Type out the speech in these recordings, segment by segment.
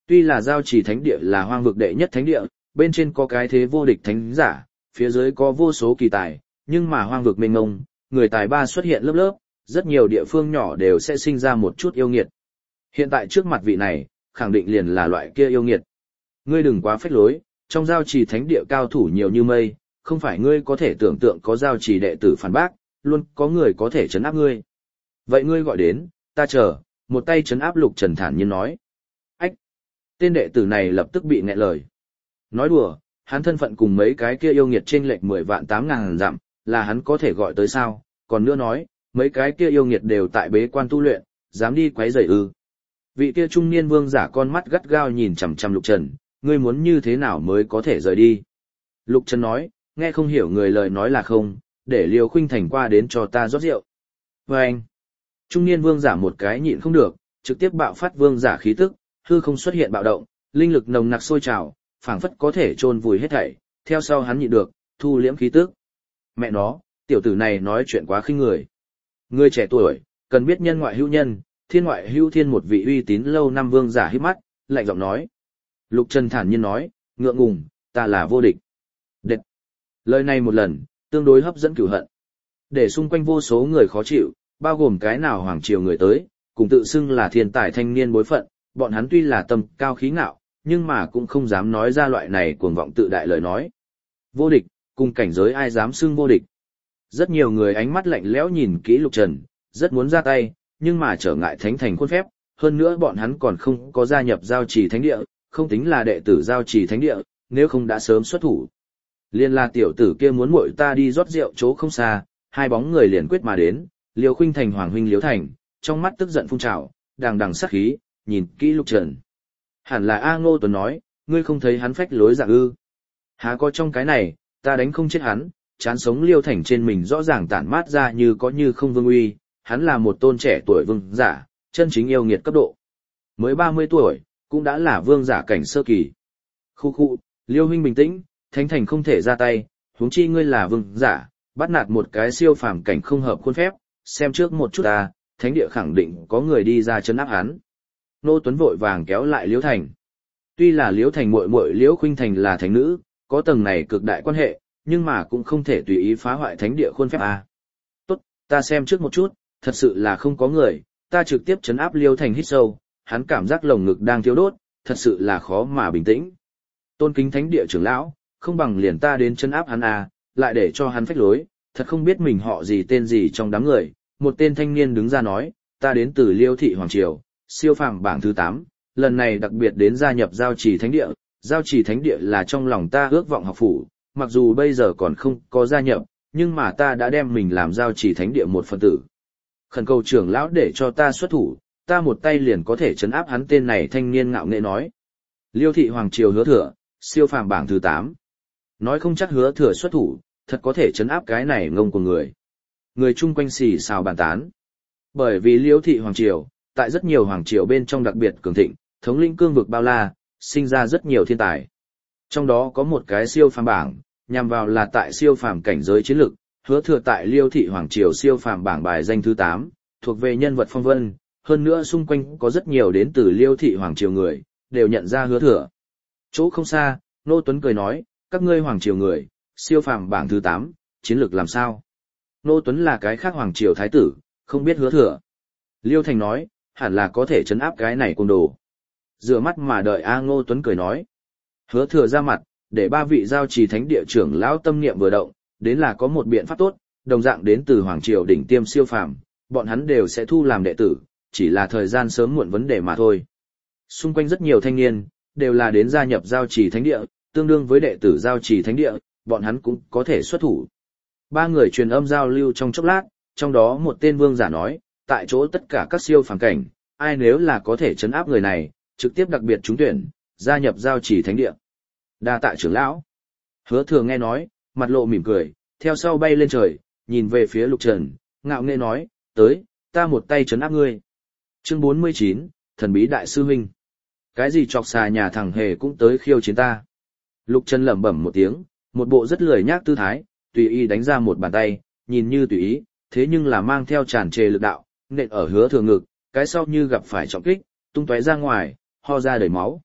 Tuy là giao trì thánh địa là hoang vực đệ nhất thánh địa, bên trên có cái thế vô địch thánh giả, phía dưới có vô số kỳ tài, nhưng mà hoang vực mênh mông, người tài ba xuất hiện lớp lớp, rất nhiều địa phương nhỏ đều sẽ sinh ra một chút yêu nghiệt. Hiện tại trước mặt vị này, khẳng định liền là loại kia yêu nghiệt. Ngươi đừng quá phách lối, trong giao trì thánh địa cao thủ nhiều như mây, không phải ngươi có thể tưởng tượng có giao trì đệ tử phản bác, luôn có người có thể trấn áp ngươi. Vậy ngươi gọi đến, ta chờ, một tay trấn áp Lục Trần thản nhiên nói. Ách! Tên đệ tử này lập tức bị nghẹn lời. Nói đùa, hắn thân phận cùng mấy cái kia yêu nghiệt chênh lệch 10 vạn 8.000 dặm, là hắn có thể gọi tới sao? Còn nữa nói, mấy cái kia yêu nghiệt đều tại bế quan tu luyện, dám đi quấy rầy ư? Vị kia trung niên vương giả con mắt gắt gao nhìn chằm chằm Lục Trần, ngươi muốn như thế nào mới có thể rời đi? Lục Trần nói, nghe không hiểu người lời nói là không, để Liêu Khuynh Thành qua đến cho ta rót rượu. Và anh, trung niên vương giả một cái nhịn không được, trực tiếp bạo phát vương giả khí tức, hư không xuất hiện bạo động, linh lực nồng nặc sôi trào, phảng phất có thể chôn vùi hết thảy, theo sau hắn nhịn được, thu liễm khí tức. Mẹ nó, tiểu tử này nói chuyện quá khinh người. Người trẻ tuổi, cần biết nhân ngoại hữu nhân, thiên ngoại hữu thiên, một vị uy tín lâu năm vương giả hít mắt, lạnh giọng nói. Lục Trần thản nhiên nói, ngượng ngùng, ta là vô địch. Đệt. Lời này một lần, tương đối hấp dẫn cửu hận. Để xung quanh vô số người khó chịu, bao gồm cái nào hoàng triều người tới, cùng tự xưng là thiên tài thanh niên bối phận, bọn hắn tuy là tâm cao khí ngạo, nhưng mà cũng không dám nói ra loại này cuồng vọng tự đại lời nói. Vô địch, cùng cảnh giới ai dám xưng vô địch. Rất nhiều người ánh mắt lạnh lẽo nhìn kỹ Lục Trần, rất muốn ra tay, nhưng mà trở ngại thánh thành khuôn phép, hơn nữa bọn hắn còn không có gia nhập giao trì thánh địa, không tính là đệ tử giao trì thánh địa, nếu không đã sớm xuất thủ. Liên là tiểu tử kia muốn muội ta đi rót rượu chỗ không xa, hai bóng người liền quyết mà đến, Liêu Khuynh Thành hoàng huynh Liêu Thành, trong mắt tức giận phun trào, đằng đằng sát khí, nhìn kỹ Lục Trần. Hẳn là A Ngô Tuấn nói, ngươi không thấy hắn phách lối dạng ư? Há có trong cái này, ta đánh không chết hắn, chán sống Liêu Thành trên mình rõ ràng tản mát ra như có như không vương uy, hắn là một tôn trẻ tuổi vương giả, chân chính yêu nghiệt cấp độ. Mới 30 tuổi, cũng đã là vương giả cảnh sơ kỳ. Khu khu, Liêu huynh bình tĩnh, thánh thành không thể ra tay, huống chi ngươi là vương giả, bắt nạt một cái siêu phàm cảnh không hợp khuôn phép, xem trước một chút ta, thánh địa khẳng định có người đi ra trấn áp hắn. Nô Tuấn vội vàng kéo lại Liễu Thành. Tuy là Liễu Thành muội muội Liễu Khuynh Thành là thánh nữ, có tầng này cực đại quan hệ, nhưng mà cũng không thể tùy ý phá hoại thánh địa khuôn phép a. Tốt, ta xem trước một chút, thật sự là không có người, ta trực tiếp trấn áp Liễu Thành hít sâu, hắn cảm giác lồng ngực đang thiêu đốt, thật sự là khó mà bình tĩnh. Tôn kính thánh địa trưởng lão, không bằng liền ta đến trấn áp hắn a, lại để cho hắn phách lối, thật không biết mình họ gì tên gì trong đám người. Một tên thanh niên đứng ra nói, ta đến từ Liêu thị Hoàng Triều, siêu phàm bảng thứ 8, lần này đặc biệt đến gia nhập giao trì thánh địa. Giao trì thánh địa là trong lòng ta ước vọng học phủ, mặc dù bây giờ còn không có gia nhập, nhưng mà ta đã đem mình làm giao trì thánh địa một phần tử. Khẩn cầu trưởng lão để cho ta xuất thủ, ta một tay liền có thể trấn áp hắn. Tên này thanh niên ngạo nghễ nói. Liêu thị Hoàng Triều Hứa Thừa, siêu phàm bảng thứ 8. Nói không chắc Hứa Thừa xuất thủ, thật có thể trấn áp cái này ngông của người. Người chung quanh xì xào bàn tán. Bởi vì Liêu thị Hoàng Triều, tại rất nhiều hoàng triều bên trong đặc biệt cường thịnh, thống lĩnh cương vực bao la, sinh ra rất nhiều thiên tài. Trong đó có một cái siêu phàm bảng, nhằm vào là tại siêu phàm cảnh giới chiến lực, Hứa Thừa tại Liêu thị Hoàng Triều siêu phàm bảng bài danh thứ 8, thuộc về nhân vật phong vân, hơn nữa xung quanh có rất nhiều đến từ Liêu thị Hoàng Triều người, đều nhận ra Hứa Thừa. Chỗ không xa, Nô Tuấn cười nói, các ngươi Hoàng Triều người, siêu phàm bảng thứ 8, chiến lược làm sao? Nô Tuấn là cái khác Hoàng Triều Thái tử, không biết Hứa Thừa. Liêu Thành nói, hẳn là có thể trấn áp cái này côn đồ. Dựa mắt mà đợi A Ngô Tuấn cười nói. Hứa Thừa ra mặt, để ba vị giao trì thánh địa trưởng lão tâm niệm vừa động, đến là có một biện pháp tốt, đồng dạng đến từ Hoàng Triều đỉnh tiêm siêu phàm, bọn hắn đều sẽ thu làm đệ tử, chỉ là thời gian sớm muộn vấn đề mà thôi. Xung quanh rất nhiều thanh niên, đều là đến gia nhập giao trì thánh địa, tương đương với đệ tử giao trì thánh địa, bọn hắn cũng có thể xuất thủ. Ba người truyền âm giao lưu trong chốc lát, trong đó một tên vương giả nói, tại chỗ tất cả các siêu phàm cảnh, ai nếu là có thể trấn áp người này, trực tiếp đặc biệt trúng tuyển, gia nhập giao trì thánh địa. Đa tạ trưởng lão. Hứa Thừa nghe nói, mặt lộ mỉm cười, theo sau bay lên trời, nhìn về phía Lục Trần, ngạo nghễ nói, tới, ta một tay trấn áp ngươi. Chương 49, thần bí đại sư huynh. Cái gì chọc xà nhà thằng hề cũng tới khiêu chiến ta. Lục Trần lẩm bẩm một tiếng, một bộ rất lười nhác tư thái, tùy ý đánh ra một bàn tay, nhìn như tùy ý, thế nhưng là mang theo tràn trề lực đạo, nện ở Hứa Thừa ngực, cái sau như gặp phải trọng kích, tung tóe ra ngoài, ho ra đầy máu.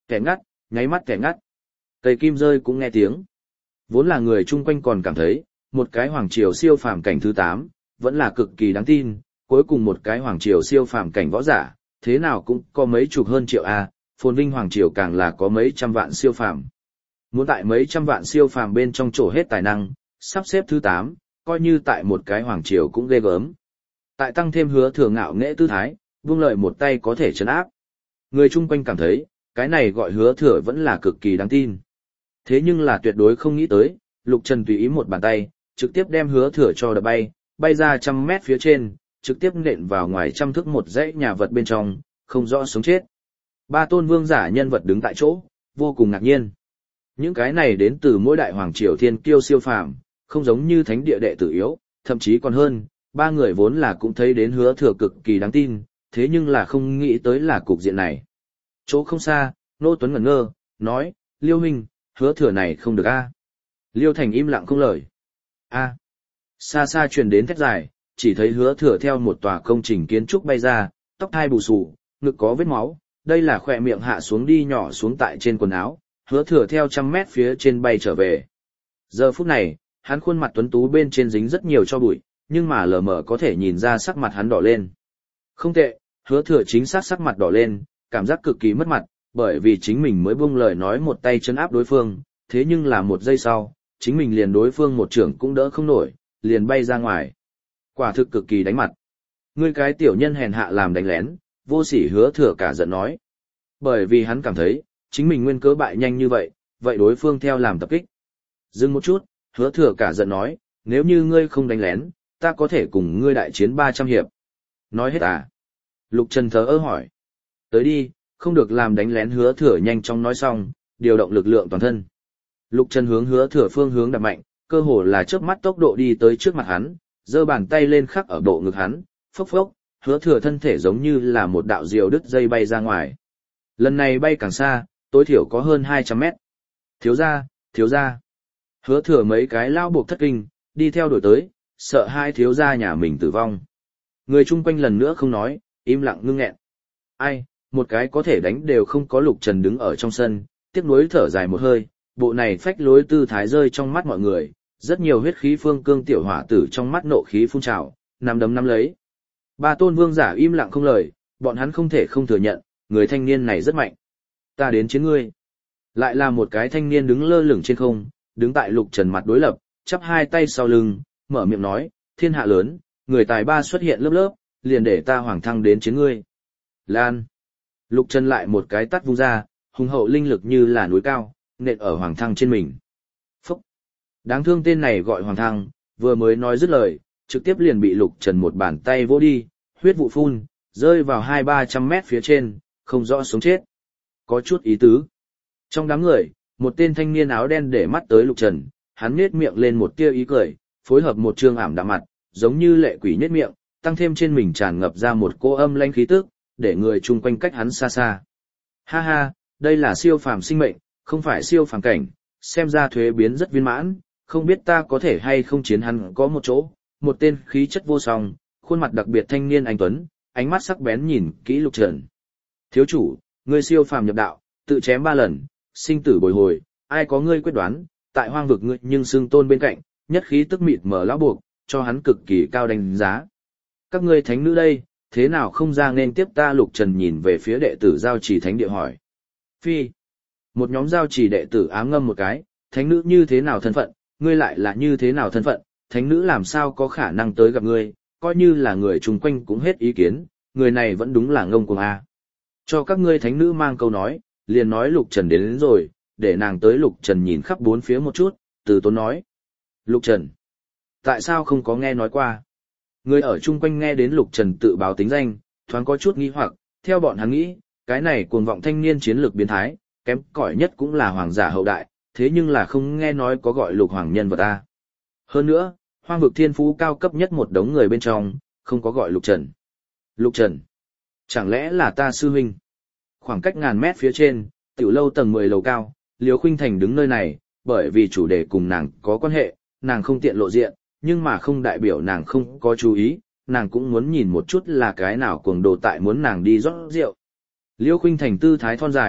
Kẻ ngắt, nháy mắt kẻ ngắt. Cây kim rơi cũng nghe tiếng. Vốn là người chung quanh còn cảm thấy, một cái hoàng triều siêu phàm cảnh thứ 8, vẫn là cực kỳ đáng tin, cuối cùng một cái hoàng triều siêu phàm cảnh võ giả, thế nào cũng có mấy chục hơn triệu a, phồn vinh hoàng triều càng là có mấy trăm vạn siêu phàm. Muốn tại mấy trăm vạn siêu phàm bên trong trổ hết tài năng, sắp xếp thứ 8, coi như tại một cái hoàng triều cũng ghê gớm. Tại tăng thêm Hứa Thừa ngạo nghễ tư thái, vung lợi một tay có thể trấn áp. Người chung quanh cảm thấy, cái này gọi Hứa Thừa vẫn là cực kỳ đáng tin. Thế nhưng là tuyệt đối không nghĩ tới, Lục Trần tùy ý một bàn tay, trực tiếp đem Hứa Thừa cho đập bay, bay ra 100 mét phía trên, trực tiếp nện vào ngoài trăm thước một dãy nhà vật bên trong, không rõ sống chết. Ba tôn vương giả nhân vật đứng tại chỗ, vô cùng ngạc nhiên. Những cái này đến từ mỗi đại hoàng triều thiên kiêu siêu phàm, không giống như thánh địa đệ tử yếu, thậm chí còn hơn, ba người vốn là cũng thấy đến Hứa Thừa cực kỳ đáng tin, thế nhưng là không nghĩ tới là cục diện này. Chỗ không xa, Nô Tuấn ngẩn ngơ, nói, Liêu huynh, Hứa Thừa này không được a. Liêu Thành im lặng không lời. A. Xa xa truyền đến thét dài, chỉ thấy Hứa Thừa theo một tòa công trình kiến trúc bay ra, tóc thai bù xù, ngực có vết máu, đây là khỏe miệng hạ xuống đi nhỏ xuống tại trên quần áo, Hứa Thừa theo 100 mét phía trên bay trở về. Giờ phút này, hắn khuôn mặt tuấn tú bên trên dính rất nhiều cho bụi, nhưng mà lờ mờ có thể nhìn ra sắc mặt hắn đỏ lên. Không tệ, Hứa Thừa chính xác sắc mặt đỏ lên, cảm giác cực kỳ mất mặt, bởi vì chính mình mới buông lời nói một tay trấn áp đối phương, thế nhưng là một giây sau, chính mình liền đối phương một trưởng cũng đỡ không nổi, liền bay ra ngoài. Quả thực cực kỳ đánh mặt. Ngươi cái tiểu nhân hèn hạ làm đánh lén, vô sỉ Hứa Thừa cả giận nói. Bởi vì hắn cảm thấy, chính mình nguyên cớ bại nhanh như vậy, vậy đối phương theo làm tập kích. Dừng một chút, Hứa Thừa cả giận nói, nếu như ngươi không đánh lén, ta có thể cùng ngươi đại chiến 300 hiệp. Nói hết à? Lục Trần thờ ơ hỏi. Tới đi, không được làm đánh lén. Hứa Thừa nhanh chóng nói xong, điều động lực lượng toàn thân. Lục Trần hướng Hứa Thừa phương hướng đạp mạnh, cơ hồ là chớp mắt tốc độ đi tới trước mặt hắn, giơ bàn tay lên khắc ở bộ ngực hắn, phốc phốc, Hứa Thừa thân thể giống như là một đạo diều đứt dây bay ra ngoài. Lần này bay càng xa, tối thiểu có hơn 200 mét. Thiếu gia, thiếu gia. Hứa Thừa mấy cái lao buộc thất kinh, đi theo đuổi tới, sợ hai thiếu gia nhà mình tử vong. Người chung quanh lần nữa không nói, im lặng ngưng nghẹn. Ai, một cái có thể đánh đều không có. Lục Trần đứng ở trong sân, tiếc nuối thở dài một hơi, bộ này phách lối tư thái rơi trong mắt mọi người, rất nhiều huyết khí phương cương tiểu hỏa tử trong mắt nộ khí phun trào, nắm đấm nắm lấy. Ba tôn vương giả im lặng không lời, bọn hắn không thể không thừa nhận, người thanh niên này rất mạnh. Ta đến chiến ngươi. Lại là một cái thanh niên đứng lơ lửng trên không, đứng tại Lục Trần mặt đối lập, chắp hai tay sau lưng, mở miệng nói, thiên hạ lớn, người tài ba xuất hiện lớp lớp, liền để ta hoàng thăng đến chiến ngươi. Lan. Lục Trần lại một cái tát vung ra, hùng hậu linh lực như là núi cao, nện ở hoàng thăng trên mình. Phúc. Đáng thương tên này gọi hoàng thăng, vừa mới nói dứt lời, trực tiếp liền bị Lục Trần một bàn tay vỗ đi, huyết vụ phun, rơi vào 200-300 mét phía trên, không rõ sống chết. Có chút ý tứ. Trong đám người, một tên thanh niên áo đen để mắt tới Lục Trần, hắn nhếch miệng lên một tia ý cười, phối hợp một trương ảm đạm mặt, giống như lệ quỷ nhếch miệng, tăng thêm trên mình tràn ngập ra một cỗ âm lãnh khí tức, để người chung quanh cách hắn xa xa. Ha ha, đây là siêu phàm sinh mệnh, không phải siêu phàm cảnh, xem ra thuế biến rất viên mãn, không biết ta có thể hay không chiến hắn. Có một chỗ, một tên khí chất vô song, khuôn mặt đặc biệt thanh niên anh tuấn, ánh mắt sắc bén nhìn kỹ Lục Trần. Thiếu chủ, ngươi siêu phàm nhập đạo, tự chém 3 lần, sinh tử bồi hồi, ai có ngươi quyết đoán, tại hoang vực ngươi nhưng xưng tôn bên cạnh, nhất khí tức mịt mở lão buộc, cho hắn cực kỳ cao đánh giá. Các ngươi thánh nữ đây, thế nào không ra nên tiếp ta? Lục Trần nhìn về phía đệ tử giao trì thánh địa hỏi. Phi. Một nhóm giao trì đệ tử ám ngâm một cái, thánh nữ như thế nào thân phận, ngươi lại là như thế nào thân phận, thánh nữ làm sao có khả năng tới gặp ngươi, coi như là người chung quanh cũng hết ý kiến, người này vẫn đúng là ngông cuồng a. Cho các ngươi thánh nữ mang câu nói, liền nói Lục Trần đến rồi, để nàng tới. Lục Trần nhìn khắp bốn phía một chút, từ tốn nói. Lục Trần, tại sao không có nghe nói qua? Người ở chung quanh nghe đến Lục Trần tự báo tính danh, thoáng có chút nghi hoặc, theo bọn hắn nghĩ, cái này cuồng vọng thanh niên chiến lược biến thái, kém cỏi nhất cũng là hoàng giả hậu đại, thế nhưng là không nghe nói có gọi Lục Hoàng nhân vật ta. Hơn nữa, hoang vực thiên phú cao cấp nhất một đống người bên trong, không có gọi Lục Trần. Lục Trần, chẳng lẽ là ta sư huynh? Khoảng cách ngàn mét phía trên, tiểu lâu tầng 10 lầu cao, Liễu Khuynh Thành đứng nơi này, bởi vì chủ đề cùng nàng có quan hệ, nàng không tiện lộ diện, nhưng mà không đại biểu nàng không có chú ý, nàng cũng muốn nhìn một chút là cái nào cuồng đồ tại muốn nàng đi rót rượu. Liễu Khuynh Thành tư thái thon dài,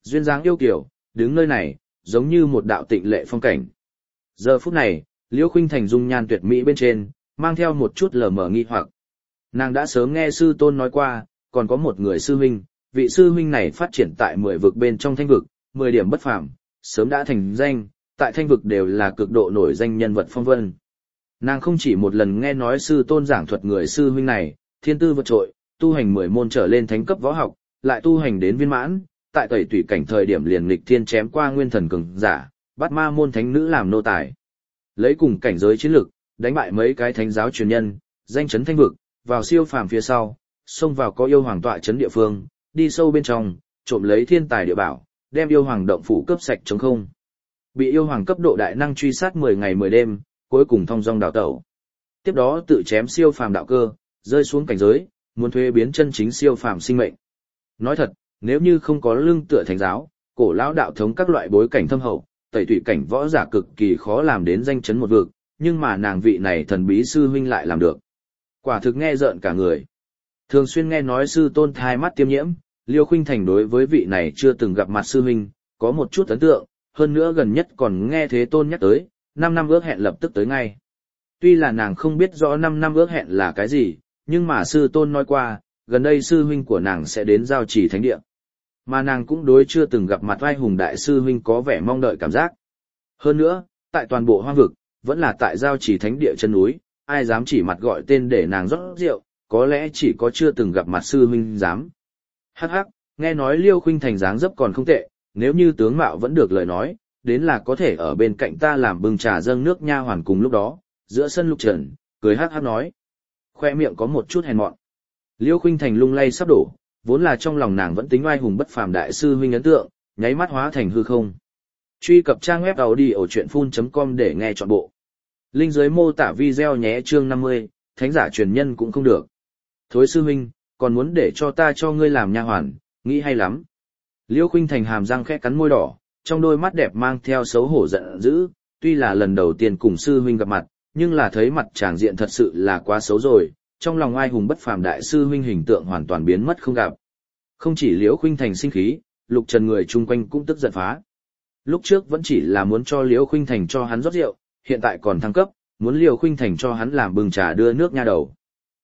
duyên dáng yêu kiều, đứng nơi này, giống như một đạo tịnh lệ phong cảnh. Giờ phút này, Liễu Khuynh Thành dung nhan tuyệt mỹ bên trên, mang theo một chút lờ mờ nghi hoặc. Nàng đã sớm nghe sư tôn nói qua, còn có một người sư huynh, vị sư huynh này phát triển tại 10 vực bên trong thanh vực, 10 điểm bất phàm, sớm đã thành danh, tại thanh vực đều là cực độ nổi danh nhân vật phong vân. Nàng không chỉ một lần nghe nói sư tôn giảng thuật người sư huynh này, thiên tư vượt trội, tu hành 10 môn trở lên thánh cấp võ học, lại tu hành đến viên mãn, tại tẩy tùy cảnh thời điểm liền nghịch thiên chém qua nguyên thần cường giả, bắt ma môn thánh nữ làm nô tài. Lấy cùng cảnh giới chiến lực, đánh bại mấy cái thánh giáo truyền nhân, danh chấn thanh vực, vào siêu phàm phía sau, xông vào có yêu hoàng tọa chấn địa phương, đi sâu bên trong, trộm lấy thiên tài địa bảo, đem yêu hoàng động phủ cướp sạch trống không. Bị yêu hoàng cấp độ đại năng truy sát 10 ngày 10 đêm, cuối cùng thong dong đào tẩu. Tiếp đó tự chém siêu phàm đạo cơ, rơi xuống cảnh giới, muốn thuế biến chân chính siêu phàm sinh mệnh. Nói thật, nếu như không có lưng tựa thánh giáo, cổ lão đạo thống các loại bối cảnh thâm hậu, tẩy tủy cảnh võ giả cực kỳ khó làm đến danh chấn một vực, nhưng mà nàng vị này thần bí sư huynh lại làm được. Quả thực nghe rợn cả người. Thường xuyên nghe nói sư tôn thai mắt tiêm nhiễm, Liêu Khuynh Thành đối với vị này chưa từng gặp mặt sư huynh, có một chút ấn tượng, hơn nữa gần nhất còn nghe thế tôn nhắc tới, 5 năm ước hẹn lập tức tới ngay. Tuy là nàng không biết rõ 5 năm ước hẹn là cái gì, nhưng mà sư tôn nói qua, gần đây sư huynh của nàng sẽ đến giao trì thánh địa. Mà nàng cũng đối chưa từng gặp mặt vai hùng đại sư huynh có vẻ mong đợi cảm giác. Hơn nữa, tại toàn bộ hoang vực, vẫn là tại giao trì thánh địa chân núi, ai dám chỉ mặt gọi tên để nàng rót rượu, có lẽ chỉ có chưa từng gặp mặt sư huynh dám. Hắc hắc, nghe nói Liêu Khuynh Thành dáng dấp còn không tệ, nếu như tướng mạo vẫn được lời nói, đến là có thể ở bên cạnh ta làm bưng trà dâng nước nha hoàn cùng lúc đó, giữa sân Lục Trần, cười hắc hắc nói. Khoe miệng có một chút hèn mọn. Liêu Khuynh Thành lung lay sắp đổ, vốn là trong lòng nàng vẫn tính oai hùng bất phàm đại sư huynh ấn tượng, nháy mắt hóa thành hư không. Truy cập trang web audiochuyenphun.com để nghe trọn bộ. Link dưới mô tả video nhé. Chương 50, thánh giả truyền nhân cũng không được. Thối sư huynh, còn muốn để cho ta cho ngươi làm nha hoàn, nghĩ hay lắm. Liêu Khuynh Thành hàm răng khẽ cắn môi đỏ, trong đôi mắt đẹp mang theo xấu hổ giận dữ, tuy là lần đầu tiên cùng sư huynh gặp mặt, nhưng là thấy mặt tràng diện thật sự là quá xấu rồi, trong lòng oai hùng bất phàm đại sư huynh hình tượng hoàn toàn biến mất không gặp. Không chỉ Liễu Khuynh Thành sinh khí, Lục Trần người chung quanh cũng tức giận phá. Lúc trước vẫn chỉ là muốn cho Liễu Khuynh Thành cho hắn rót rượu, hiện tại còn thăng cấp, muốn Liễu Khuynh Thành cho hắn làm bừng trà đưa nước nha đầu.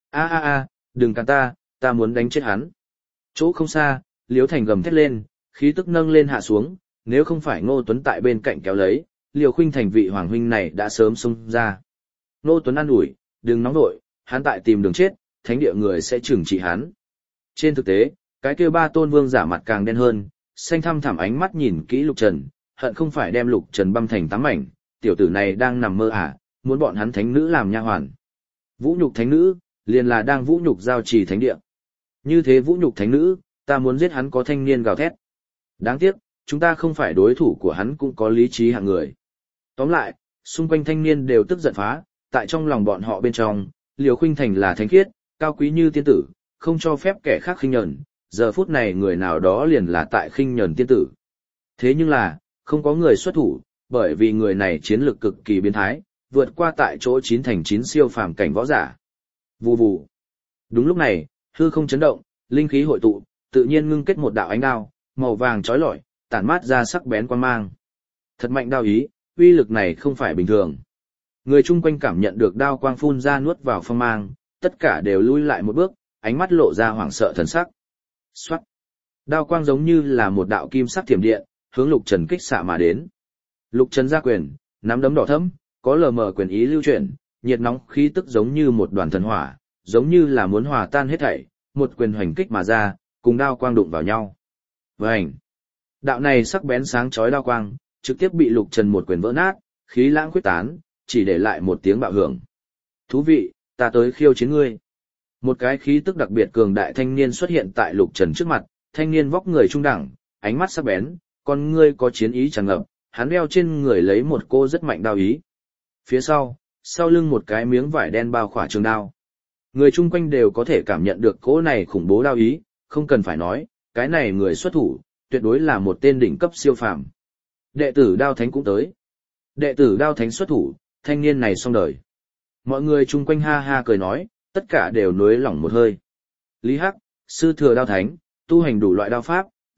A, đừng cản ta muốn đánh chết hắn. Chỗ không xa, Liễu Thành gầm thét lên, khí tức nâng lên hạ xuống, nếu không phải Ngô Tuấn tại bên cạnh kéo lấy, Liễu Khuynh Thành vị hoàng huynh này đã sớm xông ra. Ngô Tuấn an ủi, đừng nóng vội, hắn tại tìm đường chết, thánh địa người sẽ trừng trị hắn. Trên thực tế, cái kia ba tôn vương giả mặt càng đen hơn, xanh thăm thẳm ánh mắt nhìn kỹ Lục Trần, hận không phải đem Lục Trần băm thành tám mảnh, tiểu tử này đang nằm mơ à, muốn bọn hắn thánh nữ làm nha hoàn. Vũ nhục thánh nữ, liền là đang vũ nhục giao trì thánh địa. Như thế vũ nhục thánh nữ, ta muốn giết hắn có thanh niên gào thét. Đáng tiếc, chúng ta không phải đối thủ của hắn cũng có lý trí hạng người. Tóm lại, xung quanh thanh niên đều tức giận phá, tại trong lòng bọn họ bên trong, Liễu Khuynh Thành là thánh khiết, cao quý như tiên tử, không cho phép kẻ khác khinh nhẫn, giờ phút này người nào đó liền là tại khinh nhẫn tiên tử. Thế nhưng là, không có người xuất thủ, bởi vì người này chiến lược cực kỳ biến thái, vượt qua tại chỗ 9 thành 9 siêu phàm cảnh võ giả. Vù vù. Đúng lúc này, hư không chấn động, linh khí hội tụ, tự nhiên ngưng kết một đạo ánh đao, màu vàng chói lọi, tản mát ra sắc bén quang mang. Thật mạnh đao ý, uy lực này không phải bình thường. Người chung quanh cảm nhận được đao quang phun ra nuốt vào phong mang, tất cả đều lui lại một bước, ánh mắt lộ ra hoảng sợ thần sắc. Xoát. Đao quang giống như là một đạo kim sắc thiểm điện, hướng Lục Trần kích xạ mà đến. Lục Trần ra quyền, nắm đấm đỏ thẫm, có lờ mờ quyền ý lưu chuyển, nhiệt nóng khí tức giống như một đoàn thần hỏa, giống như là muốn hòa tan hết thảy, một quyền hoành kích mà ra, cùng đao quang đụng vào nhau. Vành. Đạo này sắc bén sáng chói đao quang, trực tiếp bị Lục Trần một quyền vỡ nát, khí lãng khuyết tán, chỉ để lại một tiếng bạo hưởng. Thú vị, ta tới khiêu chiến ngươi. Một cái khí tức đặc biệt cường đại thanh niên xuất hiện tại Lục Trần trước mặt, thanh niên vóc người trung đẳng, ánh mắt sắc bén, con ngươi có chiến ý tràn ngập, hắn đeo trên người lấy một cô rất mạnh đao ý. Phía sau lưng một cái miếng vải đen bao khỏa trường đao. Người chung quanh đều có thể cảm nhận được cỗ này khủng bố đao ý, không cần phải nói, cái này người xuất thủ, tuyệt đối là một tên đỉnh cấp siêu phàm. Đệ tử Đao Thánh cũng tới. Đệ tử Đao Thánh xuất thủ, thanh niên này xong đời. Mọi người chung quanh ha ha cười nói, tất cả đều nối lỏng một hơi. Lý Hắc, sư thừa Đao Thánh, tu hành đủ loại đao pháp,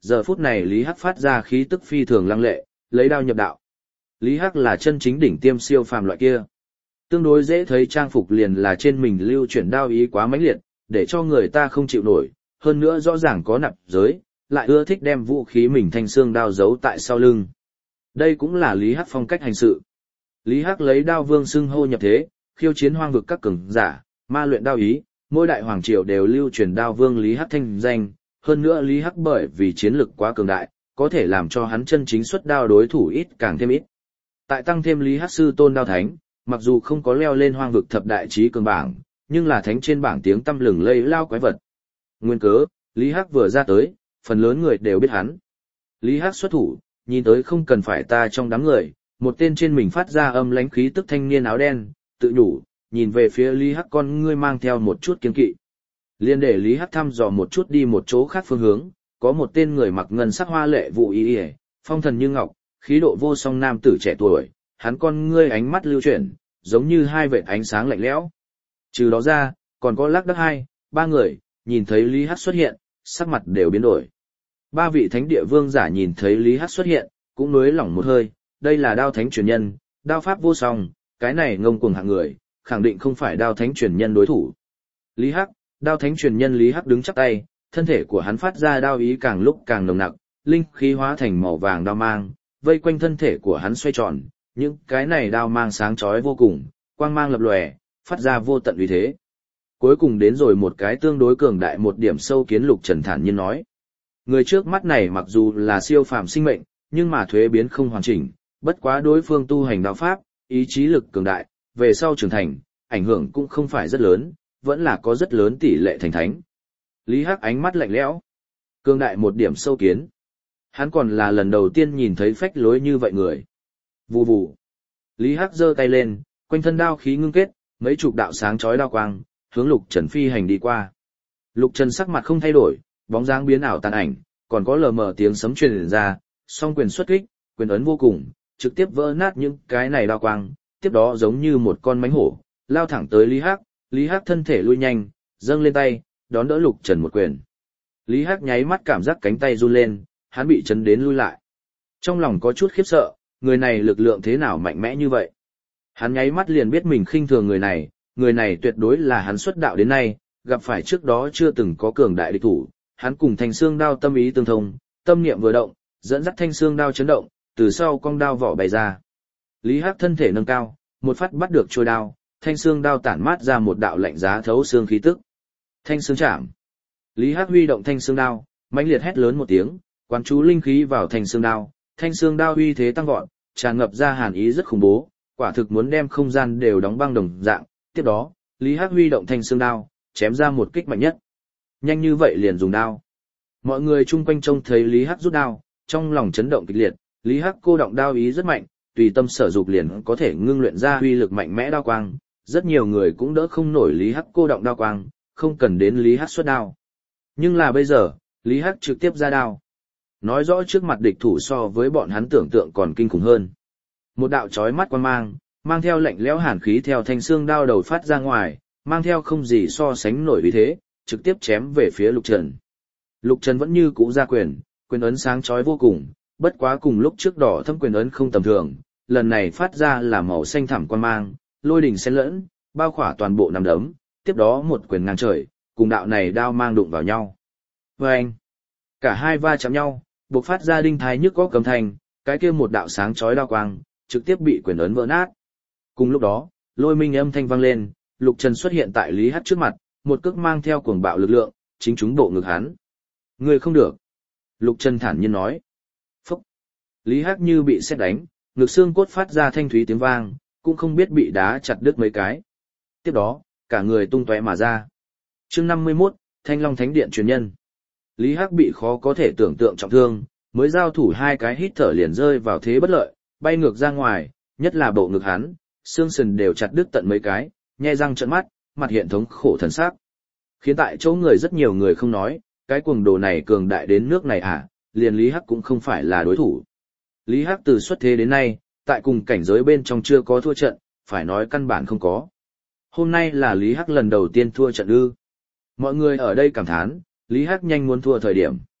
giờ phút này Lý Hắc phát ra khí tức phi thường lăng lệ, lấy đao nhập đạo. Lý Hắc là chân chính đỉnh tiêm siêu phàm loại kia. Tương đối dễ thấy trang phục liền là trên mình lưu chuyển đao ý quá mãnh liệt, để cho người ta không chịu nổi, hơn nữa rõ ràng có nạp giới, lại ưa thích đem vũ khí mình thanh xương đao giấu tại sau lưng. Đây cũng là Lý Hắc phong cách hành sự. Lý Hắc lấy đao vương xưng hô nhập thế, khiêu chiến hoang vực các cường giả, ma luyện đao ý, mỗi đại hoàng triều đều lưu truyền đao vương Lý Hắc thanh danh, hơn nữa Lý Hắc bởi vì chiến lực quá cường đại, có thể làm cho hắn chân chính xuất đao đối thủ ít càng thêm ít. Tại tăng thêm Lý Hắc sư tôn đao thánh, mặc dù không có leo lên hoang vực thập đại trí cường bảng, nhưng là thánh trên bảng tiếng tăm lừng lây lao quái vật. Nguyên cớ, Lý Hắc vừa ra tới, phần lớn người đều biết hắn. Lý Hắc xuất thủ, nhìn tới không cần phải ta trong đám người, một tên trên mình phát ra âm lãnh khí tức thanh niên áo đen, tự nhủ, nhìn về phía Lý Hắc con ngươi mang theo một chút kiên kỵ. Liên để Lý Hắc thăm dò một chút đi một chỗ khác phương hướng, có một tên người mặc ngân sắc hoa lệ vụ y, phong thần như ngọc, khí độ vô song nam tử trẻ tuổi, hắn con ngươi ánh mắt lưu chuyển, giống như hai vệt ánh sáng lạnh lẽo. Trừ đó ra, còn có lác đác hai, ba người, nhìn thấy Lý Hắc xuất hiện, sắc mặt đều biến đổi. Ba vị thánh địa vương giả nhìn thấy Lý Hắc xuất hiện, cũng nới lỏng một hơi, đây là đao thánh truyền nhân, đao pháp vô song, cái này ngông cuồng hạng người, khẳng định không phải đao thánh truyền nhân đối thủ. Lý Hắc, đao thánh truyền nhân Lý Hắc đứng chắp tay, thân thể của hắn phát ra đao ý càng lúc càng nồng nặc, linh khí hóa thành màu vàng đao mang, vây quanh thân thể của hắn xoay tròn, những cái này đao mang sáng chói vô cùng, quang mang lập lòe, phát ra vô tận uy thế. Cuối cùng đến rồi một cái tương đối cường đại một điểm sâu kiến Lục Trần thản nhiên nói. Người trước mắt này mặc dù là siêu phàm sinh mệnh, nhưng mà thuế biến không hoàn chỉnh, bất quá đối phương tu hành đạo pháp, ý chí lực cường đại, về sau trưởng thành, ảnh hưởng cũng không phải rất lớn, vẫn là có rất lớn tỷ lệ thành thánh. Lý Hắc ánh mắt lạnh lẽo, cường đại một điểm sâu kiến. Hắn còn là lần đầu tiên nhìn thấy phách lối như vậy người. Vù vù. Lý Hắc giơ tay lên, quanh thân đao khí ngưng kết, mấy chục đạo sáng chói đao quang, hướng Lục Trần phi hành đi qua. Lục Trần sắc mặt không thay đổi, bóng dáng biến ảo tàn ảnh, còn có lờ mờ tiếng sấm truyền ra, song quyền xuất kích, quyền ấn vô cùng, trực tiếp vỡ nát những cái này đao quang, tiếp đó giống như một con mãnh hổ, lao thẳng tới Lý Hắc thân thể lui nhanh, dâng lên tay, đón đỡ Lục Trần một quyền. Lý Hắc nháy mắt cảm giác cánh tay run lên, hắn bị chấn đến lui lại. Trong lòng có chút khiếp sợ, người này lực lượng thế nào mạnh mẽ như vậy? Hắn nháy mắt liền biết mình khinh thường người này tuyệt đối là hắn xuất đạo đến nay, gặp phải trước đó chưa từng có cường đại địch thủ, hắn cùng thanh xương đao tâm ý tương thông, tâm niệm vừa động, dẫn dắt thanh xương đao chấn động, từ sau cong đao vỏ bày ra. Lý Hắc thân thể nâng cao, một phát bắt được trôi đao, thanh xương đao tản mát ra một đạo lạnh giá thấu xương khí tức. Thanh xương chạm. Lý Hắc huy động thanh xương đao, mãnh liệt hét lớn một tiếng, quán chú linh khí vào thanh xương đao uy thế tăng vọt, tràn ngập ra hàn ý rất khủng bố, quả thực muốn đem không gian đều đóng băng đồng dạng. Tiếp đó, Lý Hắc huy động thanh xương đao, chém ra một kích mạnh nhất. Nhanh như vậy liền dùng đao. Mọi người chung quanh trông thấy Lý Hắc rút đao, trong lòng chấn động kịch liệt, Lý Hắc cô động đao ý rất mạnh, tùy tâm sở dục liền có thể ngưng luyện ra uy lực mạnh mẽ đao quang, rất nhiều người cũng đỡ không nổi Lý Hắc cô động đao quang, không cần đến Lý Hắc xuất đao. Nhưng là bây giờ, Lý Hắc trực tiếp ra đao. Nói rõ trước mặt địch thủ so với bọn hắn tưởng tượng còn kinh khủng hơn. Một đạo chói mắt quang mang theo lạnh lẽo hàn khí theo thanh xương đao đầu phát ra ngoài, mang theo không gì so sánh nổi uy thế, trực tiếp chém về phía Lục Trần. Lục Trần vẫn như cũ ra quyền ấn sáng chói vô cùng, bất quá cùng lúc trước đỏ thâm quyền ấn không tầm thường, lần này phát ra là màu xanh thẳm quang mang, lôi đỉnh xen lẫn, bao khỏa toàn bộ nắm đấm, tiếp đó một quyền ngang trời, cùng đạo này đao mang đụng vào nhau. Vâng! Cả hai va chạm nhau, bộc phát ra đinh thái nhức góc cầm thành, cái kia một đạo sáng chói đao quang, trực tiếp bị quyền ấn vỡ nát. Cùng lúc đó, lôi minh âm thanh vang lên, Lục Trần xuất hiện tại Lý Hắc trước mặt, một cước mang theo cuồng bạo lực lượng, chính trúng bộ ngực hắn. Ngươi không được. Lục Trần thản nhiên nói. Phúc. Lý Hắc như bị sét đánh, ngực xương cốt phát ra thanh thúy tiếng vang, cũng không biết bị đá chặt đứt mấy cái. Tiếp đó, cả người tung tóe mà ra. Chương 51, Thanh Long Thánh Điện truyền nhân. Lý Hắc bị khó có thể tưởng tượng trọng thương, mới giao thủ hai cái hít thở liền rơi vào thế bất lợi, bay ngược ra ngoài, nhất là bộ ngực hắn, xương sườn đều chặt đứt tận mấy cái, nhe răng trợn mắt, mặt hiện thống khổ thần sắc. Khiến tại chỗ người rất nhiều người không nói, cái cuồng đồ này cường đại đến nước này à, liền Lý Hắc cũng không phải là đối thủ. Lý Hắc từ xuất thế đến nay, tại cùng cảnh giới bên trong chưa có thua trận, phải nói căn bản không có. Hôm nay là Lý Hắc lần đầu tiên thua trận ư. Mọi người ở đây cảm thán, Lý Hắc nhanh muốn thua thời điểm.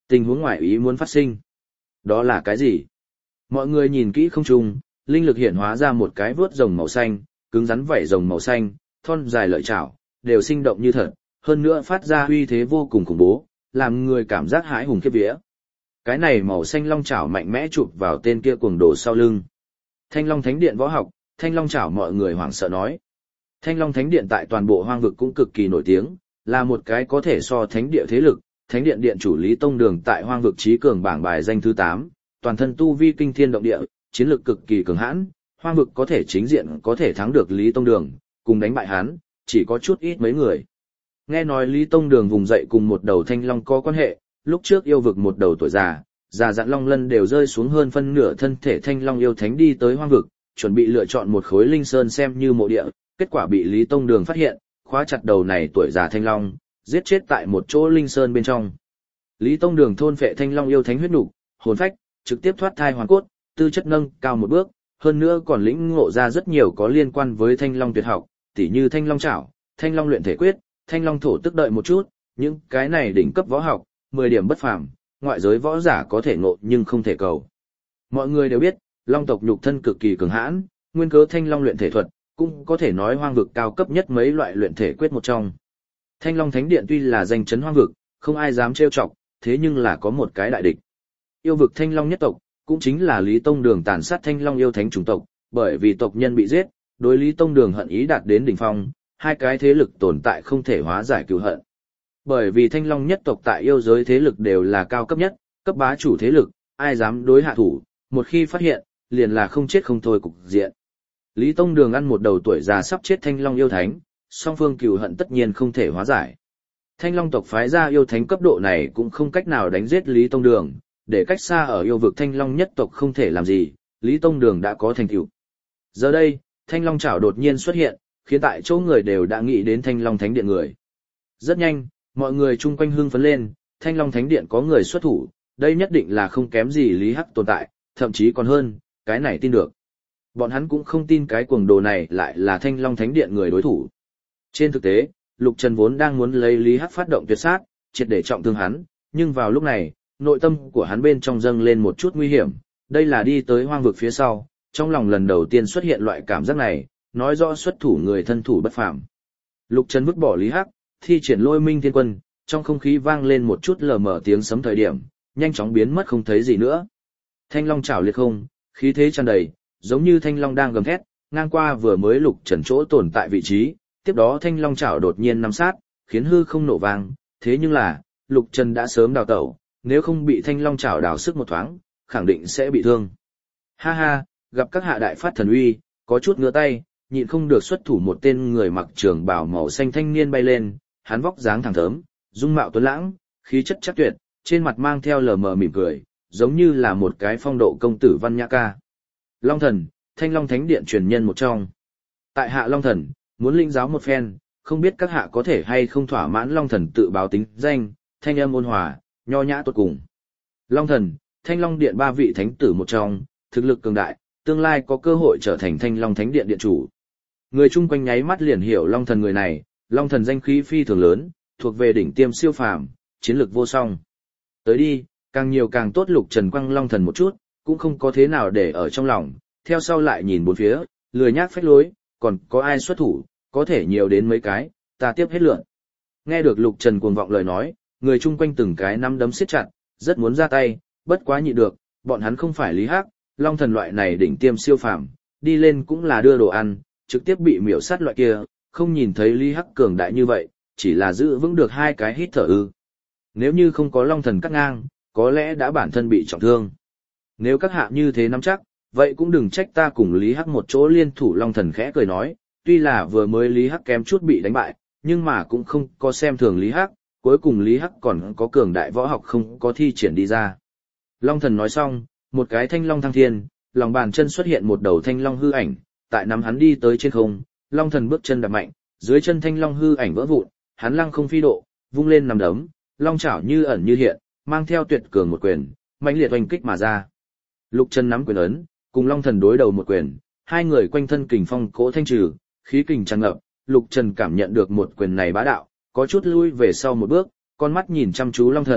Tình huống ngoại ý muốn phát sinh. Đó là cái gì? Mọi người nhìn kỹ không trung, linh lực hiện hóa ra một cái vướt rồng màu xanh, cứng rắn vảy rồng màu xanh, thon dài lợi chảo, đều sinh động như thật, hơn nữa phát ra uy thế vô cùng khủng bố, làm người cảm giác hãi hùng khiếp vía. Cái này màu xanh long chảo mạnh mẽ chụp vào tên kia cuồng đồ sau lưng. Thanh Long Thánh Điện võ học, Thanh Long chảo, mọi người hoảng sợ nói. Thanh Long Thánh Điện tại toàn bộ hoang vực cũng cực kỳ nổi tiếng, là một cái có thể so thánh địa thế lực, Thánh Điện điện chủ Lý Tông Đường tại hoang vực trí cường bảng bài danh thứ 8, toàn thân tu vi kinh thiên động địa, chiến lược cực kỳ cường hãn, hoang vực có thể chính diện có thể thắng được Lý Tông Đường, cùng đánh bại hắn, chỉ có chút ít mấy người. Nghe nói Lý Tông Đường vùng dậy cùng một đầu thanh long có quan hệ, lúc trước yêu vực một đầu tuổi già dặn long lân đều rơi xuống hơn phân nửa thân thể thanh long yêu thánh đi tới hoang vực, chuẩn bị lựa chọn một khối linh sơn xem như mộ địa, kết quả bị Lý Tông Đường phát hiện, khóa chặt đầu này tuổi già thanh long, giết chết tại một chỗ linh sơn bên trong. Lý Tông Đường thôn phệ thanh long yêu thánh huyết nục, hồn phách, trực tiếp thoát thai hoàn cốt, tư chất nâng cao một bước, hơn nữa còn lĩnh ngộ ra rất nhiều có liên quan với thanh long tuyệt học, tỉ như thanh long chảo, thanh long luyện thể quyết, thanh long thổ tức đợi một chút, những cái này đỉnh cấp võ học, 10 điểm bất phàm, ngoại giới võ giả có thể ngộ nhưng không thể cầu. Mọi người đều biết, long tộc nhục thân cực kỳ cường hãn, nguyên cớ thanh long luyện thể thuật, cũng có thể nói hoang vực cao cấp nhất mấy loại luyện thể quyết một trong. Thanh Long Thánh Điện tuy là danh chấn hoang vực, không ai dám trêu chọc, thế nhưng là có một cái đại địch. Yêu vực Thanh Long nhất tộc, cũng chính là Lý Tông Đường tàn sát Thanh Long yêu thánh chủng tộc, bởi vì tộc nhân bị giết, đối Lý Tông Đường hận ý đạt đến đỉnh phong, hai cái thế lực tồn tại không thể hóa giải cừu hận. Bởi vì Thanh Long nhất tộc tại yêu giới thế lực đều là cao cấp nhất, cấp bá chủ thế lực, ai dám đối hạ thủ, một khi phát hiện, liền là không chết không thôi cục diện. Lý Tông Đường ăn một đầu tuổi già sắp chết Thanh Long yêu thánh, song phương cừu hận tất nhiên không thể hóa giải. Thanh Long tộc phái ra yêu thánh cấp độ này cũng không cách nào đánh giết Lý Tông Đường, để cách xa ở yêu vực Thanh Long nhất tộc không thể làm gì, Lý Tông Đường đã có thành tựu. Giờ đây, Thanh Long chảo đột nhiên xuất hiện, khiến tại chỗ người đều đã nghĩ đến Thanh Long Thánh Điện người. Rất nhanh, mọi người chung quanh hưng phấn lên, Thanh Long Thánh Điện có người xuất thủ, đây nhất định là không kém gì Lý Hắc tồn tại, thậm chí còn hơn, cái này tin được. Bọn hắn cũng không tin cái cuồng đồ này lại là Thanh Long Thánh Điện người đối thủ. Trên thực tế, Lục Trần vốn đang muốn lấy Lý Hắc phát động tuyệt sát, triệt để trọng thương hắn, nhưng vào lúc này, nội tâm của hắn bên trong dâng lên một chút nguy hiểm, đây là đi tới hoang vực phía sau, trong lòng lần đầu tiên xuất hiện loại cảm giác này, nói rõ xuất thủ người thân thủ bất phàm. Lục Trần vứt bỏ Lý Hắc, thi triển Lôi Minh Thiên Quân, trong không khí vang lên một chút lờ mờ tiếng sấm thời điểm, nhanh chóng biến mất không thấy gì nữa. Thanh Long chảo liệt không, khí thế tràn đầy, giống như thanh long đang gầm thét, ngang qua vừa mới Lục Trần chỗ tồn tại vị trí, tiếp đó thanh long chảo đột nhiên nắm sát, khiến hư không nổ vang, thế nhưng là, Lục Trần đã sớm đào tẩu, nếu không bị thanh long chảo đào sức một thoáng, khẳng định sẽ bị thương. Ha ha, gặp các hạ đại phát thần uy, có chút ngửa tay, nhịn không được xuất thủ, một tên người mặc trường bào màu xanh thanh niên bay lên, hắn vóc dáng thẳng thớm, dung mạo tuấn lãng, khí chất chắc tuyệt, trên mặt mang theo lờ mờ mỉm cười, giống như là một cái phong độ công tử văn nhã ca. Long Thần, Thanh Long Thánh Điện truyền nhân một trong. Tại hạ Long Thần, muốn linh giáo một phen, không biết các hạ có thể hay không thỏa mãn. Long Thần tự báo tính danh, thanh âm ôn hòa, nho nhã tốt cùng. Long Thần, Thanh Long Điện 3 vị thánh tử một trong, thực lực cường đại, tương lai có cơ hội trở thành Thanh Long Thánh Điện điện chủ. Người chung quanh nháy mắt liền hiểu Long Thần người này, Long Thần danh khí phi thường lớn, thuộc về đỉnh tiêm siêu phàm, chiến lược vô song. Tới đi, càng nhiều càng tốt. Lục Trần quăng Long Thần một chút, cũng không có thế nào để ở trong lòng, theo sau lại nhìn bốn phía, lười nhác phách lối, còn có ai xuất thủ, có thể nhiều đến mấy cái, ta tiếp hết lượng. Nghe được Lục Trần cuồng vọng lời nói, người chung quanh từng cái nắm đấm siết chặt, rất muốn ra tay, bất quá nhịn được, bọn hắn không phải Lý Hắc, Long Thần loại này đỉnh tiêm siêu phàm, đi lên cũng là đưa đồ ăn, trực tiếp bị miểu sát loại kia, không nhìn thấy Lý Hắc cường đại như vậy, chỉ là giữ vững được hai cái hít thở ư. Nếu như không có Long Thần cắt ngang, có lẽ đã bản thân bị trọng thương. Nếu các hạ như thế nắm chắc, vậy cũng đừng trách ta cùng Lý Hắc một chỗ liên thủ. Long Thần khẽ cười nói, tuy là vừa mới Lý Hắc kém chút bị đánh bại, nhưng mà cũng không có xem thường Lý Hắc, cuối cùng Lý Hắc còn có cường đại võ học không có thi triển đi ra. Long Thần nói xong, một cái thanh long thăng thiên, lòng bàn chân xuất hiện một đầu thanh long hư ảnh, tại nắm hắn đi tới trên không, Long Thần bước chân đạp mạnh, dưới chân thanh long hư ảnh vỡ vụn, hắn lăng không phi độ, vung lên nằm đấm, long chảo như ẩn như hiện, mang theo tuyệt cường một quyền, mãnh liệt oanh kích mà ra. Lục Trần nắm quyền ấn, cùng Long Thần đối đầu một quyền, hai người quanh thân kình phong cỗ thanh trừ, khí kình tràn ngập, Lục Trần cảm nhận được một quyền này bá đạo, có chút lui về sau một bước, con mắt nhìn chăm chú Long Thần,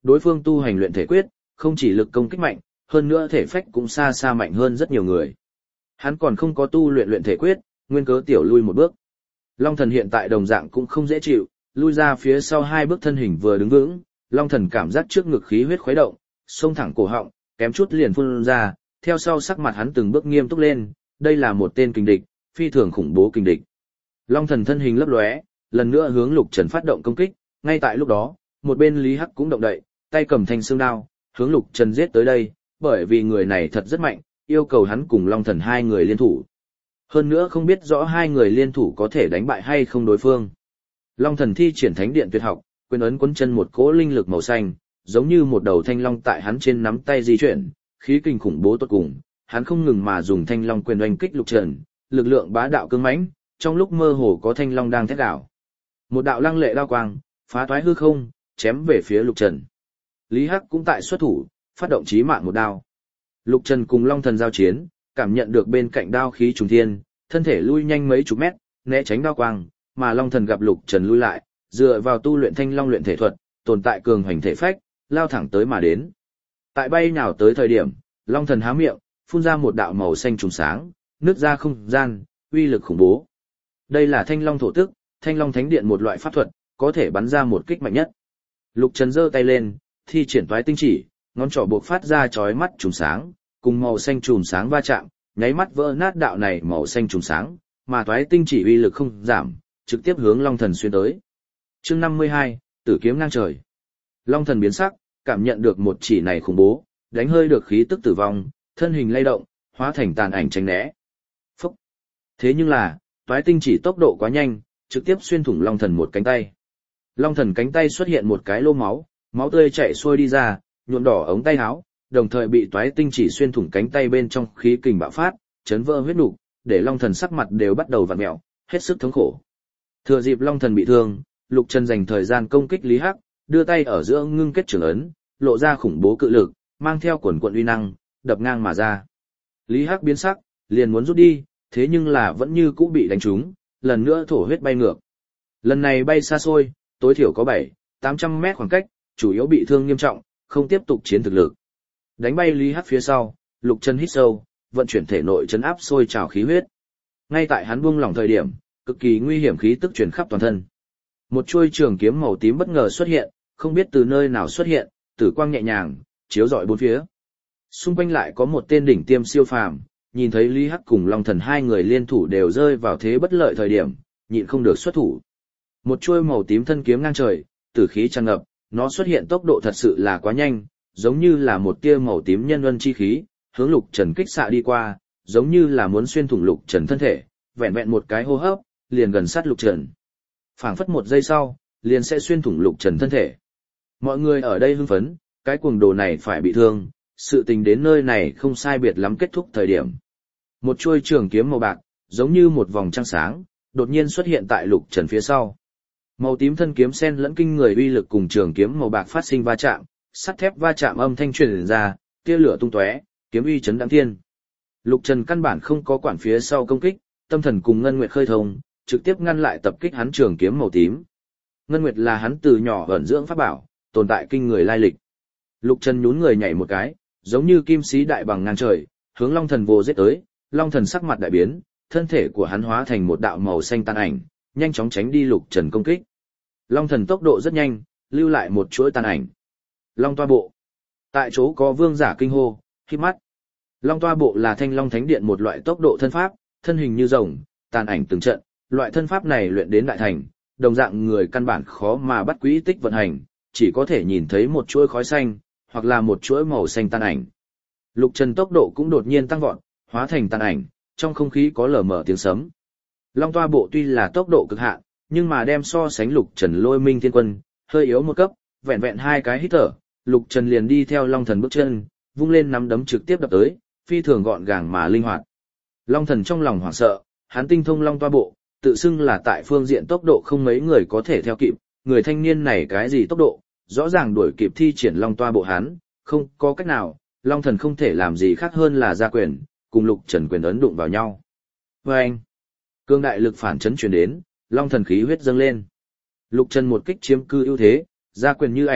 đối phương tu hành luyện thể quyết, không chỉ lực công kích mạnh, hơn nữa thể phách cũng xa xa mạnh hơn rất nhiều người. Hắn còn không có tu luyện luyện thể quyết, nguyên cớ tiểu lui một bước. Long thần hiện tại đồng dạng cũng không dễ chịu, lui ra phía sau 2 bước thân hình vừa đứng vững, Long thần cảm giác trước ngực khí huyết khuấy động, xông thẳng cổ họng, kém chút liền phun ra, theo sau sắc mặt hắn từng bước nghiêm túc lên, đây là một tên kình địch, phi thường khủng bố kình địch. Long thần thân hình lấp lóe, lần nữa hướng Lục Trần phát động công kích, ngay tại lúc đó, một bên Lý Hắc cũng động đậy, tay cầm thanh xương đao, hướng Lục Trần giết tới đây, bởi vì người này thật rất mạnh, yêu cầu hắn cùng Long thần 2 người liên thủ. Hơn nữa không biết rõ 2 người liên thủ có thể đánh bại hay không đối phương. Long thần thi triển thánh điện tuyệt học, quyền ấn quấn chân một cỗ linh lực màu xanh, giống như một đầu thanh long tại hắn trên nắm tay di chuyển, khí kinh khủng bố tột cùng, hắn không ngừng mà dùng thanh long quyền oanh kích Lục Trần, lực lượng bá đạo cứng mãnh, trong lúc mơ hồ có thanh long đang thét đảo. Một đạo lăng lệ đao quang, phá toái hư không, chém về phía Lục Trần. Lý Hắc cũng tại xuất thủ, phát động chí mạng một đao. Lục Trần cùng Long thần giao chiến, cảm nhận được bên cạnh đao khí trùng thiên, thân thể lui nhanh mấy chục mét, né tránh đao quang, mà Long thần gặp Lục Trần lui lại, dựa vào tu luyện thanh long luyện thể thuật, tồn tại cường hoành thể phách, lao thẳng tới mà đến. Tại bay nhào tới thời điểm, Long thần há miệng, phun ra một đạo màu xanh trùng sáng, nứt ra không gian, uy lực khủng bố. Đây là thanh long thổ tức, thanh long thánh điện một loại pháp thuật, có thể bắn ra một kích mạnh nhất. Lục Trần giơ tay lên, thi triển toái tinh chỉ, ngón trỏ buộc phát ra chói mắt trùng sáng, cùng màu xanh trùng sáng va chạm, nháy mắt vỡ nát đạo này màu xanh trùng sáng, mà toái tinh chỉ uy lực không giảm, trực tiếp hướng Long thần xuyên tới. Chương 52, Tử kiếm ngang trời. Long thần biến sắc, cảm nhận được một chỉ này khủng bố, đánh hơi được khí tức tử vong, thân hình lay động, hóa thành tàn ảnh tránh né. Phúc. Thế nhưng là, toái tinh chỉ tốc độ quá nhanh, trực tiếp xuyên thủng Long thần một cánh tay. Long thần cánh tay xuất hiện một cái lô máu, máu tươi chảy xuôi đi ra, nhuộm đỏ ống tay áo, đồng thời bị toái tinh chỉ xuyên thủng cánh tay bên trong khí kình bạo phát, chấn vỡ huyết nục, để Long thần sắc mặt đều bắt đầu vặn mèo, hết sức thống khổ. Thừa dịp Long thần bị thương, Lục Trần dành thời gian công kích Lý Hắc, đưa tay ở giữa ngưng kết trường ấn, lộ ra khủng bố cự lực, mang theo quần quận uy năng, đập ngang mà ra. Lý Hắc biến sắc, liền muốn rút đi, thế nhưng là vẫn như cũ bị đánh trúng, lần nữa thổ huyết bay ngược. Lần này bay xa xôi, tối thiểu có 700-800 mét khoảng cách, chủ yếu bị thương nghiêm trọng, không tiếp tục chiến thực lực. Đánh bay Lý Hắc phía sau, Lục Trần hít sâu, vận chuyển thể nội trấn áp sôi trào khí huyết. Ngay tại hắn buông lỏng thời điểm, cực kỳ nguy hiểm khí tức truyền khắp toàn thân. Một chuôi trường kiếm màu tím bất ngờ xuất hiện, không biết từ nơi nào xuất hiện, tử quang nhẹ nhàng, chiếu rọi bốn phía. Xung quanh lại có một tên đỉnh tiêm siêu phàm, nhìn thấy Lý Hắc cùng Long thần 2 người liên thủ đều rơi vào thế bất lợi thời điểm, nhịn không được xuất thủ. Một chuôi màu tím thân kiếm ngang trời, tử khí tràn ngập, nó xuất hiện tốc độ thật sự là quá nhanh, giống như là một tia màu tím nhân luân chi khí, hướng Lục Trần kích xạ đi qua, giống như là muốn xuyên thủng Lục Trần thân thể, vẹn vẹn một cái hô hấp, liền gần sát Lục Trần. Phảng phất một giây sau, liền sẽ xuyên thủng Lục Trần thân thể. Mọi người ở đây hưng phấn, cái cuồng đồ này phải bị thương, sự tình đến nơi này không sai biệt lắm kết thúc thời điểm. Một chuôi trường kiếm màu bạc, giống như một vòng trăng sáng, đột nhiên xuất hiện tại Lục Trần phía sau. Màu tím thân kiếm xen lẫn kinh người uy lực cùng trường kiếm màu bạc phát sinh va chạm, sắt thép va chạm âm thanh truyền ra, tia lửa tung tóe, kiếm uy chấn đãng thiên. Lục Trần căn bản không có quản phía sau công kích, tâm thần cùng Ngân Nguyệt khơi thông, trực tiếp ngăn lại tập kích hắn trường kiếm màu tím. Ngân Nguyệt là hắn từ nhỏ ẩn dưỡng pháp bảo, tồn tại kinh người lai lịch. Lục Trần nhún người nhảy một cái, giống như kim sĩ đại bằng ngang trời, hướng Long Thần vô giết tới. Long Thần sắc mặt đại biến, thân thể của hắn hóa thành một đạo màu xanh tàn ảnh, nhanh chóng tránh đi Lục Trần công kích. Long Thần tốc độ rất nhanh, lưu lại một chuỗi tàn ảnh. Long toa bộ. Tại chỗ có vương giả kinh hô, híp mắt. Long toa bộ là Thanh Long Thánh Điện một loại tốc độ thân pháp, thân hình như rồng, tàn ảnh từng trận, loại thân pháp này luyện đến đại thành, đồng dạng người căn bản khó mà bắt quỹ tích vận hành, chỉ có thể nhìn thấy một chuỗi khói xanh, hoặc là một chuỗi màu xanh tàn ảnh. Lục Trần tốc độ cũng đột nhiên tăng vọt, hóa thành tàn ảnh, trong không khí có lờ mờ tiếng sấm. Long toa bộ tuy là tốc độ cực hạn, nhưng mà đem so sánh Lục Trần Lôi Minh Thiên Quân, hơi yếu một cấp, vẹn vẹn 2 cái hít thở, Lục Trần liền đi theo Long Thần bước chân, vung lên nắm đấm trực tiếp đập tới, phi thường gọn gàng mà linh hoạt. Long Thần trong lòng hoảng sợ, hắn tinh thông Long toa bộ, tự xưng là tại phương diện tốc độ không mấy người có thể theo kịp, người thanh niên này cái gì tốc độ, rõ ràng đuổi kịp thi triển Long toa bộ hắn, không có cách nào, Long Thần không thể làm gì khác hơn là ra quyền, cùng Lục Trần quyền ấn đụng vào nhau. Và anh, cương đại lực phản chấn truyền đến, Long Thần khí huyết dâng lên. Lục Trần một kích chiếm cư ưu thế, ra quyền như ảnh,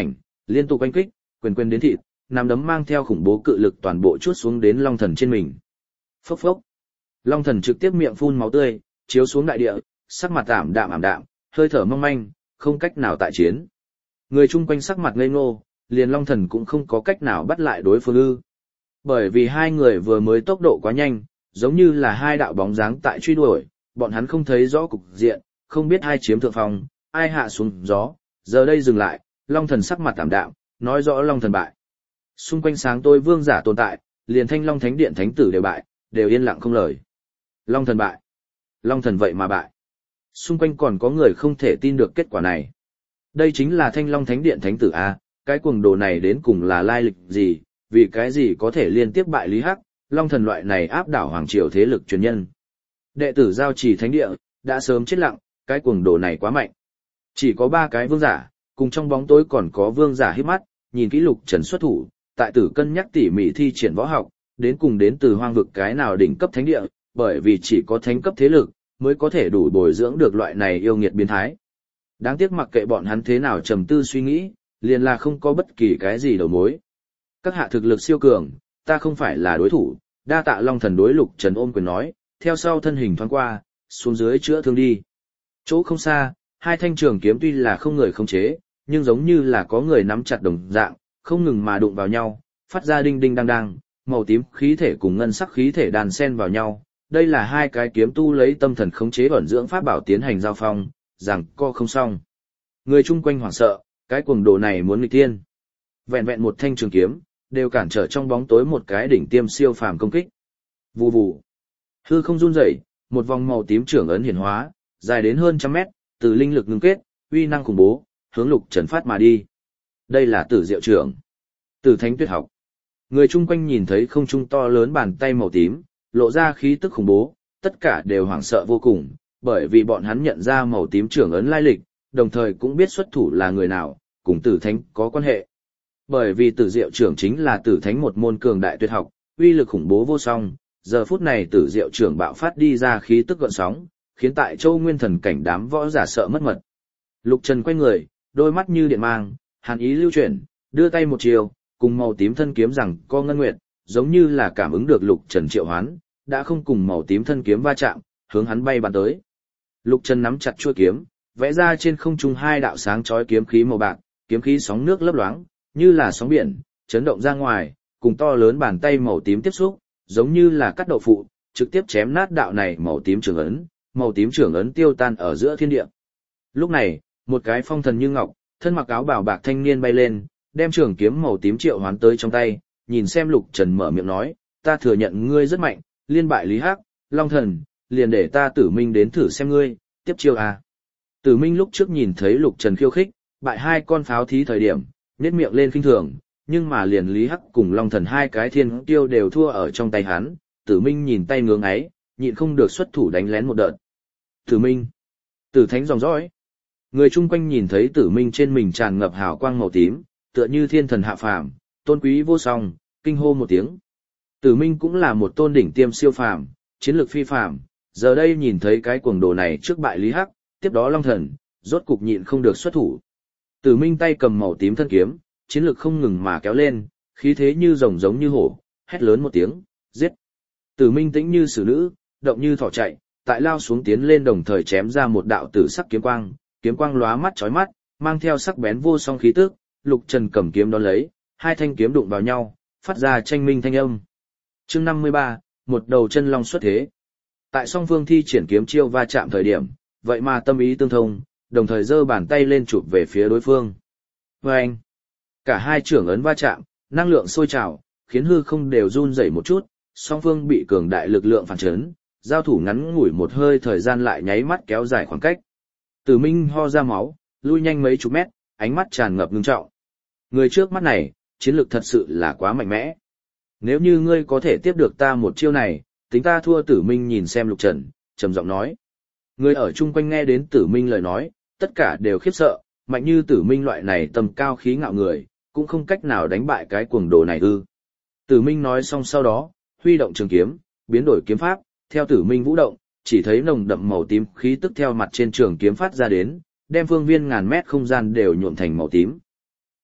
Liên tục oanh kích, quyền quyền đến thịt, nắm đấm mang theo khủng bố cự lực toàn bộ chuốt xuống đến Long Thần trên mình. Phốc phốc. Long Thần trực tiếp miệng phun máu tươi, chiếu xuống đại địa, sắc mặt ảm đạm, hơi thở mong manh, không cách nào tại chiến. Người chung quanh sắc mặt ngây ngô, liền Long Thần cũng không có cách nào bắt lại đối phương ư. Bởi vì hai người vừa mới tốc độ quá nhanh, giống như là hai đạo bóng dáng tại truy đuổi, bọn hắn không thấy rõ cục diện, không biết ai chiếm thượng phong, ai hạ xuống gió. Giờ đây dừng lại, Long Thần sắc mặt tạm đạm, nói rõ Long Thần bại. Xung quanh sáng tối vương giả tồn tại, liền Thanh Long Thánh Điện thánh tử đều bại, đều yên lặng không lời. Long Thần bại. Long Thần vậy mà bại. Xung quanh còn có người không thể tin được kết quả này. Đây chính là Thanh Long Thánh Điện thánh tử A, cái cuồng đồ này đến cùng là lai lịch gì, vì cái gì có thể liên tiếp bại Lý Hắc, Long Thần loại này áp đảo hoàng triều thế lực truyền nhân. Đệ tử giao trì thánh địa, đã sớm chết lặng, cái cuồng đồ này quá mạnh. Chỉ có 3 cái vương giả, cùng trong bóng tối còn có vương giả híp mắt, nhìn kỹ Lục Trần xuất thủ, tại tử cân nhắc tỉ mỉ thi triển võ học, đến cùng đến từ hoang vực cái nào đỉnh cấp thánh địa, bởi vì chỉ có thánh cấp thế lực, mới có thể đủ bồi dưỡng được loại này yêu nghiệt biến thái. Đáng tiếc mặc kệ bọn hắn thế nào trầm tư suy nghĩ, liền là không có bất kỳ cái gì đầu mối. Các hạ thực lực siêu cường, ta không phải là đối thủ, đa tạ Long Thần đối Lục Trần ôm quyền nói, theo sau thân hình thoáng qua, xuống dưới chữa thương đi. Chỗ không xa, 2 thanh trường kiếm tuy là không người khống chế, nhưng giống như là có người nắm chặt đồng dạng, không ngừng mà đụng vào nhau, phát ra đinh đinh đang đang, màu tím khí thể cùng ngân sắc khí thể đàn xen vào nhau. Đây là 2 cái kiếm tu lấy tâm thần khống chế ẩn dưỡng pháp bảo tiến hành giao phong, rằng co không xong. Người chung quanh hoảng sợ, cái cuồng đồ này muốn nghịch thiên. Vẹn vẹn một thanh trường kiếm, đều cản trở trong bóng tối một cái đỉnh tiêm siêu phàm công kích. Vù vù. Hư không run rẩy, một vòng màu tím trưởng ấn hiển hóa, dài đến hơn 100 mét, từ linh lực ngưng kết, uy năng khủng bố, hướng Lục Trần phát mà đi. Đây là Tử Diệu trưởng, Tử Thánh Tuyệt học. Người chung quanh nhìn thấy không trung to lớn bàn tay màu tím, lộ ra khí tức khủng bố, tất cả đều hoảng sợ vô cùng, bởi vì bọn hắn nhận ra màu tím trưởng ấn lai lịch, đồng thời cũng biết xuất thủ là người nào, cùng Tử Thánh có quan hệ. Bởi vì Tử Diệu trưởng chính là Tử Thánh một môn cường đại tuyệt học, uy lực khủng bố vô song, giờ phút này Tử Diệu trưởng bạo phát đi ra khí tức gợn sóng, khiến tại Châu Nguyên Thần cảnh đám võ giả sợ mất mật. Lục Trần quay người, đôi mắt như điện mang, hàn ý lưu chuyển, đưa tay một chiều, cùng màu tím thân kiếm rằng co ngân nguyệt, giống như là cảm ứng được Lục Trần triệu hoán, đã không cùng màu tím thân kiếm va chạm, hướng hắn bay bắn tới. Lục Trần nắm chặt chuôi kiếm, vẽ ra trên không trung 2 đạo sáng chói kiếm khí màu bạc, kiếm khí sóng nước lấp loáng, như là sóng biển, chấn động ra ngoài, cùng to lớn bàn tay màu tím tiếp xúc, giống như là cắt đậu phụ, trực tiếp chém nát đạo này màu tím trưởng ấn tiêu tan ở giữa thiên địa. Lúc này, một cái phong thần như ngọc, thân mặc áo bào bạc thanh niên bay lên, đem trường kiếm màu tím triệu hoán tới trong tay, nhìn xem Lục Trần mở miệng nói, ta thừa nhận ngươi rất mạnh, liên bại Lý Hắc, Long Thần, liền để ta Tử Minh đến thử xem ngươi, tiếp chiêu à. Tử Minh lúc trước nhìn thấy Lục Trần khiêu khích, bại 2 con pháo thí thời điểm, nhếch miệng lên khinh thường, nhưng mà liền Lý Hắc cùng Long Thần 2 cái thiên tiêu đều thua ở trong tay hắn, Tử Minh nhìn tay ngưỡng ấy, nhịn không được xuất thủ đánh lén một đợt. Tử Minh, Tử Thánh dòng dõi. Người chung quanh nhìn thấy Tử Minh trên mình tràn ngập hào quang màu tím, tựa như thiên thần hạ phàm, tôn quý vô song, kinh hô một tiếng. Tử Minh cũng là một tôn đỉnh tiêm siêu phàm, chiến lược phi phàm, giờ đây nhìn thấy cái cuồng đồ này trước bại Lý Hắc, tiếp đó Long Thần, rốt cục nhịn không được xuất thủ. Tử Minh tay cầm màu tím thân kiếm, chiến lược không ngừng mà kéo lên, khí thế như rồng giống như hổ, hét lớn một tiếng, giết. Tử Minh tĩnh như xử nữ, động như thỏ chạy, tại lao xuống tiến lên đồng thời chém ra một đạo tử sắc kiếm quang lóa mắt chói mắt, mang theo sắc bén vô song khí tức. Lục Trần cầm kiếm đón lấy, 2 thanh kiếm đụng vào nhau, phát ra tranh minh thanh âm. Chương 53, một đầu chân long xuất thế. Tại song phương thi triển kiếm chiêu va chạm thời điểm, vậy mà tâm ý tương thông, đồng thời giơ bàn tay lên chụp về phía đối phương. Vâng! Cả 2 trưởng ấn va chạm, năng lượng sôi trào, khiến hư không đều run rẩy một chút, song phương bị cường đại lực lượng phản chấn, giao thủ ngắn ngủi một hơi thời gian lại nháy mắt kéo dài khoảng cách. Tử Minh ho ra máu, lui nhanh mấy chục mét, ánh mắt tràn ngập ngưng trọng. Người trước mắt này, chiến lược thật sự là quá mạnh mẽ. Nếu như ngươi có thể tiếp được ta một chiêu này, tính ta thua. Tử Minh nhìn xem Lục Trần, trầm giọng nói. Người ở chung quanh nghe đến Tử Minh lời nói, tất cả đều khiếp sợ, mạnh như Tử Minh loại này tầm cao khí ngạo người, cũng không cách nào đánh bại cái cuồng đồ này ư. Tử Minh nói xong sau đó, huy động trường kiếm, biến đổi kiếm pháp, theo Tử Minh vũ động, chỉ thấy nồng đậm màu tím khí tức theo mặt trên trường kiếm phát ra đến, đem phương viên ngàn mét không gian đều nhuộm thành màu tím.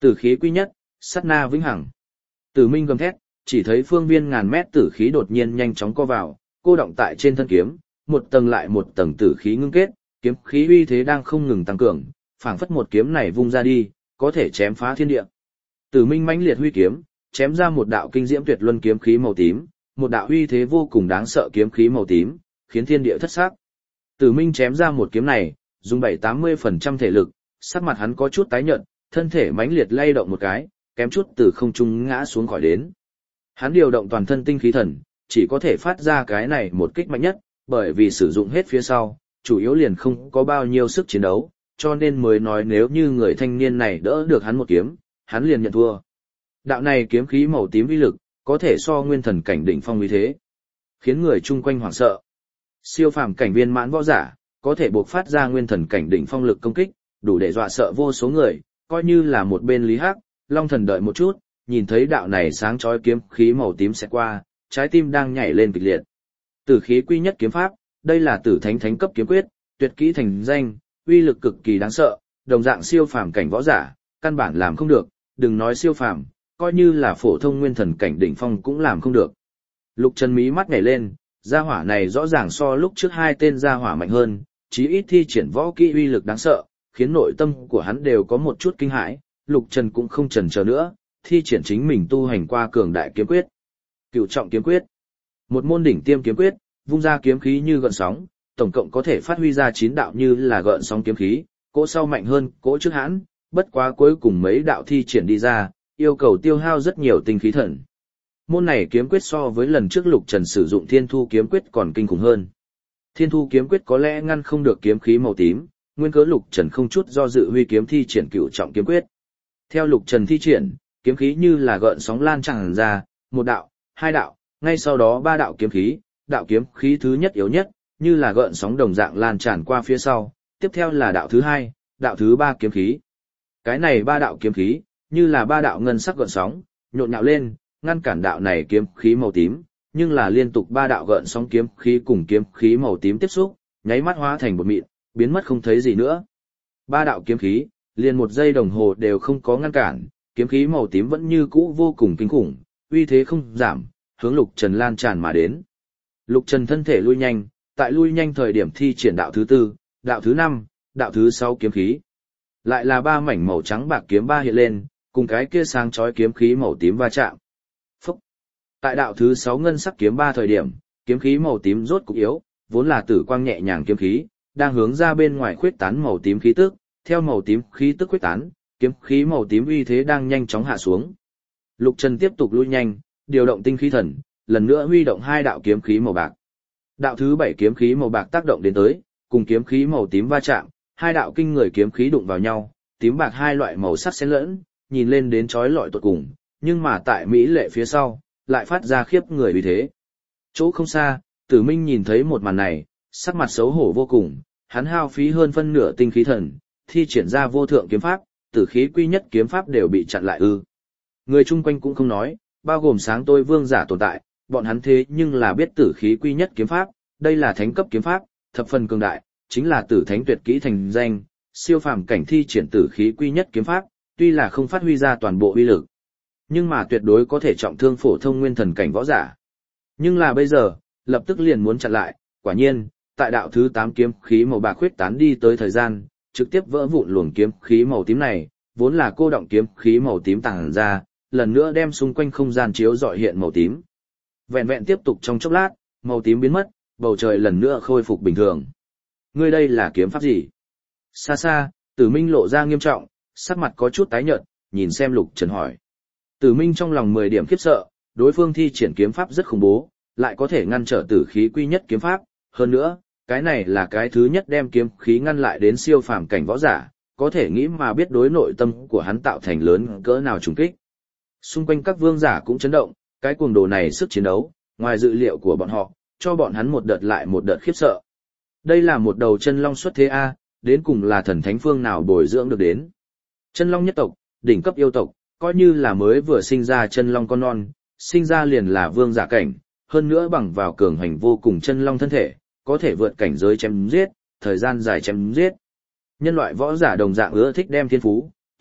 Tử khí quy nhất, sát na vĩnh hằng. Tử Minh gầm thét, chỉ thấy phương viên ngàn mét tử khí đột nhiên nhanh chóng co vào, cô động tại trên thân kiếm, một tầng lại một tầng tử khí ngưng kết, kiếm khí uy thế đang không ngừng tăng cường, phảng phất một kiếm này vung ra đi, có thể chém phá thiên địa. Tử Minh mãnh liệt huy kiếm, chém ra một đạo kinh diễm tuyệt luân kiếm khí màu tím, một đạo uy thế vô cùng đáng sợ kiếm khí màu tím, khiến thiên địa thất sắc. Tử Minh chém ra một kiếm này, dùng 70-80% thể lực, sắc mặt hắn có chút tái nhợt, thân thể mãnh liệt lay động một cái, kém chút từ không trung ngã xuống khỏi đến. Hắn điều động toàn thân tinh khí thần, chỉ có thể phát ra cái này một kích mạnh nhất, bởi vì sử dụng hết phía sau, chủ yếu liền không có bao nhiêu sức chiến đấu, cho nên mới nói nếu như người thanh niên này đỡ được hắn một kiếm, hắn liền nhận thua. Đạo này kiếm khí màu tím uy lực, có thể so nguyên thần cảnh đỉnh phong uy thế, khiến người chung quanh hoảng sợ. Siêu phàm cảnh viên mãn võ giả, có thể buộc phát ra nguyên thần cảnh đỉnh phong lực công kích, đủ để dọa sợ vô số người, coi như là một bên Lý Hắc, Long Thần đợi một chút, nhìn thấy đạo này sáng chói kiếm khí màu tím sẽ qua, trái tim đang nhảy lên kịch liệt. Tử khí quy nhất kiếm pháp, đây là tử thánh thánh cấp kiếm quyết, tuyệt kỹ thành danh, uy lực cực kỳ đáng sợ, đồng dạng siêu phàm cảnh võ giả, căn bản làm không được, đừng nói siêu phàm, coi như là phổ thông nguyên thần cảnh đỉnh phong cũng làm không được. Lục Trần mí mắt nhảy lên, gia hỏa này rõ ràng so lúc trước hai tên gia hỏa mạnh hơn, chí ít thi triển võ kỹ uy lực đáng sợ, khiến nội tâm của hắn đều có một chút kinh hãi. Lục Trần cũng không chần chờ nữa, thi triển chính mình tu hành qua cường đại kiếm quyết. Cửu trọng kiếm quyết, một môn đỉnh tiêm kiếm quyết, vung ra kiếm khí như gợn sóng, tổng cộng có thể phát huy ra 9 đạo như là gợn sóng kiếm khí, cỗ sau mạnh hơn cỗ trước hãn, bất quá cuối cùng mấy đạo thi triển đi ra, yêu cầu tiêu hao rất nhiều tinh khí thần. Môn này kiếm quyết so với lần trước Lục Trần sử dụng Thiên Thu kiếm quyết còn kinh khủng hơn. Thiên Thu kiếm quyết có lẽ ngăn không được kiếm khí màu tím, nguyên cớ Lục Trần không chút do dự huy kiếm thi triển cửu trọng kiếm quyết. Theo Lục Trần thi triển, kiếm khí như là gợn sóng lan tràn ra, một đạo, hai đạo, ngay sau đó ba đạo kiếm khí thứ nhất yếu nhất, như là gợn sóng đồng dạng lan tràn qua phía sau, tiếp theo là đạo thứ hai, đạo thứ ba kiếm khí. Cái này ba đạo kiếm khí, như là ba đạo ngân sắc gợn sóng, nhộn nhạo lên, ngăn cản đạo này kiếm khí màu tím, nhưng là liên tục ba đạo gợn sóng kiếm khí cùng kiếm khí màu tím tiếp xúc, nháy mắt hóa thành bột mịn, biến mất không thấy gì nữa. Ba đạo kiếm khí, liền một giây đồng hồ đều không có ngăn cản, kiếm khí màu tím vẫn như cũ vô cùng kinh khủng, uy thế không giảm, hướng Lục Trần lan tràn mà đến. Lục Trần thân thể lui nhanh, tại lui nhanh thời điểm thi triển đạo thứ tư, đạo thứ năm, đạo thứ sáu kiếm khí. Lại là ba mảnh màu trắng bạc kiếm ba hiện lên, cùng cái kia sáng chói kiếm khí màu tím va chạm. Phúc! Tại đạo thứ 6 ngân sắc kiếm ba thời điểm, kiếm khí màu tím rốt cục yếu, vốn là tử quang nhẹ nhàng kiếm khí, đang hướng ra bên ngoài khuyết tán màu tím khí tức, theo màu tím khí tức khuyết tán, kiếm khí màu tím uy thế đang nhanh chóng hạ xuống. Lục Trần tiếp tục lui nhanh, điều động tinh khí thần, lần nữa huy động hai đạo kiếm khí màu bạc. Đạo thứ 7 kiếm khí màu bạc tác động đến tới, cùng kiếm khí màu tím va chạm, hai đạo kinh người kiếm khí đụng vào nhau, tím bạc hai loại màu sắc xen lẫn, nhìn lên đến chói lọi tột cùng, nhưng mà tại mỹ lệ phía sau, lại phát ra khiếp người uy thế. Chỗ không xa, Tử Minh nhìn thấy một màn này, sắc mặt xấu hổ vô cùng, hắn hao phí hơn phân nửa tinh khí thần, thi triển ra vô thượng kiếm pháp, tử khí quy nhất kiếm pháp đều bị chặn lại ư. Người chung quanh cũng không nói, bao gồm sáng tôi vương giả tồn tại, bọn hắn thế nhưng là biết tử khí quy nhất kiếm pháp, đây là thánh cấp kiếm pháp, thập phần cường đại, chính là tử thánh tuyệt kỹ thành danh, siêu phàm cảnh thi triển tử khí quy nhất kiếm pháp, tuy là không phát huy ra toàn bộ uy lực, nhưng mà tuyệt đối có thể trọng thương phổ thông nguyên thần cảnh võ giả. Nhưng là bây giờ, lập tức liền muốn chặn lại, quả nhiên, tại đạo thứ 8 kiếm khí màu bạc khuyết tán đi tới thời gian, trực tiếp vỡ vụn luồng kiếm khí màu tím này, vốn là cô động kiếm khí màu tím tàng ra, lần nữa đem xung quanh không gian chiếu rọi hiện màu tím. Vẹn vẹn tiếp tục trong chốc lát, màu tím biến mất, bầu trời lần nữa khôi phục bình thường. Ngươi đây là kiếm pháp gì? Xa xa, Tử Minh lộ ra nghiêm trọng, sắc mặt có chút tái nhợt, nhìn xem Lục Trần hỏi. Tử Minh trong lòng 10 điểm khiếp sợ, đối phương thi triển kiếm pháp rất khủng bố, lại có thể ngăn trở tử khí quy nhất kiếm pháp, hơn nữa, cái này là cái thứ nhất đem kiếm khí ngăn lại đến siêu phàm cảnh võ giả, có thể nghĩ mà biết đối nội tâm của hắn tạo thành lớn cỡ nào trùng kích. Xung quanh các vương giả cũng chấn động, cái cuồng đồ này sức chiến đấu, ngoài dự liệu của bọn họ, cho bọn hắn một đợt lại một đợt khiếp sợ. Đây là một đầu chân long xuất thế A, đến cùng là thần thánh phương nào bồi dưỡng được đến. Chân long nhất tộc, đỉnh cấp yêu tộc, coi như là mới vừa sinh ra chân long con non, sinh ra liền là vương giả cảnh, hơn nữa bằng vào cường hành vô cùng chân long thân thể, có thể vượt cảnh giới chém giết, thời gian dài chém giết. Nhân loại võ giả đồng dạng ưa thích đem thiên phú,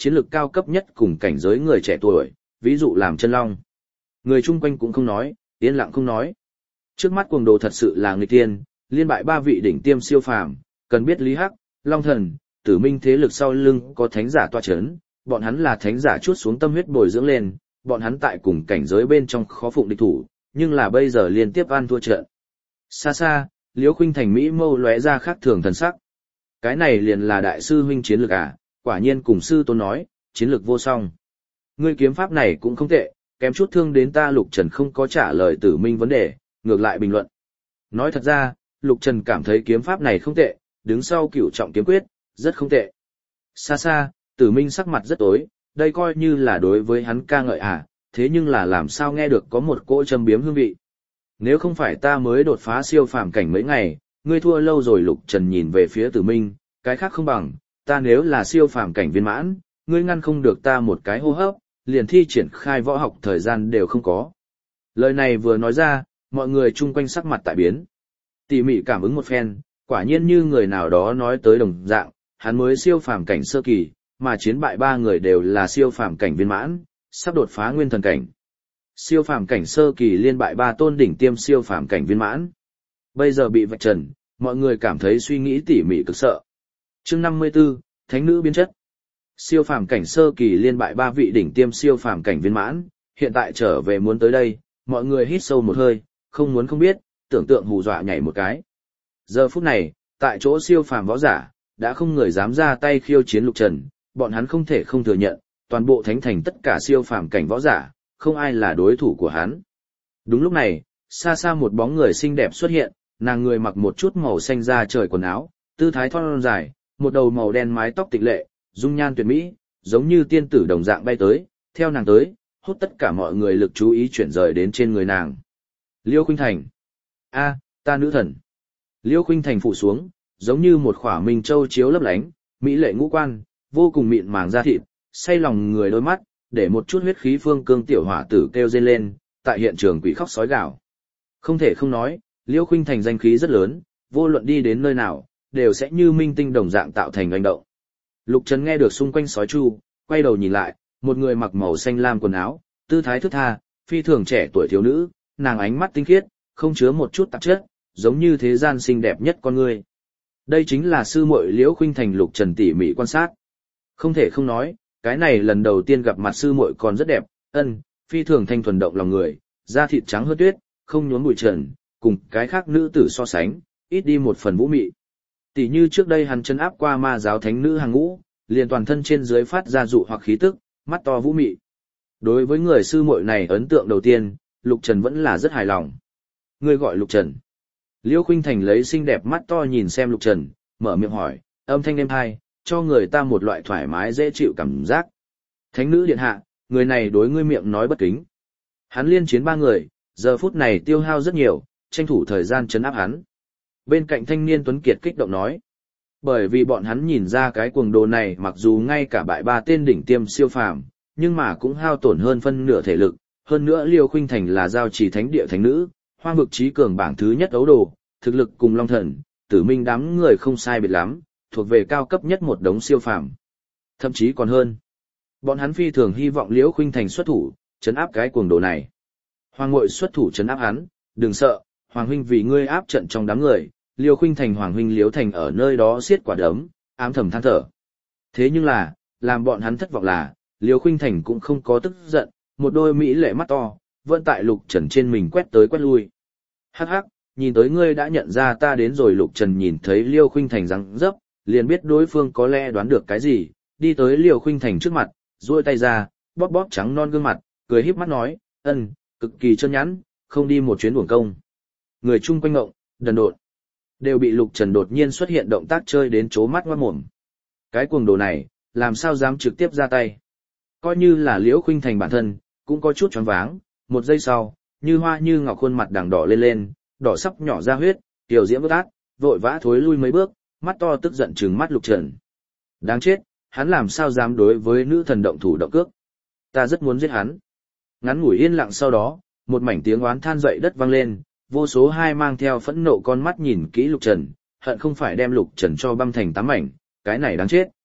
chiến lược cao cấp nhất cùng cảnh giới người trẻ tuổi, ví dụ làm chân long. Người chung quanh cũng không nói, yên lặng không nói. Trước mắt cuồng đồ thật sự là nghịch tiên, liên bại 3 vị đỉnh tiêm siêu phàm, cần biết Lý Hắc, Long Thần, Tử Minh thế lực sau lưng có thánh giả tọa chấn, bọn hắn là thánh giả chuốt xuống tâm huyết bồi dưỡng lên, bọn hắn tại cùng cảnh giới bên trong khó phụng địch thủ, nhưng là bây giờ liên tiếp ăn thua trận. Xa xa, Liễu Khuynh Thành mỹ mâu lóe ra khác thường thần sắc. Cái này liền là đại sư huynh chiến lược à, quả nhiên cùng sư tôn nói, chiến lược vô song. Ngươi kiếm pháp này cũng không tệ, kém chút thương đến ta. Lục Trần không có trả lời Tử Minh vấn đề, ngược lại bình luận. Nói thật ra, Lục Trần cảm thấy kiếm pháp này không tệ, đứng sau Cửu Trọng kiếm quyết, rất không tệ. Xa xa, Tử Minh sắc mặt rất tối, đây coi như là đối với hắn ca ngợi à, thế nhưng là làm sao nghe được có một cỗ châm biếm hương vị. Nếu không phải ta mới đột phá siêu phàm cảnh mấy ngày, ngươi thua lâu rồi. Lục Trần nhìn về phía Tử Minh, cái khác không bằng, ta nếu là siêu phàm cảnh viên mãn, ngươi ngăn không được ta một cái hô hấp, liền thi triển khai võ học thời gian đều không có. Lời này vừa nói ra, mọi người chung quanh sắc mặt tại biến. Tỉ mỉ cảm ứng một phen, quả nhiên như người nào đó nói tới đồng dạng, hắn mới siêu phàm cảnh sơ kỳ, mà chiến bại 3 người đều là siêu phàm cảnh viên mãn, sắp đột phá nguyên thần cảnh. Siêu phàm cảnh sơ kỳ liên bại 3 tôn đỉnh tiêm siêu phàm cảnh viên mãn. Bây giờ bị vạch trần, mọi người cảm thấy suy nghĩ tỉ mỉ cực sợ. Chương 54, Thánh nữ biến chất. Siêu phàm cảnh sơ kỳ liên bại 3 vị đỉnh tiêm siêu phàm cảnh viên mãn, hiện tại trở về muốn tới đây, mọi người hít sâu một hơi, không muốn không biết, tưởng tượng hù dọa nhảy một cái. Giờ phút này, tại chỗ siêu phàm võ giả, đã không người dám ra tay khiêu chiến Lục Trần, bọn hắn không thể không thừa nhận, toàn bộ thánh thành tất cả siêu phàm cảnh võ giả, không ai là đối thủ của hắn. Đúng lúc này, xa xa một bóng người xinh đẹp xuất hiện, nàng người mặc một chút màu xanh da trời quần áo, tư thái thon dài, một đầu màu đen mái tóc tịch lệ, dung nhan tuyệt mỹ, giống như tiên tử đồng dạng bay tới, theo nàng tới, hút tất cả mọi người lực chú ý chuyển rời đến trên người nàng. Liêu Khuynh Thành. A, ta nữ thần. Liêu Khuynh Thành phụ xuống, giống như một khỏa minh châu chiếu lấp lánh, mỹ lệ ngũ quan, vô cùng mịn màng da thịt, say lòng người đôi mắt, để một chút huyết khí phương cương tiểu hỏa tử kêu rên lên, tại hiện trường quỷ khóc sói gào. Không thể không nói, Liêu Khuynh Thành danh khí rất lớn, vô luận đi đến nơi nào, đều sẽ như minh tinh đồng dạng tạo thành hành động. Lục Trần nghe được xung quanh sói chu, quay đầu nhìn lại, một người mặc màu xanh lam quần áo, tư thái thướt tha, phi thường trẻ tuổi thiếu nữ, nàng ánh mắt tinh khiết, không chứa một chút tạp chất, giống như thế gian xinh đẹp nhất con người. Đây chính là sư muội Liễu Khuynh Thành. Lục Trần tỉ mỉ quan sát. Không thể không nói, cái này lần đầu tiên gặp mặt sư muội còn rất đẹp, phi thường thanh thuần động lòng người, da thịt trắng hơn tuyết, không nhuốm bụi trần, cùng cái khác nữ tử so sánh, ít đi một phần vũ mị. Tỷ như trước đây hắn chân áp qua ma giáo thánh nữ hàng ngũ, liền toàn thân trên dưới phát ra dụ hoặc khí tức, mắt to vũ mị. Đối với người sư muội này ấn tượng đầu tiên, Lục Trần vẫn là rất hài lòng. Ngươi gọi Lục Trần. Liêu Khuynh Thành lấy xinh đẹp mắt to nhìn xem Lục Trần, mở miệng hỏi, âm thanh êm tai, cho người ta một loại thoải mái dễ chịu cảm giác. Thánh nữ điện hạ, người này đối ngươi miệng nói bất kính. Hắn liên chiến 3 người, giờ phút này tiêu hao rất nhiều, tranh thủ thời gian trấn áp hắn. Bên cạnh thanh niên Tuấn Kiệt kích động nói. Bởi vì bọn hắn nhìn ra cái cuồng đồ này mặc dù ngay cả bại 3 tên đỉnh tiêm siêu phàm, nhưng mà cũng hao tổn hơn phân nửa thể lực. Hơn nữa Liêu Khuynh Thành là giao trì thánh địa thánh nữ, hoang vực trí cường bảng thứ nhất ấu đồ, thực lực cùng Long Thần, Tử Minh đám người không sai biệt lắm, thuộc về cao cấp nhất một đống siêu phàm. Thậm chí còn hơn. Bọn hắn phi thường hy vọng Liễu Khuynh Thành xuất thủ, trấn áp cái cuồng đồ này. Hoàng ngội xuất thủ trấn áp hắn, đừng sợ, Hoàng huynh vì ngươi áp trận trong đám người. Liễu Khuynh Thành Hoàng huynh Liễu Thành ở nơi đó siết quả đấm, ám thầm than thở. Thế nhưng là, làm bọn hắn thất vọng là, Liễu Khuynh Thành cũng không có tức giận, một đôi mỹ lệ mắt to, vẫn tại Lục Trần trên mình quét tới quét lui. Hắc hắc, nhìn tới ngươi đã nhận ra ta đến rồi. Lục Trần nhìn thấy Liêu Khuynh Thành răng dấp, liền biết đối phương có lẽ đoán được cái gì, đi tới Liêu Khuynh Thành trước mặt, duỗi tay ra, bóp bóp trắng non gương mặt, cười híp mắt nói, cực kỳ chân nhẵn, không đi một chuyến uổng công. Người chung quanh ngộng, đần độn, đều bị Lục Trần đột nhiên xuất hiện động tác chơi đến chố mắt ngoát mồm. Cái cuồng đồ này, làm sao dám trực tiếp ra tay? Coi như là Liễu Khuynh Thành bản thân, cũng có chút choáng váng, một giây sau, như hoa như ngọc khuôn mặt đằng đỏ lên, đỏ sắp nhỏ ra huyết, tiểu diễm bớt át, vội vã thối lui mấy bước, mắt to tức giận trừng mắt Lục Trần. Đáng chết, hắn làm sao dám đối với nữ thần động thủ động cước? Ta rất muốn giết hắn. Ngắn ngủi yên lặng sau đó, một mảnh tiếng oán than dậy đất vang lên, vô số hai mang theo phẫn nộ con mắt nhìn kỹ Lục Trần, hận không phải đem Lục Trần cho băm thành 8 mảnh, cái này đáng chết.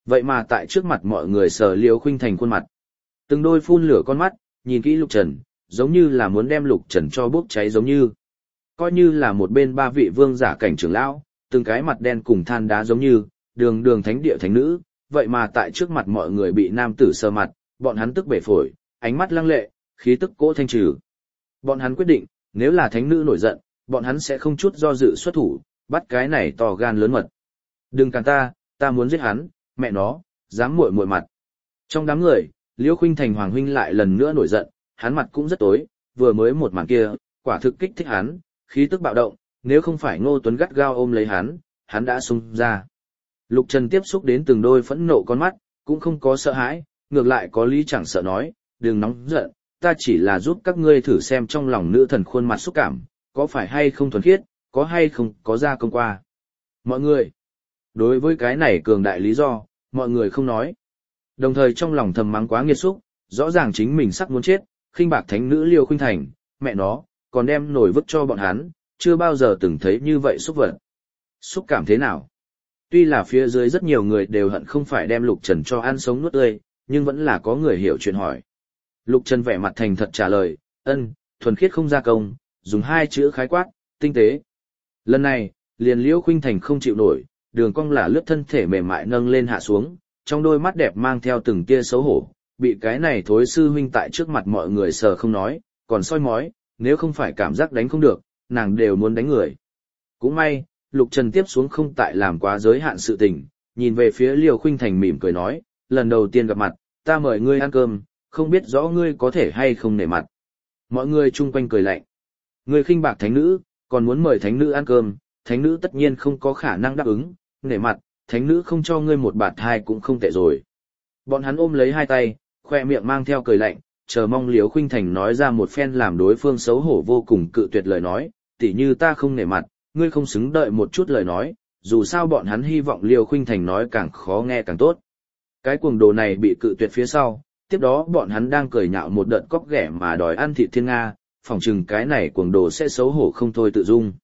Vậy mà tại trước mặt mọi người sờ Liêu Khuynh Thành khuôn mặt. Từng đôi phun lửa con mắt, nhìn kỹ Lục Trần, giống như là muốn đem Lục Trần cho bốc cháy giống như. Coi như là một bên ba vị vương giả cảnh trưởng lão, từng cái mặt đen cùng than đá giống như, đường đường thánh địa thánh nữ, vậy mà tại trước mặt mọi người bị nam tử sờ mặt, bọn hắn tức bể phổi, ánh mắt lăng lệ, khí tức cỗ thanh trừ. Bọn hắn quyết định, nếu là thánh nữ nổi giận, bọn hắn sẽ không chút do dự xuất thủ, bắt cái này to gan lớn mật. Đừng cản ta muốn giết hắn, mẹ nó, dám muội muội mặt. Trong đám người, Liêu Khuynh Thành Hoàng huynh lại lần nữa nổi giận, hắn mặt cũng rất tối, vừa mới một màn kia, quả thực kích thích hắn, khí tức bạo động, nếu không phải Ngô Tuấn gắt gao ôm lấy hắn đã xung ra. Lục Trần tiếp xúc đến từng đôi phẫn nộ con mắt, cũng không có sợ hãi, ngược lại có lý chẳng sợ nói, đừng nóng giận, ta chỉ là giúp các ngươi thử xem trong lòng nữ thần khuôn mặt xúc cảm, có phải hay không thuần khiết, có hay không có ra công qua. Mọi người, đối với cái này cường đại lý do, mọi người không nói. Đồng thời trong lòng thầm mắng quá nghiệt xúc, rõ ràng chính mình sắp muốn chết, khinh bạc thánh nữ Liêu Khuynh Thành, mẹ nó, còn đem nổi vứt cho bọn hắn, chưa bao giờ từng thấy như vậy xúc vật. Xúc cảm thế nào? Tuy là phía dưới rất nhiều người đều hận không phải đem Lục Trần cho ăn sống nuốt tươi, nhưng vẫn là có người hiểu chuyện hỏi. Lục Trần vẻ mặt thành thật trả lời, thuần khiết không gia công, dùng hai chữ khái quát, tinh tế. Lần này, liền Liễu Khuynh Thành không chịu nổi, đường cong là lướt thân thể mềm mại nâng lên hạ xuống, trong đôi mắt đẹp mang theo từng tia xấu hổ, bị cái này thối sư huynh tại trước mặt mọi người sờ không nói, còn soi mói, nếu không phải cảm giác đánh không được, nàng đều muốn đánh người. Cũng may, Lục Trần tiếp xuống không tại làm quá giới hạn sự tình, nhìn về phía Liêu Khuynh Thành mỉm cười nói, lần đầu tiên gặp mặt, ta mời ngươi ăn cơm, không biết rõ ngươi có thể hay không nể mặt. Mọi người chung quanh cười lạnh. Ngươi khinh bạc thánh nữ, còn muốn mời thánh nữ ăn cơm, thánh nữ tất nhiên không có khả năng đáp ứng, nể mặt, thánh nữ không cho ngươi một bạt hai cũng không tệ rồi. Bọn hắn ôm lấy hai tay, khoe miệng mang theo cười lạnh, chờ mong Liêu Khuynh Thành nói ra một phen làm đối phương xấu hổ vô cùng cự tuyệt lời nói, tỉ như ta không nể mặt, ngươi không xứng đợi một chút lời nói, dù sao bọn hắn hy vọng Liêu Khuynh Thành nói càng khó nghe càng tốt. Cái cuồng đồ này bị cự tuyệt phía sau, tiếp đó bọn hắn đang cười nhạo một đợt cóc ghẻ mà đòi ăn thịt thiên Nga, phỏng chừng cái này cuồng đồ sẽ xấu hổ không thôi tự dung.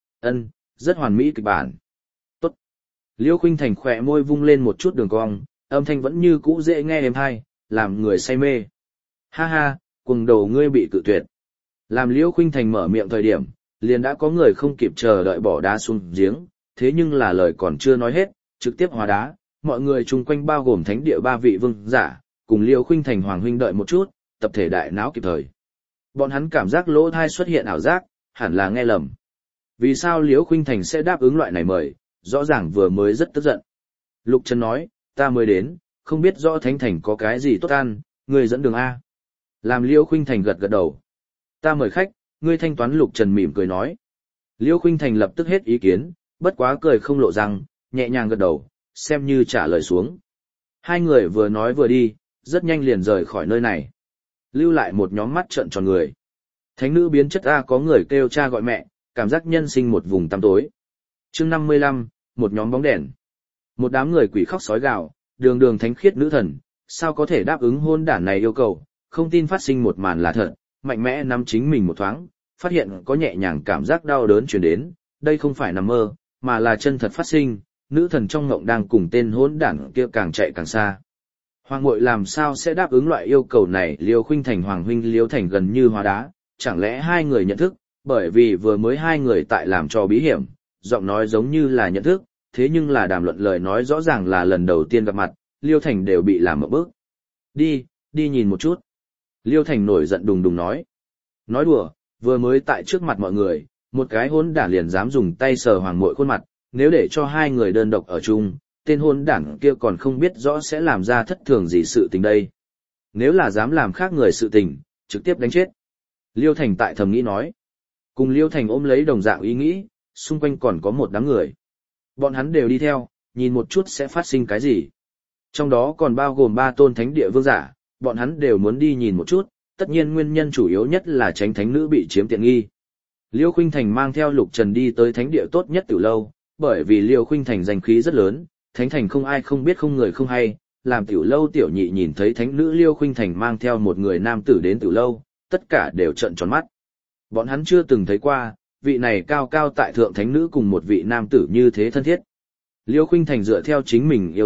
Rất hoàn mỹ kịch bản. Tốt. Liêu Khuynh Thành khỏe môi vung lên một chút đường cong, âm thanh vẫn như cũ dễ nghe êm hay, làm người say mê. Ha ha, cuồng đồ ngươi bị cự tuyệt. Làm Liêu Khuynh Thành mở miệng thời điểm, liền đã có người không kịp chờ đợi bỏ đá xuống giếng, thế nhưng là lời còn chưa nói hết, trực tiếp hóa đá, mọi người chung quanh bao gồm thánh địa ba vị vương giả, cùng Liêu Khuynh Thành Hoàng huynh đợi một chút, tập thể đại náo kịp thời. Bọn hắn cảm giác lỗ thai xuất hiện ảo giác, hẳn là nghe lầm. Vì sao Liêu Khuynh Thành sẽ đáp ứng loại này mời, rõ ràng vừa mới rất tức giận. Lục Trần nói, ta mới đến, không biết rõ Thánh Thành có cái gì tốt ăn, người dẫn đường A. Làm Liêu Khuynh Thành gật gật đầu. Ta mời khách, ngươi thanh toán. Lục Trần mỉm cười nói. Liêu Khuynh Thành lập tức hết ý kiến, bất quá cười không lộ răng, nhẹ nhàng gật đầu, xem như trả lời xuống. Hai người vừa nói vừa đi, rất nhanh liền rời khỏi nơi này. Lưu lại một nhóm mắt trợn tròn người. Thánh nữ biến chất A, có người kêu cha gọi mẹ, cảm giác nhân sinh một vùng tăm tối. Chương 55, một nhóm bóng đèn. Một đám người quỷ khóc sói gào, đường đường thánh khiết nữ thần, sao có thể đáp ứng hôn đản này yêu cầu, không tin phát sinh một màn là thật, mạnh mẽ nắm chính mình một thoáng, phát hiện có nhẹ nhàng cảm giác đau đớn truyền đến, đây không phải nằm mơ, mà là chân thật phát sinh, nữ thần trong ngộng đang cùng tên hỗn đản kia càng chạy càng xa. Hoàng muội làm sao sẽ đáp ứng loại yêu cầu này? Liêu Khuynh Thành Hoàng huynh Liêu Thành gần như hóa đá, chẳng lẽ hai người nhận thức, bởi vì vừa mới hai người tại làm trò bí hiểm, giọng nói giống như là nhận thức, thế nhưng là đàm luận lời nói rõ ràng là lần đầu tiên gặp mặt, Liêu Thành đều bị làm một bước. Đi nhìn một chút. Liêu Thành nổi giận đùng đùng nói. Nói đùa, vừa mới tại trước mặt mọi người, một cái hỗn đản liền dám dùng tay sờ hoàng muội khuôn mặt, nếu để cho hai người đơn độc ở chung, tên hỗn đản kia còn không biết rõ sẽ làm ra thất thường gì sự tình đây. Nếu là dám làm khác người sự tình, trực tiếp đánh chết. Liêu Thành tại thầm nghĩ nói. Cùng Liêu Thành ôm lấy đồng dạng ý nghĩ, xung quanh còn có một đám người. Bọn hắn đều đi theo, nhìn một chút sẽ phát sinh cái gì. Trong đó còn bao gồm 3 tôn thánh địa vương giả, bọn hắn đều muốn đi nhìn một chút, tất nhiên nguyên nhân chủ yếu nhất là tránh thánh nữ bị chiếm tiện nghi. Liêu Khuynh Thành mang theo Lục Trần đi tới thánh địa tốt nhất tiểu lâu, bởi vì Liêu Khuynh Thành danh khí rất lớn, thánh thành không ai không biết không người không hay, làm tiểu lâu tiểu nhị nhìn thấy thánh nữ Liêu Khuynh Thành mang theo một người nam tử đến tiểu lâu, tất cả đều trợn tròn mắt. Bọn hắn chưa từng thấy qua, vị này cao cao tại thượng thánh nữ cùng một vị nam tử như thế thân thiết. Liêu Khuynh Thành dựa theo chính mình yêu thích,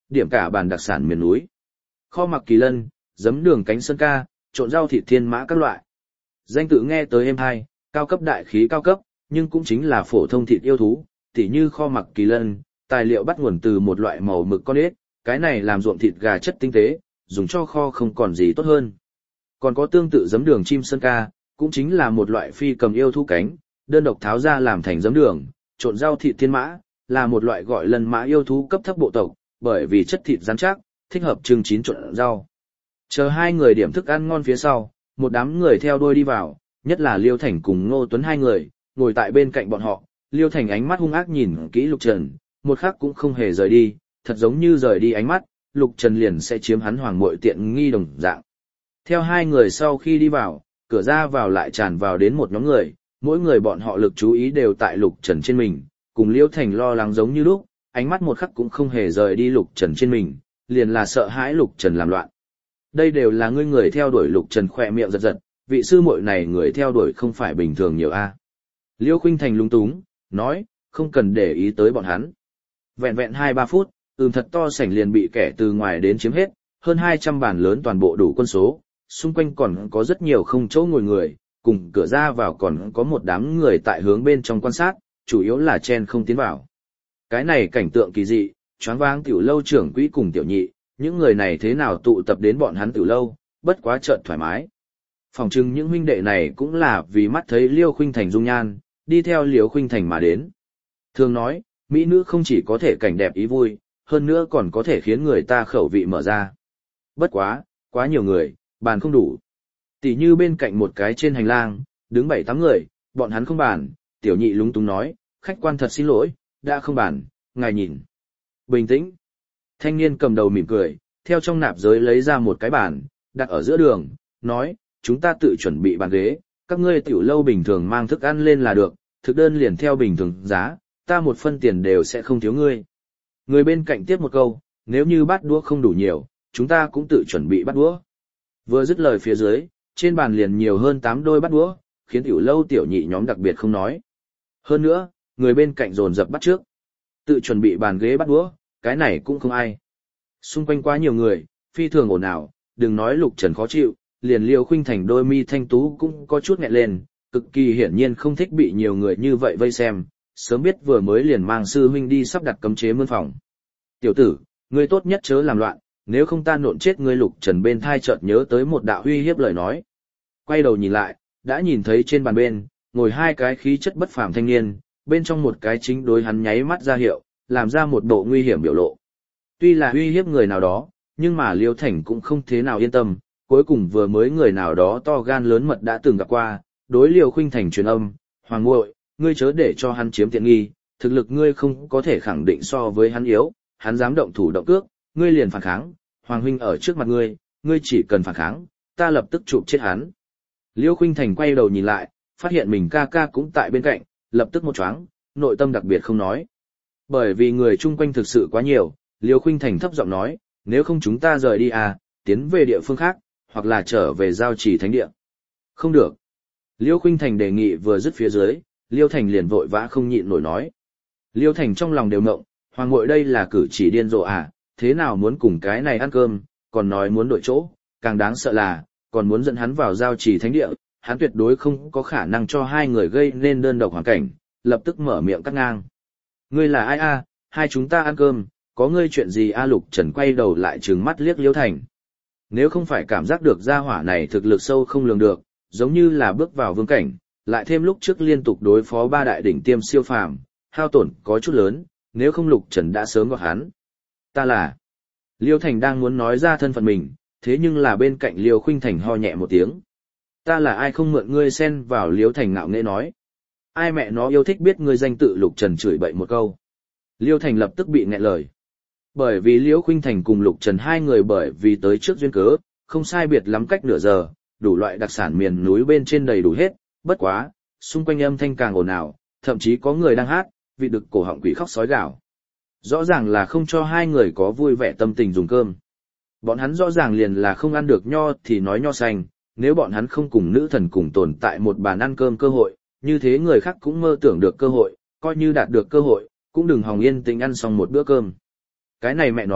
điểm cả bàn đặc sản miền núi. Kho mặc kỳ lân, giấm đường cánh sơn ca, trộn rau thịt thiên mã các loại. Danh tự nghe tới êm hay, cao cấp đại khí cao cấp, nhưng cũng chính là phổ thông thịt yêu thú, tỉ như kho mặc kỳ lân, tài liệu bắt nguồn từ một loại màu mực con ếch, cái này làm ruộng thịt gà chất tinh tế, dùng cho kho không còn gì tốt hơn. Còn có tương tự giấm đường chim sơn ca, cũng chính là một loại phi cầm yêu thú cánh, đơn độc tháo ra làm thành giấm đường, trộn rau thịt thiên mã, là một loại gọi lân mã yêu thú cấp thấp bộ tộc, bởi vì chất thịt rắn chắc, thích hợp trưng chín trộn rau. Chờ hai người điểm thức ăn ngon phía sau, một đám người theo đuôi đi vào, nhất là Liêu Thành cùng Ngô Tuấn hai người, ngồi tại bên cạnh bọn họ, Liêu Thành ánh mắt hung ác nhìn kỹ Lục Trần, một khắc cũng không hề rời đi, thật giống như rời đi ánh mắt, Lục Trần liền sẽ chiếm hắn hoàng muội tiện nghi đồng dạng. Theo hai người sau khi đi vào, cửa ra vào lại tràn vào đến một nhóm người, mỗi người bọn họ lực chú ý đều tại Lục Trần trên mình, cùng Liêu Thành lo lắng giống như lúc, ánh mắt một khắc cũng không hề rời đi Lục Trần trên mình, liền là sợ hãi Lục Trần làm loạn. Đây đều là ngươi người theo đuổi. Lục Trần khỏe miệng giật giật, vị sư muội này người theo đuổi không phải bình thường nhiều a. Liêu Khuynh Thành lung túng, nói, không cần để ý tới bọn hắn. Vẹn vẹn 2-3 phút, thật to sảnh liền bị kẻ từ ngoài đến chiếm hết, hơn 200 bàn lớn toàn bộ đủ quân số, xung quanh còn có rất nhiều không chỗ ngồi người, cùng cửa ra vào còn có một đám người tại hướng bên trong quan sát, chủ yếu là chen không tiến vào. Cái này cảnh tượng kỳ dị, choáng váng tiểu lâu trưởng quỹ cùng tiểu nhị, những người này thế nào tụ tập đến bọn hắn tiểu lâu, bất quá chợt thoải mái. Phòng trưng những huynh đệ này cũng là vì mắt thấy Liêu Khuynh Thành dung nhan, đi theo Liêu Khuynh Thành mà đến. Thường nói, mỹ nữ không chỉ có thể cảnh đẹp ý vui, hơn nữa còn có thể khiến người ta khẩu vị mở ra. Bất quá, quá nhiều người, bàn không đủ. Tỷ như bên cạnh một cái trên hành lang, đứng 7-8 người, bọn hắn không bàn, tiểu nhị lúng túng nói, khách quan thật xin lỗi, đã không bàn, ngài nhìn. Bình tĩnh. Thanh niên cầm đầu mỉm cười, theo trong nạp giới lấy ra một cái bàn, đặt ở giữa đường, nói, chúng ta tự chuẩn bị bàn ghế, các ngươi tiểu lâu bình thường mang thức ăn lên là được, thực đơn liền theo bình thường giá, ta một phân tiền đều sẽ không thiếu ngươi. Người bên cạnh tiếp một câu, nếu như bát đũa không đủ nhiều, chúng ta cũng tự chuẩn bị bát đũa. Vừa dứt lời phía dưới, trên bàn liền nhiều hơn 8 đôi bát đũa, khiến tiểu lâu tiểu nhị nhóm đặc biệt không nói. Hơn nữa, người bên cạnh dồn dập bắt trước. Tự chuẩn bị bàn ghế bát đũa, cái này cũng không ai. Xung quanh quá nhiều người, phi thường ồn ào, đừng nói Lục Trần khó chịu, liền Liêu Khuynh Thành đôi mi thanh tú cũng có chút nghẹn lên, cực kỳ hiển nhiên không thích bị nhiều người như vậy vây xem, sớm biết vừa mới liền mang sư huynh đi sắp đặt cấm chế mươn phòng. Tiểu tử, ngươi tốt nhất chớ làm loạn, nếu không ta nộn chết ngươi. Lục Trần bên thai chợt nhớ tới một đạo uy hiếp lời nói. Quay đầu nhìn lại, đã nhìn thấy trên bàn bên, ngồi hai cái khí chất bất phàm thanh niên, bên trong một cái chính đối hắn nháy mắt ra hiệu, làm ra một bộ nguy hiểm biểu lộ. Tuy là uy hiếp người nào đó, nhưng mà Liêu Thành cũng không thế nào yên tâm, cuối cùng vừa mới người nào đó to gan lớn mật đã từng gặp qua, đối Liêu Khuynh Thành truyền âm, hoàng muội, ngươi chớ để cho hắn chiếm tiện nghi, thực lực ngươi không có thể khẳng định so với hắn yếu, hắn dám động thủ động cước, ngươi liền phản kháng, hoàng huynh ở trước mặt ngươi, ngươi chỉ cần phản kháng, ta lập tức chụp chết hắn. Liêu Khuynh Thành quay đầu nhìn lại, phát hiện mình ca ca cũng tại bên cạnh, lập tức một choáng, nội tâm đặc biệt không nói. Bởi vì người chung quanh thực sự quá nhiều, Liêu Khuynh Thành thấp giọng nói, nếu không chúng ta rời đi à, tiến về địa phương khác, hoặc là trở về giao trì thánh địa. Không được. Liêu Khuynh Thành đề nghị vừa dứt phía dưới, Liêu Thành liền vội vã không nhịn nổi nói. Liêu Thành trong lòng đều ngộng, hoàng muội đây là cử chỉ điên rồ à, thế nào muốn cùng cái này ăn cơm, còn nói muốn đổi chỗ, càng đáng sợ là, còn muốn dẫn hắn vào giao trì thánh địa, hắn tuyệt đối không có khả năng cho hai người gây nên đơn độc hoàn cảnh, lập tức mở miệng cắt ngang. Ngươi là ai a? Hai chúng ta ăn cơm, có ngươi chuyện gì a? Lục Trần quay đầu lại trừng mắt liếc Liêu Thành. Nếu không phải cảm giác được gia hỏa này thực lực sâu không lường được, giống như là bước vào vương cảnh, lại thêm lúc trước liên tục đối phó 3 đại đỉnh tiêm siêu phàm, hao tổn có chút lớn, nếu không Lục Trần đã sớm gọi hắn. Ta là... Liêu Thành đang muốn nói ra thân phận mình, thế nhưng là bên cạnh Liêu Khuynh Thành ho nhẹ một tiếng. Ta là ai không mượn ngươi xen vào. Liêu Thành ngạo nghễ nói. Ai mẹ nó yêu thích biết ngươi danh tự. Lục Trần chửi bậy một câu. Liêu Thành lập tức bị nghẹn lời. Bởi vì Liêu Khuynh Thành cùng Lục Trần hai người bởi vì tới trước duyên cớ, không sai biệt lắm cách nửa giờ, đủ loại đặc sản miền núi bên trên đầy đủ hết, bất quá, xung quanh âm thanh càng ồn ào, thậm chí có người đang hát, vị đực cổ họng quỷ khóc sói gào. Rõ ràng là không cho hai người có vui vẻ tâm tình dùng cơm. Bọn hắn rõ ràng liền là không ăn được nho thì nói nho xanh, nếu bọn hắn không cùng nữ thần cùng tồn tại một bàn ăn cơm cơ hội, như thế người khác cũng mơ tưởng được cơ hội, coi như đạt được cơ hội, cũng đừng hòng yên tĩnh ăn xong một bữa cơm. Cái này mẹ nó,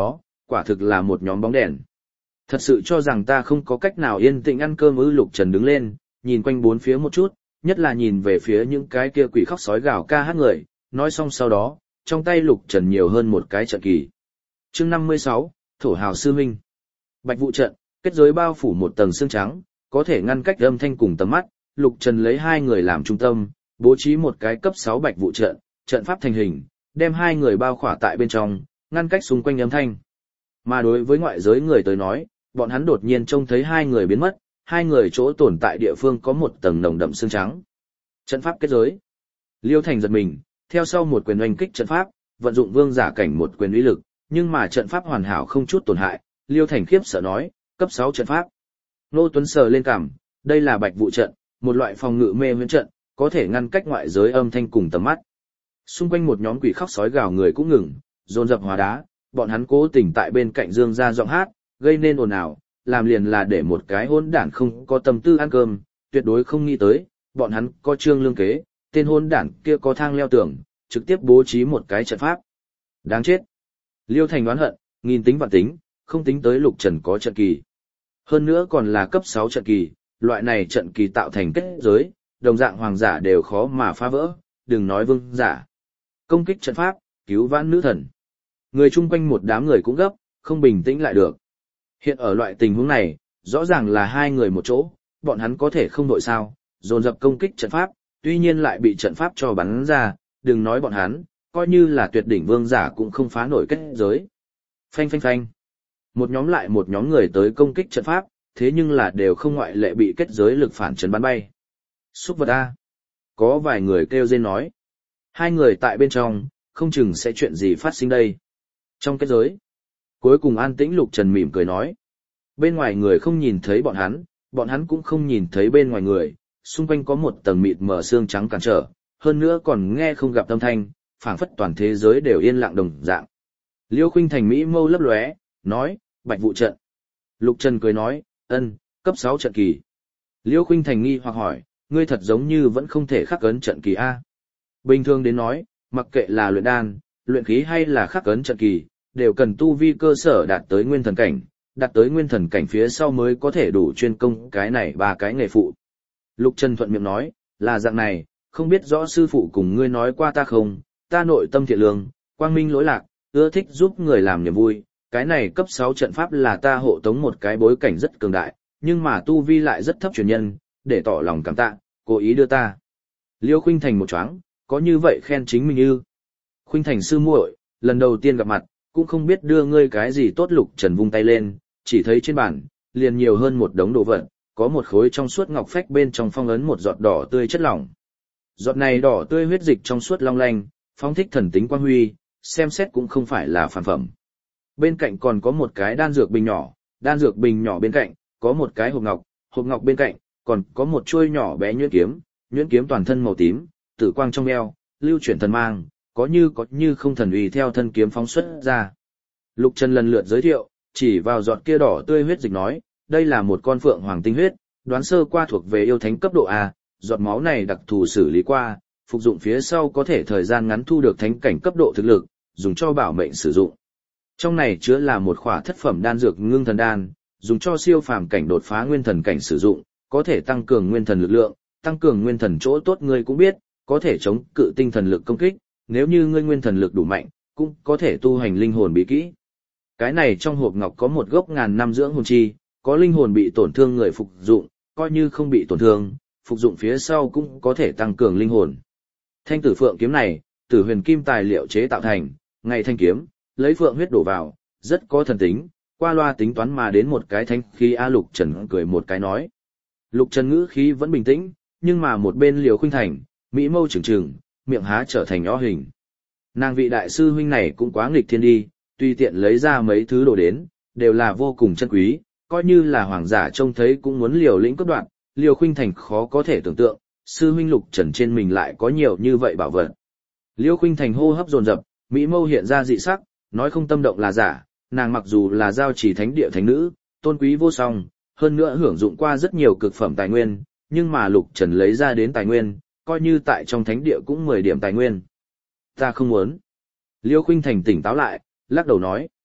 quả thực là một nhóm bóng đèn. Thật sự cho rằng ta không có cách nào yên tĩnh ăn cơm ư? Lục Trần đứng lên, nhìn quanh bốn phía một chút, nhất là nhìn về phía những cái kia quỷ khóc sói gào ca hát người, nói xong sau đó, trong tay Lục Trần nhiều hơn một cái trận kỳ. Chương 56, Thổ Hào Sư Minh. Bạch vụ trận, kết giới bao phủ một tầng xương trắng, có thể ngăn cách âm thanh cùng tầm mắt. Lục Trần lấy hai người làm trung tâm, bố trí một cái cấp 6 bạch vụ trận, trận pháp thành hình, đem hai người bao khỏa tại bên trong, ngăn cách xung quanh âm thanh. Mà đối với ngoại giới người tới nói, bọn hắn đột nhiên trông thấy hai người biến mất, hai người chỗ tồn tại địa phương có một tầng nồng đậm xương trắng. Trận pháp kết giới. Liêu Thành giật mình, theo sau một quyền oanh kích trận pháp, vận dụng vương giả cảnh một quyền uy lực, nhưng mà trận pháp hoàn hảo không chút tổn hại. Liêu Thành khiếp sợ nói, cấp 6 trận pháp. Nô Tuấn sờ lên cằm, đây là bạch vụ trận, một loại phòng ngự mê huyễn trận, có thể ngăn cách ngoại giới âm thanh cùng tầm mắt. Xung quanh một nhóm quỷ khóc sói gào người cũng ngừng, dồn dập hóa đá, bọn hắn cố tình tại bên cạnh dương ra giọng hát, gây nên ồn ào, làm liền là để một cái hỗn đản không có tâm tư ăn cơm, tuyệt đối không nghĩ tới, bọn hắn có trương lương kế, tên hỗn đản kia có thang leo tường, trực tiếp bố trí một cái trận pháp. Đáng chết. Liêu Thành đoán hận, nghìn tính vạn tính, không tính tới Lục Trần có trận kỳ. Hơn nữa còn là cấp 6 trận kỳ, loại này trận kỳ tạo thành kết giới, đồng dạng hoàng giả đều khó mà phá vỡ, đừng nói vương giả. Công kích trận pháp, cứu vãn nữ thần. Người chung quanh một đám người cũng gấp, không bình tĩnh lại được. Hiện ở loại tình huống này, rõ ràng là hai người một chỗ, bọn hắn có thể không đội sao, dồn dập công kích trận pháp, tuy nhiên lại bị trận pháp cho bắn ra, đừng nói bọn hắn, coi như là tuyệt đỉnh vương giả cũng không phá nổi kết giới. Phanh phanh phanh. Một nhóm lại một nhóm người tới công kích trận pháp, thế nhưng là đều không ngoại lệ bị kết giới lực phản chấn bắn bay. Xúc vật A. Có vài người kêu rên nói. Hai người tại bên trong, không chừng sẽ chuyện gì phát sinh đây. Trong kết giới. Cuối cùng an tĩnh. Lục Trần mỉm cười nói. Bên ngoài người không nhìn thấy bọn hắn cũng không nhìn thấy bên ngoài người, xung quanh có một tầng mịt mờ xương trắng cản trở, hơn nữa còn nghe không gặp âm thanh, phảng phất toàn thế giới đều yên lặng đồng dạng. Liêu Khuynh Thành mỹ mâu lấp lóe, nói, bạch vụ trận. Lục Trần cười nói, ân, cấp 6 trận kỳ. Liêu Khuynh Thành nghi hoặc hỏi, ngươi thật giống như vẫn không thể khắc ấn trận kỳ A. Bình thường đến nói, mặc kệ là luyện đan, luyện khí hay là khắc ấn trận kỳ, đều cần tu vi cơ sở đạt tới nguyên thần cảnh, đạt tới nguyên thần cảnh phía sau mới có thể đủ chuyên công cái này ba cái nghề phụ. Lục Trần thuận miệng nói, là dạng này, không biết rõ sư phụ cùng ngươi nói qua ta không, ta nội tâm thiện lương, quang minh lỗi lạc, ưa thích giúp người làm niềm vui, cái này cấp 6 trận pháp là ta hộ tống một cái bối cảnh rất cường đại, nhưng mà tu vi lại rất thấp truyền nhân, để tỏ lòng cảm tạ, cố ý đưa ta. Liêu Khuynh Thành một choáng, có như vậy khen chính mình ư? Khuynh Thành sư muội, lần đầu tiên gặp mặt, cũng không biết đưa ngươi cái gì tốt. Lục Trần vung tay lên, chỉ thấy trên bàn, liền nhiều hơn một đống đồ vật, có một khối trong suốt ngọc phách bên trong phong ấn một giọt đỏ tươi chất lỏng. Giọt này đỏ tươi huyết dịch trong suốt long lanh, phóng thích thần tính quang huy, xem xét cũng không phải là phản phẩm. Bên cạnh còn có một cái đan dược bình nhỏ, đan dược bình nhỏ bên cạnh, có một cái hộp ngọc bên cạnh, còn có một chuôi nhỏ bé nhuyễn kiếm toàn thân màu tím, tử quang trong eo, lưu chuyển thần mang, có như không thần uy theo thân kiếm phóng xuất ra. Lục Trần lần lượt giới thiệu, chỉ vào giọt kia đỏ tươi huyết dịch nói, đây là một con phượng hoàng tinh huyết, đoán sơ qua thuộc về yêu thánh cấp độ A, giọt máu này đặc thù xử lý qua, phục dụng phía sau có thể thời gian ngắn thu được thánh cảnh cấp độ thực lực, dùng cho bảo mệnh sử dụng. Trong này chứa là một khỏa thất phẩm đan dược ngưng thần đan, dùng cho siêu phàm cảnh đột phá nguyên thần cảnh sử dụng, có thể tăng cường nguyên thần lực lượng, tăng cường nguyên thần chỗ tốt ngươi cũng biết, có thể chống cự tinh thần lực công kích, nếu như ngươi nguyên thần lực đủ mạnh, cũng có thể tu hành linh hồn bí kỹ. Cái này trong hộp ngọc có một gốc ngàn năm dưỡng hồn chi, có linh hồn bị tổn thương người phục dụng, coi như không bị tổn thương, phục dụng phía sau cũng có thể tăng cường linh hồn. Thanh tử phượng kiếm này, tử huyền kim tài liệu chế tạo thành, ngày thanh kiếm, lấy phượng huyết đổ vào, rất có thần tính, qua loa tính toán mà đến một cái thanh khí. A. Lục Trần cười một cái nói. Lục Trần ngữ khí vẫn bình tĩnh, nhưng mà một bên Liều Khuynh Thành, mỹ mâu trừng trừng, miệng há trở thành nhỏ hình. Nàng vị đại sư huynh này cũng quá nghịch thiên đi, tùy tiện lấy ra mấy thứ đồ đến, đều là vô cùng chân quý, coi như là hoàng giả trông thấy cũng muốn liều lĩnh cướp đoạt. Liều Khuynh Thành khó có thể tưởng tượng, sư huynh Lục Trần trên mình lại có nhiều như vậy bảo vật. Liêu Khuynh Thành hô hấp dồn dập, mỹ mâu hiện ra dị sắc, nói không tâm động là giả, nàng mặc dù là giao trì thánh địa thánh nữ, tôn quý vô song, hơn nữa hưởng dụng qua rất nhiều cực phẩm tài nguyên, nhưng mà Lục Trần lấy ra đến tài nguyên, coi như tại trong thánh địa cũng 10 điểm tài nguyên. Ta không muốn. Liêu Khuynh Thành tỉnh táo lại, lắc đầu nói.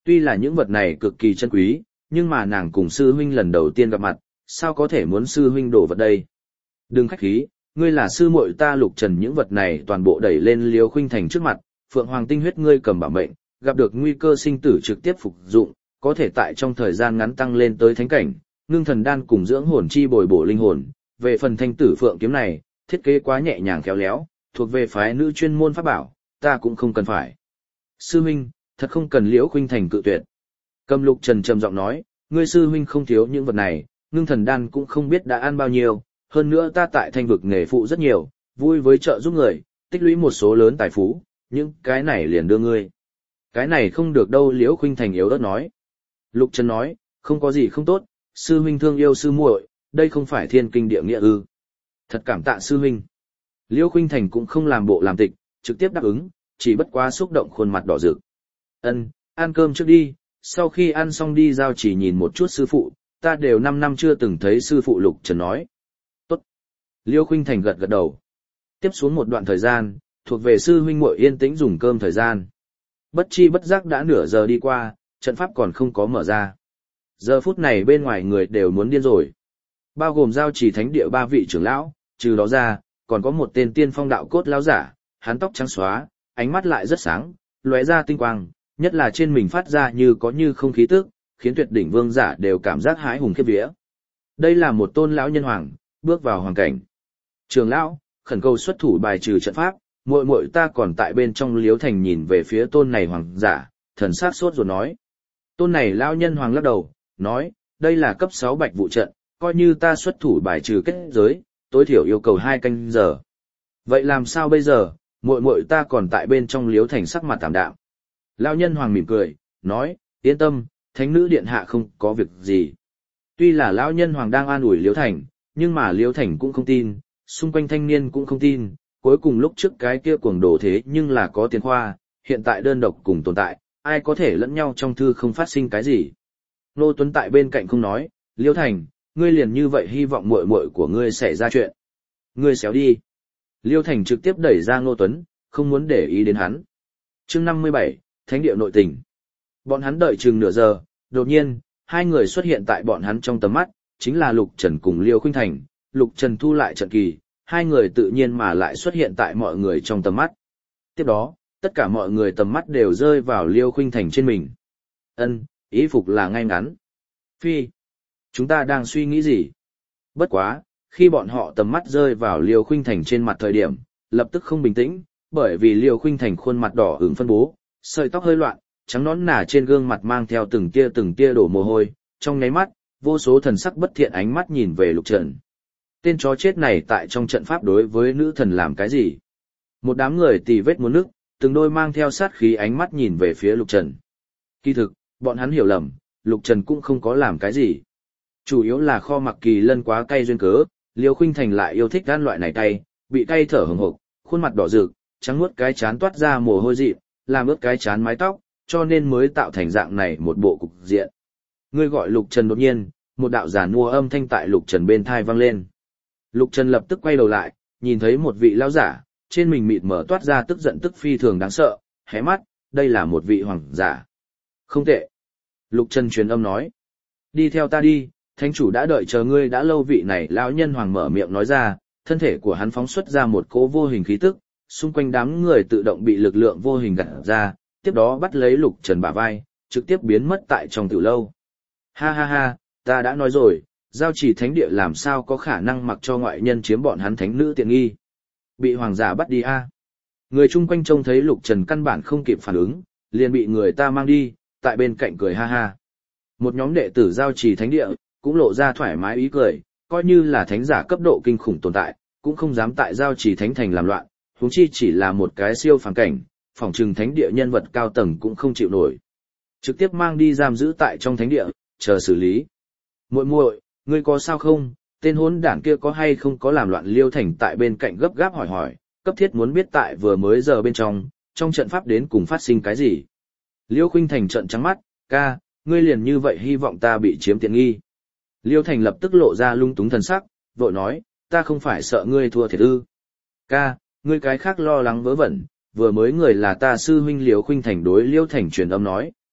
Tuy là những vật này cực kỳ chân quý, nhưng mà nàng cùng sư huynh lần đầu tiên gặp mặt, sao có thể muốn sư huynh đổ vật đây? Đừng khách khí, ngươi là sư muội ta. Lục Trần những vật này toàn bộ đẩy lên Liêu Khuynh Thành trước mặt, Phượng Hoàng tinh huyết ngươi cầm bảo mệnh, gặp được nguy cơ sinh tử trực tiếp phục dụng, có thể tại trong thời gian ngắn tăng lên tới thánh cảnh, ngưng thần đan cùng dưỡng hồn chi bồi bổ linh hồn. Về phần thanh tử phượng kiếm này, thiết kế quá nhẹ nhàng khéo léo, thuộc về phái nữ chuyên môn pháp bảo, ta cũng không cần phải. Sư huynh, thật không cần. Liễu Khuynh Thành cự tuyệt. Cầm Lục Trần trầm giọng nói, ngươi sư huynh không thiếu những vật này, ngưng thần đan cũng không biết đã ăn bao nhiêu, hơn nữa ta tại thanh vực nghề phụ rất nhiều, vui với trợ giúp người, tích lũy một số lớn tài phú, những cái này liền đưa ngươi. Cái này không được đâu. Liễu Khuynh Thành yếu ớt nói. Lục Trần nói, không có gì không tốt, sư huynh thương yêu sư muội, đây không phải thiên kinh địa nghĩa ư? Thật cảm tạ sư huynh. Liễu Khuynh Thành cũng không làm bộ làm tịch, trực tiếp đáp ứng, chỉ bất quá xúc động khuôn mặt đỏ rực. Ân, ăn cơm trước đi, sau khi ăn xong đi giao chỉ nhìn một chút sư phụ, ta đều 5 năm chưa từng thấy sư phụ. Lục Trần nói. Tốt. Liễu Khuynh Thành gật gật đầu. Tiếp xuống một đoạn thời gian, thuộc về sư huynh muội yên tĩnh dùng cơm thời gian. Bất chi bất giác đã nửa giờ đi qua, trận pháp còn không có mở ra. Giờ phút này bên ngoài người đều muốn điên rồi. Bao gồm giao chỉ thánh địa 3 vị trưởng lão, trừ đó ra, còn có một tên tiên phong đạo cốt lão giả, hắn tóc trắng xóa, ánh mắt lại rất sáng, lóe ra tinh quang, nhất là trên mình phát ra như có như không khí tức, khiến tuyệt đỉnh vương giả đều cảm giác hãi hùng khiếp vía. Đây là một tôn lão nhân hoàng, bước vào hoàng cảnh. Trưởng lão, khẩn cầu xuất thủ bài trừ trận pháp, muội muội ta còn tại bên trong Liếu Thành nhìn về phía tôn này hoàng giả, thần sắc sốt ruột nói. Tôn này lão nhân hoàng lắc đầu, nói, đây là cấp 6 bạch vụ trận, coi như ta xuất thủ bài trừ kết giới, tối thiểu yêu cầu 2 canh giờ. Vậy làm sao bây giờ, muội muội ta còn tại bên trong Liếu Thành sắc mặt tạm đạm. Lão nhân hoàng mỉm cười, nói, yên tâm, thánh nữ điện hạ không có việc gì. Tuy là lão nhân hoàng đang an ủi Liếu Thành, nhưng mà Liếu Thành cũng không tin, xung quanh thanh niên cũng không tin, cuối cùng lúc trước cái kia cuồng đồ thế nhưng là có tiền khoa, hiện tại đơn độc cùng tồn tại, ai có thể lẫn nhau trong thư không phát sinh cái gì. Nô Tuấn tại bên cạnh không nói, Liêu Thành, ngươi liền như vậy hy vọng muội muội của ngươi xảy ra chuyện. Ngươi xéo đi. Liêu Thành trực tiếp đẩy ra Nô Tuấn, không muốn để ý đến hắn. Chương 57, Thánh địa nội tình. Bọn hắn đợi chừng nửa giờ, đột nhiên, hai người xuất hiện tại bọn hắn trong tầm mắt, chính là Lục Trần cùng Liêu Khuynh Thành. Lục Trần thu lại trận kỳ, hai người tự nhiên mà lại xuất hiện tại mọi người trong tầm mắt. Tiếp đó, tất cả mọi người tầm mắt đều rơi vào Liêu Khuynh Thành trên mình. Ân, ý phục là ngay ngắn. Phi, chúng ta đang suy nghĩ gì? Bất quá, khi bọn họ tầm mắt rơi vào Liêu Khuynh Thành trên mặt thời điểm, lập tức không bình tĩnh, bởi vì Liêu Khuynh Thành khuôn mặt đỏ ửng phân bố, sợi tóc hơi loạn, trắng nõn nà trên gương mặt mang theo từng tia đổ mồ hôi, trong nháy mắt, vô số thần sắc bất thiện ánh mắt nhìn về Lục Trần. Tên chó chết này tại trong trận pháp đối với nữ thần làm cái gì? Một đám người tì vết muốn nước, từng đôi mang theo sát khí ánh mắt nhìn về phía Lục Trần. Kỳ thực, bọn hắn hiểu lầm, Lục Trần cũng không có làm cái gì. Chủ yếu là kho mặc kỳ lân quá cay duyên cớ, Liêu Khuynh Thành lại yêu thích ăn loại này cay, bị cay thở hổn hộc, khuôn mặt đỏ rực, trắng muốt cái chán toát ra mồ hôi dị, làm ướt cái chán mái tóc, cho nên mới tạo thành dạng này một bộ cục diện. Ngươi gọi Lục Trần. Đột nhiên, một đạo giản mua âm thanh tại Lục Trần bên thai vang lên. Lục Trần lập tức quay đầu lại, nhìn thấy một vị lão giả, trên mình mịt mở toát ra tức giận tức phi thường đáng sợ, hé mắt, đây là một vị hoàng giả. Không tệ. Lục Trần truyền âm nói. Đi theo ta đi, thánh chủ đã đợi chờ ngươi đã lâu. Vị này lão nhân hoàng mở miệng nói ra, thân thể của hắn phóng xuất ra một cỗ vô hình khí tức, xung quanh đám người tự động bị lực lượng vô hình gạt ra, tiếp đó bắt lấy Lục Trần bả vai, trực tiếp biến mất tại trong tiểu lâu. Ha ha ha, ta đã nói rồi, giao chỉ thánh địa làm sao có khả năng mặc cho ngoại nhân chiếm bọn hắn thánh nữ tiện nghi. Bị hoàng giả bắt đi a. Người chung quanh trông thấy Lục Trần căn bản không kịp phản ứng, liền bị người ta mang đi, tại bên cạnh cười ha ha. Một nhóm đệ tử giao trì thánh địa, cũng lộ ra thoải mái ý cười, coi như là thánh giả cấp độ kinh khủng tồn tại, cũng không dám tại giao trì thánh thành làm loạn, huống chi chỉ là một cái siêu phàm cảnh, phỏng chừng thánh địa nhân vật cao tầng cũng không chịu nổi. Trực tiếp mang đi giam giữ tại trong thánh địa, chờ xử lý. Muội muội, ngươi có sao không? Tên hỗn đản kia có hay không có làm loạn? Liêu Thành tại bên cạnh gấp gáp hỏi, cấp thiết muốn biết tại vừa mới giờ bên trong trận pháp đến cùng phát sinh cái gì. Liêu Khuynh Thành trợn trắng mắt, ca, ngươi liền như vậy hy vọng ta bị chiếm tiện nghi. Liêu Thành lập tức lộ ra lung túng thần sắc, vội nói, ta không phải sợ ngươi thua thiệt ư. Ca, ngươi cái khác lo lắng vớ vẩn, vừa mới người là ta sư huynh. Liêu Khuynh Thành đối Liêu Thành truyền âm nói.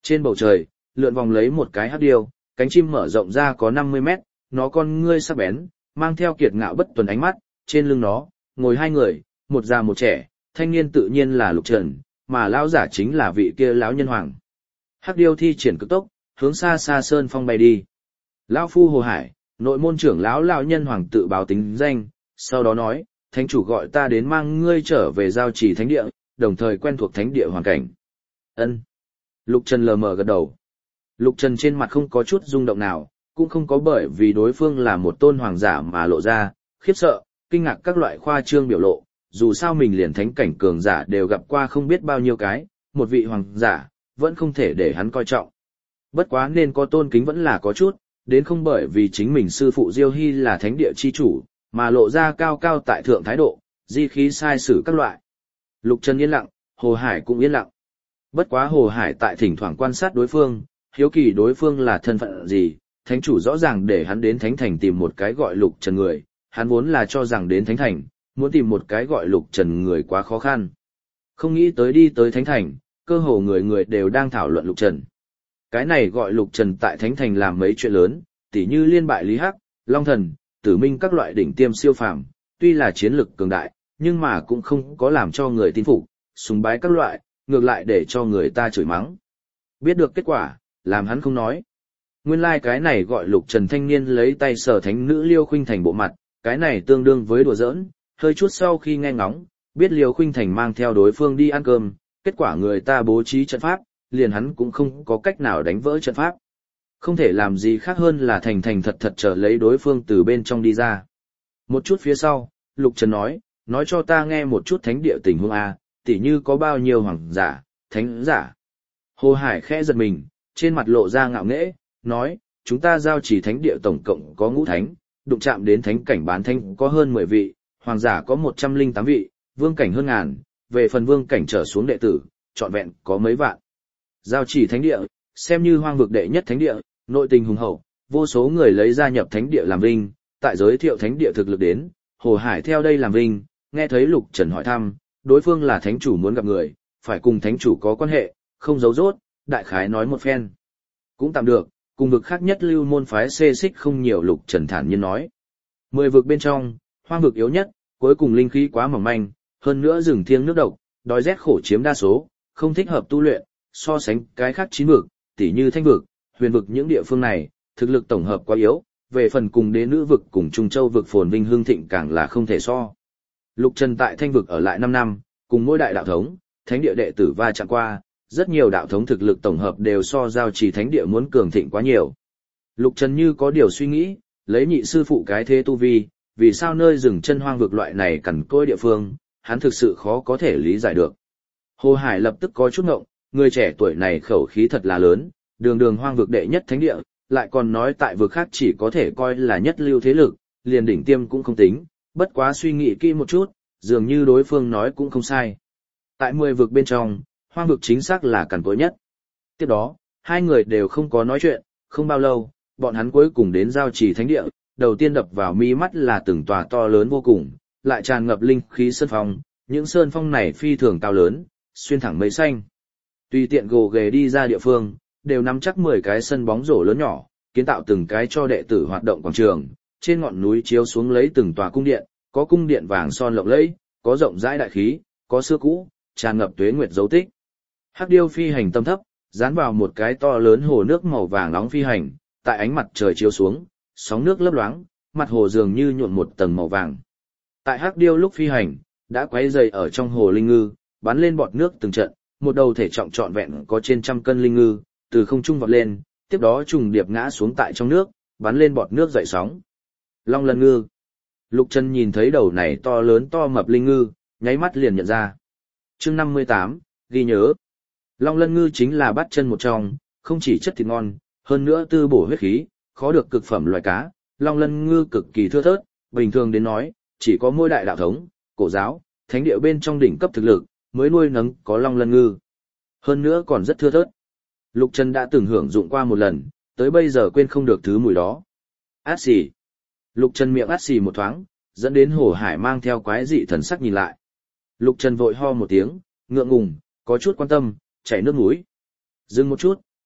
Trên bầu trời, lượn vòng lấy một cái hắc điêu, cánh chim mở rộng ra có 50 mét, nó con ngươi sắc bén, mang theo kiệt ngạo bất tuần ánh mắt, trên lưng nó, ngồi hai người, một già một trẻ, thanh niên tự nhiên là Lục Trần, mà lão giả chính là vị kia lão nhân hoàng. Hắc điêu thi triển cực tốc, hướng xa xa sơn phong bay đi. Lão phu Hồ Hải, nội môn trưởng lão nhân hoàng tự báo tính danh, sau đó nói, thánh chủ gọi ta đến mang ngươi trở về giao trì thánh địa, đồng thời quen thuộc thánh địa hoàn cảnh. Ân. Lục Trần lờ mờ gật đầu. Lục Trần trên mặt không có chút rung động nào, cũng không có bởi vì đối phương là một tôn hoàng giả mà lộ ra, khiếp sợ, kinh ngạc các loại khoa trương biểu lộ, dù sao mình liền thánh cảnh cường giả đều gặp qua không biết bao nhiêu cái, một vị hoàng giả, vẫn không thể để hắn coi trọng. Bất quá nên có tôn kính vẫn là có chút, đến không bởi vì chính mình sư phụ Diêu Hy là thánh địa chi chủ, mà lộ ra cao cao tại thượng thái độ, di khí sai sử các loại. Lục Trần yên lặng, Hồ Hải cũng yên lặng. Bất quá Hồ Hải tại thỉnh thoảng quan sát đối phương, hiếu kỳ đối phương là thân phận gì, thánh chủ rõ ràng để hắn đến thánh thành tìm một cái gọi Lục Trần người, hắn vốn là cho rằng đến thánh thành, muốn tìm một cái gọi Lục Trần người quá khó khăn. Không nghĩ tới đi tới thánh thành, cơ hồ người người đều đang thảo luận Lục Trần. Cái này gọi Lục Trần tại thánh thành làm mấy chuyện lớn, tỉ như liên bại Lý Hắc, Long Thần, Tử Minh các loại đỉnh tiêm siêu phàm, tuy là chiến lực cường đại, nhưng mà cũng không có làm cho người tin phục, sùng bái các loại, ngược lại để cho người ta chửi mắng. Biết được kết quả, làm hắn không nói. Nguyên lai cái này gọi Lục Trần thanh niên lấy tay sờ thánh nữ Liêu Khuynh Thành bộ mặt, cái này tương đương với đùa giỡn, hơi chút sau khi nghe ngóng, biết Liêu Khuynh Thành mang theo đối phương đi ăn cơm, kết quả người ta bố trí trận pháp, liền hắn cũng không có cách nào đánh vỡ trận pháp. Không thể làm gì khác hơn là thành thành thật thật chờ lấy đối phương từ bên trong đi ra. Một chút phía sau, Lục Trần nói cho ta nghe một chút thánh địa tình huống A, tỉ như có bao nhiêu hoàng giả, thánh giả. Hồ Hải khẽ giật mình, trên mặt lộ ra ngạo nghễ, nói, chúng ta giao chỉ thánh địa tổng cộng có ngũ thánh, đụng chạm đến thánh cảnh bán thánh có hơn 10 vị, hoàng giả có 108 vị, vương cảnh hơn ngàn, về phần vương cảnh trở xuống đệ tử, trọn vẹn có mấy vạn. Giao chỉ thánh địa, xem như hoang vực đệ nhất thánh địa, nội tình hùng hậu, vô số người lấy gia nhập thánh địa làm vinh, tại giới thiệu thánh địa thực lực đến, Hồ Hải theo đây làm vinh, nghe thấy Lục Trần hỏi thăm, đối phương là thánh chủ muốn gặp người, phải cùng thánh chủ có quan hệ, không giấu giốt, đại khái nói một phen. Cũng tạm được, cùng vực khác nhất lưu môn phái xê xích không nhiều. Lục Trần thản nhiên nói. 10 vực bên trong, hoang vực yếu nhất, cuối cùng linh khí quá mỏng manh, hơn nữa rừng thiêng nước độc, đói rét khổ chiếm đa số, không thích hợp tu luyện, so sánh cái khác 9 vực, tỉ như Thanh vực, Huyền vực những địa phương này, thực lực tổng hợp quá yếu, về phần cùng đế nữ vực cùng Trung Châu vực phồn vinh hương thịnh càng là không thể so. Lục Trần tại Thanh vực ở lại 5 năm, cùng mỗi đại đạo thống, thánh địa đệ tử va chạm qua, rất nhiều đạo thống thực lực tổng hợp đều so giao trì thánh địa muốn cường thịnh quá nhiều. Lục Trần như có điều suy nghĩ, lấy nhị sư phụ cái thế tu vi, vì sao nơi rừng chân hoang vực loại này cằn cỗi địa phương, hắn thực sự khó có thể lý giải được. Hồ Hải lập tức có chút ngộng, người trẻ tuổi này khẩu khí thật là lớn, đường đường hoang vực đệ nhất thánh địa, lại còn nói tại vực khác chỉ có thể coi là nhất lưu thế lực, liền đỉnh tiêm cũng không tính, bất quá suy nghĩ kỹ một chút, dường như đối phương nói cũng không sai. Tại 10 vực bên trong, hoang vực chính xác là cằn cỗi nhất. Tiếp đó, hai người đều không có nói chuyện, không bao lâu, bọn hắn cuối cùng đến giao trì thánh địa, đầu tiên đập vào mi mắt là từng tòa to lớn vô cùng, lại tràn ngập linh khí sơn phong, những sơn phong này phi thường cao lớn, xuyên thẳng mây xanh. Tùy tiện gồ ghề đi ra địa phương, đều nắm chắc 10 cái sân bóng rổ lớn nhỏ, kiến tạo từng cái cho đệ tử hoạt động quảng trường, trên ngọn núi chiếu xuống lấy từng tòa cung điện, có cung điện vàng son lộng lẫy, có rộng rãi đại khí, có xưa cũ, tràn ngập tuế nguyệt dấu tích. Hắc điêu phi hành tâm thấp, dán vào một cái to lớn hồ nước màu vàng nóng phi hành, tại ánh mặt trời chiếu xuống, sóng nước lấp loáng, mặt hồ dường như nhuộm một tầng màu vàng. Tại Hắc điêu lúc phi hành, đã quấy dày ở trong hồ linh ngư, bắn lên bọt nước từng trận, một đầu thể trọng trọn vẹn có trên 100 cân linh ngư, từ không trung vọt lên, tiếp đó trùng điệp ngã xuống tại trong nước, bắn lên bọt nước dậy sóng. Long lân ngư. Lục Trần nhìn thấy đầu này to lớn to mập linh ngư, nháy mắt liền nhận ra. Chương 58, ghi nhớ. Long lân ngư chính là bát chân một trong, không chỉ chất thịt ngon, hơn nữa tư bổ huyết khí, khó được cực phẩm loài cá. Long lân ngư cực kỳ thưa thớt, bình thường đến nói, chỉ có mỗi đại đạo thống, cổ giáo, thánh địa bên trong đỉnh cấp thực lực, mới nuôi nấng có long lân ngư. Hơn nữa còn rất thưa thớt. Lục Trần đã từng hưởng dụng qua một lần, tới bây giờ quên không được thứ mùi đó. Át xì. Lục Trần miệng át xì một thoáng, dẫn đến Hồ Hải mang theo quái dị thần sắc nhìn lại. Lục Trần vội ho một tiếng, ngượng ngùng, có chút quan tâm, chảy nước mũi. Dừng một chút,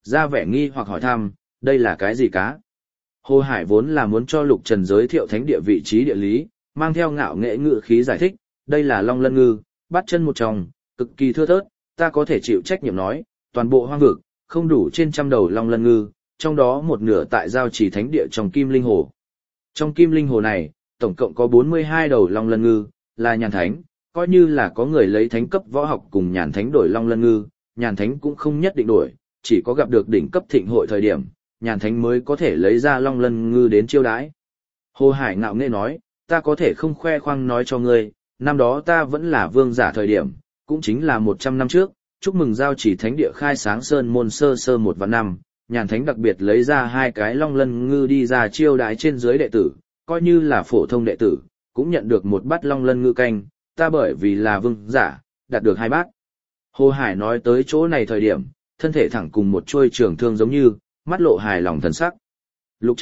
ra vẻ nghi hoặc hỏi thăm, đây là cái gì cá? Hồ Hải vốn là muốn cho Lục Trần giới thiệu thánh địa vị trí địa lý, mang theo ngạo nghệ ngữ khí giải thích, đây là long lân ngư, bắt chân một tròng, cực kỳ thưa thớt, ta có thể chịu trách nhiệm nói, toàn bộ hoang vực, không đủ trên 100 đầu long lân ngư, trong đó một nửa tại giao chỉ thánh địa trong Kim Linh Hồ. Trong Kim Linh Hồ này, tổng cộng có 42 đầu long lân ngư, là nhàn thánh, coi như là có người lấy thánh cấp võ học cùng nhàn thánh đổi long lân ngư, nhàn thánh cũng không nhất định đổi, chỉ có gặp được đỉnh cấp thịnh hội thời điểm, nhàn thánh mới có thể lấy ra long lân ngư đến chiêu đãi. Hồ Hải ngạo nghễ nói, ta có thể không khoe khoang nói cho ngươi, năm đó ta vẫn là vương giả thời điểm, cũng chính là 100 năm trước, chúc mừng giao chỉ thánh địa khai sáng sơn môn sơ 1 và 5, nhàn thánh đặc biệt lấy ra 2 cái long lân ngư đi ra chiêu đãi trên dưới đệ tử, coi như là phổ thông đệ tử, cũng nhận được 1 bát long lân ngư canh, ta bởi vì là vương giả, đạt được 2 bát. Hồ Hải nói tới chỗ này thời điểm, thân thể thẳng cùng một chuôi trường thương giống như, mắt lộ hài lòng thần sắc. Lục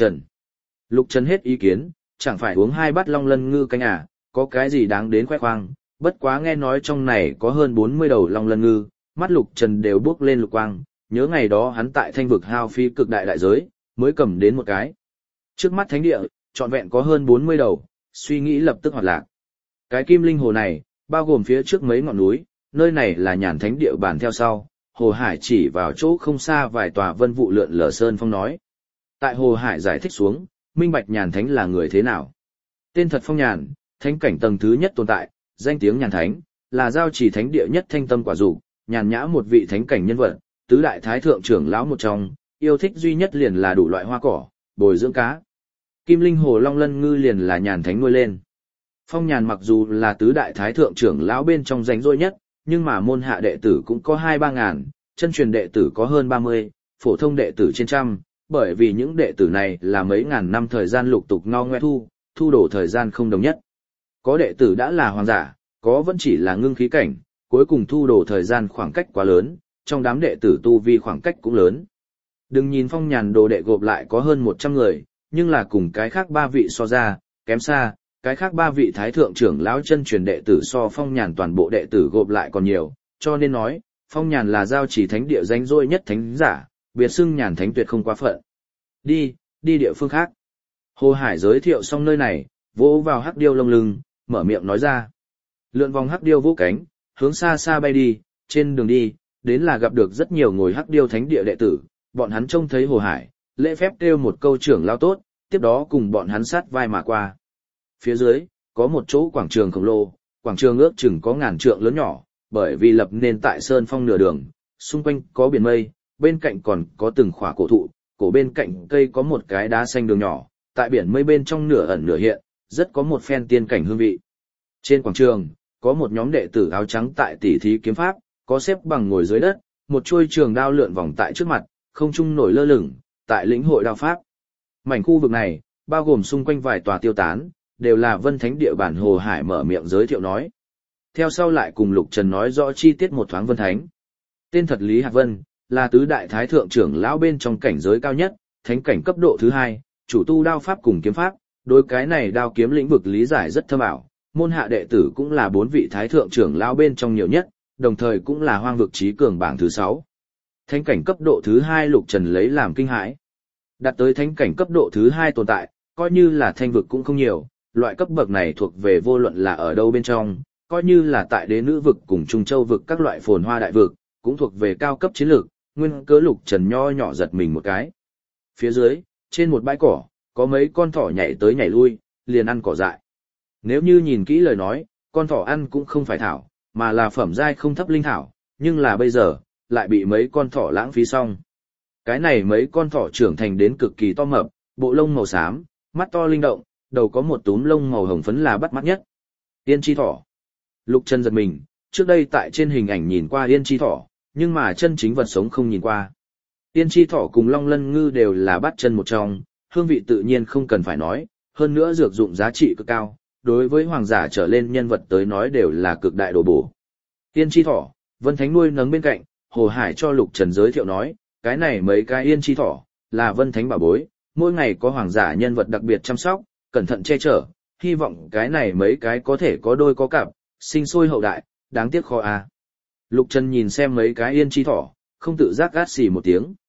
Trần hết ý kiến, chẳng phải uống 2 bát long lân ngư canh à, có cái gì đáng đến khoe khoang, bất quá nghe nói trong này có hơn 40 đầu long lân ngư, mắt Lục Trần đều bước lên lục quang, nhớ ngày đó hắn tại thanh vực hao phí cực đại đại giới, mới cầm đến một cái. Trước mắt thánh địa, trọn vẹn có hơn 40 đầu, suy nghĩ lập tức hoạt lạc. Cái Kim Linh Hồ này, bao gồm phía trước mấy ngọn núi, nơi này là nhàn thánh địa bàn theo sau, Hồ Hải chỉ vào chỗ không xa vài tòa vân vụ lượn lờ sơn phong nói. Tại Hồ Hải giải thích xuống, minh bạch nhàn thánh là người thế nào. Tên thật Phong Nhàn, thánh cảnh tầng thứ nhất tồn tại, danh tiếng nhàn thánh, là giao chỉ thánh địa nhất thanh tâm quả dục, nhàn nhã một vị thánh cảnh nhân vật, tứ đại thái thượng trưởng lão một trong, yêu thích duy nhất liền là đủ loại hoa cỏ, bồi dưỡng cá. Kim Linh Hồ long lân ngư liền là nhàn thánh nuôi lên. Phong Nhàn mặc dù là tứ đại thái thượng trưởng lão bên trong danh dỗi nhất, nhưng mà môn hạ đệ tử cũng có 2-3 ngàn, chân truyền đệ tử có hơn 30, phổ thông đệ tử trên trăm, bởi vì những đệ tử này là mấy ngàn năm thời gian lục tục ngao ngoe thu đổ thời gian không đồng nhất. Có đệ tử đã là hoàng giả, có vẫn chỉ là ngưng khí cảnh, cuối cùng thu đổ thời gian khoảng cách quá lớn, trong đám đệ tử tu vi khoảng cách cũng lớn. Đừng nhìn Phong Nhàn đồ đệ gộp lại có hơn 100 người, nhưng là cùng cái khác 3 vị so ra, kém xa, cái khác 3 vị thái thượng trưởng lão chân truyền đệ tử so Phong Nhàn toàn bộ đệ tử gộp lại còn nhiều, cho nên nói, Phong Nhàn là giao chỉ thánh địa danh dỗi nhất thánh giả, biệt xưng Nhàn thánh tuyệt không quá phận. Đi địa phương khác. Hồ Hải giới thiệu xong nơi này, vỗ vào hắc điêu lông lưng, mở miệng nói ra. Lượn vòng hắc điêu vỗ cánh, hướng xa xa bay đi, trên đường đi, đến là gặp được rất nhiều ngồi hắc điêu thánh địa đệ tử, bọn hắn trông thấy Hồ Hải, lễ phép kêu một câu trưởng lao tốt, tiếp đó cùng bọn hắn sát vai mà qua. Phía dưới, có một chỗ quảng trường khổng lồ, quảng trường ước chừng có ngàn trượng lớn nhỏ, bởi vì lập nên tại sơn phong nửa đường, xung quanh có biển mây, bên cạnh còn có từng khỏa cổ thụ, cổ bên cạnh cây có một cái đá xanh đường nhỏ, tại biển mây bên trong nửa ẩn nửa hiện, rất có một phen tiên cảnh hương vị. Trên quảng trường, có một nhóm đệ tử áo trắng tại tỉ thí kiếm pháp, có xếp bằng ngồi dưới đất, một chuôi trường đao lượn vòng tại trước mặt, không trung nổi lơ lửng, tại lĩnh hội đao pháp. Mảnh khu vực này, bao gồm xung quanh vài tòa tiêu tán, đều là Vân Thánh địa bản. Hồ Hải mở miệng giới thiệu nói. Theo sau lại cùng Lục Trần nói rõ chi tiết một thoáng Vân Thánh. Tên thật Lý Hạc Vân, là tứ đại thái thượng trưởng lão bên trong cảnh giới cao nhất, thánh cảnh cấp độ thứ 2, chủ tu đao pháp cùng kiếm pháp, đối cái này đao kiếm lĩnh vực lý giải rất thâm ảo. Môn hạ đệ tử cũng là 4 vị thái thượng trưởng lão bên trong nhiều nhất, đồng thời cũng là hoang vực trí cường bảng thứ 6. Thánh cảnh cấp độ thứ 2 Lục Trần lấy làm kinh hãi. Đạt tới thánh cảnh cấp độ thứ 2 tồn tại, coi như là thanh vực cũng không nhiều, loại cấp bậc này thuộc về vô luận là ở đâu bên trong, coi như là tại đế nữ vực cùng Trung Châu vực các loại phồn hoa đại vực, cũng thuộc về cao cấp chiến lược, nguyên cớ Lục Trần nho nhỏ giật mình một cái. Phía dưới, trên một bãi cỏ, có mấy con thỏ nhảy tới nhảy lui, liền ăn cỏ dại. Nếu như nhìn kỹ lời nói, con thỏ ăn cũng không phải thảo, mà là phẩm giai không thấp linh thảo, nhưng là bây giờ, lại bị mấy con thỏ lãng phí xong. Cái này mấy con thỏ trưởng thành đến cực kỳ to mập, bộ lông màu xám, mắt to linh động, đầu có một túm lông màu hồng phấn là bắt mắt nhất. Yên chi thỏ. Lục Trần giật mình, trước đây tại trên hình ảnh nhìn qua yên chi thỏ, nhưng mà chân chính vật sống không nhìn qua. Yên chi thỏ cùng long lân ngư đều là bát chân một trong, hương vị tự nhiên không cần phải nói, hơn nữa dược dụng giá trị cực cao, đối với hoàng giả trở lên nhân vật tới nói đều là cực đại đồ bổ. Yên chi thỏ, Vân Thánh nuôi nấng bên cạnh, Hồ Hải cho Lục Trần giới thiệu nói, cái này mấy cái yên chi thỏ, là Vân Thánh bảo bối, mỗi ngày có hoàng giả nhân vật đặc biệt chăm sóc, cẩn thận che chở, hy vọng cái này mấy cái có thể có đôi có cặp, sinh sôi hậu đại, đáng tiếc khó à. Lục Trần nhìn xem mấy cái yên chi thỏ, không tự giác gắt xì một tiếng.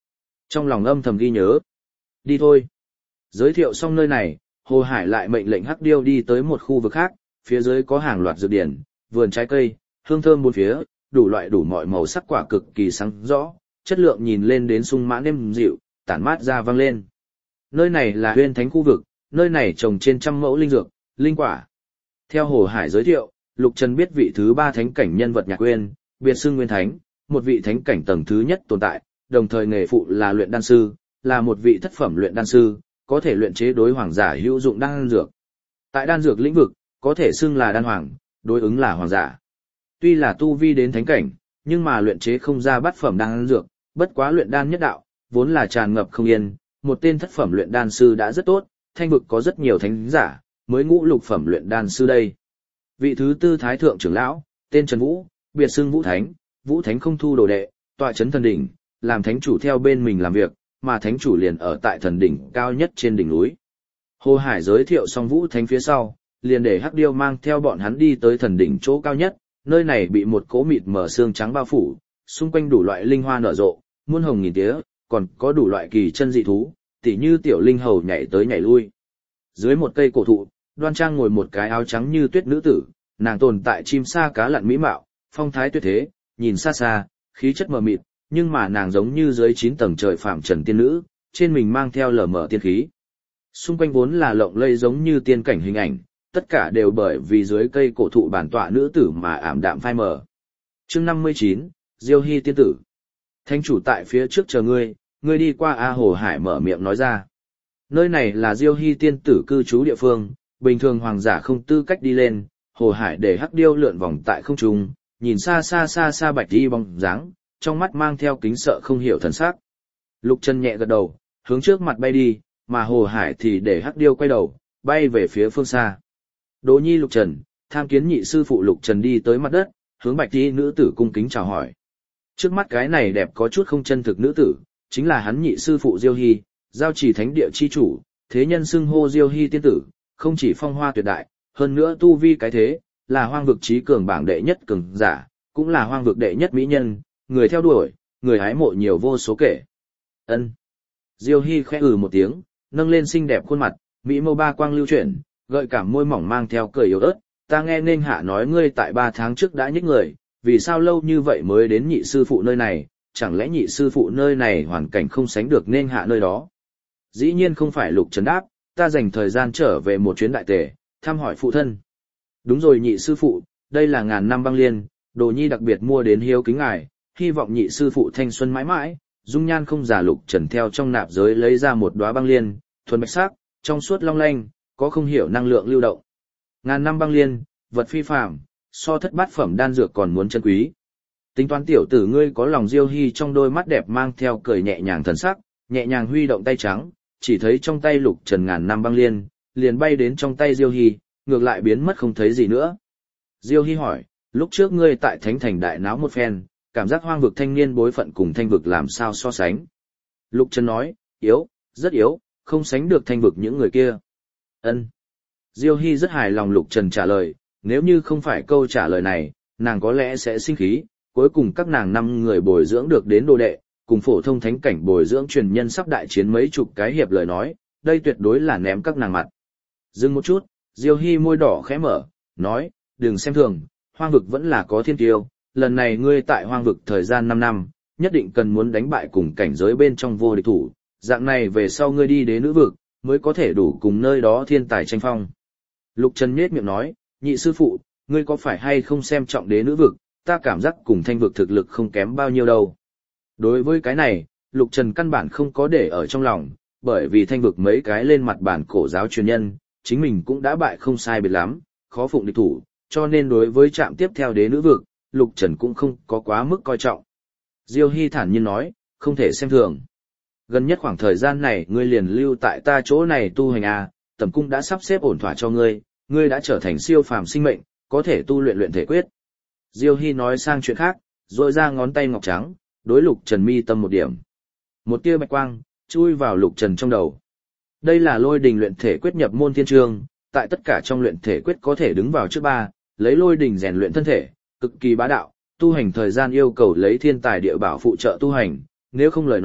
Trong lòng âm thầm ghi nhớ. Đi thôi. Giới thiệu xong nơi này, Hồ Hải lại mệnh lệnh Hắc Điêu đi tới một khu vực khác, phía dưới có hàng loạt dược điển, vườn trái cây, hương thơm bốn phía, đủ loại đủ mọi màu sắc quả cực kỳ sáng rõ, chất lượng nhìn lên đến sung mãn êm dịu, tản mát ra vang lên. Nơi này là Huyên Thánh khu vực, nơi này trồng trên trăm mẫu linh dược, linh quả. Theo Hồ Hải giới thiệu, Lục Trần biết vị thứ 3 thánh cảnh nhân vật Nhạc Uyên, biệt xưng Nguyên Thánh, một vị thánh cảnh tầng thứ nhất tồn tại, đồng thời nghề phụ là luyện đan sư, là một vị thất phẩm luyện đan sư, có thể luyện chế đối hoàng giả hữu dụng đan dược. Tại đan dược lĩnh vực, có thể xưng là đan hoàng, đối ứng là hoàng giả. Tuy là tu vi đến thánh cảnh, nhưng mà luyện chế không ra bát phẩm đan dược, bất quá luyện đan nhất đạo, vốn là tràn ngập không yên, một tên thất phẩm luyện đan sư đã rất tốt, thanh vực có rất nhiều thánh giả, mới ngũ lục phẩm luyện đan sư đây. Vị thứ 4 thái thượng trưởng lão, tên Trần Vũ, biệt xưng Vũ Thánh, Vũ Thánh không thu đồ đệ, tọa chấn thần đỉnh, làm thánh chủ theo bên mình làm việc, mà thánh chủ liền ở tại thần đỉnh cao nhất trên đỉnh núi. Hồ Hải giới thiệu xong Vũ Thánh phía sau, liền để Hắc Điêu mang theo bọn hắn đi tới thần đỉnh chỗ cao nhất, nơi này bị một cỗ mịt mờ sương trắng bao phủ, xung quanh đủ loại linh hoa nở rộ, muôn hồng nghìn tía, còn có đủ loại kỳ chân dị thú, tỉ như tiểu linh hầu nhảy tới nhảy lui. Dưới một cây cổ thụ, đoan trang ngồi một cái áo trắng như tuyết nữ tử, nàng tồn tại chim sa cá lặn mỹ mạo, phong thái tuyệt thế, nhìn xa xa, khí chất mờ mịt, nhưng mà nàng giống như dưới 9 tầng trời phạm trần tiên nữ, trên mình mang theo lờ mờ tiên khí. Xung quanh vốn là lộng lây giống như tiên cảnh hình ảnh, tất cả đều bởi vì dưới cây cổ thụ bản tọa nữ tử mà ảm đạm phai mờ. Chương 59, Diêu Hy tiên tử. Thánh chủ tại phía trước chờ ngươi, ngươi đi qua A. Hồ Hải mở miệng nói ra. Nơi này là Diêu Hy tiên tử cư trú địa phương, bình thường hoàng giả không tư cách đi lên. Hồ Hải để Hắc Điêu lượn vòng tại không trung, nhìn xa xa bạch đi bóng dáng, trong mắt mang theo kính sợ không hiểu thần sắc. Lục Trần nhẹ gật đầu, hướng trước mặt bay đi, mà Hồ Hải thì để Hắc Điêu quay đầu, bay về phía phương xa. Đỗ Nhi Lục Trần, tham kiến nhị sư phụ. Lục Trần đi tới mặt đất, hướng bạch y nữ tử cung kính chào hỏi. Trước mắt cái này đẹp có chút không chân thực nữ tử, chính là hắn nhị sư phụ Diêu Hy, giao chỉ thánh địa chi chủ, thế nhân xưng hô Diêu Hy tiên tử, không chỉ phong hoa tuyệt đại, hơn nữa tu vi cái thế, là hoang vực trí cường bảng đệ nhất cường giả, cũng là hoang vực đệ nhất mỹ nhân, người theo đuổi, người hái mộ nhiều vô số kể. Ân. Diêu Hy khẽ một tiếng, nâng lên xinh đẹp khuôn mặt, mỹ mâu ba quang lưu chuyển, gợi cảm môi mỏng mang theo cười yếu ớt. Ta nghe nên hạ nói ngươi tại 3 tháng trước đã nhích người, vì sao lâu như vậy mới đến nhị sư phụ nơi này, chẳng lẽ nhị sư phụ nơi này hoàn cảnh không sánh được nên hạ nơi đó? Dĩ nhiên không phải. Lục Trần đáp, ta dành thời gian trở về một chuyến đại tề, thăm hỏi phụ thân. Đúng rồi nhị sư phụ, đây là ngàn năm băng liên, Đồ Nhi đặc biệt mua đến hiếu kính ngài, hy vọng nhị sư phụ thanh xuân mãi mãi. Dung nhan không già. Lục Trần theo trong nạp giới lấy ra một đóa băng liên, thuần bạch sắc, trong suốt long lanh, có không hiểu năng lượng lưu động. Ngàn năm băng liên, vật phi phàm, so thất bát phẩm đan dược còn muốn chân quý. Tính toán tiểu tử ngươi có lòng. Diêu Hy trong đôi mắt đẹp mang theo cười nhẹ nhàng thần sắc, nhẹ nhàng huy động tay trắng, chỉ thấy trong tay Lục Trần ngàn năm băng liên, liền bay đến trong tay Diêu Hy, ngược lại biến mất không thấy gì nữa. Diêu Hy hỏi, lúc trước ngươi tại Thánh Thành đại náo một phen, cảm giác hoang vực thanh niên bối phận cùng thanh vực làm sao so sánh? Lục Trần nói, yếu, rất yếu, không sánh được thanh vực những người kia. Ân. Diêu Hy rất hài lòng. Lục Trần trả lời, nếu như không phải câu trả lời này, nàng có lẽ sẽ sinh khí. Cuối cùng các nàng 5 người bồi dưỡng được đến đồ đệ, cùng phổ thông thánh cảnh bồi dưỡng truyền nhân sắp đại chiến mấy chục cái hiệp lời nói, đây tuyệt đối là ném các nàng mặt. Dừng một chút, Diêu Hy môi đỏ khẽ mở, nói, đừng xem thường, hoang vực vẫn là có thiên tiêu, lần này ngươi tại hoang vực thời gian 5 năm, nhất định cần muốn đánh bại cùng cảnh giới bên trong vô địch thủ, dạng này về sau ngươi đi đến nữ vực, mới có thể đủ cùng nơi đó thiên tài tranh phong. Lục Trần nhếch miệng nói, nhị sư phụ, ngươi có phải hay không xem trọng đế nữ vực, ta cảm giác cùng thanh vực thực lực không kém bao nhiêu đâu. Đối với cái này, Lục Trần căn bản không có để ở trong lòng, bởi vì thanh vực mấy cái lên mặt bản cổ giáo truyền nhân, chính mình cũng đã bại không sai biệt lắm, khó phụng địch thủ, cho nên đối với trạm tiếp theo đế nữ vực, Lục Trần cũng không có quá mức coi trọng. Diêu Hy thản nhiên nói, không thể xem thường. Gần nhất khoảng thời gian này ngươi liền lưu tại ta chỗ này tu hành à, tẩm cung đã sắp xếp ổn thỏa cho ngươi, ngươi đã trở thành siêu phàm sinh mệnh, có thể tu luyện luyện thể quyết. Diêu Hy nói sang chuyện khác, rồi ra ngón tay ngọc trắng, đối Lục Trần mi tâm một điểm. Một tia bạch quang, chui vào Lục Trần trong đầu. Đây là lôi đình luyện thể quyết nhập môn thiên chương, tại tất cả trong luyện thể quyết có thể đứng vào trước 3, lấy lôi đình rèn luyện thân thể, cực kỳ bá đạo, tu hành thời gian yêu cầu lấy thiên tài địa bảo phụ trợ tu hành, nếu không lời nói,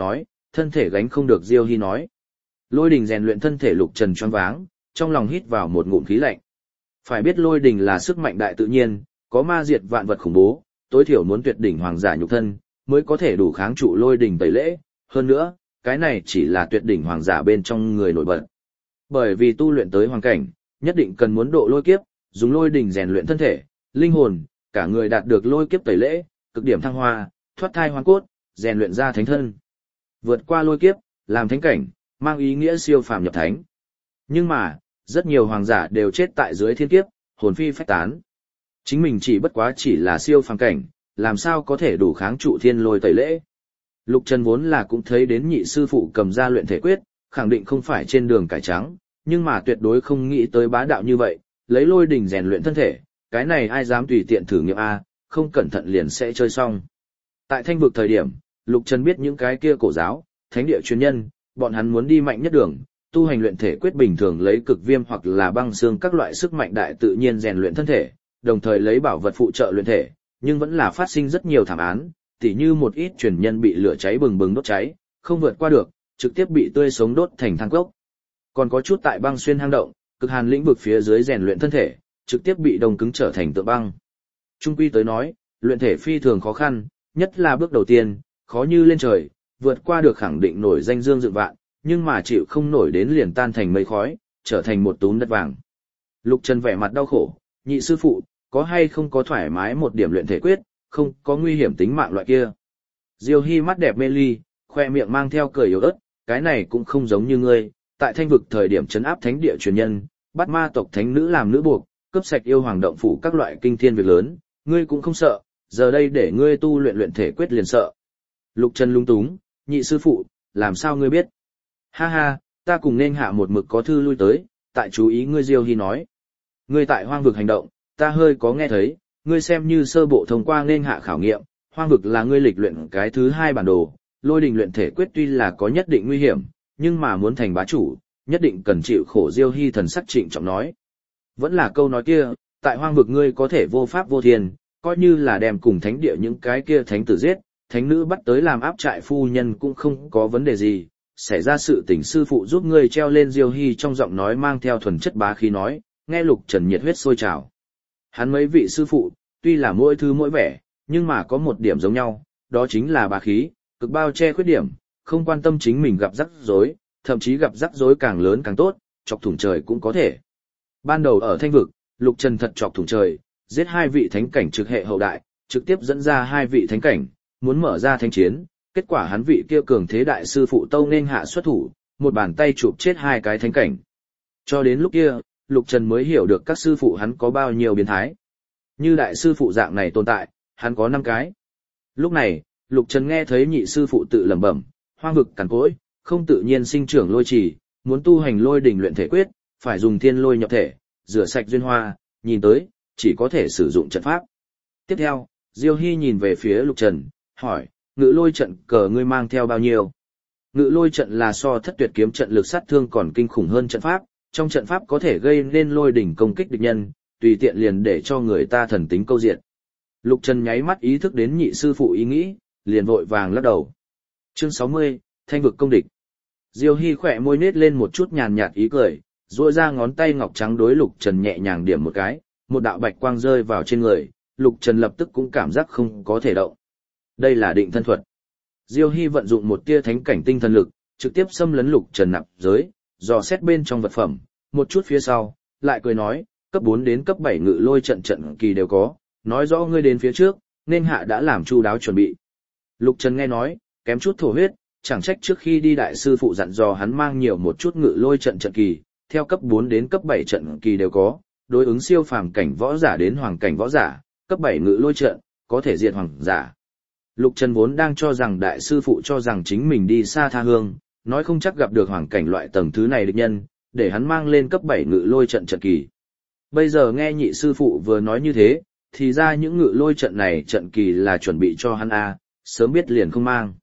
thân thể gánh không được Diêu Hy nói. Lôi đình rèn luyện thân thể Lục Trần choáng váng, trong lòng hít vào một ngụm khí lạnh. Phải biết lôi đình là sức mạnh đại tự nhiên, có ma diệt vạn vật khủng bố, tối thiểu muốn tuyệt đỉnh hoàng giả nhục thân, mới có thể đủ kháng trụ lôi đình tẩy lễ. Hơn nữa, cái này chỉ là tuyệt đỉnh hoàng giả bên trong người nổi bật. Bởi vì tu luyện tới hoàng cảnh, nhất định cần muốn độ lôi kiếp, dùng lôi đình rèn luyện thân thể, linh hồn, cả người đạt được lôi kiếp tẩy lễ, cực điểm thăng hoa, thoát thai hoàn cốt, rèn luyện ra thánh thân. Vượt qua lôi kiếp, làm thánh cảnh, mang ý nghĩa siêu phàm nhập thánh. Nhưng mà, rất nhiều hoàng giả đều chết tại dưới thiên kiếp, hồn phi phách tán. Chính mình chỉ bất quá chỉ là siêu phàm cảnh, làm sao có thể đủ kháng trụ thiên lôi tẩy lễ. Lục Trần vốn là cũng thấy đến nhị sư phụ cầm ra luyện thể quyết, khẳng định không phải trên đường cải trắng, nhưng mà tuyệt đối không nghĩ tới bá đạo như vậy, lấy lôi đỉnh rèn luyện thân thể, cái này ai dám tùy tiện thử nghiệm a, không cẩn thận liền sẽ chơi xong. Tại Thanh vực thời điểm, Lục Trần biết những cái kia cổ giáo, thánh địa chuyên nhân, bọn hắn muốn đi mạnh nhất đường, tu hành luyện thể quyết bình thường lấy cực viêm hoặc là băng xương các loại sức mạnh đại tự nhiên rèn luyện thân thể, đồng thời lấy bảo vật phụ trợ luyện thể, nhưng vẫn là phát sinh rất nhiều thảm án, tỉ như một ít truyền nhân bị lửa cháy bừng bừng đốt cháy, không vượt qua được, trực tiếp bị tươi sống đốt thành than cốc. Còn có chút tại băng xuyên hang động, cực hàn lĩnh vực phía dưới rèn luyện thân thể, trực tiếp bị đông cứng trở thành tượng băng. Trung quy tới nói, luyện thể phi thường khó khăn, nhất là bước đầu tiên, khó như lên trời, vượt qua được khẳng định nổi danh dương dựng vạn, nhưng mà chịu không nổi đến liền tan thành mây khói, trở thành một túm đất vàng. Lục Trần vẻ mặt đau khổ, nhị sư phụ, có hay không có thoải mái một điểm luyện thể quyết, không có nguy hiểm tính mạng loại kia. Diêu Hy mắt đẹp mê ly, khoe miệng mang theo cười yếu ớt, cái này cũng không giống như ngươi, tại Thanh vực thời điểm trấn áp thánh địa truyền nhân, bắt ma tộc thánh nữ làm nữ buộc, cướp sạch yêu hoàng động phủ các loại kinh thiên việc lớn, ngươi cũng không sợ, giờ đây để ngươi tu luyện luyện thể quyết liền sợ. Lục Trần lung túng, nhị sư phụ, làm sao ngươi biết? Ha ha, ta cùng nên hạ một mực có thư lui tới, tại chú ý ngươi. Diêu Hy nói. Ngươi tại hoang vực hành động, ta hơi có nghe thấy, ngươi xem như sơ bộ thông qua nên hạ khảo nghiệm, hoang vực là ngươi lịch luyện cái thứ 2 bản đồ, lôi đình luyện thể quyết tuy là có nhất định nguy hiểm, nhưng mà muốn thành bá chủ, nhất định cần chịu khổ. Diêu Hy thần sắc trịnh trọng nói. Vẫn là câu nói kia, tại hoang vực ngươi có thể vô pháp vô thiên, coi như là đem cùng thánh địa những cái kia thánh tử giết, thánh nữ bắt tới làm áp trại phu nhân cũng không có vấn đề gì. Xảy ra sự tình sư phụ giúp ngươi treo lên. Diêu Hy trong giọng nói mang theo thuần chất bá khí nói, nghe Lục Trần nhiệt huyết sôi trào. Hắn mấy vị sư phụ, tuy là mỗi thứ mỗi vẻ, nhưng mà có một điểm giống nhau, đó chính là bá khí, cực bao che khuyết điểm, không quan tâm chính mình gặp rắc rối, thậm chí gặp rắc rối càng lớn càng tốt, chọc thủng trời cũng có thể. Ban đầu ở Thanh vực, Lục Trần thật chọc thủng trời, giết 2 vị thánh cảnh trực hệ hậu đại, trực tiếp dẫn ra 2 vị thánh cảnh, muốn mở ra thánh chiến. Kết quả hắn vị kia cường thế đại sư phụ Tâu nên hạ xuất thủ, một bàn tay chụp chết 2 cái thánh cảnh. Cho đến lúc kia, Lục Trần mới hiểu được các sư phụ hắn có bao nhiêu biến thái. Như đại sư phụ dạng này tồn tại, hắn có 5 cái. Lúc này, Lục Trần nghe thấy nhị sư phụ tự lẩm bẩm, hoang vực cằn cỗi, không tự nhiên sinh trưởng lôi trì, muốn tu hành lôi đỉnh luyện thể quyết, phải dùng thiên lôi nhập thể, rửa sạch duyên hoa, nhìn tới, chỉ có thể sử dụng trận pháp. Tiếp theo, Diêu Hy nhìn về phía Lục Trần, hỏi, ngự lôi trận cờ ngươi mang theo bao nhiêu? Ngự lôi trận là so thất tuyệt kiếm trận lực sát thương còn kinh khủng hơn trận pháp, trong trận pháp có thể gây nên lôi đỉnh công kích địch nhân, tùy tiện liền để cho người ta thần tính câu diện. Lục Trần nháy mắt ý thức đến nhị sư phụ ý nghĩ, liền vội vàng lắc đầu. Chương 60, Thanh vực công địch. Diêu Hy khỏe môi nết lên một chút nhàn nhạt ý cười, duỗi ra ngón tay ngọc trắng đối Lục Trần nhẹ nhàng điểm một cái, một đạo bạch quang rơi vào trên người, Lục Trần lập tức cũng cảm giác không có thể động. Đây là định thân thuật. Diêu Hy vận dụng một tia thánh cảnh tinh thần lực, trực tiếp xâm lấn Lục Trần nạp giới, dò xét bên trong vật phẩm, một chút phía sau, lại cười nói, cấp 4 đến cấp 7 ngự lôi trận trận kỳ đều có, nói rõ ngươi đến phía trước, nên hạ đã làm chu đáo chuẩn bị. Lục Trần nghe nói, kém chút thổ huyết, chẳng trách trước khi đi đại sư phụ dặn dò hắn mang nhiều một chút ngự lôi trận trận kỳ, theo cấp 4 đến cấp 7 trận kỳ đều có, đối ứng siêu phàm cảnh võ giả đến hoàng cảnh võ giả, cấp 7 ngự lôi trận, có thể diệt hoàng giả. Lục Trần vốn đang cho rằng đại sư phụ cho rằng chính mình đi xa tha hương, nói không chắc gặp được hoàng cảnh loại tầng thứ này địch nhân, để hắn mang lên cấp 7 ngự lôi trận trận kỳ. Bây giờ nghe nhị sư phụ vừa nói như thế, thì ra những ngự lôi trận này trận kỳ là chuẩn bị cho hắn sớm biết liền không mang.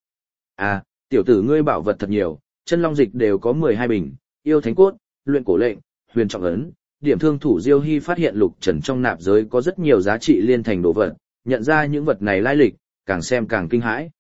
Tiểu tử ngươi bảo vật thật nhiều, chân long dịch đều có 12 bình, yêu thánh cốt, luyện cổ lệnh, huyền trọng ấn, điểm thương thủ. Diêu Hy phát hiện Lục Trần trong nạp giới có rất nhiều giá trị liên thành đồ vật, nhận ra những vật này lai lịch, càng xem càng kinh hãi.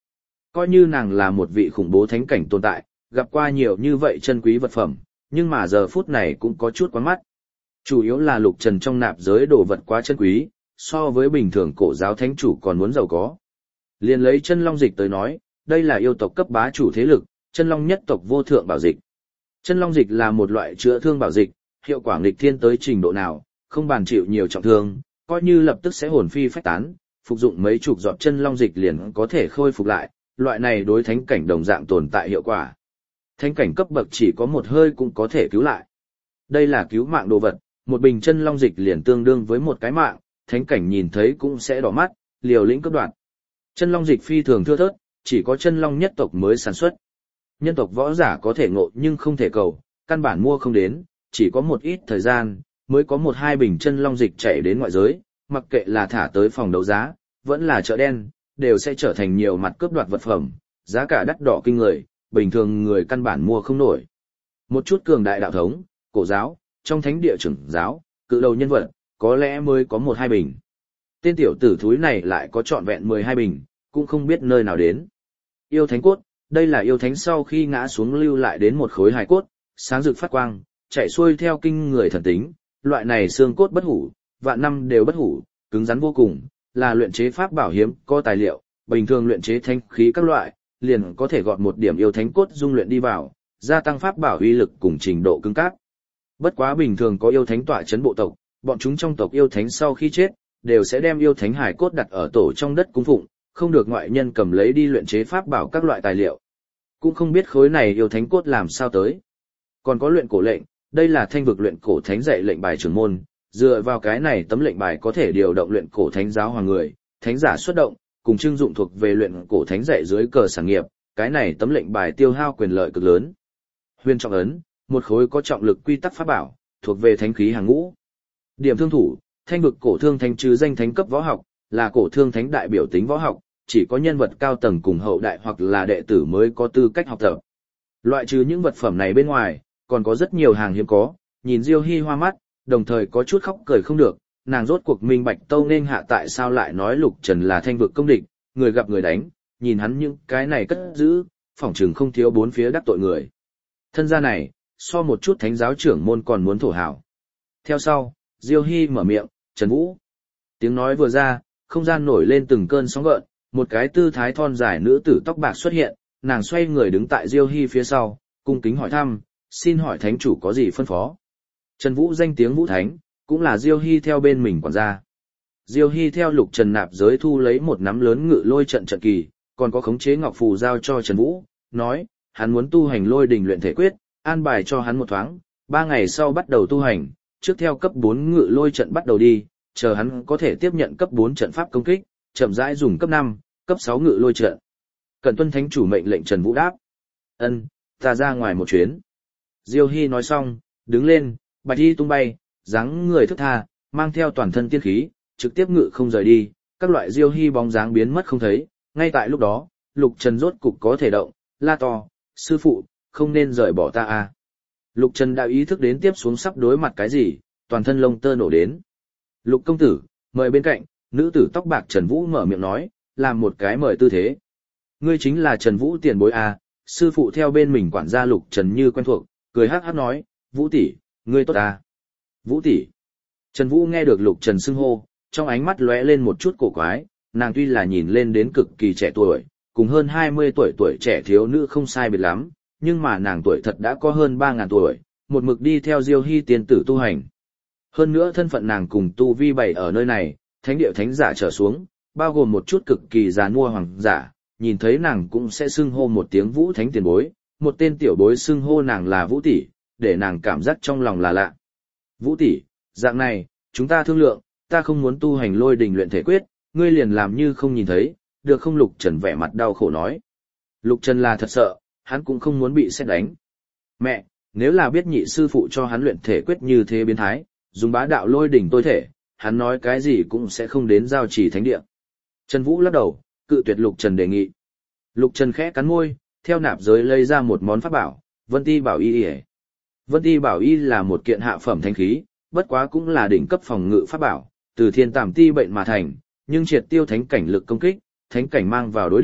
Coi như nàng là một vị khủng bố thánh cảnh tồn tại, gặp qua nhiều như vậy chân quý vật phẩm, nhưng mà giờ phút này cũng có chút quá mắt. Chủ yếu là Lục Trần trong nạp giới đồ vật quá chân quý, so với bình thường cổ giáo thánh chủ còn muốn giàu có. Liền lấy chân long dịch tới nói, đây là yêu tộc cấp bá chủ thế lực, chân long nhất tộc vô thượng bảo dịch. Chân long dịch là một loại chữa thương bảo dịch, hiệu quả nghịch thiên tới trình độ nào, không bàn chịu nhiều trọng thương, coi như lập tức sẽ hồn phi phách tán, phục dụng mấy chục giọt chân long dịch liền có thể khôi phục lại, loại này đối thánh cảnh đồng dạng tồn tại hiệu quả. Thánh cảnh cấp bậc chỉ có một hơi cũng có thể cứu lại. Đây là cứu mạng đồ vật, một bình chân long dịch liền tương đương với một cái mạng, thánh cảnh nhìn thấy cũng sẽ đỏ mắt, liều lĩnh cấp đoạt. Chân long dịch phi thường thưa thớt, chỉ có chân long nhất tộc mới sản xuất. Nhân tộc võ giả có thể ngộ nhưng không thể cầu, căn bản mua không đến, chỉ có một ít thời gian, mới có một hai bình chân long dịch chạy đến ngoại giới, mặc kệ là thả tới phòng đấu giá, vẫn là chợ đen, đều sẽ trở thành nhiều mặt cướp đoạt vật phẩm, giá cả đắt đỏ kinh người, bình thường người căn bản mua không nổi. Một chút cường đại đạo thống, cổ giáo, trong thánh địa trưởng giáo, cự đầu nhân vật, có lẽ mới có một hai bình. Tên tiểu tử thúi này lại có trọn vẹn 12 bình, cũng không biết nơi nào đến. Yêu thánh cốt, đây là yêu thánh sau khi ngã xuống lưu lại đến một khối hài cốt, sáng rực phát quang, chạy xuôi theo kinh người thần tính, loại này xương cốt bất hủ, vạn năm đều bất hủ, cứng rắn vô cùng, là luyện chế pháp bảo hiếm, có tài liệu, bình thường luyện chế thanh khí các loại, liền có thể gọt một điểm yêu thánh cốt dung luyện đi vào, gia tăng pháp bảo uy lực cùng trình độ cứng cáp. Bất quá bình thường có yêu thánh tọa trấn bộ tộc, bọn chúng trong tộc yêu thánh sau khi chết, đều sẽ đem yêu thánh hải cốt đặt ở tổ trong đất cung phụng, không được ngoại nhân cầm lấy đi luyện chế pháp bảo các loại tài liệu. Cũng không biết khối này yêu thánh cốt làm sao tới. Còn có luyện cổ lệnh, đây là thanh vực luyện cổ thánh dạy lệnh bài trưởng môn, dựa vào cái này tấm lệnh bài có thể điều động luyện cổ thánh giáo hoàng người, thánh giả xuất động, cùng trưng dụng thuộc về luyện cổ thánh dạy dưới cờ sản nghiệp, cái này tấm lệnh bài tiêu hao quyền lợi cực lớn. Huyền trọng ấn, một khối có trọng lực quy tắc pháp bảo, thuộc về thánh khí hàng ngũ. Điểm thương thủ, thanh vực cổ thương thánh trừ danh thánh cấp võ học, là cổ thương thánh đại biểu tính võ học, chỉ có nhân vật cao tầng cùng hậu đại hoặc là đệ tử mới có tư cách học tập. Loại trừ những vật phẩm này bên ngoài, còn có rất nhiều hàng hiếm có, nhìn Diêu Hy hoa mắt, đồng thời có chút khóc cười không được, nàng rốt cuộc minh bạch tâu nên hạ tại sao lại nói Lục Trần là thanh vực công địch, người gặp người đánh, nhìn hắn những cái này cất giữ, phỏng chừng không thiếu bốn phía đắc tội người. Thân gia này, so một chút thánh giáo trưởng môn còn muốn thổ hảo. Theo sau, Diêu Hy mở miệng, Trần Vũ. Tiếng nói vừa ra, không gian nổi lên từng cơn sóng gợn, một cái tư thái thon dài nữ tử tóc bạc xuất hiện, nàng xoay người đứng tại Diêu Hy phía sau, cung kính hỏi thăm, xin hỏi thánh chủ có gì phân phó. Trần Vũ danh tiếng Vũ Thánh, cũng là Diêu Hy theo bên mình quản gia. Diêu Hy theo Lục Trần nạp giới thu lấy một nắm lớn ngự lôi trận trận kỳ, còn có khống chế ngọc phù giao cho Trần Vũ, nói, hắn muốn tu hành lôi đình luyện thể quyết, an bài cho hắn một thoáng, 3 ngày sau bắt đầu tu hành, trước theo cấp 4 ngự lôi trận bắt đầu đi, chờ hắn có thể tiếp nhận cấp 4 trận pháp công kích, chậm rãi dùng cấp 5, cấp 6 ngự lôi trận. Cẩn tuân thánh chủ mệnh lệnh. Trần Vũ đáp. Ân, ta ra ngoài một chuyến. Diêu Hy nói xong, đứng lên, bạch y tung bay, dáng người thức tha, mang theo toàn thân tiên khí, trực tiếp ngự không rời đi, các loại Diêu Hy bóng dáng biến mất không thấy. Ngay tại lúc đó, Lục Trần rốt cục có thể động, la to, sư phụ, không nên rời bỏ ta à. Lục Trần đã ý thức đến tiếp xuống sắp đối mặt cái gì, toàn thân lông tơ nổ đến. Lục công tử, mời bên cạnh, nữ tử tóc bạc Trần Vũ mở miệng nói, làm một cái mời tư thế. Ngươi chính là Trần Vũ tiền bối à, sư phụ theo bên mình quản gia Lục Trần như quen thuộc, cười hắc hắc nói, Vũ tỷ, ngươi tốt à. Vũ tỷ. Trần Vũ nghe được Lục Trần xưng hô, trong ánh mắt lóe lên một chút cổ quái, nàng tuy là nhìn lên đến cực kỳ trẻ tuổi, cùng hơn 20 tuổi trẻ thiếu nữ không sai biệt lắm, nhưng mà nàng tuổi thật đã có hơn 3.000 tuổi, một mực đi theo Diêu Hy tiên tử tu hành. Hơn nữa thân phận nàng cùng tu vi bày ở nơi này, thánh địa thánh giả trở xuống, bao gồm một chút cực kỳ già nua hoàng giả, nhìn thấy nàng cũng sẽ xưng hô một tiếng Vũ Thánh tiền bối, một tên tiểu bối xưng hô nàng là Vũ tỷ, để nàng cảm giác trong lòng là lạ. Vũ tỷ, dạng này, chúng ta thương lượng, ta không muốn tu hành lôi đình luyện thể quyết, ngươi liền làm như không nhìn thấy, được không? Lục Trần vẻ mặt đau khổ nói. Lục Trần là thật sợ, hắn cũng không muốn bị sét đánh. Mẹ, nếu là biết nhị sư phụ cho hắn luyện thể quyết như thế biến thái, dùng bá đạo lôi đỉnh tôi thể, hắn nói cái gì cũng sẽ không đến giao trì thánh địa. Trần Vũ lắc đầu, cự tuyệt Lục Trần đề nghị. Lục Trần khẽ cắn môi, theo nạp giới lấy ra một món pháp bảo, Vân Ti Bảo Y. Vân Ti Bảo Y là một kiện hạ phẩm thánh khí, bất quá cũng là đỉnh cấp phòng ngự pháp bảo, từ thiên tàm ti bệnh mà thành, nhưng triệt tiêu thánh cảnh lực công kích, thánh cảnh mang vào đối địch,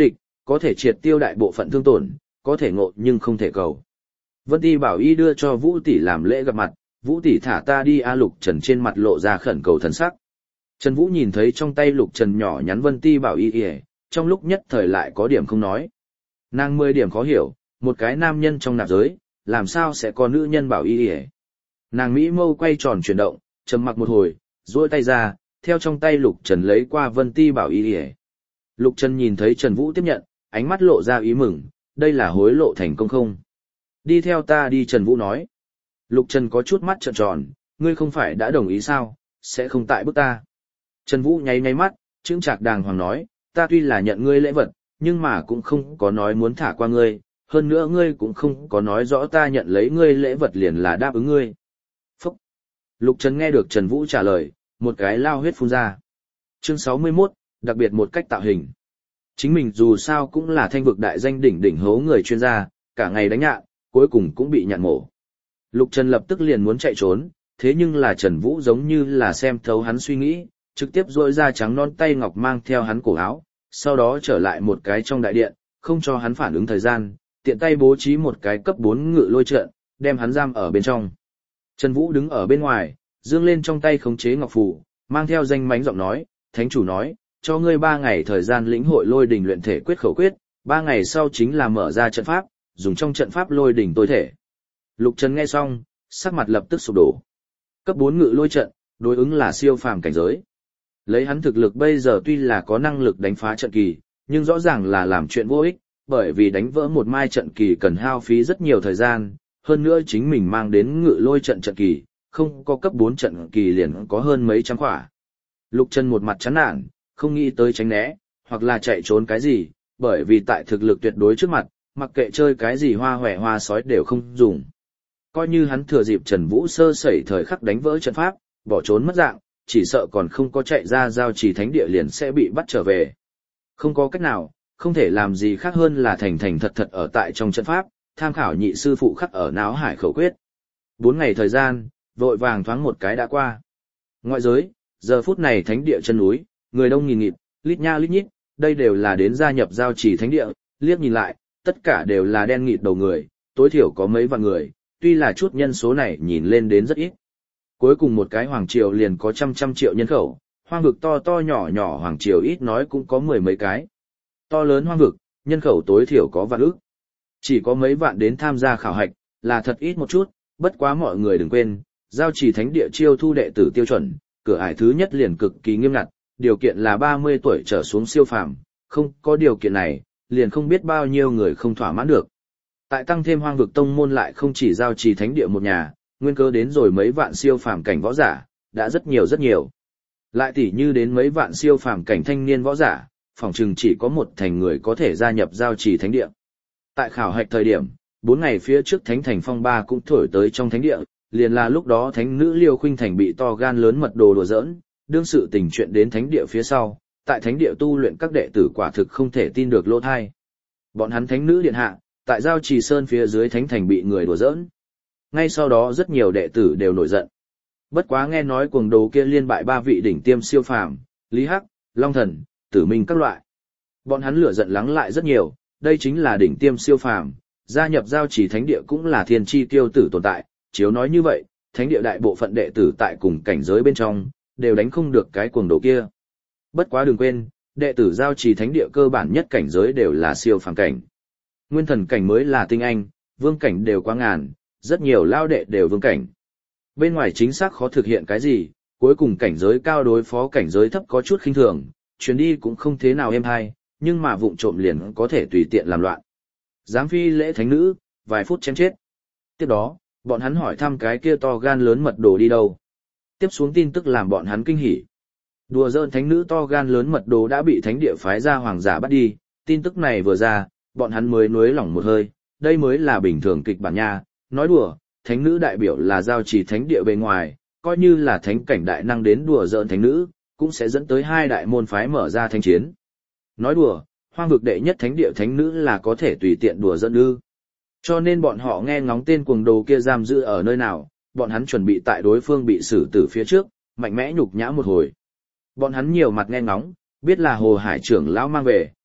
có thể triệt tiêu đại bộ phận thương tổn, có thể ngộ nhưng không thể cầu. Vân Ti Bảo Y đưa cho Vũ tỷ làm lễ gặp mặt, Vũ tỷ thả ta đi a. Lục Trần trên mặt lộ ra khẩn cầu thần sắc. Trần Vũ nhìn thấy trong tay Lục Trần nhỏ nhắn Vân Ti Bảo Y, trong lúc nhất thời lại có điểm không nói. Nàng 10 điểm khó hiểu, một cái nam nhân trong nạp giới, làm sao sẽ có nữ nhân Bảo Y. Nàng mỹ mâu quay tròn chuyển động, trầm mặc một hồi, duỗi tay ra, theo trong tay Lục Trần lấy qua Vân Ti Bảo Y. Lục Trần nhìn thấy Trần Vũ tiếp nhận, ánh mắt lộ ra ý mừng, đây là hối lộ thành công không? Đi theo ta đi, Trần Vũ nói. Lục Trần có chút mắt trợn tròn, ngươi không phải đã đồng ý sao, sẽ không tại bức ta. Trần Vũ nháy nháy mắt, chững chạc đàng hoàng nói, ta tuy là nhận ngươi lễ vật, nhưng mà cũng không có nói muốn thả qua ngươi, hơn nữa ngươi cũng không có nói rõ ta nhận lấy ngươi lễ vật liền là đáp ứng ngươi. Phúc! Lục Trần nghe được Trần Vũ trả lời, một cái lao huyết phun ra. Chương 61, đặc biệt một cách tạo hình. Chính mình dù sao cũng là thanh vực đại danh đỉnh đỉnh hố người chuyên gia, cả ngày đánh nhạn, cuối cùng cũng bị nhạn mổ. Lục Trần lập tức liền muốn chạy trốn, thế nhưng là Trần Vũ giống như là xem thấu hắn suy nghĩ, trực tiếp duỗi ra trắng non tay ngọc mang theo hắn cổ áo, sau đó trở lại một cái trong đại điện, không cho hắn phản ứng thời gian, tiện tay bố trí một cái cấp 4 ngự lôi trận, đem hắn giam ở bên trong. Trần Vũ đứng ở bên ngoài, dương lên trong tay khống chế ngọc phù, mang theo danh mánh giọng nói, thánh chủ nói, cho ngươi 3 ngày thời gian lĩnh hội lôi đỉnh luyện thể quyết khẩu quyết, 3 ngày sau chính là mở ra trận pháp, dùng trong trận pháp lôi đỉnh tối thể. Lục Trần nghe xong, sắc mặt lập tức sụp đổ. Cấp 4 ngự lôi trận, đối ứng là siêu phàm cảnh giới. Lấy hắn thực lực bây giờ tuy là có năng lực đánh phá trận kỳ, nhưng rõ ràng là làm chuyện vô ích, bởi vì đánh vỡ một mai trận kỳ cần hao phí rất nhiều thời gian, hơn nữa chính mình mang đến ngự lôi trận trận kỳ, không có cấp 4 trận kỳ liền có hơn mấy trăm khỏa. Lục Trần một mặt chán nản, không nghĩ tới tránh né, hoặc là chạy trốn cái gì, bởi vì tại thực lực tuyệt đối trước mặt, mặc kệ chơi cái gì hoa hòe hoa sói đều không dùng. Coi như hắn thừa dịp Trần Vũ sơ sẩy thời khắc đánh vỡ trận pháp, bỏ trốn mất dạng, chỉ sợ còn không có chạy ra giao trì thánh địa liền sẽ bị bắt trở về. Không có cách nào, không thể làm gì khác hơn là thành thành thật thật ở tại trong trận pháp, tham khảo nhị sư phụ khắc ở náo hải khẩu quyết. 4 ngày thời gian, vội vàng thoáng một cái đã qua. Ngoại giới, giờ phút này thánh địa chân núi, người đông nghìn nghịt, lít nha lít nhít, đây đều là đến gia nhập giao trì thánh địa, liếc nhìn lại, tất cả đều là đen nghịt đầu người, tối thiểu có mấy vạn người, tuy là chút nhân số này nhìn lên đến rất ít. Cuối cùng một cái hoàng triều liền có trăm triệu nhân khẩu, hoang vực to to nhỏ nhỏ hoàng triều ít nói cũng có 10 mấy cái. To lớn hoang vực, nhân khẩu tối thiểu có vạn ức. Chỉ có mấy vạn đến tham gia khảo hạch, là thật ít một chút, bất quá mọi người đừng quên, giao trì thánh địa chiêu thu đệ tử tiêu chuẩn, cửa ải thứ nhất liền cực kỳ nghiêm ngặt, điều kiện là 30 tuổi trở xuống siêu phàm, không có điều kiện này, liền không biết bao nhiêu người không thỏa mãn được. Tại tăng thêm hoang vực tông môn lại không chỉ giao trì thánh địa một nhà, nguyên cơ đến rồi mấy vạn siêu phàm cảnh võ giả, đã rất nhiều rất nhiều. Lại tỉ như đến mấy vạn siêu phàm cảnh thanh niên võ giả, phỏng chừng chỉ có một thành người có thể gia nhập giao trì thánh địa. Tại khảo hạch thời điểm, 4 ngày phía trước thánh thành phong ba cũng thổi tới trong thánh địa, liền là lúc đó thánh nữ Liêu Khuynh Thành bị to gan lớn mật đồ đùa giỡn, đương sự tình chuyện đến thánh địa phía sau, tại thánh địa tu luyện các đệ tử quả thực không thể tin được lỗ thai. Bọn hắn thánh nữ điện hạ, tại giao trì sơn phía dưới thánh thành bị người đùa giỡn. Ngay sau đó rất nhiều đệ tử đều nổi giận. Bất quá nghe nói cuồng đồ kia liên bại 3 vị đỉnh tiêm siêu phàm, Lý Hắc, Long Thần, Tử Minh các loại. Bọn hắn lửa giận lắng lại rất nhiều, đây chính là đỉnh tiêm siêu phàm, gia nhập giao trì thánh địa cũng là thiên chi tiêu tử tồn tại, chiếu nói như vậy, thánh địa đại bộ phận đệ tử tại cùng cảnh giới bên trong, đều đánh không được cái cuồng đồ kia. Bất quá đừng quên, đệ tử giao trì thánh địa cơ bản nhất cảnh giới đều là siêu phàm cảnh. Nguyên thần cảnh mới là tinh anh, vương cảnh đều quá ngàn, rất nhiều lao đệ đều vương cảnh. Bên ngoài chính xác khó thực hiện cái gì, cuối cùng cảnh giới cao đối phó cảnh giới thấp có chút khinh thường, chuyến đi cũng không thế nào êm hay, nhưng mà vụng trộm liền có thể tùy tiện làm loạn. Giám phi lễ thánh nữ, vài phút chém chết. Tiếp đó, bọn hắn hỏi thăm cái kia to gan lớn mật đồ đi đâu. Tiếp xuống tin tức làm bọn hắn kinh hỉ. Đùa giỡn thánh nữ to gan lớn mật đồ đã bị thánh địa phái ra hoàng giả bắt đi, tin tức này vừa ra, bọn hắn mới nuối lỏng một hơi, đây mới là bình thường kịch bản nha, nói đùa, thánh nữ đại biểu là giao trì thánh địa bề ngoài, coi như là thánh cảnh đại năng đến đùa giỡn thánh nữ, cũng sẽ dẫn tới 2 đại môn phái mở ra thánh chiến. Nói đùa, hoang vực đệ nhất thánh địa thánh nữ là có thể tùy tiện đùa giỡn ư? Cho nên bọn họ nghe ngóng tên cuồng đồ kia giam giữ ở nơi nào, bọn hắn chuẩn bị tại đối phương bị xử tử phía trước, mạnh mẽ nhục nhã một hồi. Bọn hắn nhiều mặt nghe ngóng, biết là Hồ Hải trưởng lão mang về,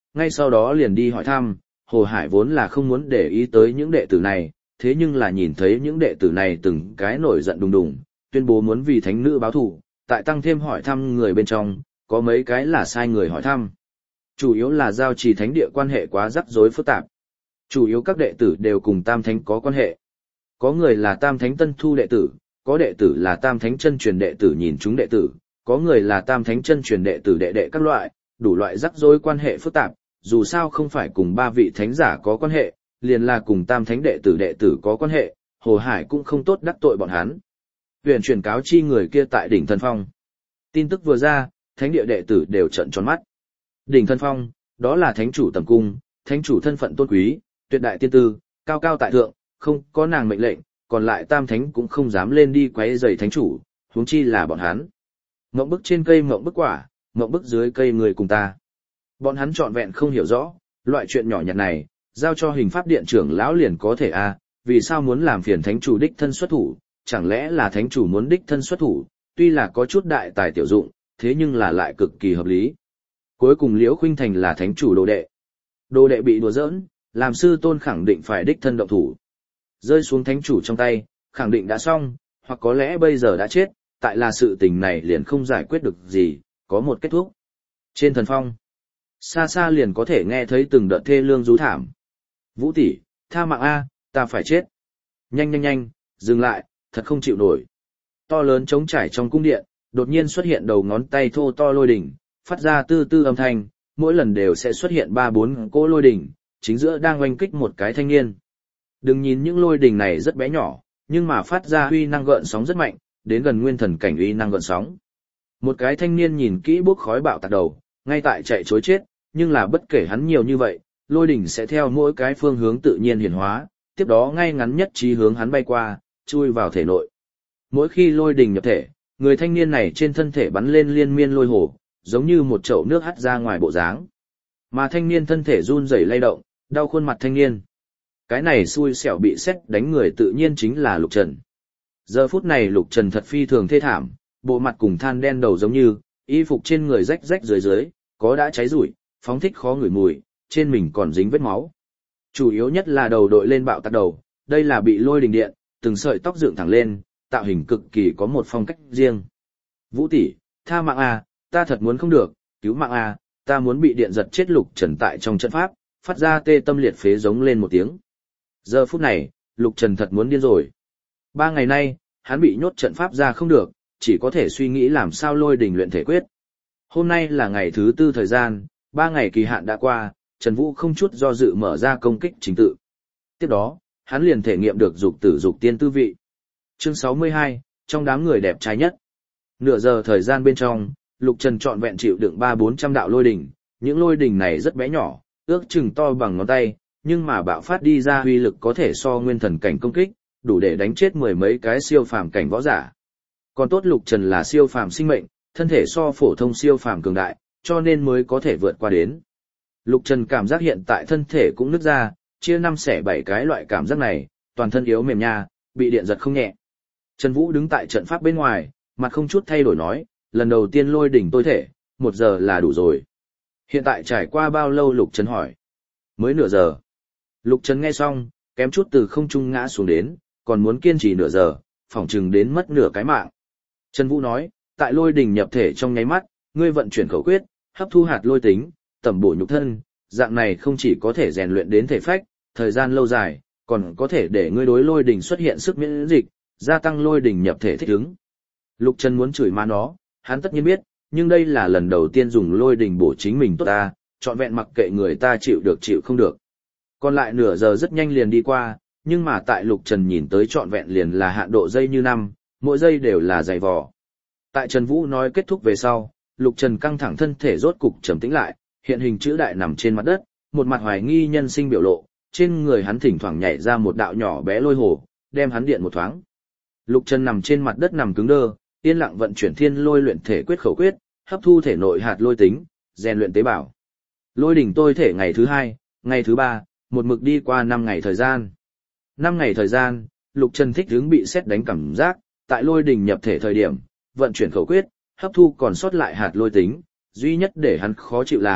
ngay sau đó liền đi hỏi thăm, Hồ Hải vốn là không muốn để ý tới những đệ tử này, thế nhưng là nhìn thấy những đệ tử này từng cái nổi giận đùng đùng, tuyên bố muốn vì thánh nữ báo thù, tại tăng thêm hỏi thăm người bên trong, có mấy cái là sai người hỏi thăm. Chủ yếu là giao trì thánh địa quan hệ quá rắc rối phức tạp. Chủ yếu các đệ tử đều cùng Tam Thánh có quan hệ. Có người là Tam Thánh tân thu đệ tử, có đệ tử là Tam Thánh chân truyền đệ tử nhìn chúng đệ tử, có người là Tam Thánh chân truyền đệ tử đệ đệ các loại, đủ loại rắc rối quan hệ phức tạp, dù sao không phải cùng ba vị thánh giả có quan hệ, liền là cùng Tam Thánh đệ tử có quan hệ, Hồ Hải cũng không tốt đắc tội bọn hắn. Huyền truyền cáo chi người kia tại đỉnh Thần Phong. Tin tức vừa ra, thánh địa đệ tử đều trợn tròn mắt. Đỉnh Thần Phong, đó là thánh chủ tầm cung, thánh chủ thân phận tôn quý, tuyệt đại tiên tư, cao cao tại thượng, không có nàng mệnh lệnh, còn lại Tam Thánh cũng không dám lên đi quấy rầy thánh chủ, huống chi là bọn hắn. Ngộng bức trên cây ngộng bức quả, ngộng bức dưới cây người cùng ta. Bọn hắn trọn vẹn không hiểu rõ, loại chuyện nhỏ nhặt này, giao cho hình pháp điện trưởng lão liền có thể vì sao muốn làm phiền thánh chủ đích thân xuất thủ, chẳng lẽ là thánh chủ muốn đích thân xuất thủ, tuy là có chút đại tài tiểu dụng, thế nhưng là lại cực kỳ hợp lý. Cuối cùng Liễu Khuynh Thành là thánh chủ đồ đệ. Đồ đệ bị đùa giỡn, làm sư tôn khẳng định phải đích thân động thủ. Rơi xuống thánh chủ trong tay, khẳng định đã xong, hoặc có lẽ bây giờ đã chết, tại là sự tình này liền không giải quyết được gì, có một kết thúc. Trên thần phong, xa xa liền có thể nghe thấy từng đợt thê lương rú thảm. Vũ tỷ, tha mạng a, ta phải chết. Nhanh nhanh nhanh, dừng lại, thật không chịu nổi. To lớn trống trải trong cung điện, đột nhiên xuất hiện đầu ngón tay thô to lôi đỉnh, phát ra tư tư âm thanh, mỗi lần đều sẽ xuất hiện 3-4 cỗ lôi đỉnh, chính giữa đang oanh kích một cái thanh niên. Đừng nhìn những lôi đỉnh này rất bé nhỏ, nhưng mà phát ra uy năng gợn sóng rất mạnh, đến gần nguyên thần cảnh uy năng gợn sóng. Một cái thanh niên nhìn kỹ bốc khói bạo tạc đầu, ngay tại chạy trối chết, nhưng là bất kể hắn nhiều như vậy, lôi đỉnh sẽ theo mỗi cái phương hướng tự nhiên hiển hóa, tiếp đó ngay ngắn nhất chí hướng hắn bay qua, chui vào thể nội. Mỗi khi lôi đỉnh nhập thể, người thanh niên này trên thân thể bắn lên liên miên lôi hồ, giống như một chậu nước hắt ra ngoài bộ dáng. Mà thanh niên thân thể run rẩy lay động, đau khuôn mặt thanh niên. Cái này xui xẻo bị sét đánh người tự nhiên chính là Lục Trần. Giờ phút này Lục Trần thật phi thường thê thảm, bộ mặt cùng than đen đầu giống như, y phục trên người rách rách dưới, có đã cháy rủi, phóng thích khó ngửi mùi, trên mình còn dính vết máu. Chủ yếu nhất là đầu đội lên bạo tạc đầu, đây là bị lôi đình điện, từng sợi tóc dựng thẳng lên, tạo hình cực kỳ có một phong cách riêng. Vũ tỷ, tha mạng a, ta thật muốn không được, cứu mạng a, ta muốn bị điện giật chết. Lục Trần tại trong trận pháp, phát ra tê tâm liệt phế giống lên một tiếng. Giờ phút này, Lục Trần thật muốn điên rồi. 3 ngày nay, hắn bị nhốt trận pháp ra không được, chỉ có thể suy nghĩ làm sao lôi đình luyện thể quyết. Hôm nay là ngày thứ 4 thời gian, 3 ngày kỳ hạn đã qua, Trần Vũ không chút do dự mở ra công kích chính tự. Tiếp đó, hắn liền thể nghiệm được dục tử dục tiên tư vị. Chương 62, trong đám người đẹp trai nhất. Nửa giờ thời gian bên trong, Lục Trần trọn vẹn chịu đựng 300-400 đạo lôi đỉnh, những lôi đỉnh này rất bé nhỏ, ước chừng to bằng ngón tay, nhưng mà bạo phát đi ra uy lực có thể so nguyên thần cảnh công kích, đủ để đánh chết 10 mấy cái siêu phàm cảnh võ giả. Còn tốt Lục Trần là siêu phàm sinh mệnh, thân thể so phổ thông siêu phàm cường đại, cho nên mới có thể vượt qua đến. Lục Trần cảm giác hiện tại thân thể cũng nứt ra, chia 5 xẻ 7 cái loại cảm giác này, toàn thân yếu mềm nha, bị điện giật không nhẹ. Trần Vũ đứng tại trận pháp bên ngoài, mặt không chút thay đổi nói, lần đầu tiên lôi đỉnh tôi thể, 1 giờ là đủ rồi. Hiện tại trải qua bao lâu? Lục Trần hỏi. Mới nửa giờ. Lục Trần nghe xong, kém chút từ không trung ngã xuống đến, còn muốn kiên trì nửa giờ, phỏng chừng đến mất nửa cái mạng. Trần Vũ nói, tại lôi đỉnh nhập thể trong nháy mắt, ngươi vận chuyển khẩu quyết, hấp thu hạt lôi tính, tẩm bổ nhục thân, dạng này không chỉ có thể rèn luyện đến thể phách, thời gian lâu dài, còn có thể để ngươi đối lôi đỉnh xuất hiện sức miễn dịch, gia tăng lôi đỉnh nhập thể thích ứng. Lục Trần muốn chửi má nó, hắn tất nhiên biết, nhưng đây là lần đầu tiên dùng lôi đỉnh bổ chính mình tốt ta, trọn vẹn mặc kệ người ta chịu được chịu không được. Còn lại nửa giờ rất nhanh liền đi qua, nhưng mà tại Lục Trần nhìn tới trọn vẹn liền là hạn độ giây như năm, mỗi giây đều là dày vò. Tại Trần Vũ nói kết thúc về sau, Lục Trần căng thẳng thân thể rốt cục trầm tĩnh lại, hiện hình chữ đại nằm trên mặt đất, một mặt hoài nghi nhân sinh biểu lộ, trên người hắn thỉnh thoảng nhảy ra một đạo nhỏ bé lôi hồ, đem hắn điện một thoáng. Lục Trần nằm trên mặt đất nằm cứng đơ, yên lặng vận chuyển thiên lôi luyện thể quyết khẩu quyết, hấp thu thể nội hạt lôi tính, rèn luyện tế bào. Lôi đỉnh tôi thể ngày thứ 2, ngày thứ 3, một mực đi qua 5 ngày thời gian. 5 ngày thời gian, Lục Trần thích ứng bị sét đánh cảm giác, tại lôi đỉnh nhập thể thời điểm, vận chuyển khẩu quyết, hấp thu còn sót lại hạt lôi tính, duy nhất để hắn khó chịu là,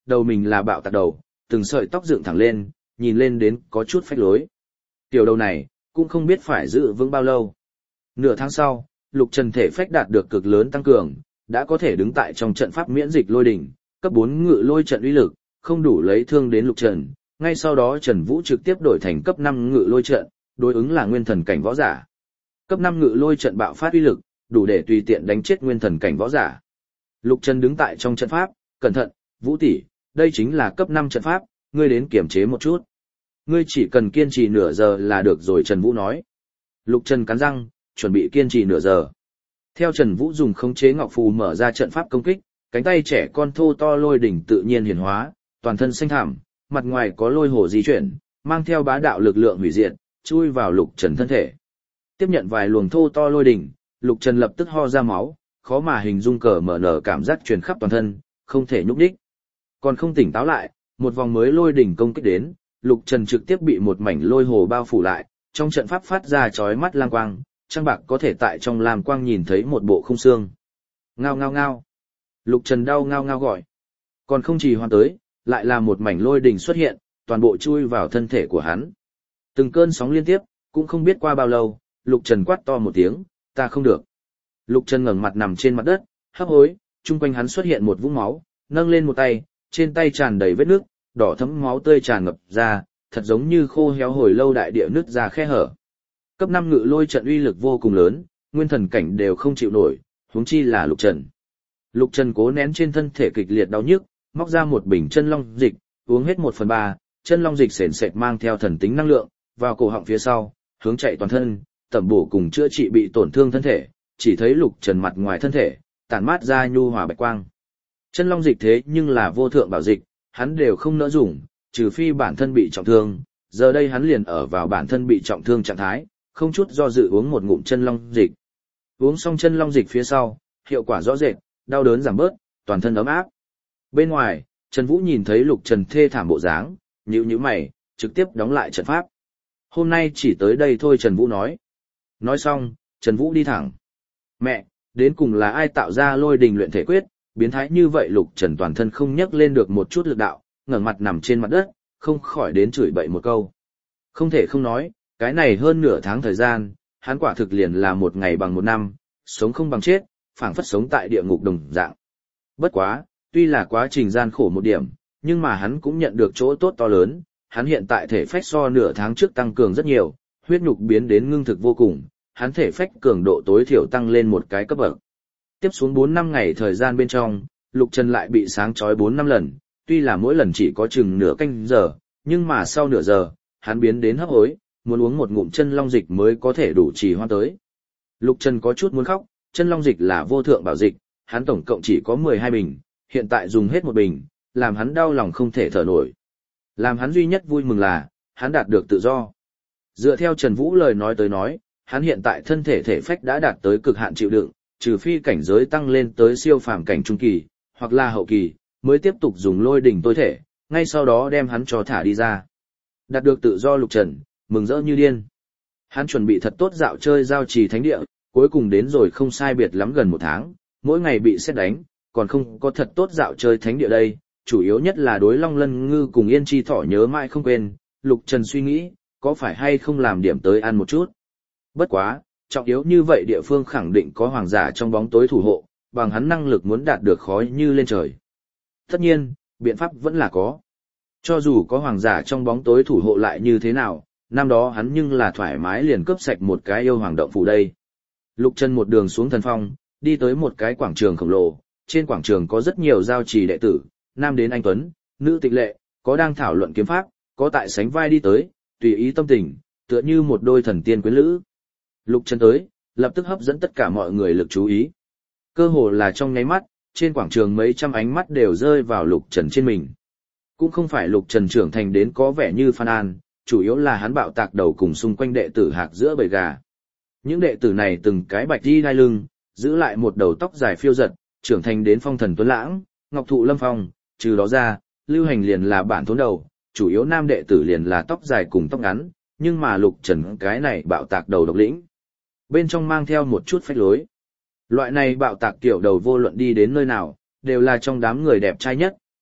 đầu mình là bạo tạc đầu, từng sợi tóc dựng thẳng lên, nhìn lên đến có chút phách lối. Tiểu đầu này, cũng không biết phải giữ vững bao lâu. Nửa tháng sau, Lục Trần thể phách đạt được cực lớn tăng cường, đã có thể đứng tại trong trận pháp miễn dịch lôi đỉnh, cấp 4 ngự lôi trận uy lực, không đủ lấy thương đến Lục Trần. Ngay sau đó Trần Vũ trực tiếp đổi thành cấp 5 ngự lôi trận, đối ứng là nguyên thần cảnh võ giả. Cấp 5 ngự lôi trận bạo phát uy lực, đủ để tùy tiện đánh chết nguyên thần cảnh võ giả. Lục Trần đứng tại trong trận pháp, cẩn thận, Vũ tỷ, đây chính là cấp 5 trận pháp, ngươi đến kiểm chế một chút. Ngươi chỉ cần kiên trì nửa giờ là được rồi, Trần Vũ nói. Lục Trần cắn răng, chuẩn bị kiên trì nửa giờ. Theo Trần Vũ dùng khống chế ngọc phù mở ra trận pháp công kích, cánh tay trẻ con thô to lôi đỉnh tự nhiên hiển hóa, toàn thân xanh thẳm, mặt ngoài có lôi hồ di chuyển, mang theo bá đạo lực lượng hủy diệt, chui vào Lục Trần thân thể. Tiếp nhận vài luồng thô to lôi đỉnh, Lục Trần lập tức ho ra máu, khó mà hình dung cờ mở nở cảm giác truyền khắp toàn thân, không thể nhúc nhích. Còn không tỉnh táo lại, một vòng mới lôi đỉnh công kích đến, Lục Trần trực tiếp bị một mảnh lôi hồ bao phủ lại, trong trận pháp phát ra chói mắt lam quang, Trang Bạc có thể tại trong lam quang nhìn thấy một bộ khung xương. Ngao ngao ngao. Lục Trần đau ngao ngao gọi. Còn không trì hoãn tới, lại là một mảnh lôi đỉnh xuất hiện, toàn bộ chui vào thân thể của hắn. Từng cơn sóng liên tiếp, cũng không biết qua bao lâu, Lục Trần quát to một tiếng, ta không được. Lục Trần ngẩng mặt nằm trên mặt đất, hấp hối, chung quanh hắn xuất hiện một vũng máu, nâng lên một tay, trên tay tràn đầy vết nước, đỏ thẫm máu tươi tràn ngập ra, thật giống như khô héo hồi lâu đại địa nứt ra khe hở. Cấp 5 ngự lôi trận uy lực vô cùng lớn, nguyên thần cảnh đều không chịu nổi, huống chi là Lục Trần. Lục Trần cố nén trên thân thể kịch liệt đau nhức, móc ra một bình chân long dịch, uống hết 1/3, chân long dịch sền sệt mang theo thần tính năng lượng, vào cổ họng phía sau, hướng chạy toàn thân, tẩm bổ cùng chữa trị bị tổn thương thân thể, chỉ thấy Lục Trần mặt ngoài thân thể, tản mát ra nhu hòa bạch quang. Chân long dịch thế nhưng là vô thượng bảo dịch, hắn đều không nỡ dùng, trừ phi bản thân bị trọng thương, giờ đây hắn liền ở vào bản thân bị trọng thương trạng thái, không chút do dự uống một ngụm chân long dịch. Uống xong chân long dịch phía sau, hiệu quả rõ rệt, đau đớn giảm bớt, toàn thân ấm áp. Bên ngoài, Trần Vũ nhìn thấy Lục Trần thê thảm bộ dáng, nhíu nhíu mày, trực tiếp đóng lại trận pháp. Hôm nay chỉ tới đây thôi, Trần Vũ nói. Nói xong, Trần Vũ đi thẳng. Mẹ, đến cùng là ai tạo ra lôi đình luyện thể quyết, biến thái như vậy? Lục Trần toàn thân không nhấc lên được một chút lực đạo, ngẩng mặt nằm trên mặt đất, không khỏi đến chửi bậy một câu. Không thể không nói, cái này hơn nửa tháng thời gian, hắn quả thực liền là một ngày bằng một năm, sống không bằng chết, phảng phất sống tại địa ngục đồng dạng. Bất quá, tuy là quá trình gian khổ một điểm, nhưng mà hắn cũng nhận được chỗ tốt to lớn, hắn hiện tại thể phách so nửa tháng trước tăng cường rất nhiều, huyết nhục biến đến ngưng thực vô cùng, hắn thể phách cường độ tối thiểu tăng lên một cái cấp bậc. Tiếp xuống 4-5 ngày thời gian bên trong, Lục Trần lại bị sáng chói 4-5 lần, tuy là mỗi lần chỉ có chừng nửa canh giờ, nhưng mà sau nửa giờ, hắn biến đến hấp hối, muốn uống một ngụm chân long dịch mới có thể đủ trì hoãn tới. Lục Trần có chút muốn khóc, chân long dịch là vô thượng bảo dịch, hắn tổng cộng chỉ có 12 bình, hiện tại dùng hết một bình, làm hắn đau lòng không thể thở nổi. Làm hắn duy nhất vui mừng là, hắn đạt được tự do. Dựa theo Trần Vũ lời nói tới nói, hắn hiện tại thân thể thể phách đã đạt tới cực hạn chịu đựng, trừ phi cảnh giới tăng lên tới siêu phàm cảnh trung kỳ, hoặc là hậu kỳ, mới tiếp tục dùng lôi đỉnh tối thể, ngay sau đó đem hắn cho thả đi ra. Đạt được tự do Lục Trần, mừng rỡ như điên. Hắn chuẩn bị thật tốt dạo chơi giao trì thánh địa, cuối cùng đến rồi không sai biệt lắm gần một tháng, mỗi ngày bị sét đánh, còn không có thật tốt dạo chơi thánh địa đây, chủ yếu nhất là đối Long Lân Ngư cùng Yên Chi Thỏ nhớ mãi không quên, Lục Trần suy nghĩ, có phải hay không làm điểm tới ăn một chút. Bất quá, trọng yếu như vậy địa phương khẳng định có hoàng giả trong bóng tối thủ hộ, bằng hắn năng lực muốn đạt được khói như lên trời. Tất nhiên, biện pháp vẫn là có. Cho dù có hoàng giả trong bóng tối thủ hộ lại như thế nào, năm đó hắn nhưng là thoải mái liền cướp sạch một cái yêu hoàng động phủ đây. Lục Trần một đường xuống thần phong, đi tới một cái quảng trường khổng lồ, trên quảng trường có rất nhiều giao trì đệ tử, nam đến anh tuấn, nữ tịch lệ, có đang thảo luận kiếm pháp, có tại sánh vai đi tới, tùy ý tâm tình, tựa như một đôi thần tiên quyến lữ. Lục Trần tới, lập tức hấp dẫn tất cả mọi người lực chú ý. Cơ hồ là trong nháy mắt, trên quảng trường mấy trăm ánh mắt đều rơi vào Lục Trần trên mình. Cũng không phải Lục Trần trưởng thành đến có vẻ như Phan An, chủ yếu là hắn bạo tạc đầu cùng xung quanh đệ tử hạc giữa bầy gà. Những đệ tử này từng cái bạch đi đai lưng, giữ lại một đầu tóc dài phiêu giật, trưởng thành đến phong thần tuấn lãng, ngọc thụ lâm phong, trừ đó ra, lưu hành liền là bản thốn đầu, chủ yếu nam đệ tử liền là tóc dài cùng tóc ngắn, nhưng mà Lục Trần cái này bạo tạc đầu độc lĩnh. Bên trong mang theo một chút phách lối. Loại này bạo tạc kiểu đầu vô luận đi đến nơi nào, đều là trong đám người đẹp trai nhất,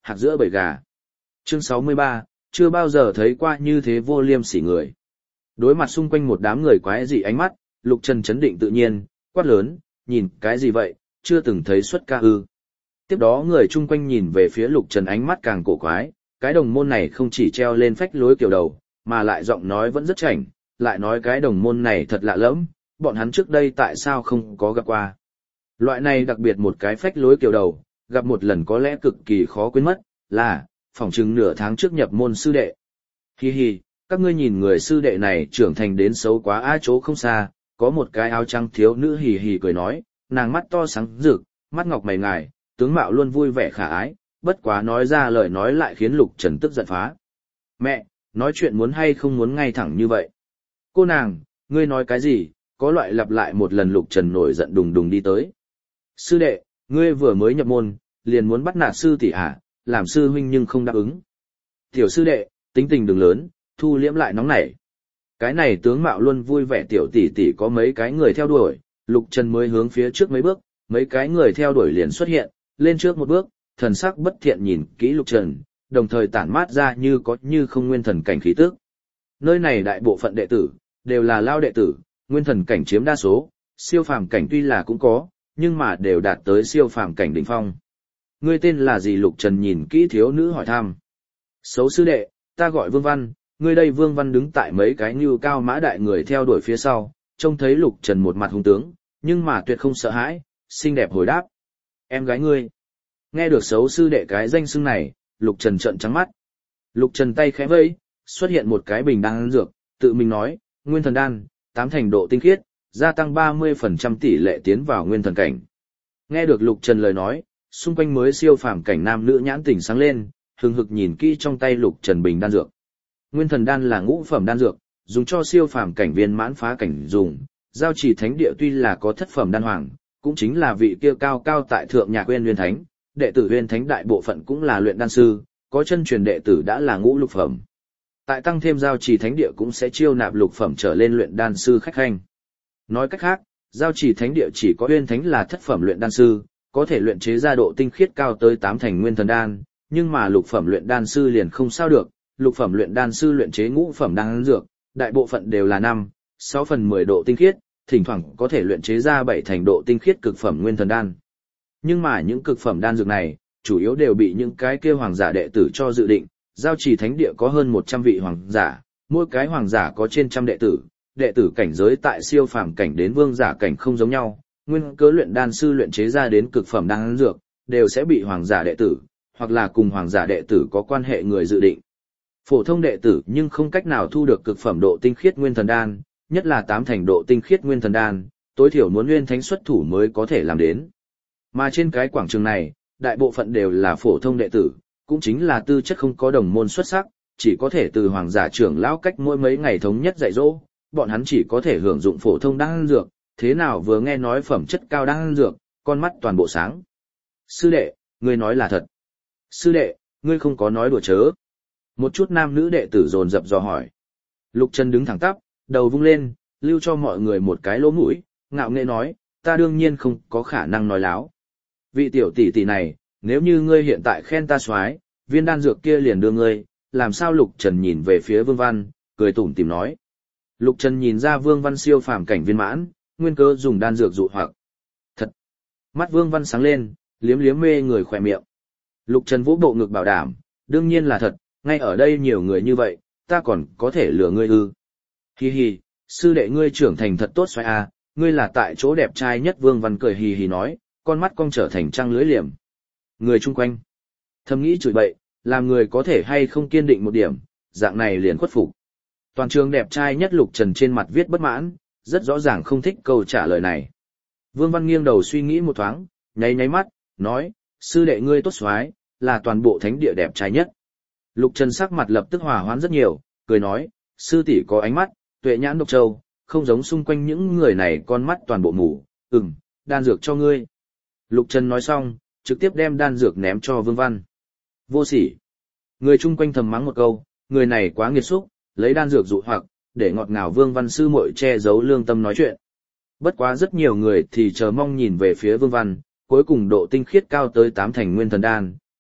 hạc giữa bầy gà. Chương 63, chưa bao giờ thấy qua như thế vô liêm sỉ người. Đối mặt xung quanh một đám người quái dị ánh mắt, Lục Trần chấn định tự nhiên, quát lớn, nhìn cái gì vậy, chưa từng thấy xuất ca ư. Tiếp đó người chung quanh nhìn về phía Lục Trần ánh mắt càng cổ quái, cái đồng môn này không chỉ treo lên phách lối kiểu đầu, mà lại giọng nói vẫn rất chảnh, lại nói cái đồng môn này thật lạ lẫm, bọn hắn trước đây tại sao không có gặp qua. Loại này đặc biệt một cái phách lối kiểu đầu, gặp một lần có lẽ cực kỳ khó quên mất, là, phỏng chừng nửa tháng trước nhập môn sư đệ. Hi hi, các ngươi nhìn người sư đệ này trưởng thành đến xấu quá á chỗ không xa, có một cái áo trắng thiếu nữ hì hì cười nói, nàng mắt to sáng rực, mắt ngọc mày ngài, tướng mạo luôn vui vẻ khả ái, bất quá nói ra lời nói lại khiến Lục Trần tức giận phá. Mẹ, nói chuyện muốn hay không muốn ngay thẳng như vậy. Cô nàng, ngươi nói cái gì, có loại lặp lại một lần. Lục Trần nổi giận đùng đùng đi tới. Sư đệ, ngươi vừa mới nhập môn, liền muốn bắt nạt sư tỷ hả, làm sư huynh nhưng không đáp ứng. Tiểu sư đệ, tính tình đừng lớn, thu liễm lại nóng nảy. Cái này tướng mạo luôn vui vẻ tiểu tỷ tỷ có mấy cái người theo đuổi, Lục Trần mới hướng phía trước mấy bước, mấy cái người theo đuổi liền xuất hiện, lên trước một bước, thần sắc bất thiện nhìn kỹ Lục Trần, đồng thời tản mát ra như có như không nguyên thần cảnh khí tức. Nơi này đại bộ phận đệ tử đều là lao đệ tử, nguyên thần cảnh chiếm đa số, siêu phàm cảnh tuy là cũng có, nhưng mà đều đạt tới siêu phàm cảnh đỉnh phong. Ngươi tên là gì? Lục Trần nhìn kỹ thiếu nữ hỏi thăm. Xấu sư đệ, ta gọi Vương Văn. Ngươi đây Vương Văn đứng tại mấy cái như cao mã đại người theo đuổi phía sau, trông thấy Lục Trần một mặt hung tướng, nhưng mà tuyệt không sợ hãi, xinh đẹp hồi đáp. Em gái ngươi. Nghe được xấu sư đệ cái danh xưng này, Lục Trần trợn trắng mắt. Lục Trần tay khẽ vẫy, xuất hiện một cái bình đan dược, tự mình nói, nguyên thần đan, 8 thành độ tinh khiết, gia tăng 30% tỷ lệ tiến vào nguyên thần cảnh. Nghe được Lục Trần lời nói, xung quanh mới siêu phàm cảnh nam nữ nhãn tỉnh sáng lên, hừng hực nhìn kỹ trong tay Lục Trần bình đan dược. Nguyên thần đan là ngũ phẩm đan dược, dùng cho siêu phàm cảnh viên mãn phá cảnh dùng. Giao Chỉ Thánh Địa tuy là có thất phẩm đan hoàng, cũng chính là vị kia cao cao tại thượng Nhạc Uyên Thánh, đệ tử Uyên Thánh đại bộ phận cũng là luyện đan sư, có chân truyền đệ tử đã là ngũ lục phẩm. Tại tăng thêm Giao Chỉ Thánh Địa cũng sẽ chiêu nạp lục phẩm trở lên luyện đan sư khách khanh. Nói cách khác, Giao Chỉ Thánh Địa chỉ có Uyên Thánh là thất phẩm luyện đan sư, có thể luyện chế ra độ tinh khiết cao tới 8 thành nguyên thần đan, nhưng mà lục phẩm luyện đan sư liền không sao được, lục phẩm luyện đan sư luyện chế ngũ phẩm đan dược, đại bộ phận đều là 5, 6 phần 10 độ tinh khiết, thỉnh thoảng có thể luyện chế ra 7 thành độ tinh khiết cực phẩm nguyên thần đan. Nhưng mà những cực phẩm đan dược này, chủ yếu đều bị những cái kia hoàng giả đệ tử cho dự định, Giao Chỉ Thánh Địa có hơn 100 vị hoàng giả, mỗi cái hoàng giả có trên trăm đệ tử cảnh giới tại siêu phàm cảnh đến vương giả cảnh không giống nhau, nguyên cớ luyện đan sư luyện chế ra đến cực phẩm đan dược, đều sẽ bị hoàng giả đệ tử, hoặc là cùng hoàng giả đệ tử có quan hệ người dự định. Phổ thông đệ tử nhưng không cách nào thu được cực phẩm độ tinh khiết nguyên thần đan, nhất là 8 thành độ tinh khiết nguyên thần đan, tối thiểu muốn Nguyên Thánh xuất thủ mới có thể làm đến. Mà trên cái quảng trường này, đại bộ phận đều là phổ thông đệ tử, cũng chính là tư chất không có đồng môn xuất sắc, chỉ có thể từ hoàng giả trưởng lão cách mỗi mấy ngày thống nhất dạy dỗ, bọn hắn chỉ có thể hưởng dụng phổ thông đan dược, thế nào vừa nghe nói phẩm chất cao đan dược, con mắt toàn bộ sáng. Sư đệ, ngươi nói là thật. Sư đệ, ngươi không có nói đùa chớ. Một chút nam nữ đệ tử dồn dập dò hỏi. Lục Trần đứng thẳng tắp, đầu vung lên, lưu cho mọi người một cái lỗ mũi, ngạo nghễ nói, ta đương nhiên không có khả năng nói láo. Vị tiểu tỷ tỷ này, nếu như ngươi hiện tại khen ta soái, viên đan dược kia liền đưa ngươi, làm sao? Lục Trần nhìn về phía Vương Văn, cười tủm tỉm nói. Lục Trần nhìn ra Vương Văn siêu phàm cảnh viên mãn, nguyên cơ dùng đan dược dụ hoặc. Thật! Mắt Vương Văn sáng lên, liếm liếm mê người khỏe miệng. Lục Trần vỗ bộ ngực bảo đảm, đương nhiên là thật, ngay ở đây nhiều người như vậy, ta còn có thể lừa ngươi ư. Hi hi, sư đệ ngươi trưởng thành thật tốt xoay à, ngươi là tại chỗ đẹp trai nhất. Vương Văn cười hì hì nói, con mắt cong trở thành trăng lưới liềm. Người chung quanh thầm nghĩ chửi bậy, làm người có thể hay không kiên định một điểm, dạng này liền khuất phục. Toàn trường đẹp trai nhất Lục Trần trên mặt viết bất mãn, rất rõ ràng không thích câu trả lời này. Vương Văn nghiêng đầu suy nghĩ một thoáng, nháy nháy mắt, nói, sư đệ ngươi tốt xoái, là toàn bộ thánh địa đẹp trai nhất. Lục Trần sắc mặt lập tức hòa hoãn rất nhiều, cười nói, sư tỷ có ánh mắt, tuệ nhãn độc châu, không giống xung quanh những người này con mắt toàn bộ mù, đan dược cho ngươi. Lục Trần nói xong, trực tiếp đem đan dược ném cho Vương Văn. Vô sỉ. Người chung quanh thầm mắng một câu, người này quá nghiệt xúc, lấy đan dược dụ hoặc, để ngọt ngào Vương Văn sư muội che giấu lương tâm nói chuyện. Bất quá rất nhiều người thì chờ mong nhìn về phía Vương Văn, cuối cùng độ tinh khiết cao tới 8 thành nguyên thần đan,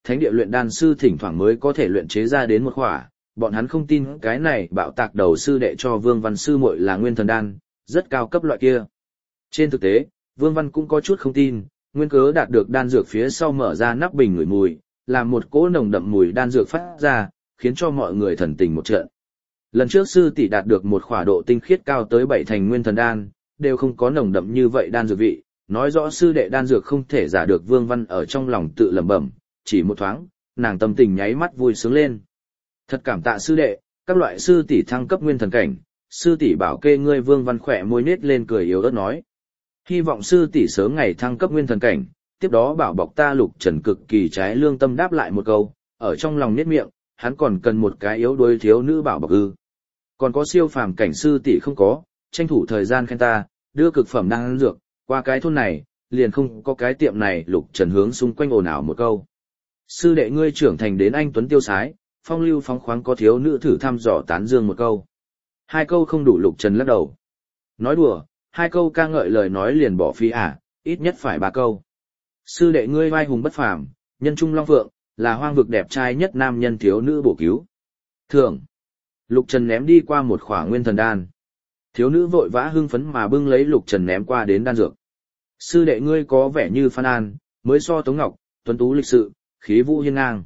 thánh địa luyện đan sư thỉnh thoảng mới có thể luyện chế ra đến một khỏa, bọn hắn không tin cái này bạo tạc đầu sư đệ cho Vương Văn sư muội là nguyên thần đan, rất cao cấp loại kia. Trên thực tế, Vương Văn cũng có chút không tin, nguyên cớ đạt được đan dược phía sau mở ra nắp bình ngửi mùi, làm một cỗ nồng đậm mùi đan dược phát ra, khiến cho mọi người thần tình một trận. Lần trước sư tỷ đạt được một khỏa độ tinh khiết cao tới 7 thành nguyên thần đan, đều không có nồng đậm như vậy đan dược vị, nói rõ sư đệ đan dược không thể giả được. Vương Văn ở trong lòng tự lẩm bẩm, chỉ một thoáng, nàng tâm tình nháy mắt vui sướng lên. Thật cảm tạ sư đệ, các loại sư tỷ thăng cấp nguyên thần cảnh, sư tỷ bảo kê ngươi. Vương Văn khỏe môi nết lên cười yếu ớt nói. Hy vọng sư tỷ sớm ngày thăng cấp nguyên thần cảnh, tiếp đó bảo bọc ta. Lục Trần cực kỳ trái lương tâm đáp lại một câu, ở trong lòng nết miệng, hắn còn cần một cái yếu đuối thiếu nữ bảo bọc ư. Còn có siêu phàm cảnh sư tỷ không có, tranh thủ thời gian khen ta, đưa cực phẩm đan dược, qua cái thôn này, liền không có cái tiệm này. Lục Trần hướng xung quanh ồn ào một câu. Sư đệ ngươi trưởng thành đến anh tuấn tiêu sái, phong lưu phóng khoáng, có thiếu nữ thử thăm dò tán dương một câu. 2 câu không đủ. Lục Trần lắc đầu. Nói đùa, 2 câu ca ngợi lời nói liền bỏ phí à, ít nhất phải 3 câu. Sư đệ ngươi vai hùng bất phàm, nhân trung long phượng, là hoang vực đẹp trai nhất nam nhân. Thiếu nữ bổ cứu. Thưởng. Lục Trần ném đi qua một khỏa nguyên thần đan. Thiếu nữ vội vã hưng phấn mà bưng lấy Lục Trần ném qua đến đan dược. Sư đệ ngươi có vẻ như Phan An, mới so Tống Ngọc, tuấn tú lịch sự, khí vũ hiên ngang.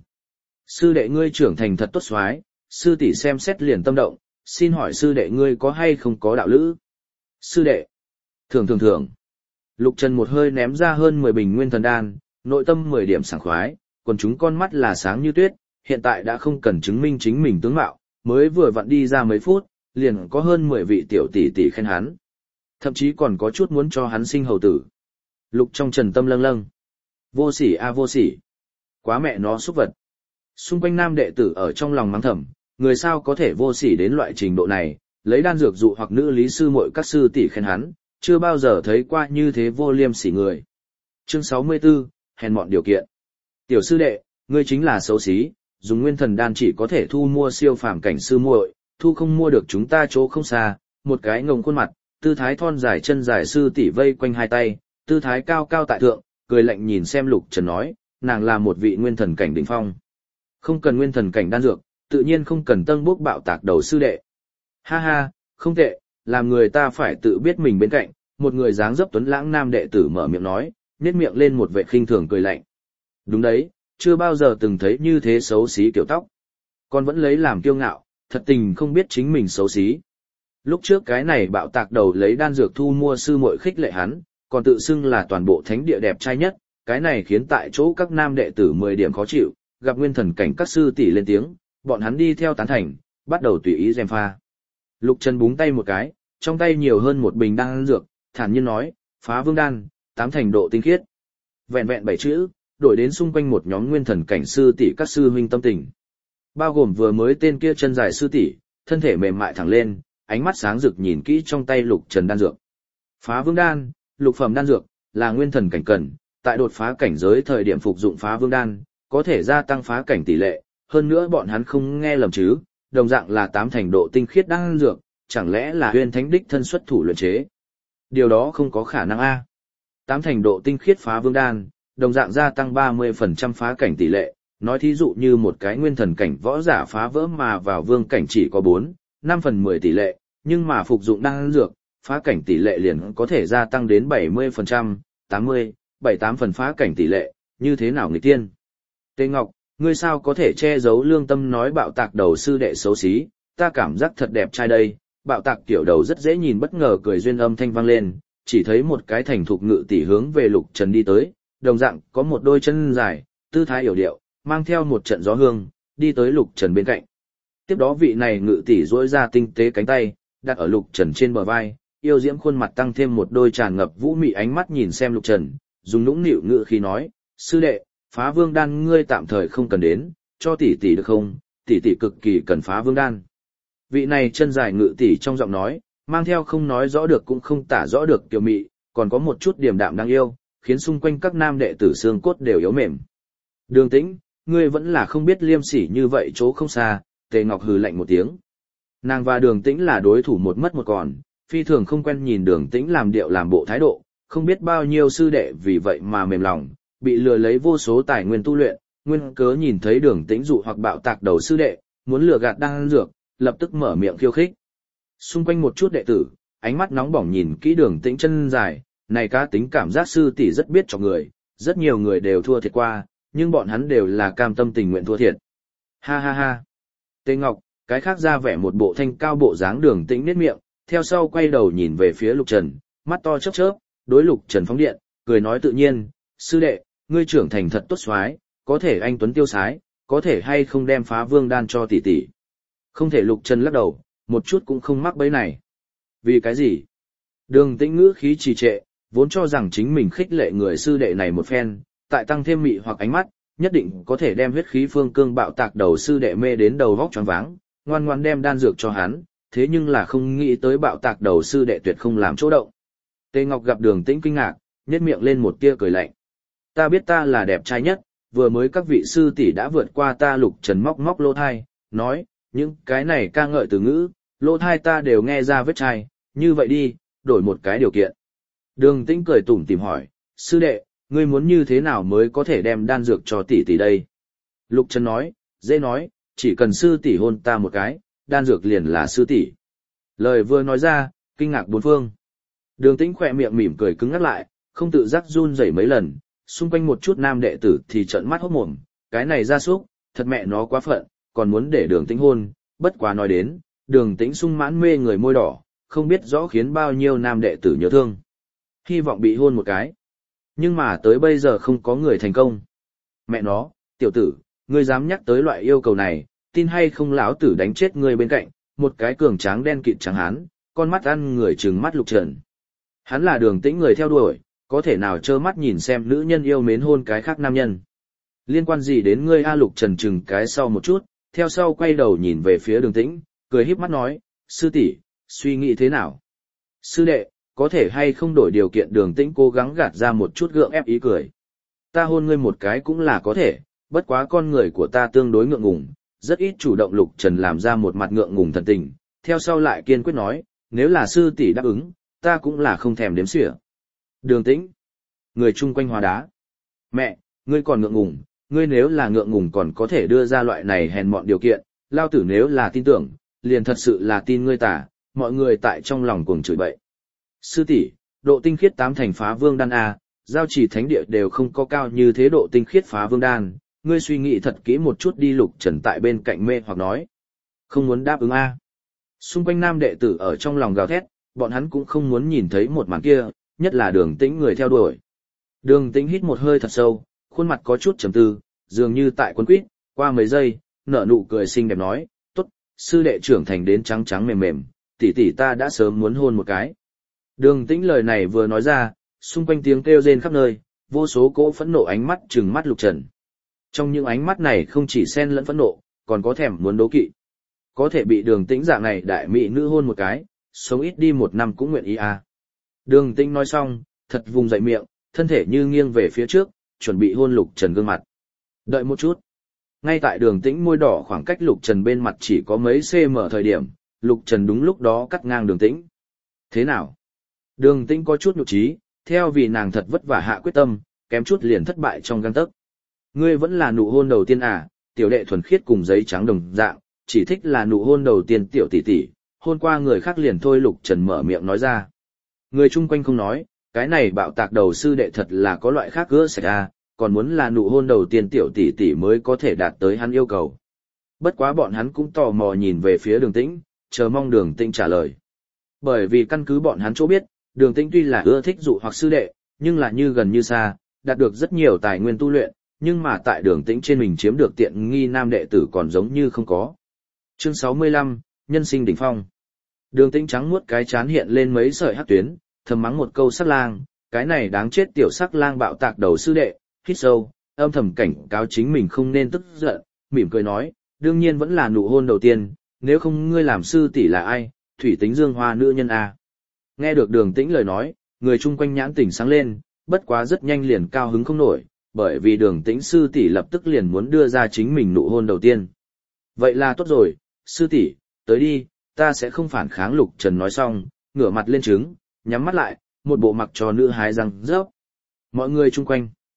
Sư đệ ngươi trưởng thành thật tốt xoái, sư tỷ xem xét liền tâm động, xin hỏi sư đệ ngươi có hay không có đạo lữ? Sư đệ. Thưởng. Lục Trần một hơi ném ra hơn 10 bình nguyên thần đan, nội tâm 10 điểm sảng khoái, còn chúng con mắt là sáng như tuyết, hiện tại đã không cần chứng minh chính mình tướng mạo, mới vừa vặn đi ra mấy phút, liền có hơn 10 vị tiểu tỷ tỷ khen hắn. Thậm chí còn có chút muốn cho hắn sinh hầu tử. Lục trong Trần tâm lâng lâng. Vô sỉ a vô sỉ. Quá mẹ nó xúc vật. Xung quanh nam đệ tử ở trong lòng mắng thầm, người sao có thể vô sỉ đến loại trình độ này, lấy đan dược dụ hoặc nữ lý sư muội các sư tỷ khen hắn, chưa bao giờ thấy qua như thế vô liêm sỉ người. Chương 64, hèn mọn điều kiện. Tiểu sư đệ, ngươi chính là xấu xí, dùng nguyên thần đan chỉ có thể thu mua siêu phàm cảnh sư muội, thu không mua được chúng ta chỗ không xa. Một cái ngồng khuôn mặt, tư thái thon dài chân dài sư tỷ vây quanh 2 tay, tư thái cao cao tại thượng, cười lạnh nhìn xem Lục Trần nói, nàng là một vị nguyên thần cảnh đỉnh phong. Không cần nguyên thần cảnh đan dược, tự nhiên không cần tân bốc bạo tạc đầu sư đệ. Ha ha, không tệ, làm người ta phải tự biết mình bên cạnh. Một người dáng dấp tuấn lãng nam đệ tử mở miệng nói, nhếch miệng lên một vẻ khinh thường cười lạnh. Đúng đấy, chưa bao giờ từng thấy như thế xấu xí kiểu tóc. Con vẫn lấy làm kiêu ngạo, thật tình không biết chính mình xấu xí. Lúc trước cái này bạo tạc đầu lấy đan dược thu mua sư muội khích lệ hắn, còn tự xưng là toàn bộ thánh địa đẹp trai nhất, cái này khiến tại chỗ các nam đệ tử 10 điểm khó chịu, gặp nguyên thần cảnh các sư tỷ lên tiếng, bọn hắn đi theo tán thành, bắt đầu tùy ý gièm pha. Lục Trần búng tay một cái, trong tay nhiều hơn một bình đan dược, thản nhiên nói, phá vương đan, 8 thành độ tinh khiết. Vẹn vẹn 7 chữ, đổi đến xung quanh một nhóm nguyên thần cảnh sư tỷ các sư huynh tâm tình. Bao gồm vừa mới tên kia chân dài sư tỷ, thân thể mềm mại thẳng lên, ánh mắt sáng rực nhìn kỹ trong tay Lục Trần đan dược. Phá vương đan, lục phẩm đan dược, là nguyên thần cảnh cần, tại đột phá cảnh giới thời điểm phục dụng phá vương đan, có thể gia tăng phá cảnh tỷ lệ, hơn nữa bọn hắn không nghe lầm chứ, đồng dạng là 8 thành độ tinh khiết đan dược, chẳng lẽ là Huyền Thánh đích thân xuất thủ luyện chế? Điều đó không có khả năng a. 8 thành độ tinh khiết phá vương đan, đồng dạng gia tăng 30% phá cảnh tỷ lệ, nói thí dụ như một cái nguyên thần cảnh võ giả phá vỡ mà vào vương cảnh chỉ có 4-5 phần 10 tỷ lệ, nhưng mà phục dụng đan dược, phá cảnh tỷ lệ liền có thể gia tăng đến 70%, 7-8 phần phá cảnh tỷ lệ, như thế nào người tiên? Tề Ngọc, ngươi sao có thể che giấu lương tâm nói bạo tạc đầu sư đệ xấu xí, ta cảm giác thật đẹp trai đây. Bạo tạc tiểu đầu rất dễ nhìn, bất ngờ cười duyên âm thanh vang lên, chỉ thấy một cái thành thục ngự tỷ hướng về Lục Trần đi tới, đồng dạng có một đôi chân dài, tư thái yểu điệu, mang theo một trận gió hương, đi tới Lục Trần bên cạnh. Tiếp đó vị này ngự tỷ duỗi ra tinh tế cánh tay, đặt ở Lục Trần trên bờ vai, yêu diễm khuôn mặt tăng thêm một đôi tràn ngập vũ mị ánh mắt nhìn xem Lục Trần, dùng nũng nịu ngự khi nói, sư đệ, phá vương đan ngươi tạm thời không cần đến, cho tỷ tỷ được không, tỷ tỷ cực kỳ cần phá vương đan. Vị này chân dài ngự tỷ trong giọng nói, mang theo không nói rõ được cũng không tả rõ được kiều mị, còn có một chút điềm đạm đáng yêu, khiến xung quanh các nam đệ tử xương cốt đều yếu mềm. Đường Tĩnh, ngươi vẫn là không biết liêm sỉ như vậy chỗ không xa. Tề Ngọc hừ lạnh một tiếng. Nàng và Đường Tĩnh là đối thủ một mất một còn, phi thường không quen nhìn Đường Tĩnh làm điệu làm bộ thái độ, không biết bao nhiêu sư đệ vì vậy mà mềm lòng, bị lừa lấy vô số tài nguyên tu luyện, nguyên cớ nhìn thấy Đường Tĩnh dụ hoặc bạo tạc đầu sư đệ, muốn lừa gạt đan dược, lập tức mở miệng khiêu khích. Xung quanh một chút đệ tử, ánh mắt nóng bỏng nhìn kỹ Đường Tĩnh chân dài, này cá tính cảm giác sư tỷ rất biết cho người, rất nhiều người đều thua thiệt qua, nhưng bọn hắn đều là cam tâm tình nguyện thua thiệt. Ha ha ha. Tề Ngọc, cái khác ra vẻ một bộ thanh cao bộ dáng Đường Tĩnh nhếch miệng, theo sau quay đầu nhìn về phía Lục Trần, mắt to chớp chớp, đối Lục Trần phóng điện, cười nói tự nhiên, sư đệ, ngươi trưởng thành thật tốt xoái, có thể anh tuấn tiêu sái, có thể hay không đem phá vương đan cho tỷ tỷ. Không thể. Lục Trần lắc đầu, một chút cũng không mắc bẫy này. Vì cái gì? Đường Tĩnh ngữ khí trì trệ, vốn cho rằng chính mình khích lệ người sư đệ này một phen, tại tăng thêm mị hoặc ánh mắt, nhất định có thể đem huyết khí phương cương bạo tạc đầu sư đệ mê đến đầu vóc choáng váng, ngoan ngoan đem đan dược cho hắn, thế nhưng là không nghĩ tới bạo tạc đầu sư đệ tuyệt không làm chỗ động. Tề Ngọc gặp Đường Tĩnh kinh ngạc, nhếch miệng lên một tia cười lạnh. Ta biết ta là đẹp trai nhất, vừa mới các vị sư tỷ đã vượt qua ta. Lục Trần móc móc lỗ thai, nói, những cái này ca ngợi từ ngữ, lỗ thai ta đều nghe ra vết chai, như vậy đi, đổi một cái điều kiện. Đường Tĩnh cười tủm tỉm hỏi, sư đệ, ngươi muốn như thế nào mới có thể đem đan dược cho tỷ tỷ đây? Lục Trần nói, dễ nói, chỉ cần sư tỷ hôn ta một cái, đan dược liền là sư tỷ. Lời vừa nói ra, kinh ngạc bốn phương. Đường Tĩnh khỏe miệng mỉm cười cứng ngắt lại, không tự giác run rẩy mấy lần, xung quanh một chút nam đệ tử thì trợn mắt hốt mồm, cái này ra súc, thật mẹ nó quá phận, còn muốn để Đường Tĩnh hôn, bất quá nói đến, Đường Tĩnh sung mãn mê người môi đỏ, không biết rõ khiến bao nhiêu nam đệ tử nhớ thương. Hy vọng bị hôn một cái. Nhưng mà tới bây giờ không có người thành công. Mẹ nó, tiểu tử, ngươi dám nhắc tới loại yêu cầu này, tin hay không lão tử đánh chết ngươi bên cạnh, một cái cường tráng đen kịt trắng hán, con mắt ăn người trừng mắt Lục Trần. Hắn là Đường Tĩnh người theo đuổi, có thể nào trơ mắt nhìn xem nữ nhân yêu mến hôn cái khác nam nhân. Liên quan gì đến ngươi a? Lục Trần chừng cái sau một chút, theo sau quay đầu nhìn về phía Đường Tĩnh, cười híp mắt nói, sư tỷ, suy nghĩ thế nào? Sư đệ, có thể hay không đổi điều kiện? Đường Tĩnh cố gắng gạt ra một chút gượng ép ý cười. Ta hôn ngươi một cái cũng là có thể, bất quá con người của ta tương đối ngượng ngùng, rất ít chủ động. Lục Trần làm ra một mặt ngượng ngùng thần tình, theo sau lại kiên quyết nói, nếu là sư tỷ đáp ứng, ta cũng là không thèm đếm xỉa. Đường Tĩnh, người chung quanh hóa đá. Mẹ, ngươi còn ngượng ngùng, ngươi nếu là ngượng ngùng còn có thể đưa ra loại này hèn mọn điều kiện, lao tử nếu là tin tưởng, liền thật sự là tin ngươi tả. Mọi người tại trong lòng cuồng chửi bậy. Sư tỷ, độ tinh khiết 8 thành phá vương đan a, giao chỉ thánh địa đều không có cao như thế độ tinh khiết phá vương đan, ngươi suy nghĩ thật kỹ một chút đi. Lục Trần tại bên cạnh mê hoặc nói, không muốn đáp ứng a. Xung quanh nam đệ tử ở trong lòng gào thét, bọn hắn cũng không muốn nhìn thấy một màn kia, nhất là Đường Tĩnh người theo đuổi. Đường Tĩnh hít một hơi thật sâu, khuôn mặt có chút trầm tư, dường như tại quấn quýt, qua mấy giây, nở nụ cười xinh đẹp nói, tốt, sư đệ trưởng thành đến trắng trắng mềm mềm, tỷ tỷ ta đã sớm muốn hôn một cái. Đường Tĩnh lời này vừa nói ra, xung quanh tiếng kêu rên khắp nơi, vô số cỗ phẫn nộ ánh mắt trừng mắt Lục Trần. Trong những ánh mắt này không chỉ xen lẫn phẫn nộ, còn có thèm muốn đố kỵ. Có thể bị Đường Tĩnh dạng này đại mỹ nữ hôn một cái, sống ít đi 1 năm cũng nguyện ý à. Đường Tĩnh nói xong, thật vùng dậy miệng, thân thể như nghiêng về phía trước, chuẩn bị hôn Lục Trần gương mặt. Đợi một chút. Ngay tại Đường Tĩnh môi đỏ khoảng cách Lục Trần bên mặt chỉ có mấy cm thời điểm, Lục Trần đúng lúc đó cắt ngang Đường Tĩnh. Thế nào? Đường Tĩnh có chút nhục trí, theo vì nàng thật vất vả hạ quyết tâm, kém chút liền thất bại trong gang tấc. Ngươi vẫn là nụ hôn đầu tiên à? Tiểu đệ thuần khiết cùng giấy trắng đồng dạng, chỉ thích là nụ hôn đầu tiên tiểu tỷ tỷ, hôn qua người khác liền thôi. Lục Trần mở miệng nói ra. Người chung quanh không nói, cái này bạo tạc đầu sư đệ thật là có loại khác gỡ sạch à, còn muốn là nụ hôn đầu tiên tiểu tỷ tỷ mới có thể đạt tới hắn yêu cầu. Bất quá bọn hắn cũng tò mò nhìn về phía Đường Tĩnh, chờ mong Đường Tĩnh trả lời. Bởi vì căn cứ bọn hắn chỗ biết, Đường Tĩnh tuy là ưa thích dụ hoặc sư đệ, nhưng là như gần như xa, đạt được rất nhiều tài nguyên tu luyện, nhưng mà tại Đường Tĩnh trên mình chiếm được tiện nghi nam đệ tử còn giống như không có. Chương 65, nhân sinh đỉnh phong. Đường Tĩnh trắng muốt cái chán hiện lên mấy sợi hắc tuyến, thầm mắng một câu sắc lang, cái này đáng chết tiểu sắc lang bạo tạc đầu sư đệ, hít sâu, âm thầm cảnh cáo chính mình không nên tức giận, mỉm cười nói, đương nhiên vẫn là nụ hôn đầu tiên, nếu không ngươi làm sư tỷ là ai, thủy tính dương hoa nữ nhân à. Nghe được Đường Tĩnh lời nói, người chung quanh nhãn tỉnh sáng lên, bất quá rất nhanh liền cao hứng không nổi, bởi vì Đường Tĩnh sư tỷ lập tức liền muốn đưa ra chính mình nụ hôn đầu tiên. Vậy là tốt rồi, sư tỷ, tới đi, ta sẽ không phản kháng. Lục Trần nói xong, ngửa mặt lên trứng, nhắm mắt lại, một bộ mặc cho nữ hái răng rớp. Mọi người chung quanh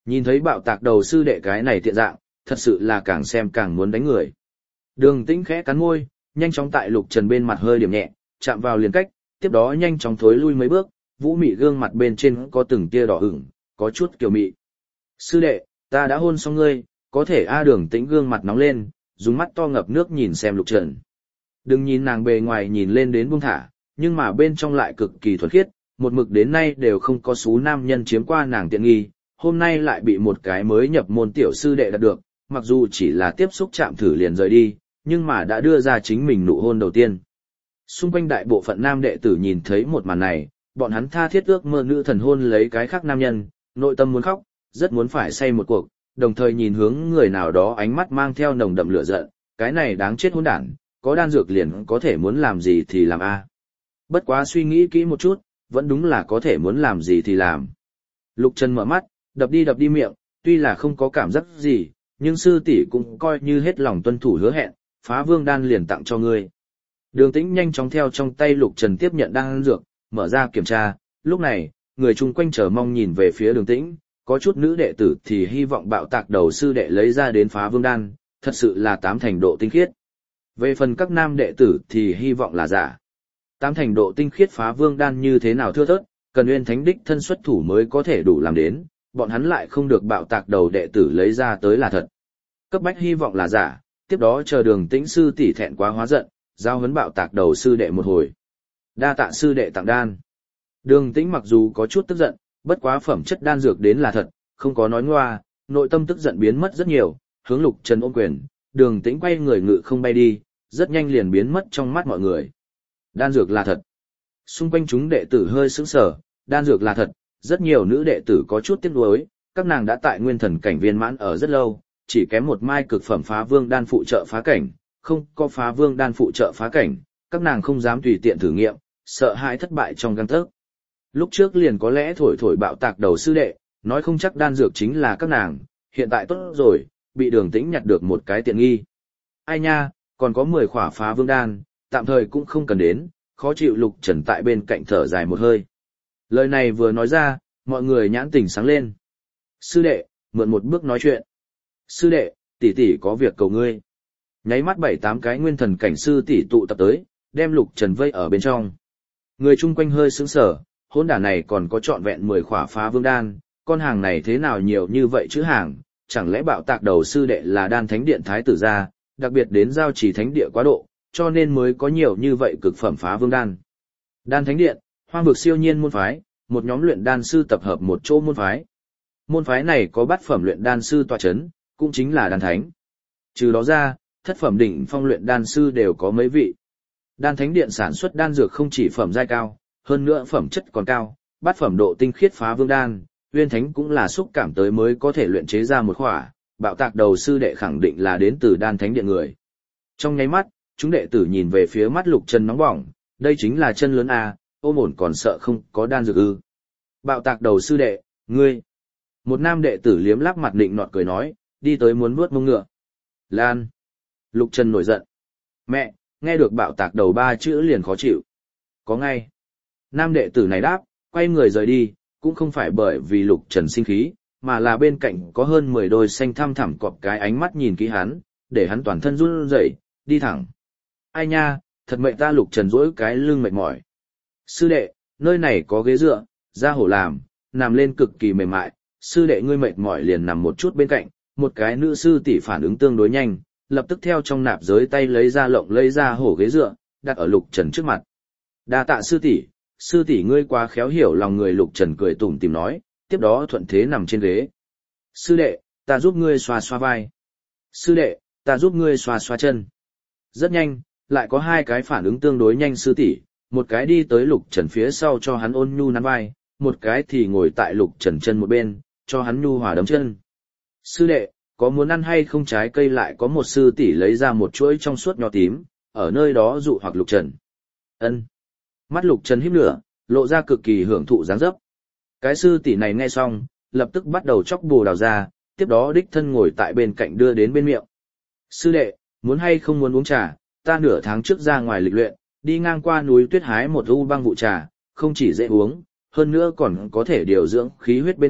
Nhìn thấy bạo tạc đầu sư đệ cái này tiện dạng, thật sự là càng xem càng muốn đánh người. Đường Tĩnh khẽ cắn môi, nhanh chóng tại Lục Trần bên mặt hơi điểm nhẹ, chạm vào liền cách, tiếp đó nhanh chóng thối lui mấy bước, vũ mị gương mặt bên trên có từng tia đỏ ửng, có chút kiều mị. Sư đệ, ta đã hôn xong ngươi, có thể Đường Tĩnh gương mặt nóng lên, dùng mắt to ngập nước nhìn xem Lục Trần. Đừng nhìn nàng bề ngoài nhìn lên đến buông thả, nhưng mà bên trong lại cực kỳ thuần khiết, một mực đến nay đều không có số nam nhân chiếm qua nàng tiện nghi, hôm nay lại bị một cái mới nhập môn tiểu sư đệ đạt được, mặc dù chỉ là tiếp xúc chạm thử liền rời đi, nhưng mà đã đưa ra chính mình nụ hôn đầu tiên. Xung quanh đại bộ phận nam đệ tử nhìn thấy một màn này, bọn hắn tha thiết ước mơ nữ thần hôn lấy cái khác nam nhân, nội tâm muốn khóc, rất muốn phải say một cuộc, đồng thời nhìn hướng người nào đó ánh mắt mang theo nồng đậm lửa giận, cái này đáng chết hỗn đản, có đan dược liền có thể muốn làm gì thì làm a. Bất quá suy nghĩ kỹ một chút, vẫn đúng là có thể muốn làm gì thì làm. Lục Trần mở mắt, đập đi miệng, tuy là không có cảm giác gì, nhưng sư tỷ cũng coi như hết lòng tuân thủ hứa hẹn, phá vương đan liền tặng cho ngươi. Đường Tĩnh nhanh chóng theo trong tay Lục Trần tiếp nhận đan dược, mở ra kiểm tra, lúc này, người chung quanh chờ mong nhìn về phía Đường Tĩnh, có chút nữ đệ tử thì hy vọng bạo tạc đầu sư đệ lấy ra đến phá vương đan, thật sự là 8 thành độ tinh khiết. Về phần các nam đệ tử thì hy vọng là giả. 8 thành độ tinh khiết phá vương đan như thế nào thưa thớt, cần Nguyên Thánh đích thân xuất thủ mới có thể đủ làm đến, bọn hắn lại không được bạo tạc đầu đệ tử lấy ra tới là thật. Cấp bách hy vọng là giả, tiếp đó chờ Đường Tĩnh sư tỷ thẹn quá hóa giận, giao huấn bạo tạc đầu sư đệ một hồi. Đa tạ sư đệ tặng đan. Đường Tĩnh mặc dù có chút tức giận, bất quá phẩm chất đan dược đến là thật, không có nói ngoa, nội tâm tức giận biến mất rất nhiều, hướng Lục Trần ôm quyền, Đường Tĩnh quay người ngự không bay đi, rất nhanh liền biến mất trong mắt mọi người. Đan dược là thật. Xung quanh chúng đệ tử hơi sững sờ, đan dược là thật, rất nhiều nữ đệ tử có chút tiếc nuối, các nàng đã tại nguyên thần cảnh viên mãn ở rất lâu, chỉ kém một mai cực phẩm phá vương đan phụ trợ phá cảnh, không có phá vương đan phụ trợ phá cảnh, các nàng không dám tùy tiện thử nghiệm, sợ hãi thất bại trong gang tấc. Lúc trước liền có lẽ thổi bạo tạc đầu sư đệ, nói không chắc đan dược chính là các nàng, hiện tại tốt rồi, bị Đường Tĩnh nhặt được một cái tiện nghi. Ai nha, còn có 10 khỏa phá vương đan, tạm thời cũng không cần đến, khó chịu. Lục Trần tại bên cạnh thở dài một hơi. Lời này vừa nói ra, mọi người nhãn tình sáng lên. Sư đệ, mượn một bước nói chuyện. Sư đệ, tỷ tỷ có việc cầu ngươi. Nháy mắt 7-8 cái nguyên thần cảnh sư tỷ tụ tập tới, đem Lục Trần vây ở bên trong. Người chung quanh hơi sững sờ, hỗn đản này còn có trọn vẹn 10 khỏa phá vương đan, con hàng này thế nào nhiều như vậy chứ hàng, chẳng lẽ bạo tạc đầu sư đệ là đan thánh điện thái tử gia, đặc biệt đến giao trì thánh địa quá độ, cho nên mới có nhiều như vậy cực phẩm phá vương đan. Đan thánh điện, hoang vực siêu nhiên môn phái, một nhóm luyện đan sư tập hợp một chỗ môn phái. Môn phái này có bát phẩm luyện đan sư tọa chấn, cũng chính là đan thánh. Trừ đó ra, thất phẩm đỉnh phong luyện đan sư đều có mấy vị. Đan thánh điện sản xuất đan dược không chỉ phẩm giai cao, hơn nữa phẩm chất còn cao, bát phẩm độ tinh khiết phá vương đan, Uyên Thánh cũng là xúc cảm tới mới có thể luyện chế ra một khỏa, bạo tạc đầu sư đệ khẳng định là đến từ đan thánh điện người. Trong nháy mắt, chúng đệ tử nhìn về phía mắt Lục Trần nóng bỏng, đây chính là chân lớn a, ôm ổn còn sợ không có đan dược ư. Bạo tạc đầu sư đệ, ngươi. Một nam đệ tử liếm láp mặt định nọt cười nói, đi tới muốn vuốt mông ngựa. Lan. Lục Trần nổi giận. Mẹ, nghe được bạo tạc đầu 3 chữ liền khó chịu. Có ngay. Nam đệ tử này đáp, quay người rời đi, cũng không phải bởi vì Lục Trần sinh khí, mà là bên cạnh có hơn 10 đôi xanh thăm thẳm cọp cái ánh mắt nhìn kỹ hắn, để hắn toàn thân run rẩy, đi thẳng. Ai nha, thật mệnh ta. Lục Trần duỗi cái lưng mệt mỏi. Sư đệ, nơi này có ghế dựa, ra hổ làm, nằm lên cực kỳ mềm mại, sư đệ ngươi mệt mỏi liền nằm một chút bên cạnh, một cái nữ sư tỷ phản ứng tương đối nhanh, lập tức theo trong nạp giới tay lấy ra hổ ghế dựa, đặt ở Lục Trần trước mặt. Đa tạ sư tỷ ngươi quá khéo hiểu lòng người. Lục Trần cười tủm tỉm nói, tiếp đó thuận thế nằm trên ghế. Sư đệ, ta giúp ngươi xoa xoa vai. Sư đệ, ta giúp ngươi xoa xoa chân. Rất nhanh, lại có 2 cái phản ứng tương đối nhanh sư tỷ, một cái đi tới Lục Trần phía sau cho hắn ôn nhu nắn vai, một cái thì ngồi tại Lục Trần chân một bên, cho hắn nhu hòa đấm chân. Sư đệ, có muốn ăn hay không trái cây? Lại có một sư tỷ lấy ra một chuỗi trong suốt nho tím, ở nơi đó dụ hoặc Lục Trần. Ân. Mắt Lục Trần híp lửa, lộ ra cực kỳ hưởng thụ dáng dấp. Cái sư tỷ này nghe xong, lập tức bắt đầu chóc bồ đào ra, tiếp đó đích thân ngồi tại bên cạnh đưa đến bên miệng. Sư đệ, muốn hay không muốn uống trà? Ta nửa tháng trước ra ngoài lịch luyện, đi ngang qua núi tuyết hái một u băng vụ trà, không chỉ dễ uống, hơn nữa còn có thể điều dưỡng khí huyết bên cạnh,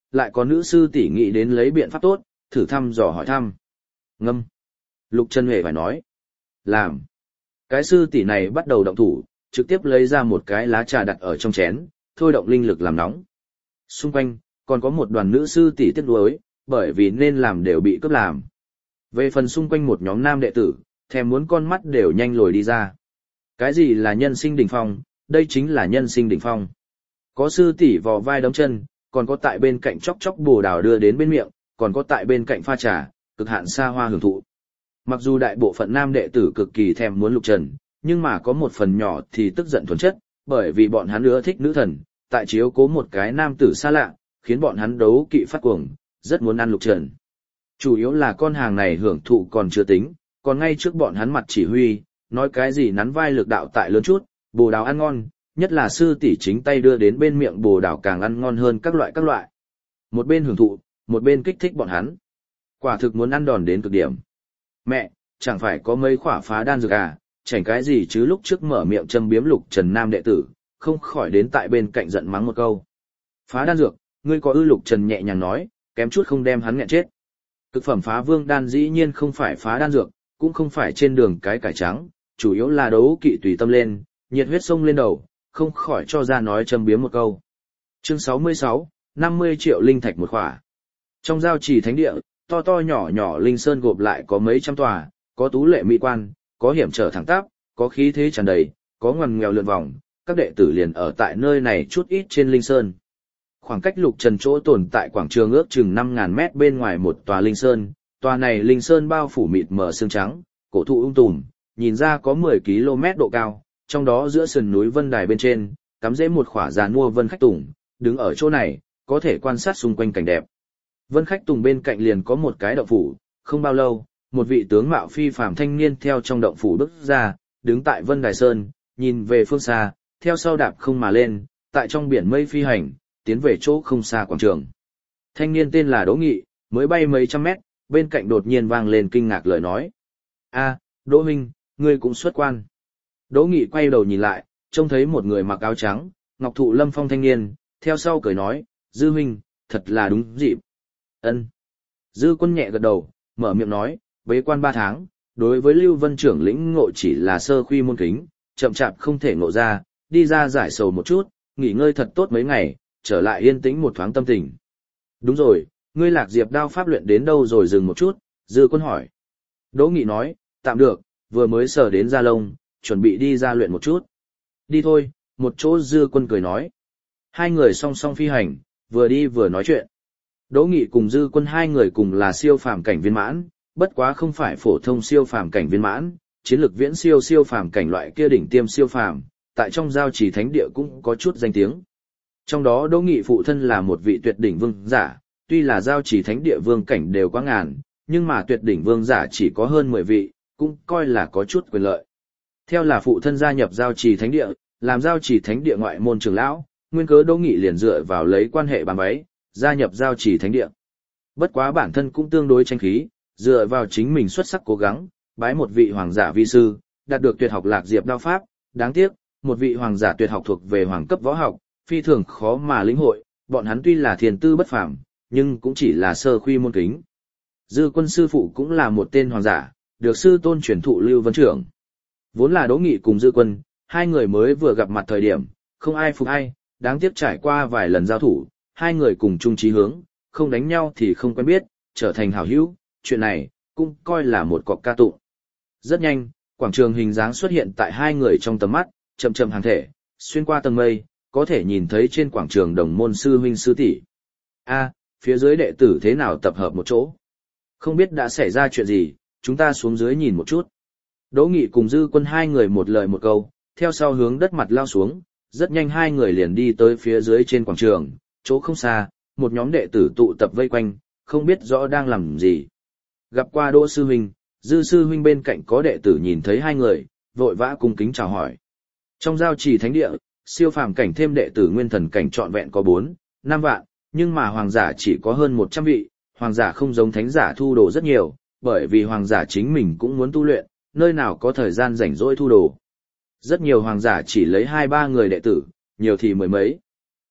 lại có nữ sư tỷ nghĩ đến lấy biện pháp tốt, thử thăm dò hỏi thăm. Ngâm. Lục Trần Huệ phải nói. Làm. Cái sư tỷ này bắt đầu động thủ, trực tiếp lấy ra một cái lá trà đặt ở trong chén, thôi động linh lực làm nóng. Xung quanh, còn có một đoàn nữ sư tỷ tiếc nuối, bởi vì nên làm đều bị cướp làm. Về phần xung quanh một nhóm nam đệ tử, thèm muốn con mắt đều nhanh lồi đi ra. Cái gì là nhân sinh đỉnh phong, đây chính là nhân sinh đỉnh phong. Có sư tỷ vò vai đấm chân, còn có tại bên cạnh chóc chóc bồ đào đưa đến bên miệng, còn có tại bên cạnh pha trà, cực hạn xa hoa hưởng thụ. Mặc dù đại bộ phận nam đệ tử cực kỳ thèm muốn Lục Trần, nhưng mà có một phần nhỏ thì tức giận thuần chất, bởi vì bọn hắn ưa thích nữ thần, tại chiếu cố một cái nam tử xa lạ, khiến bọn hắn đấu kỵ phát cuồng, rất muốn ăn Lục Trần. Chủ yếu là con hàng này hưởng thụ còn chưa tính, còn ngay trước bọn hắn mặt chỉ huy, nói cái gì nắn vai lực đạo tại lớn chút, bồ đào ăn ngon, nhất là sư tỷ chính tay đưa đến bên miệng bồ đào càng ăn ngon hơn các loại. Một bên hưởng thụ, một bên kích thích bọn hắn. Quả thực muốn ăn đòn đến cực điểm. Mẹ, chẳng phải có mấy khỏa phá đan dược à, chảnh cái gì chứ lúc trước mở miệng châm biếm Lục Trần nam đệ tử, không khỏi đến tại bên cạnh giận mắng một câu. Phá đan dược, ngươi có ư? Lục Trần nhẹ nhàng nói, kém chút không đem hắn nghẹn chết. Cực phẩm phá vương đan dĩ nhiên không phải phá đan dược, cũng không phải trên đường cái cải trắng, chủ yếu là đấu kỵ tùy tâm lên, nhiệt huyết sông lên đầu, không khỏi cho ra nói châm biếm một câu. Chương 66, 50 triệu linh thạch một khỏa. Trong giao trì thánh địa, to to nhỏ nhỏ linh sơn gộp lại có mấy trăm tòa, có tú lệ mỹ quan, có hiểm trở thẳng tắp, có khí thế tràn đầy, có ngoằn nghèo lượn vòng, các đệ tử liền ở tại nơi này chút ít trên linh sơn. Khoảng cách Lục Trần chỗ tồn tại quảng trường ước chừng 5.000 mét bên ngoài một tòa linh sơn, tòa này linh sơn bao phủ mịt mờ sương trắng, cổ thụ tùm, nhìn ra có 10 km độ cao, trong đó giữa sườn núi vân đài bên trên, cắm rễ một khỏa giàn mua vân khách tùng, đứng ở chỗ này, có thể quan sát xung quanh cảnh đẹp. Vân khách tùng bên cạnh liền có một cái động phủ, không bao lâu, một vị tướng mạo phi phàm thanh niên theo trong động phủ bước ra, đứng tại vân đài sơn, nhìn về phương xa, theo sau đạp không mà lên, tại trong biển mây phi hành, tiến về chỗ không xa quảng trường. Thanh niên tên là Đỗ Nghị, mới bay mấy trăm mét, bên cạnh đột nhiên vang lên kinh ngạc lời nói. A, Đỗ Minh, ngươi cũng xuất quan. Đỗ Nghị quay đầu nhìn lại, trông thấy một người mặc áo trắng, ngọc thụ lâm phong thanh niên, theo sau cười nói, Dư Minh, thật là đúng dịp. Ân. Dư Quân nhẹ gật đầu, mở miệng nói, bế quan 3 tháng, đối với Lưu Vân trưởng lĩnh ngộ chỉ là sơ khuy môn kính, chậm chạp không thể ngộ ra, đi ra giải sầu một chút, nghỉ ngơi thật tốt mấy ngày, trở lại yên tĩnh một thoáng tâm tình. Đúng rồi, ngươi Lạc Diệp đao pháp luyện đến đâu rồi? Dừng một chút, Dư Quân hỏi. Đỗ Nghị nói, tạm được, vừa mới sờ đến da lông, chuẩn bị đi ra luyện một chút. Đi thôi, một chỗ. Dư Quân cười nói. Hai người song song phi hành, vừa đi vừa nói chuyện. Đỗ Nghị cùng Dư Quân hai người cùng là siêu phàm cảnh viên mãn, bất quá không phải phổ thông siêu phàm cảnh viên mãn, chiến lược viễn siêu phàm cảnh loại kia đỉnh tiêm siêu phàm, tại trong giao trì thánh địa cũng có chút danh tiếng. Trong đó Đỗ Nghị phụ thân là một vị tuyệt đỉnh vương giả, tuy là giao trì thánh địa vương cảnh đều quá ngàn, nhưng mà tuyệt đỉnh vương giả chỉ có hơn 10 vị, cũng coi là có chút quyền lợi. Theo là phụ thân gia nhập giao trì thánh địa, làm giao trì thánh địa ngoại môn trưởng lão, nguyên cớ Đỗ Nghị liền dựa vào lấy quan hệ bàn bấy, gia nhập giao trì thánh địa. Bất quá bản thân cũng tương đối tranh khí, dựa vào chính mình xuất sắc cố gắng, bái một vị hoàng giả vi sư, đạt được tuyệt học Lạc Diệp đao pháp, đáng tiếc, một vị hoàng giả tuyệt học thuộc về hoàng cấp võ học, phi thường khó mà lĩnh hội, bọn hắn tuy là thiền tư bất phàm, nhưng cũng chỉ là sơ khuy môn kính. Dư Quân sư phụ cũng là một tên hoàng giả, được sư tôn truyền thụ Lưu Vân trưởng. Vốn là Đỗ Nghị cùng Dư Quân, hai người mới vừa gặp mặt thời điểm, không ai phục ai, đáng tiếc trải qua vài lần giao thủ, hai người cùng chung chí hướng, không đánh nhau thì không quen biết, trở thành hảo hữu, chuyện này cũng coi là một cọc ca tụng. Rất nhanh, quảng trường hình dáng xuất hiện tại hai người trong tầm mắt, chậm chậm hàng thể, xuyên qua tầng mây, có thể nhìn thấy trên quảng trường đồng môn sư huynh sư tỷ. A, phía dưới đệ tử thế nào tập hợp một chỗ? Không biết đã xảy ra chuyện gì, chúng ta xuống dưới nhìn một chút. Đỗ Nghị cùng Dư Quân hai người một lời một câu, theo sau hướng đất mặt lao xuống, rất nhanh hai người liền đi tới phía dưới trên quảng trường, chỗ không xa, một nhóm đệ tử tụ tập vây quanh, không biết rõ đang làm gì. Gặp qua Đỗ sư huynh, Dư sư huynh bên cạnh có đệ tử nhìn thấy hai người, vội vã cung kính chào hỏi. Trong giao trì thánh địa, siêu phàm cảnh thêm đệ tử nguyên thần cảnh trọn vẹn có 4, 5 vạn, nhưng mà hoàng giả chỉ có hơn 100 vị, hoàng giả không giống thánh giả thu đồ rất nhiều, bởi vì hoàng giả chính mình cũng muốn tu luyện, nơi nào có thời gian rảnh rỗi thu đồ. Rất nhiều hoàng giả chỉ lấy 2-3 người đệ tử, nhiều thì mười mấy.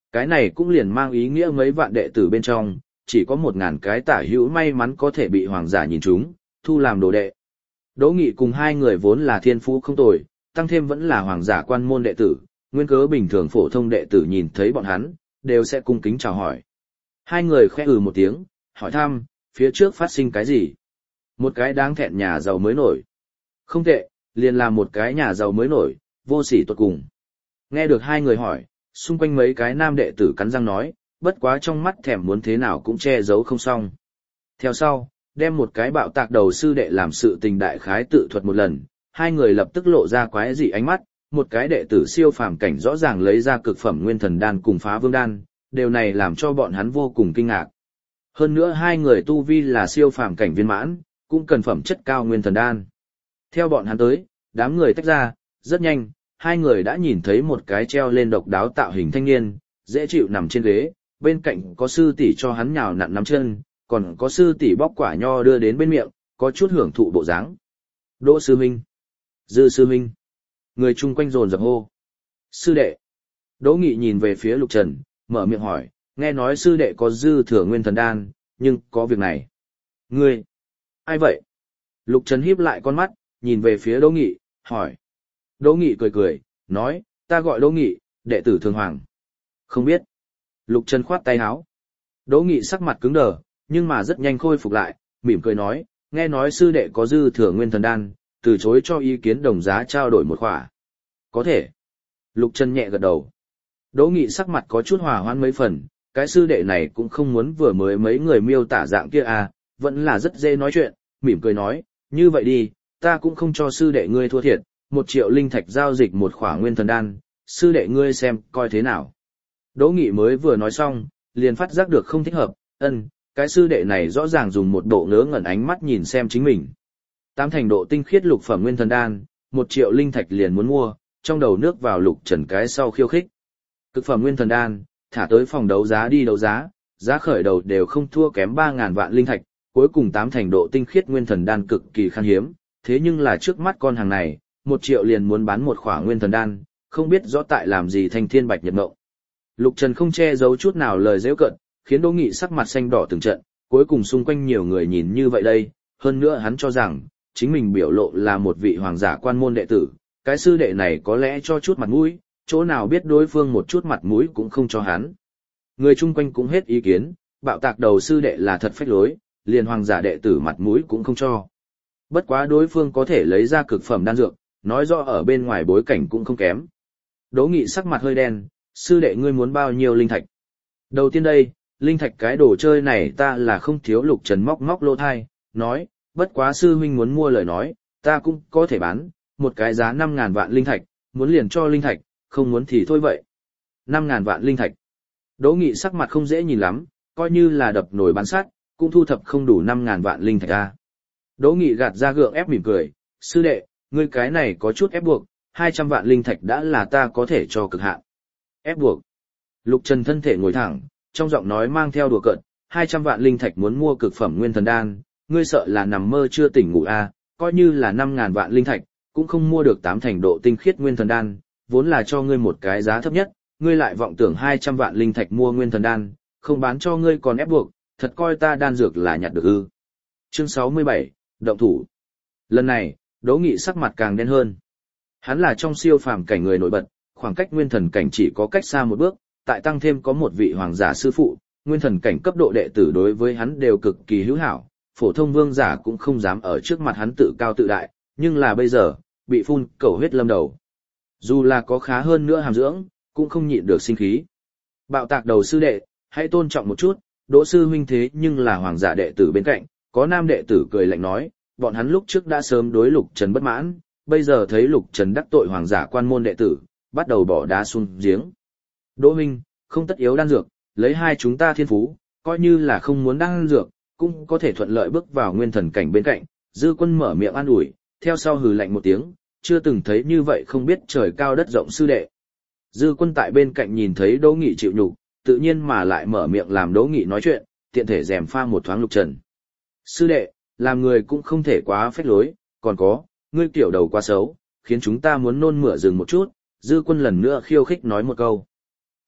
Cái này cũng liền mang ý nghĩa mấy vạn đệ tử bên trong, chỉ có 1.000 cái tả hữu may mắn có thể bị hoàng giả nhìn chúng, thu làm đồ đệ. Đỗ Nghị cùng hai người vốn là thiên phú không tồi, tăng thêm vẫn là hoàng giả quan môn đệ tử, nguyên cớ bình thường phổ thông đệ tử nhìn thấy bọn hắn, đều sẽ cung kính chào hỏi. Hai người khẽ một tiếng, hỏi thăm, phía trước phát sinh cái gì? Một cái đáng thẹn nhà giàu mới nổi. Không tệ, liền là một cái nhà giàu mới nổi, vô sỉ tuột cùng. Nghe được hai người hỏi, xung quanh mấy cái nam đệ tử cắn răng nói, bất quá trong mắt thèm muốn thế nào cũng che giấu không xong. Theo sau, đem một cái bạo tạc đầu sư đệ làm sự tình đại khái tự thuật một lần, hai người lập tức lộ ra quái dị ánh mắt, một cái đệ tử siêu phàm cảnh rõ ràng lấy ra cực phẩm nguyên thần đan cùng phá vương đan, điều này làm cho bọn hắn vô cùng kinh ngạc. Hơn nữa hai người tu vi là siêu phàm cảnh viên mãn, cũng cần phẩm chất cao nguyên thần đan. Theo bọn hắn tới, đám người tách ra, rất nhanh, hai người đã nhìn thấy một cái treo lên độc đáo tạo hình thanh niên, dễ chịu nằm trên ghế, bên cạnh có sư tỷ cho hắn nhào nặn nắm chân, còn có sư tỷ bóc quả nho đưa đến bên miệng, có chút hưởng thụ bộ dáng. Đỗ sư huynh, Dư sư huynh, người chung quanh dồn dập hô. Sư đệ. Đỗ Nghị nhìn về phía Lục Trần, mở miệng hỏi, nghe nói sư đệ có dư thừa nguyên thần đan, nhưng có việc này. Ngươi, ai vậy? Lục Trần híp lại con mắt, nhìn về phía Đỗ Nghị, hỏi. Đỗ Nghị cười cười, nói, ta gọi Đỗ Nghị, đệ tử Thường Hoàng. Không biết. Lục Trần khoát tay áo. Đỗ Nghị sắc mặt cứng đờ, nhưng mà rất nhanh khôi phục lại, mỉm cười nói, nghe nói sư đệ có dư thừa nguyên thần đan, từ chối cho ý kiến đồng giá trao đổi một khỏa. Có thể. Lục Trần nhẹ gật đầu. Đỗ Nghị sắc mặt có chút hòa hoãn mấy phần, cái sư đệ này cũng không muốn vừa mới mấy người miêu tả dạng kia à, vẫn là rất dễ nói chuyện, mỉm cười nói, như vậy đi, ta cũng không cho sư đệ ngươi thua thiệt, 1 triệu linh thạch giao dịch một khỏa nguyên thần đan, sư đệ ngươi xem coi thế nào. Đỗ Nghị mới vừa nói xong, liền phát giác được không thích hợp, cái sư đệ này rõ ràng dùng một bộ ngớ ngẩn ánh mắt nhìn xem chính mình. 8 thành độ tinh khiết lục phẩm nguyên thần đan, 1 triệu linh thạch liền muốn mua, trong đầu nước vào Lục Trần cái sau khiêu khích. Cực phẩm nguyên thần đan, thả tới phòng đấu giá đi đấu giá, giá khởi đầu đều không thua kém 3.000 vạn linh thạch, cuối cùng 8 thành độ tinh khiết nguyên thần đan cực kỳ khan hiếm, thế nhưng là trước mắt con hàng này, 1 triệu liền muốn bán một khỏa nguyên thần đan, không biết rõ tại làm gì thanh thiên bạch nhật ngộng. Lục Trần không che giấu chút nào lời giễu cợt, khiến Đỗ Nghị sắc mặt xanh đỏ từng trận, cuối cùng xung quanh nhiều người nhìn như vậy đây, hơn nữa hắn cho rằng, chính mình biểu lộ là một vị hoàng giả quan môn đệ tử, cái sư đệ này có lẽ cho chút mặt mũi, chỗ nào biết đối phương một chút mặt mũi cũng không cho hắn. Người chung quanh cũng hết ý kiến, bạo tạc đầu sư đệ là thật phách lối, liền hoàng giả đệ tử mặt mũi cũng không cho. Bất quá đối phương có thể lấy ra cực phẩm đan dược, nói rõ ở bên ngoài bối cảnh cũng không kém. Đỗ Nghị sắc mặt hơi đen, sư đệ ngươi muốn bao nhiêu linh thạch? Đầu tiên đây, linh thạch cái đồ chơi này ta là không thiếu. Lục Trần móc móc lỗ thai, nói, bất quá sư huynh muốn mua lời nói, ta cũng có thể bán, một cái giá 5.000 vạn linh thạch, muốn liền cho linh thạch, không muốn thì thôi vậy. 5.000 vạn linh thạch. Đỗ Nghị sắc mặt không dễ nhìn lắm, coi như là đập nồi bán sắt, cũng thu thập không đủ 5.000 vạn linh thạch ra. Đỗ Nghị gạt ra gượng ép mỉm cười, sư đệ, ngươi cái này có chút ép buộc, 200 vạn linh thạch đã là ta có thể cho cực hạn. Ép buộc. Lục Trần thân thể ngồi thẳng, trong giọng nói mang theo đùa cợt, 200 vạn linh thạch muốn mua cực phẩm nguyên thần đan, ngươi sợ là nằm mơ chưa tỉnh ngủ à, coi như là 5.000 vạn linh thạch, cũng không mua được 8 thành độ tinh khiết nguyên thần đan, vốn là cho ngươi một cái giá thấp nhất, ngươi lại vọng tưởng 200 vạn linh thạch mua nguyên thần đan, không bán cho ngươi còn ép buộc, thật coi ta đan dược là nhặt được ư. Chương 67, động thủ. Lần này, Đỗ Nghị sắc mặt càng đen hơn. Hắn là trong siêu phàm cảnh người nổi bật, khoảng cách nguyên thần cảnh chỉ có cách xa một bước, tại tăng thêm có một vị hoàng giả sư phụ, nguyên thần cảnh cấp độ đệ tử đối với hắn đều cực kỳ hữu hảo, phổ thông vương giả cũng không dám ở trước mặt hắn tự cao tự đại, nhưng là bây giờ, bị phun cầu huyết lâm đầu. Dù là có khá hơn nữa hàm dưỡng, cũng không nhịn được sinh khí. Bạo tạc đầu sư đệ, hãy tôn trọng một chút, Đỗ sư huynh thế nhưng là hoàng giả đệ tử bên cạnh, có nam đệ tử cười lạnh nói, bọn hắn lúc trước đã sớm đối Lục Trần bất mãn, bây giờ thấy Lục Trần đắc tội hoàng giả quan môn đệ tử, bắt đầu bỏ đá xuống giếng. Đỗ huynh, không tất yếu đan dược, lấy hai chúng ta thiên phú, coi như là không muốn đan dược, cũng có thể thuận lợi bước vào nguyên thần cảnh bên cạnh. Dư Quân mở miệng an ủi, theo sau hừ lạnh một tiếng, chưa từng thấy như vậy không biết trời cao đất rộng sư đệ. Dư Quân tại bên cạnh nhìn thấy Đỗ Nghị chịu nhục, tự nhiên mà lại mở miệng làm Đỗ Nghị nói chuyện, tiện thể rèm pha một thoáng Lục Trần. Sư đệ, làm người cũng không thể quá phách lối, còn có, ngươi kiểu đầu quá xấu, khiến chúng ta muốn nôn mửa dừng một chút. Dư Quân lần nữa khiêu khích nói một câu. Mẹ,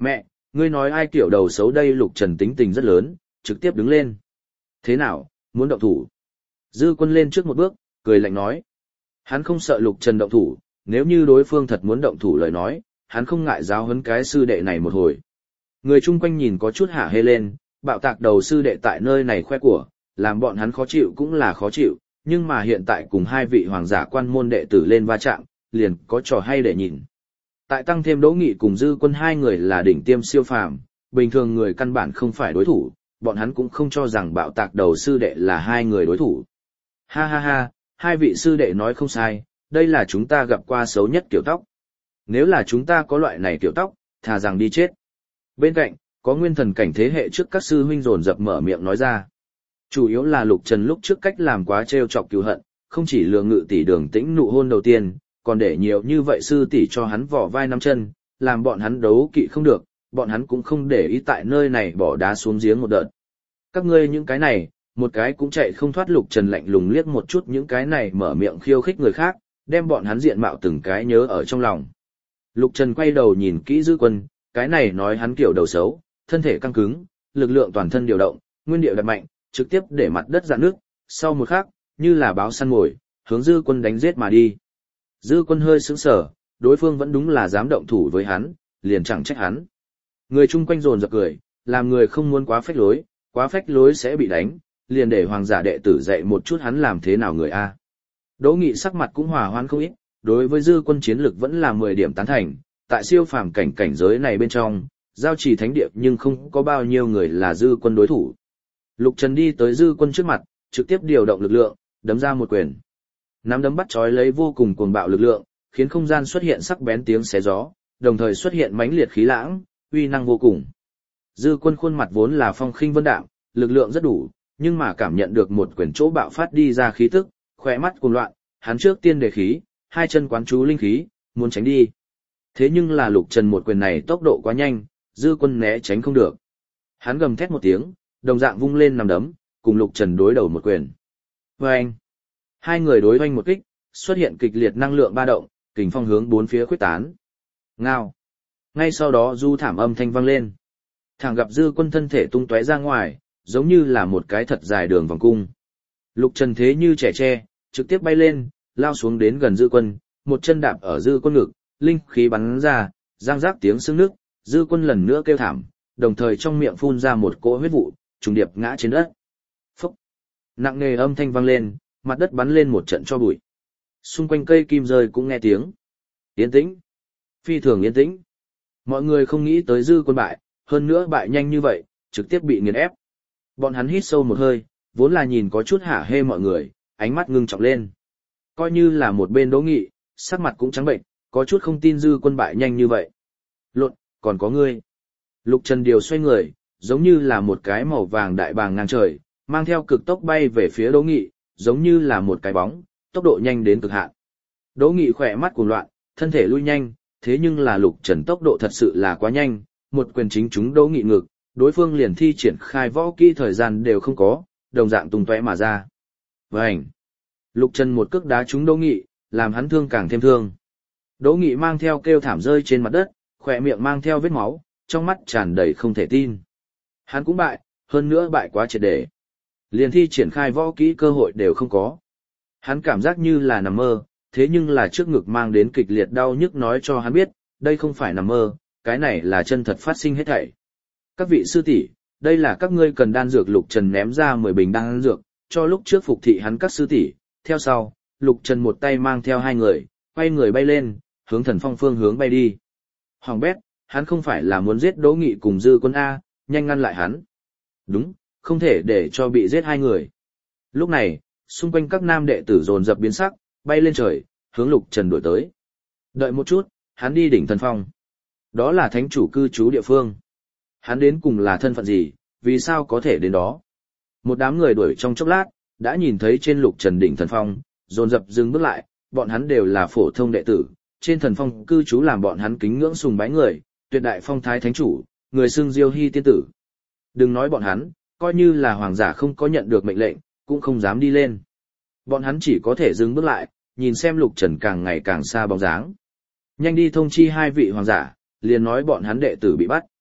ngươi nói ai kiểu đầu xấu đây? Lục Trần tính tình rất lớn, trực tiếp đứng lên. Thế nào, muốn động thủ? Dư Quân lên trước một bước, cười lạnh nói. Hắn không sợ Lục Trần động thủ, nếu như đối phương thật muốn động thủ lời nói, hắn không ngại giáo huấn cái sư đệ này một hồi. Người chung quanh nhìn có chút hả hê lên, bạo tạc đầu sư đệ tại nơi này khoe của, làm bọn hắn khó chịu cũng là khó chịu, nhưng mà hiện tại cùng hai vị hoàng giả quan môn đệ tử lên va chạm, liền có trò hay để nhìn. Tại tăng thêm Đỗ Nghị cùng Dư Quân hai người là đỉnh tiêm siêu phàm, bình thường người căn bản không phải đối thủ, bọn hắn cũng không cho rằng bạo tạc đầu sư đệ là hai người đối thủ. Ha ha ha, hai vị sư đệ nói không sai, đây là chúng ta gặp qua xấu nhất kiểu tóc. Nếu là chúng ta có loại này kiểu tóc, thà rằng đi chết. Bên cạnh, có nguyên thần cảnh thế hệ trước các sư huynh dồn dập mở miệng nói ra. Chủ yếu là Lục Trần lúc trước cách làm quá trêu chọc cừu hận, không chỉ lừa Ngự tỷ Đường Tĩnh nụ hôn đầu tiên, còn để nhiều như vậy sư tỷ cho hắn vỏ vai nắm chân, làm bọn hắn đấu kỵ không được, bọn hắn cũng không để ý tại nơi này bỏ đá xuống giếng một đợt. Các ngươi những cái này, một cái cũng chạy không thoát. Lục Trần lạnh lùng liếc một chút những cái này mở miệng khiêu khích người khác, đem bọn hắn diện mạo từng cái nhớ ở trong lòng. Lục Trần quay đầu nhìn kỹ Dư Quân, cái này nói hắn kiểu đầu xấu, thân thể căng cứng, lực lượng toàn thân điều động, nguyên điệu đập mạnh, trực tiếp để mặt đất rạn nước, sau một khắc, như là báo săn mồi, hướng Dư Quân đánh giết mà đi. Dư Quân hơi sững sờ, đối phương vẫn đúng là dám động thủ với hắn, liền chẳng trách hắn. Người chung quanh dồn dập cười, làm người không muốn quá phách lối sẽ bị đánh, liền để hoàng giả đệ tử dạy một chút hắn làm thế nào người a. Đỗ Nghị sắc mặt cũng hòa hoãn không ít, đối với Dư Quân chiến lực vẫn là 10 điểm tán thành, tại siêu phàm cảnh giới này bên trong, giao trì thánh địa nhưng không có bao nhiêu người là Dư Quân đối thủ. Lục Trần đi tới Dư Quân trước mặt, trực tiếp điều động lực lượng, đấm ra một quyền. Nắm đấm bắt chói lấy vô cùng cuồng bạo lực lượng, khiến không gian xuất hiện sắc bén tiếng xé gió, đồng thời xuất hiện mãnh liệt khí lãng, uy năng vô cùng. Dư Quân khuôn mặt vốn là phong khinh vân đạm, lực lượng rất đủ, nhưng mà cảm nhận được một quyền chỗ bạo phát đi ra khí tức, khóe mắt cuồng loạn, hắn trước tiên đề khí, hai chân quán chú linh khí, muốn tránh đi. Thế nhưng là Lục Trần một quyền này tốc độ quá nhanh, Dư Quân né tránh không được. Hắn gầm thét một tiếng, đồng dạng vung lên nằm đấm, cùng Lục Trần đối đầu một quyền. Oeng! Hai người đối oanh một kích, xuất hiện kịch liệt năng lượng ba động, kình phong hướng bốn phía khuếch tán. Ngao! Ngay sau đó du thảm âm thanh vang lên. Thẳng gặp Dư Quân thân thể tung tóe ra ngoài, giống như là một cái thật dài đường vòng cung. Lục Trần thế như trẻ tre, trực tiếp bay lên, lao xuống đến gần Dư Quân, một chân đạp ở Dư Quân ngực, linh khí bắn ra, giang rác tiếng xương nước, Dư Quân lần nữa kêu thảm, đồng thời trong miệng phun ra một cỗ huyết vụ, trùng điệp ngã trên đất. Phốc! Nặng nề âm thanh vang lên, mặt đất bắn lên một trận cho bụi. Xung quanh cây kim rơi cũng nghe tiếng. Yên tĩnh. Phi thường yên tĩnh. Mọi người không nghĩ tới Dư Quân bại, hơn nữa bại nhanh như vậy, trực tiếp bị nghiền ép. Bọn hắn hít sâu một hơi, vốn là nhìn có chút hả hê mọi người, ánh mắt ngưng trọng lên. Coi như là một bên Đỗ Nghị, sắc mặt cũng trắng bệnh, có chút không tin Dư Quân bại nhanh như vậy. Lộn, còn có ngươi. Lục Trần điều xoay người, giống như là một cái màu vàng đại bàng ngang trời, mang theo cực tốc bay về phía Đỗ Nghị, giống như là một cái bóng, tốc độ nhanh đến cực hạn. Đỗ Nghị khỏe mắt cuồng loạn, thân thể lui nhanh, thế nhưng là Lục Trần tốc độ thật sự là quá nhanh, một quyền chính trúng Đỗ Nghị ngực, đối phương liền thi triển khai võ kỹ thời gian đều không có, đồng dạng tung tóe mà ra. Vành! Lục Trần một cước đá trúng Đỗ Nghị, làm hắn thương càng thêm thương. Đỗ Nghị mang theo kêu thảm rơi trên mặt đất, khỏe miệng mang theo vết máu, trong mắt tràn đầy không thể tin. Hắn cũng bại, hơn nữa bại quá triệt để. Liền thi triển khai võ kỹ cơ hội đều không có. Hắn cảm giác như là nằm mơ, thế nhưng là trước ngực mang đến kịch liệt đau nhức nói cho hắn biết, đây không phải nằm mơ, cái này là chân thật phát sinh hết thảy. Các vị sư tỷ, đây là các ngươi cần đan dược. Lục Trần ném ra 10 bình đan dược, cho lúc trước phục thị hắn các sư tỷ. Theo sau, Lục Trần một tay mang theo hai người, quay người bay lên, hướng Thần Phong phương hướng bay đi. Hoàng bét, hắn không phải là muốn giết Đỗ Nghị cùng Dư Quân A, nhanh ngăn lại hắn. Đúng, không thể để cho bị giết hai người. Lúc này, xung quanh các nam đệ tử dồn dập biến sắc, bay lên trời, hướng Lục Trần đuổi tới. Đợi một chút, hắn đi đỉnh Thần Phong. Đó là thánh chủ cư trú địa phương. Hắn đến cùng là thân phận gì, vì sao có thể đến đó? Một đám người đuổi trong chốc lát, đã nhìn thấy trên Lục Trần đỉnh Thần Phong, dồn dập dừng bước lại, bọn hắn đều là phổ thông đệ tử, trên Thần Phong cư trú làm bọn hắn kính ngưỡng sùng bái người, tuyệt đại phong thái thánh chủ, người xưng Diêu Hy tiên tử. Đừng nói bọn hắn, coi như là hoàng giả không có nhận được mệnh lệnh, cũng không dám đi lên. Bọn hắn chỉ có thể dừng bước lại, nhìn xem Lục Trần càng ngày càng xa bóng dáng. Nhanh đi thông chi hai vị hoàng giả, liền nói bọn hắn đệ tử bị bắt.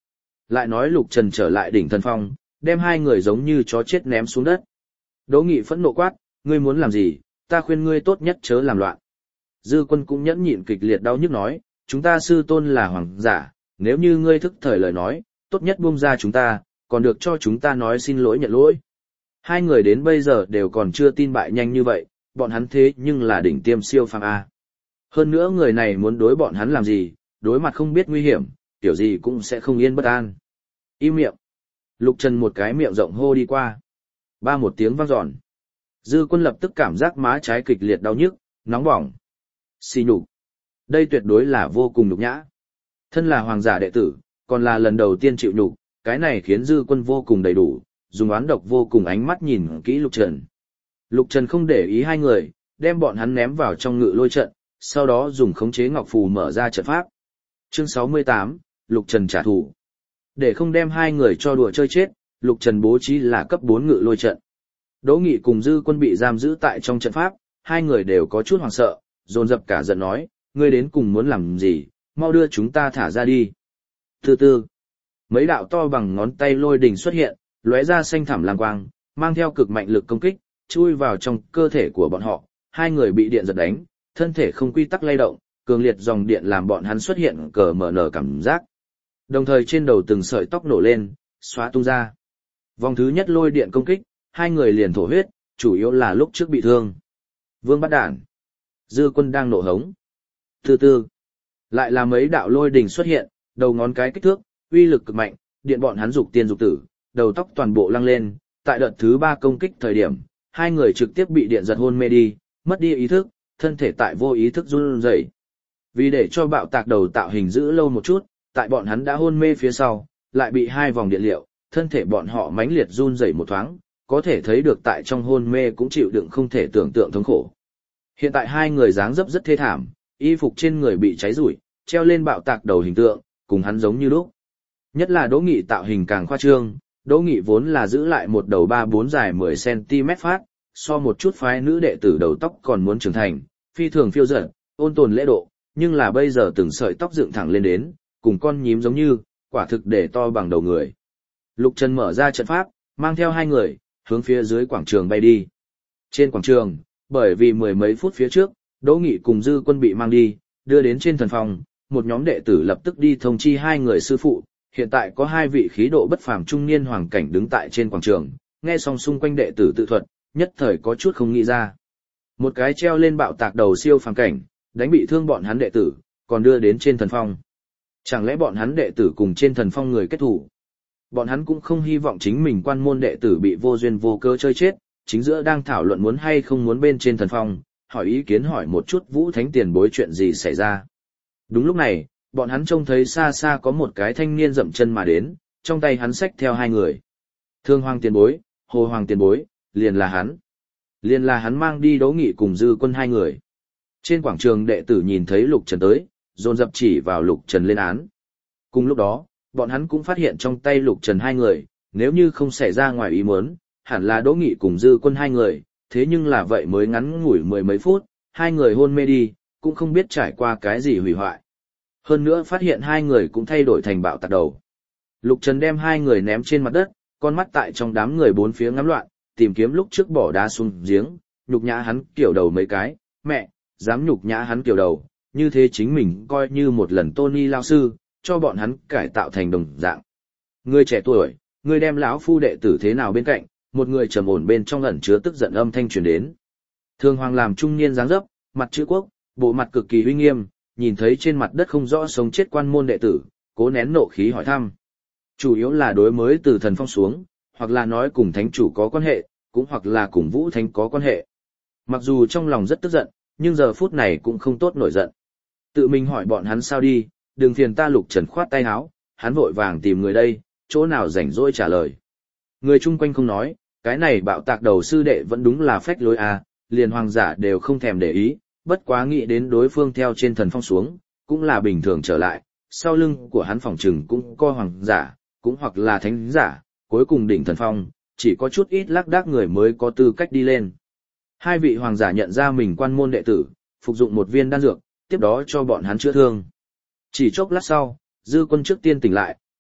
Lại nói Lục Trần trở lại đỉnh thần phong, đem hai người giống như chó chết ném xuống đất. Đỗ Nghị phẫn nộ quát, ngươi muốn làm gì, ta khuyên ngươi tốt nhất chớ làm loạn. Dư Quân cũng nhẫn nhịn kịch liệt đau nhức nói, chúng ta sư tôn là hoàng giả, nếu như ngươi thức thời lời nói, tốt nhất buông ra chúng ta, còn được cho chúng ta nói xin lỗi nhận lỗi. Hai người đến bây giờ đều còn chưa tin bại nhanh như vậy, bọn hắn thế nhưng là đỉnh tiêm siêu phàm A. Hơn nữa người này muốn đối bọn hắn làm gì, đối mặt không biết nguy hiểm, kiểu gì cũng sẽ không yên bất an. Im miệng. Lục Trần một cái miệng rộng hô đi qua. Ba một tiếng vang dọn. Dư Quân lập tức cảm giác má trái kịch liệt đau nhức, nóng bỏng. Xì nhục. Đây tuyệt đối là vô cùng nhục nhã. Thân là hoàng giả đệ tử, còn là lần đầu tiên chịu nhục, cái này khiến Dư Quân vô cùng đầy đủ, dùng oán độc vô cùng ánh mắt nhìn kỹ Lục Trần. Lục Trần không để ý hai người, đem bọn hắn ném vào trong ngự lôi trận, sau đó dùng khống chế ngọc phù mở ra trận pháp. Chương 68, Lục Trần trả thù. Để không đem hai người cho đùa chơi chết, Lục Trần bố trí là cấp 4 ngự lôi trận. Đỗ Nghị cùng Dư Quân bị giam giữ tại trong trận pháp, hai người đều có chút hoảng sợ, dồn dập cả giận nói, ngươi đến cùng muốn làm gì, mau đưa chúng ta thả ra đi. Từ từ, mấy đạo to bằng ngón tay lôi đình xuất hiện, lóe ra xanh thẳm lang quang, mang theo cực mạnh lực công kích, chui vào trong cơ thể của bọn họ, hai người bị điện giật đánh, thân thể không quy tắc lay động, cường liệt dòng điện làm bọn hắn xuất hiện cờ mở nở cảm giác. Đồng thời trên đầu từng sợi tóc nổ lên, xóa tung ra. Vòng thứ nhất lôi điện công kích, hai người liền thổ huyết, chủ yếu là lúc trước bị thương. Vương bắt đản. Dư Quân đang nổ hống. Từ từ, lại là mấy đạo lôi đình xuất hiện, đầu ngón cái kích thước, uy lực cực mạnh, điện bọn hắn dục tiên dục tử, đầu tóc toàn bộ lăng lên. Tại đợt thứ 3 công kích thời điểm, hai người trực tiếp bị điện giật hôn mê đi, mất đi ý thức, thân thể tại vô ý thức run rẩy. Vì để cho bạo tạc đầu tạo hình giữ lâu một chút, tại bọn hắn đã hôn mê phía sau, lại bị 2 vòng điện liệu, thân thể bọn họ mãnh liệt run rẩy một thoáng, có thể thấy được tại trong hôn mê cũng chịu đựng không thể tưởng tượng thống khổ. Hiện tại hai người dáng dấp rất thê thảm, y phục trên người bị cháy rủi, treo lên bạo tạc đầu hình tượng, cùng hắn giống như lúc. Nhất là Đỗ Nghị tạo hình càng khoa trương, Đỗ Nghị vốn là giữ lại một đầu 3-4 dài 10cm phát, so một chút phái nữ đệ tử đầu tóc còn muốn trưởng thành, phi thường phiêu dật, ôn tồn lễ độ, nhưng là bây giờ từng sợi tóc dựng thẳng lên đến, cùng con nhím giống như, quả thực để to bằng đầu người. Lục Trần mở ra trận pháp, mang theo hai người, hướng phía dưới quảng trường bay đi. Trên quảng trường, bởi vì mười mấy phút phía trước, Đỗ Nghị cùng Dư Quân bị mang đi, đưa đến trên thần phòng, một nhóm đệ tử lập tức đi thông chi hai người sư phụ, hiện tại có 2 vị khí độ bất phàm trung niên hoàng cảnh đứng tại trên quảng trường, nghe xong xung quanh đệ tử tự thuật, nhất thời có chút không nghĩ ra. Một cái treo lên bạo tạc đầu siêu phàm cảnh, đánh bị thương bọn hắn đệ tử, còn đưa đến trên thần phong. Chẳng lẽ bọn hắn đệ tử cùng trên thần phong người kết thủ? Bọn hắn cũng không hy vọng chính mình quan môn đệ tử bị vô duyên vô cớ chơi chết, chính giữa đang thảo luận muốn hay không muốn bên trên thần phong, hỏi ý kiến hỏi một chút Vũ Thánh tiền bối chuyện gì xảy ra. Đúng lúc này, bọn hắn trông thấy xa xa có một cái thanh niên dậm chân mà đến, trong tay hắn xách theo 2 người. Thương Hoàng tiền bối, Hồ Hoàng tiền bối, liền là hắn. Liền là hắn mang đi Đỗ Nghị cùng Dư Quân 2 người. Trên quảng trường đệ tử nhìn thấy Lục Trần tới, dồn dập chỉ vào Lục Trần lên án. Cùng lúc đó, bọn hắn cũng phát hiện trong tay Lục Trần 2 người, nếu như không xảy ra ngoài ý muốn, hẳn là Đỗ Nghị cùng Dư Quân 2 người, thế nhưng là vậy mới ngắn ngủi 10 mấy phút, 2 người hôn mê đi, cũng không biết trải qua cái gì hủy hoại. Hơn nữa phát hiện 2 người cũng thay đổi thành bạo tạc đầu. Lục Trần đem 2 người ném trên mặt đất, con mắt tại trong đám người bốn phía ngắm loạn, tìm kiếm lúc trước bỏ đá xuống giếng, nhục nhã hắn kiểu đầu mấy cái, mẹ, dám nhục nhã hắn kiểu đầu, như thế chính mình coi như một lần Tony lao sư, cho bọn hắn cải tạo thành đồng dạng. Ngươi trẻ tuổi, ngươi đem lão phu đệ tử thế nào bên cạnh, một người trầm ổn bên trong ẩn chứa tức giận âm thanh truyền đến. Thương Hoàng làm trung niên dáng dấp, mặt chữ quốc, bộ mặt cực kỳ uy nghiêm, nhìn thấy trên mặt đất không rõ sống chết quan môn đệ tử, cố nén nộ khí hỏi thăm. Chủ yếu là đối mới từ thần phong xuống, hoặc là nói cùng thánh chủ có quan hệ, cũng hoặc là cùng Vũ Thánh có quan hệ. Mặc dù trong lòng rất tức giận, nhưng giờ phút này cũng không tốt nổi giận. Tự mình hỏi bọn hắn sao đi, đừng phiền ta. Lục Trần khoát tay áo, hắn vội vàng tìm người đây, chỗ nào rảnh rỗi trả lời. Người chung quanh không nói, cái này bạo tạc đầu sư đệ vẫn đúng là phách lối à, liền hoàng giả đều không thèm để ý, bất quá nghĩ đến đối phương theo trên thần phong xuống, cũng là bình thường trở lại, sau lưng của hắn phòng trừng cũng có hoàng giả, cũng hoặc là thánh giả, cuối cùng đỉnh thần phong, chỉ có chút ít lác đác người mới có tư cách đi lên. 2 vị hoàng giả nhận ra mình quan môn đệ tử, phục dụng một viên đan dược, tiếp đó cho bọn hắn chữa thương. Chỉ chốc lát sau, Dư Quân trước tiên tỉnh lại,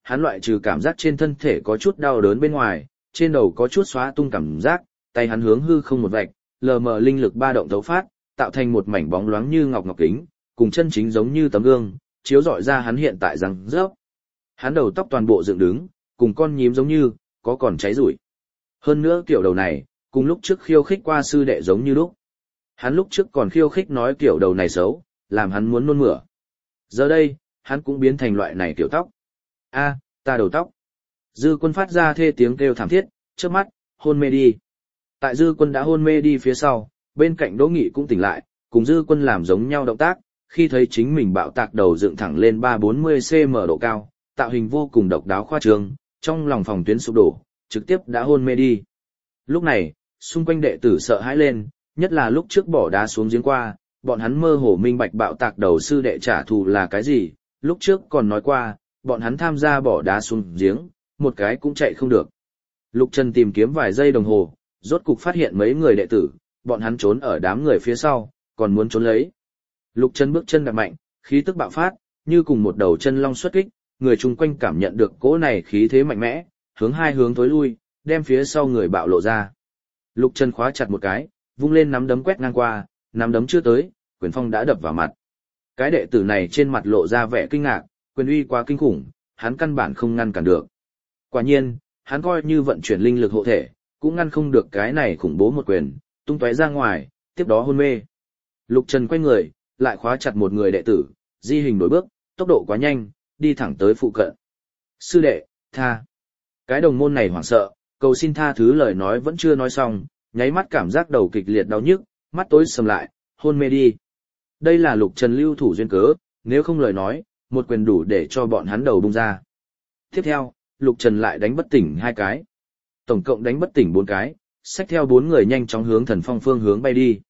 hắn loại trừ cảm giác trên thân thể có chút đau đớn bên ngoài, trên đầu có chút xóa tung cảm giác, tay hắn hướng hư không một vạch, lờ mờ linh lực ba động thấu phát, tạo thành một mảnh bóng loáng như ngọc kính, cùng chân chính giống như tấm gương, chiếu rọi ra hắn hiện tại răng rớp. Hắn đầu tóc toàn bộ dựng đứng, cùng con nhím giống như, có còn cháy rủi. Hơn nữa kiểu đầu này, cùng lúc trước khiêu khích qua sư đệ giống như lúc. Hắn lúc trước còn khiêu khích nói kiểu đầu này xấu, làm hắn muốn nôn mửa. Giờ đây, hắn cũng biến thành loại này kiểu tóc. A, ta đầu tóc. Dư Quân phát ra thê tiếng kêu thảm thiết, trước mắt, hôn mê đi. Tại Dư Quân đã hôn mê đi phía sau, bên cạnh Đỗ Nghị cũng tỉnh lại, cùng Dư Quân làm giống nhau động tác, khi thấy chính mình bạo tạc đầu dựng thẳng lên 340 cm độ cao, tạo hình vô cùng độc đáo khoa trương, trong lòng phòng tuyến sụp đổ, trực tiếp đã hôn mê đi. Lúc này, xung quanh đệ tử sợ hãi lên, nhất là lúc trước bỏ đá xuống giếng qua, bọn hắn mơ hồ minh bạch bạo tạc đầu sư đệ trả thù là cái gì, lúc trước còn nói qua, bọn hắn tham gia bỏ đá xuống giếng, một cái cũng chạy không được. Lục Trần tìm kiếm vài giây đồng hồ, rốt cục phát hiện mấy người đệ tử, bọn hắn trốn ở đám người phía sau, còn muốn trốn lấy. Lục Trần bước chân đạp mạnh, khí tức bạo phát, như cùng một đầu chân long xuất kích, người chung quanh cảm nhận được cỗ này khí thế mạnh mẽ, hai hướng tối lui, đem phía sau người bạo lộ ra. Lục Trần khóa chặt một cái, vung lên nắm đấm quét ngang qua, nắm đấm chưa tới, quyền phong đã đập vào mặt. Cái đệ tử này trên mặt lộ ra vẻ kinh ngạc, quyền uy quá kinh khủng, hắn căn bản không ngăn cản được. Quả nhiên, hắn coi như vận chuyển linh lực hộ thể, cũng ngăn không được cái này khủng bố một quyền, tung tóe ra ngoài, tiếp đó hôn mê. Lục Trần quay người, lại khóa chặt một người đệ tử, di hình đổi bước, tốc độ quá nhanh, đi thẳng tới phụ cận. Sư đệ, tha. Cái đồng môn này hoảng sợ, cầu xin tha thứ lời nói vẫn chưa nói xong, nháy mắt cảm giác đầu kịch liệt đau nhức, mắt tối sầm lại, hôn mê đi. Đây là Lục Trần lưu thủ duyên cớ, nếu không lời nói, một quyền đủ để cho bọn hắn đầu bung ra. Tiếp theo, Lục Trần lại đánh bất tỉnh 2 cái. Tổng cộng đánh bất tỉnh 4 cái, xách theo 4 người nhanh chóng hướng Thần Phong phương hướng bay đi.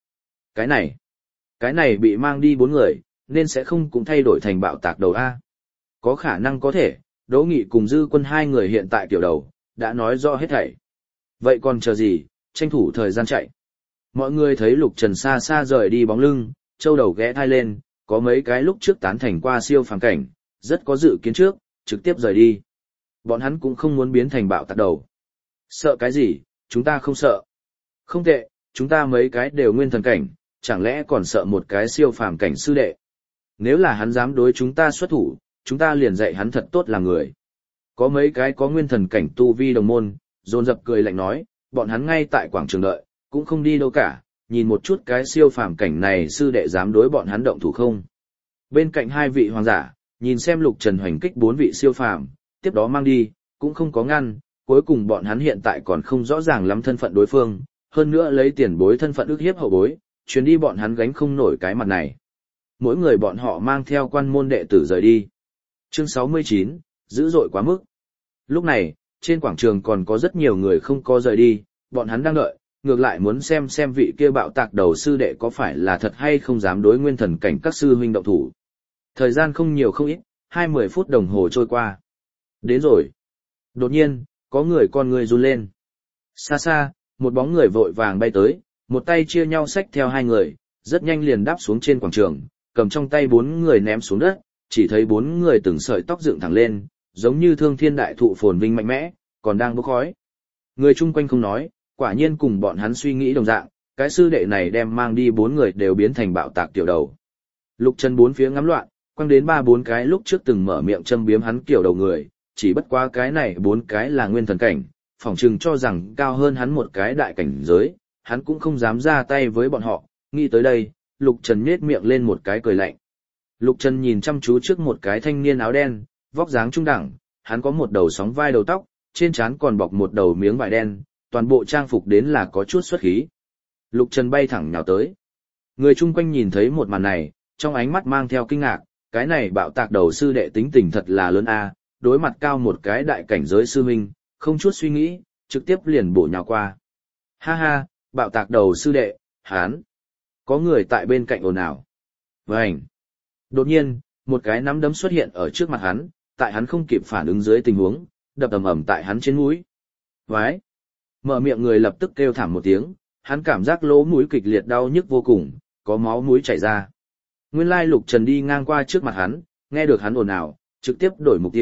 Cái này bị mang đi 4 người, nên sẽ không cũng thay đổi thành bạo tạc đầu A. Có khả năng có thể, Đỗ Nghị cùng Dư Quân 2 người hiện tại tiểu đầu, đã nói rõ hết thảy. Vậy còn chờ gì, tranh thủ thời gian chạy. Mọi người thấy Lục Trần xa xa rời đi bóng lưng, châu đầu ghé thai lên, có mấy cái lúc trước tán thành qua siêu phàm cảnh, rất có dự kiến trước, trực tiếp rời đi. Bọn hắn cũng không muốn biến thành bạo tạc đầu. Sợ cái gì, chúng ta không sợ. Không tệ, chúng ta mấy cái đều nguyên thần cảnh, chẳng lẽ còn sợ một cái siêu phàm cảnh sư đệ. Nếu là hắn dám đối chúng ta xuất thủ, chúng ta liền dạy hắn thật tốt làm người. Có mấy cái có nguyên thần cảnh tu vi đồng môn, dồn dập cười lạnh nói, bọn hắn ngay tại quảng trường đợi, cũng không đi đâu cả, nhìn một chút cái siêu phàm cảnh này sư đệ dám đối bọn hắn động thủ không. Bên cạnh 2 vị hoàng giả, nhìn xem Lục Trần hoành kích 4 vị siêu phàm, tiếp đó mang đi, cũng không có ngăn, cuối cùng bọn hắn hiện tại còn không rõ ràng lắm thân phận đối phương, hơn nữa lấy tiền bối thân phận ức hiếp hậu bối, chuyến đi bọn hắn gánh không nổi cái mặt này. Mỗi người bọn họ mang theo quan môn đệ tử rời đi. Chương 69, dữ dội quá mức. Lúc này, trên quảng trường còn có rất nhiều người không có rời đi, bọn hắn đang đợi, ngược lại muốn xem vị kia bạo tạc đầu sư đệ có phải là thật hay không dám đối nguyên thần cảnh các sư huynh động thủ. Thời gian không nhiều không ít, 20 phút đồng hồ trôi qua. Đến rồi. Đột nhiên, có người con người run lên. Xa xa, một bóng người vội vàng bay tới, một tay chia nhau xách theo 2 người, rất nhanh liền đáp xuống trên quảng trường, cầm trong tay 4 người ném xuống đất, chỉ thấy 4 người từng sợi tóc dựng thẳng lên, giống như thương thiên đại thụ phồn vinh mạnh mẽ, còn đang bốc khói. Người chung quanh không nói, quả nhiên cùng bọn hắn suy nghĩ đồng dạng, cái sư đệ này đem mang đi 4 người đều biến thành bạo tạc tiểu đầu. Lục Trần 4 phía ngắm loạn, quăng đến 3-4 cái lúc trước từng mở miệng châm biếm hắn kiểu đầu người, chỉ bất quá cái này 4 cái là nguyên thần cảnh, phỏng chừng cho rằng cao hơn hắn một cái đại cảnh giới, hắn cũng không dám ra tay với bọn họ, nghĩ tới đây, Lục Trần nhếch miệng lên một cái cười lạnh. Lục Trần nhìn chăm chú trước một cái thanh niên áo đen, vóc dáng trung đẳng, hắn có một đầu sóng vai đầu tóc, trên trán còn bọc một đầu miếng vải đen, toàn bộ trang phục đến là có chút xuất khí. Lục Trần bay thẳng nhào tới. Người chung quanh nhìn thấy một màn này, trong ánh mắt mang theo kinh ngạc, cái này bạo tạc đầu sư đệ tính tình thật là lớn a, đối mặt cao một cái đại cảnh giới sư minh, không chút suy nghĩ, trực tiếp liền bổ nhào qua. Ha ha, bạo tạc đầu sư đệ, hán. Có người tại bên cạnh ồn ào. Vành. Đột nhiên, một cái nắm đấm xuất hiện ở trước mặt hắn, tại hắn không kịp phản ứng dưới tình huống, đập ầm ầm tại hắn trên mũi. Vái. Mở miệng người lập tức kêu thảm một tiếng, hắn cảm giác lỗ mũi kịch liệt đau nhức vô cùng, có máu mũi chảy ra. Nguyên lai Lục Trần đi ngang qua trước mặt hắn, nghe được hắn ồn ào, trực tiếp đổi mục tiêu,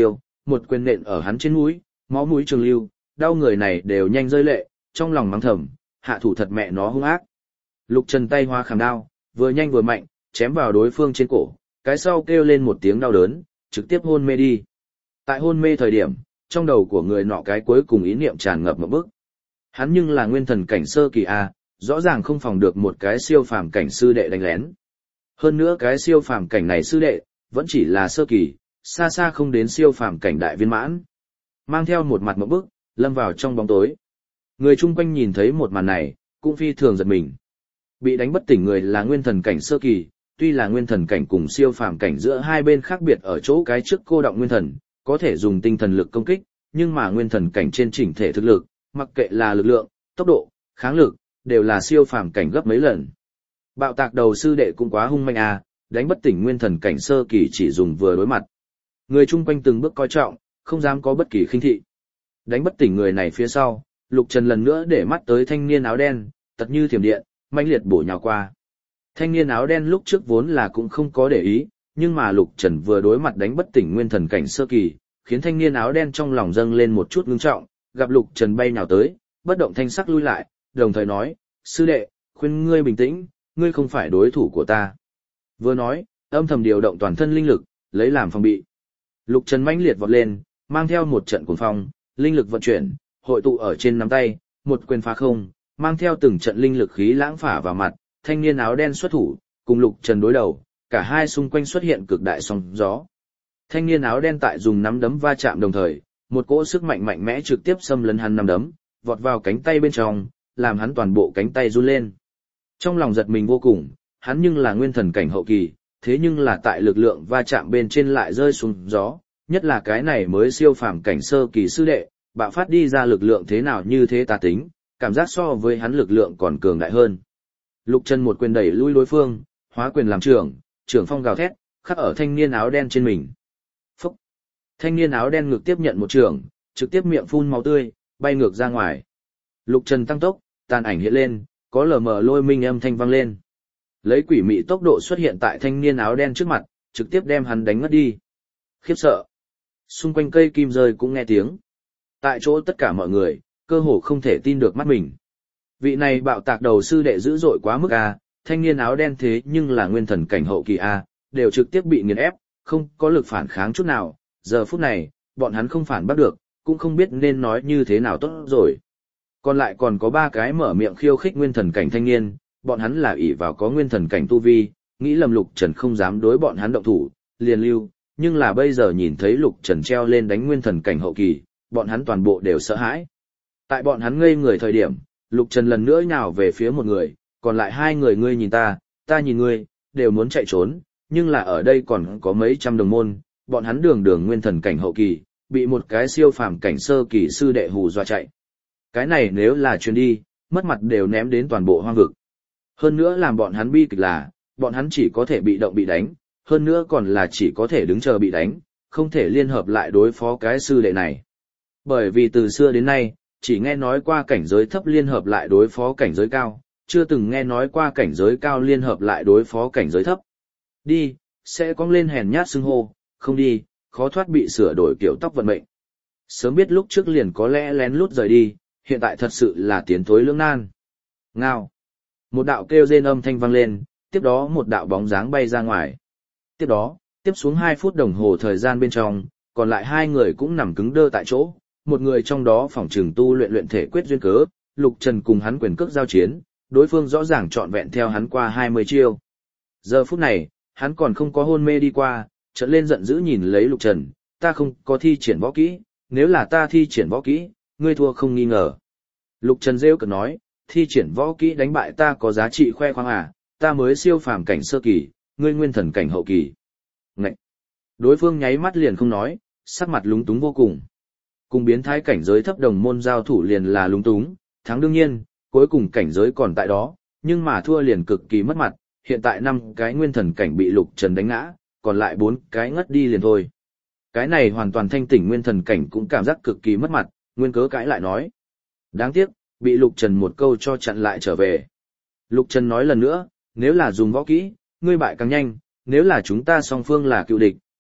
một quyền nện ở hắn trên mũi, máu mũi trường lưu, đau người này đều nhanh rơi lệ, trong lòng mắng thầm, hạ thủ thật mẹ nó hung ác. Lục Trần tay hoa khảm đao, vừa nhanh vừa mạnh, chém vào đối phương trên cổ, cái sau kêu lên một tiếng đau đớn, trực tiếp hôn mê đi. Tại hôn mê thời điểm, trong đầu của người nọ cái cuối cùng ý niệm tràn ngập một bức. Hắn nhưng là nguyên thần cảnh sơ kỳ A, rõ ràng không phòng được một cái siêu phàm cảnh sư đệ đánh lén. Hơn nữa cái siêu phàm cảnh này sư đệ, vẫn chỉ là sơ kỳ, xa xa không đến siêu phàm cảnh đại viên mãn. Mang theo một mặt một bức, lâm vào trong bóng tối. Người chung quanh nhìn thấy một màn này, cũng phi thường giật mình. Bị đánh bất tỉnh người là nguyên thần cảnh sơ kỳ, tuy là nguyên thần cảnh cùng siêu phàm cảnh giữa hai bên khác biệt ở chỗ cái trước cô động nguyên thần, có thể dùng tinh thần lực công kích, nhưng mà nguyên thần cảnh trên chỉnh thể thực lực, mặc kệ là lực lượng, tốc độ, kháng lực, đều là siêu phàm cảnh gấp mấy lần. Bạo tạc đầu sư đệ cũng quá hung manh à, đánh bất tỉnh nguyên thần cảnh sơ kỳ chỉ dùng vừa đối mặt. Người chung quanh từng bước coi trọng, không dám có bất kỳ khinh thị. Đánh bất tỉnh người này phía sau, Lục Trần lần nữa để mắt tới thanh niên áo đen, tật như thiểm điện, mãnh liệt bổ nhào qua. Thanh niên áo đen lúc trước vốn là cũng không có để ý, nhưng mà Lục Trần vừa đối mặt đánh bất tỉnh nguyên thần cảnh sơ kỳ, khiến thanh niên áo đen trong lòng dâng lên một chút ngưng trọng, gặp Lục Trần bay nhào tới, bất động thanh sắc lui lại, đồng thời nói, sư đệ, khuyên ngươi bình tĩnh, ngươi không phải đối thủ của ta. Vừa nói, âm thầm điều động toàn thân linh lực, lấy làm phòng bị. Lục Trần mãnh liệt vọt lên, mang theo một trận cuồng phong, linh lực vận chuyển, hội tụ ở trên nắm tay, một quyền phá không, mang theo từng trận linh lực khí lãng phả vào mặt, thanh niên áo đen xuất thủ, cùng Lục Trần đối đầu, cả hai xung quanh xuất hiện cực đại sóng gió. Thanh niên áo đen tại dùng nắm đấm va chạm đồng thời, một cỗ sức mạnh mạnh mẽ trực tiếp xâm lấn hắn nắm đấm, vọt vào cánh tay bên trong, làm hắn toàn bộ cánh tay run lên. Trong lòng giật mình vô cùng, hắn nhưng là nguyên thần cảnh hậu kỳ, thế nhưng là tại lực lượng va chạm bên trên lại rơi xuống gió, nhất là cái này mới siêu phàm cảnh sơ kỳ sư đệ, bạo phát đi ra lực lượng thế nào như thế tà tính, cảm giác so với hắn lực lượng còn cường đại hơn. Lục Trần một quyền đẩy lui đối phương, hóa quyền làm trưởng phong gào thét, khắc ở thanh niên áo đen trên mình. Phúc! Thanh niên áo đen ngược tiếp nhận một trưởng, trực tiếp miệng phun máu tươi, bay ngược ra ngoài. Lục Trần tăng tốc, tàn ảnh hiện lên, có lờ mờ lôi minh âm thanh vang lên. Lấy quỷ mị tốc độ xuất hiện tại thanh niên áo đen trước mặt, trực tiếp đem hắn đánh ngất đi. Khiếp sợ! Xung quanh cây kim rơi cũng nghe tiếng. Tại chỗ tất cả mọi người, cơ hồ không thể tin được mắt mình. Vị này bạo tạc đầu sư đệ dữ dội quá mức a, thanh niên áo đen thế nhưng là nguyên thần cảnh hậu kỳ a, đều trực tiếp bị nghiền ép, không có lực phản kháng chút nào. Giờ phút này, bọn hắn không phản bắt được, cũng không biết nên nói như thế nào tốt rồi. Còn lại còn có 3 cái mở miệng khiêu khích nguyên thần cảnh thanh niên, bọn hắn là ỷ vào có nguyên thần cảnh tu vi, nghĩ lầm Lục Trần không dám đối bọn hắn động thủ, liền lưu, nhưng là bây giờ nhìn thấy Lục Trần treo lên đánh nguyên thần cảnh hậu kỳ, bọn hắn toàn bộ đều sợ hãi. Tại bọn hắn ngây người thời điểm, Lục Trần lần nữa nhào về phía một người, còn lại 2 người ngươi nhìn ta nhìn ngươi, đều muốn chạy trốn, nhưng là ở đây còn có mấy trăm đồng môn, bọn hắn đường nguyên thần cảnh hậu kỳ, bị một cái siêu phàm cảnh sơ kỳ sư đệ hù dọa chạy. Cái này nếu là chuyến đi, mất mặt đều ném đến toàn bộ hoang vực. Hơn nữa làm bọn hắn bi kịch là, bọn hắn chỉ có thể bị động bị đánh, hơn nữa còn là chỉ có thể đứng chờ bị đánh, không thể liên hợp lại đối phó cái sư đệ này. Bởi vì từ xưa đến nay, chỉ nghe nói qua cảnh giới thấp liên hợp lại đối phó cảnh giới cao, chưa từng nghe nói qua cảnh giới cao liên hợp lại đối phó cảnh giới thấp. Đi, sẽ cong lên hèn nhát xưng hô, không đi, khó thoát bị sửa đổi kiểu tóc vận mệnh. Sớm biết lúc trước liền có lẽ lén lút rời đi, hiện tại thật sự là tiến thối lưỡng nan. Ngao. Một đạo kêu rên âm thanh vang lên, tiếp đó một đạo bóng dáng bay ra ngoài. Tiếp đó, tiếp xuống 2 phút đồng hồ thời gian bên trong, còn lại 2 người cũng nằm cứng đơ tại chỗ, một người trong đó phỏng trừng tu luyện thể quyết duyên cớ, Lục Trần cùng hắn quyền cước giao chiến, đối phương rõ ràng trọn vẹn theo hắn qua 20 chiêu. Giờ phút này, hắn còn không có hôn mê đi qua, trợn lên giận dữ nhìn lấy Lục Trần, ta không có thi triển võ kỹ, nếu là ta thi triển võ kỹ, ngươi thua không nghi ngờ. Lục Trần rêu cực nói, thi triển võ kỹ đánh bại ta có giá trị khoe khoang à, ta mới siêu phàm cảnh sơ kỳ, ngươi nguyên thần cảnh hậu kỳ. Ngậy! Đối phương nháy mắt liền không nói, sắc mặt lúng túng vô cùng. Cùng biến thái cảnh giới thấp đồng môn giao thủ liền là lúng túng, thắng đương nhiên, cuối cùng cảnh giới còn tại đó, nhưng mà thua liền cực kỳ mất mặt, hiện tại 5 cái nguyên thần cảnh bị Lục Trần đánh ngã, còn lại 4 cái ngất đi liền thôi. Cái này hoàn toàn thanh tỉnh nguyên thần cảnh cũng cảm giác cực kỳ mất mặt, nguyên cớ cãi lại nói. Đáng tiếc, bị Lục Trần một câu cho chặn lại trở về. Lục Trần nói lần nữa, nếu là dùng võ kỹ, ngươi bại càng nhanh, nếu là chúng ta song phương là cựu địch,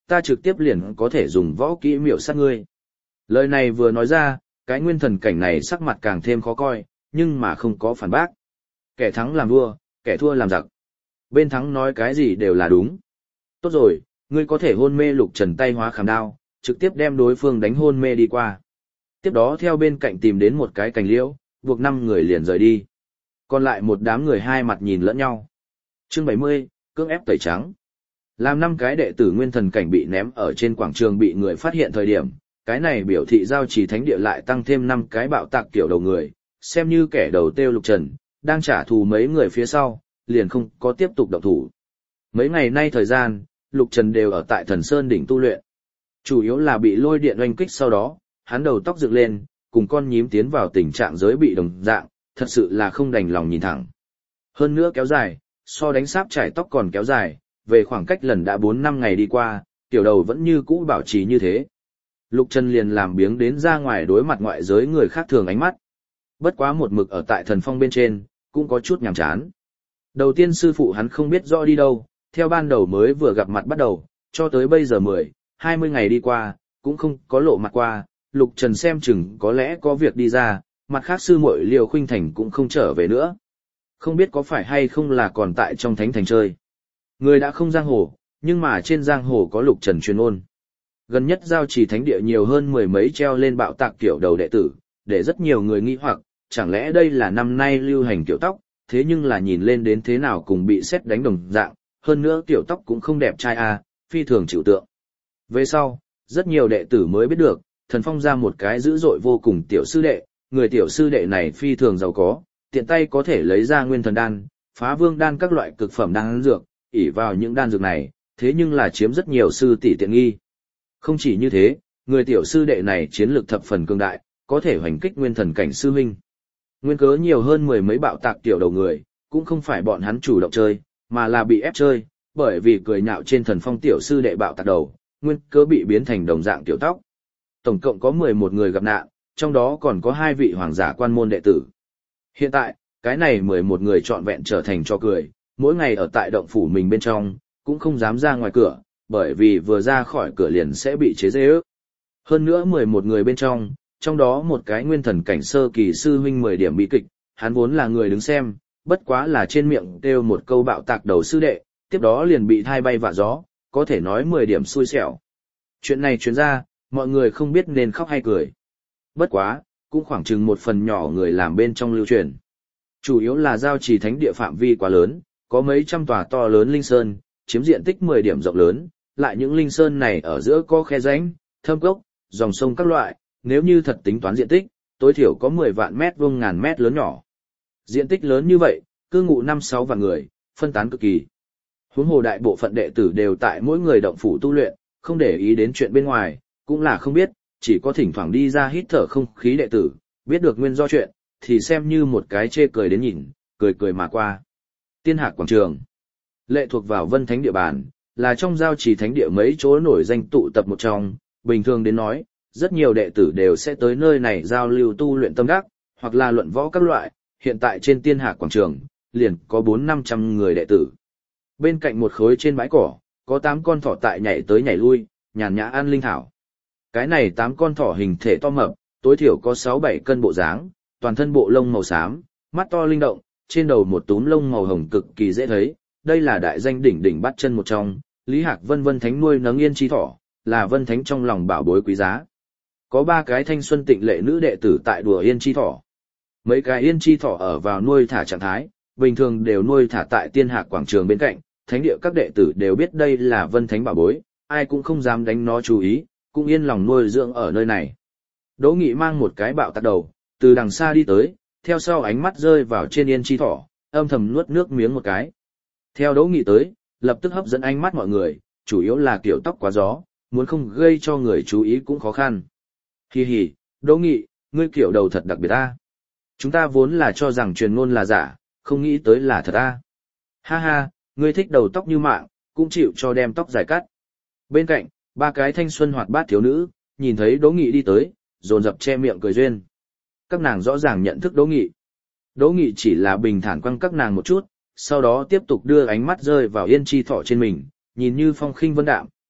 ta trực tiếp liền có thể dùng võ kỹ miểu sát ngươi. Lời này vừa nói ra, cái nguyên thần cảnh này sắc mặt càng thêm khó coi, nhưng mà không có phản bác. Kẻ thắng làm vua, kẻ thua làm giặc. Bên thắng nói cái gì đều là đúng. Tốt rồi, ngươi có thể hôn mê Lục Trần tay hóa khảm đao, trực tiếp đem đối phương đánh hôn mê đi qua. Tiếp đó theo bên cạnh tìm đến một cái cành liễu, buộc 5 người liền rời đi. Còn lại một đám người hai mặt nhìn lẫn nhau. Chương 70, cưỡng ép tẩy trắng. Làm 5 cái đệ tử nguyên thần cảnh bị ném ở trên quảng trường bị người phát hiện thời điểm, cái này biểu thị giao trì thánh địa lại tăng thêm 5 cái bạo tạc kiểu đầu người, xem như kẻ đầu tiêu Lục Trần, đang trả thù mấy người phía sau, liền không có tiếp tục động thủ. Mấy ngày nay thời gian, Lục Trần đều ở tại Thần Sơn đỉnh tu luyện. Chủ yếu là bị lôi điện oanh kích sau đó, hắn đầu tóc dựng lên, cùng con nhím tiến vào tình trạng giới bị đồng dạng, thật sự là không đành lòng nhìn thẳng. Hơn nữa kéo dài, so đánh sáp trải tóc còn kéo dài, về khoảng cách lần đã 4-5 ngày đi qua, tiểu đầu vẫn như cũ bảo trì như thế. Lục Trần liền làm biếng đến ra ngoài đối mặt ngoại giới người khác thường ánh mắt. Bất quá một mực ở tại thần phong bên trên, cũng có chút nhàm chán. Đầu tiên sư phụ hắn không biết rõ đi đâu, theo ban đầu mới vừa gặp mặt bắt đầu, cho tới bây giờ 10-20 ngày đi qua, cũng không có lộ mặt qua, Lục Trần xem chừng có lẽ có việc đi ra, mặt khác sư muội Liêu Khuynh Thành cũng không trở về nữa. Không biết có phải hay không là còn tại trong thánh thành chơi. Người đã không giang hồ, nhưng mà trên giang hồ có Lục Trần truyền ôn. Gần nhất giao trì thánh địa nhiều hơn 10 mấy treo lên bạo tạc kiểu đầu đệ tử, để rất nhiều người nghi hoặc, chẳng lẽ đây là năm nay lưu hành kiểu tóc, thế nhưng là nhìn lên đến thế nào cùng bị sét đánh đồng dạng, hơn nữa kiểu tóc cũng không đẹp trai phi thường chịu tượng. Về sau, rất nhiều đệ tử mới biết được, thần phong ra một cái dữ dội vô cùng tiểu sư đệ, người tiểu sư đệ này phi thường giàu có, tiện tay có thể lấy ra nguyên thần đan, phá vương đan các loại cực phẩm đan dược, ỷ vào những đan dược này, thế nhưng là chiếm rất nhiều sư tỷ tiện nghi. Không chỉ như thế, người tiểu sư đệ này chiến lược thập phần cường đại, có thể hoành kích nguyên thần cảnh sư huynh. Nguyên cớ nhiều hơn 10 mấy bạo tạc tiểu đầu người, cũng không phải bọn hắn chủ động chơi, mà là bị ép chơi, bởi vì cười nhạo trên thần phong tiểu sư đệ bạo tạc đầu, nguyên cớ bị biến thành đồng dạng tiểu tóc. Tổng cộng có 11 người gặp nạn, trong đó còn có 2 vị hoàng giả quan môn đệ tử. Hiện tại, cái này 11 người trọn vẹn trở thành trò cười, mỗi ngày ở tại động phủ mình bên trong, cũng không dám ra ngoài cửa, bởi vì vừa ra khỏi cửa liền sẽ bị chế giễu ước. Hơn nữa 11 người bên trong đó một cái nguyên thần cảnh sơ kỳ sư huynh 10 điểm bị kịch, hắn vốn là người đứng xem, bất quá là trên miệng kêu một câu bạo tạc đầu sư đệ, tiếp đó liền bị thai bay vạ gió, có thể nói 10 điểm xui xẻo. Chuyện này truyền ra, mọi người không biết nên khóc hay cười. Bất quá, cũng khoảng chừng một phần nhỏ người làm bên trong lưu truyền. Chủ yếu là giao trì thánh địa phạm vi quá lớn, có mấy trăm tòa to lớn linh sơn, chiếm diện tích 10 điểm rộng lớn, lại những linh sơn này ở giữa có khe rãnh, thâm cốc, dòng sông các loại, nếu như thật tính toán diện tích, tối thiểu có 10 vạn mét vuông ngàn mét lớn nhỏ. Diện tích lớn như vậy, cư ngụ 5-6 vạn người, phân tán cực kỳ. Huống hồ đại bộ phận đệ tử đều tại mỗi người động phủ tu luyện, không để ý đến chuyện bên ngoài, cũng là không biết, chỉ có thỉnh thoảng đi ra hít thở không khí đệ tử, biết được nguyên do chuyện, thì xem như một cái chê cười đến nhìn, cười cười mà qua. Tiên Hạc quảng trường, lệ thuộc vào Vân Thánh địa bàn, là trong giao trì thánh địa mấy chỗ nổi danh tụ tập một trong, bình thường đến nói, rất nhiều đệ tử đều sẽ tới nơi này giao lưu tu luyện tâm đắc, hoặc là luận võ các loại, hiện tại trên Tiên Hạc quảng trường, liền có 400-500 người đệ tử. Bên cạnh một khối trên bãi cỏ, có 8 con thỏ tại nhảy tới nhảy lui, nhàn nhã ăn linh thảo. Cái này 8 con thỏ hình thể to mập, tối thiểu có 6-7 cân bộ dáng, toàn thân bộ lông màu xám, mắt to linh động, trên đầu một túm lông màu hồng cực kỳ dễ thấy. Đây là đại danh đỉnh đỉnh bắt chân một trong, Lý Hạc Vân Thánh nuôi nấng yên chi thỏ, là Vân Thánh trong lòng bảo bối quý giá. Có 3 cái thanh xuân tịnh lệ nữ đệ tử tại đùa yên chi thỏ. Mấy cái yên chi thỏ ở vào nuôi thả trạng thái, bình thường đều nuôi thả tại Tiên Hạc quảng trường bên cạnh, thánh địa các đệ tử đều biết đây là Vân Thánh bảo bối, ai cũng không dám đánh nó chú ý, cũng yên lòng nuôi dưỡng ở nơi này. Đỗ Nghị mang một cái bạo tạc đầu, từ đằng xa đi tới, theo sau ánh mắt rơi vào trên yên chi thỏ, âm thầm nuốt nước miếng một cái. Theo Đỗ Nghị tới, lập tức hấp dẫn ánh mắt mọi người, chủ yếu là kiểu tóc quá gió, muốn không gây cho người chú ý cũng khó khăn. Hi hi, Đỗ Nghị, ngươi kiểu đầu thật đặc biệt ta. Chúng ta vốn là cho rằng truyền ngôn là giả, không nghĩ tới là thật ta. Ha ha, ngươi thích đầu tóc như mạng, cũng chịu cho đem tóc dài cắt. Bên cạnh, 3 cái thanh xuân hoạt bát thiếu nữ, nhìn thấy Đỗ Nghị đi tới, dồn dập che miệng cười duyên. Các nàng rõ ràng nhận thức Đỗ Nghị. Đỗ Nghị chỉ là bình thản quăng các nàng một chút, sau đó tiếp tục đưa ánh mắt rơi vào yên chi thỏ trên mình, nhìn như phong khinh vân đạm,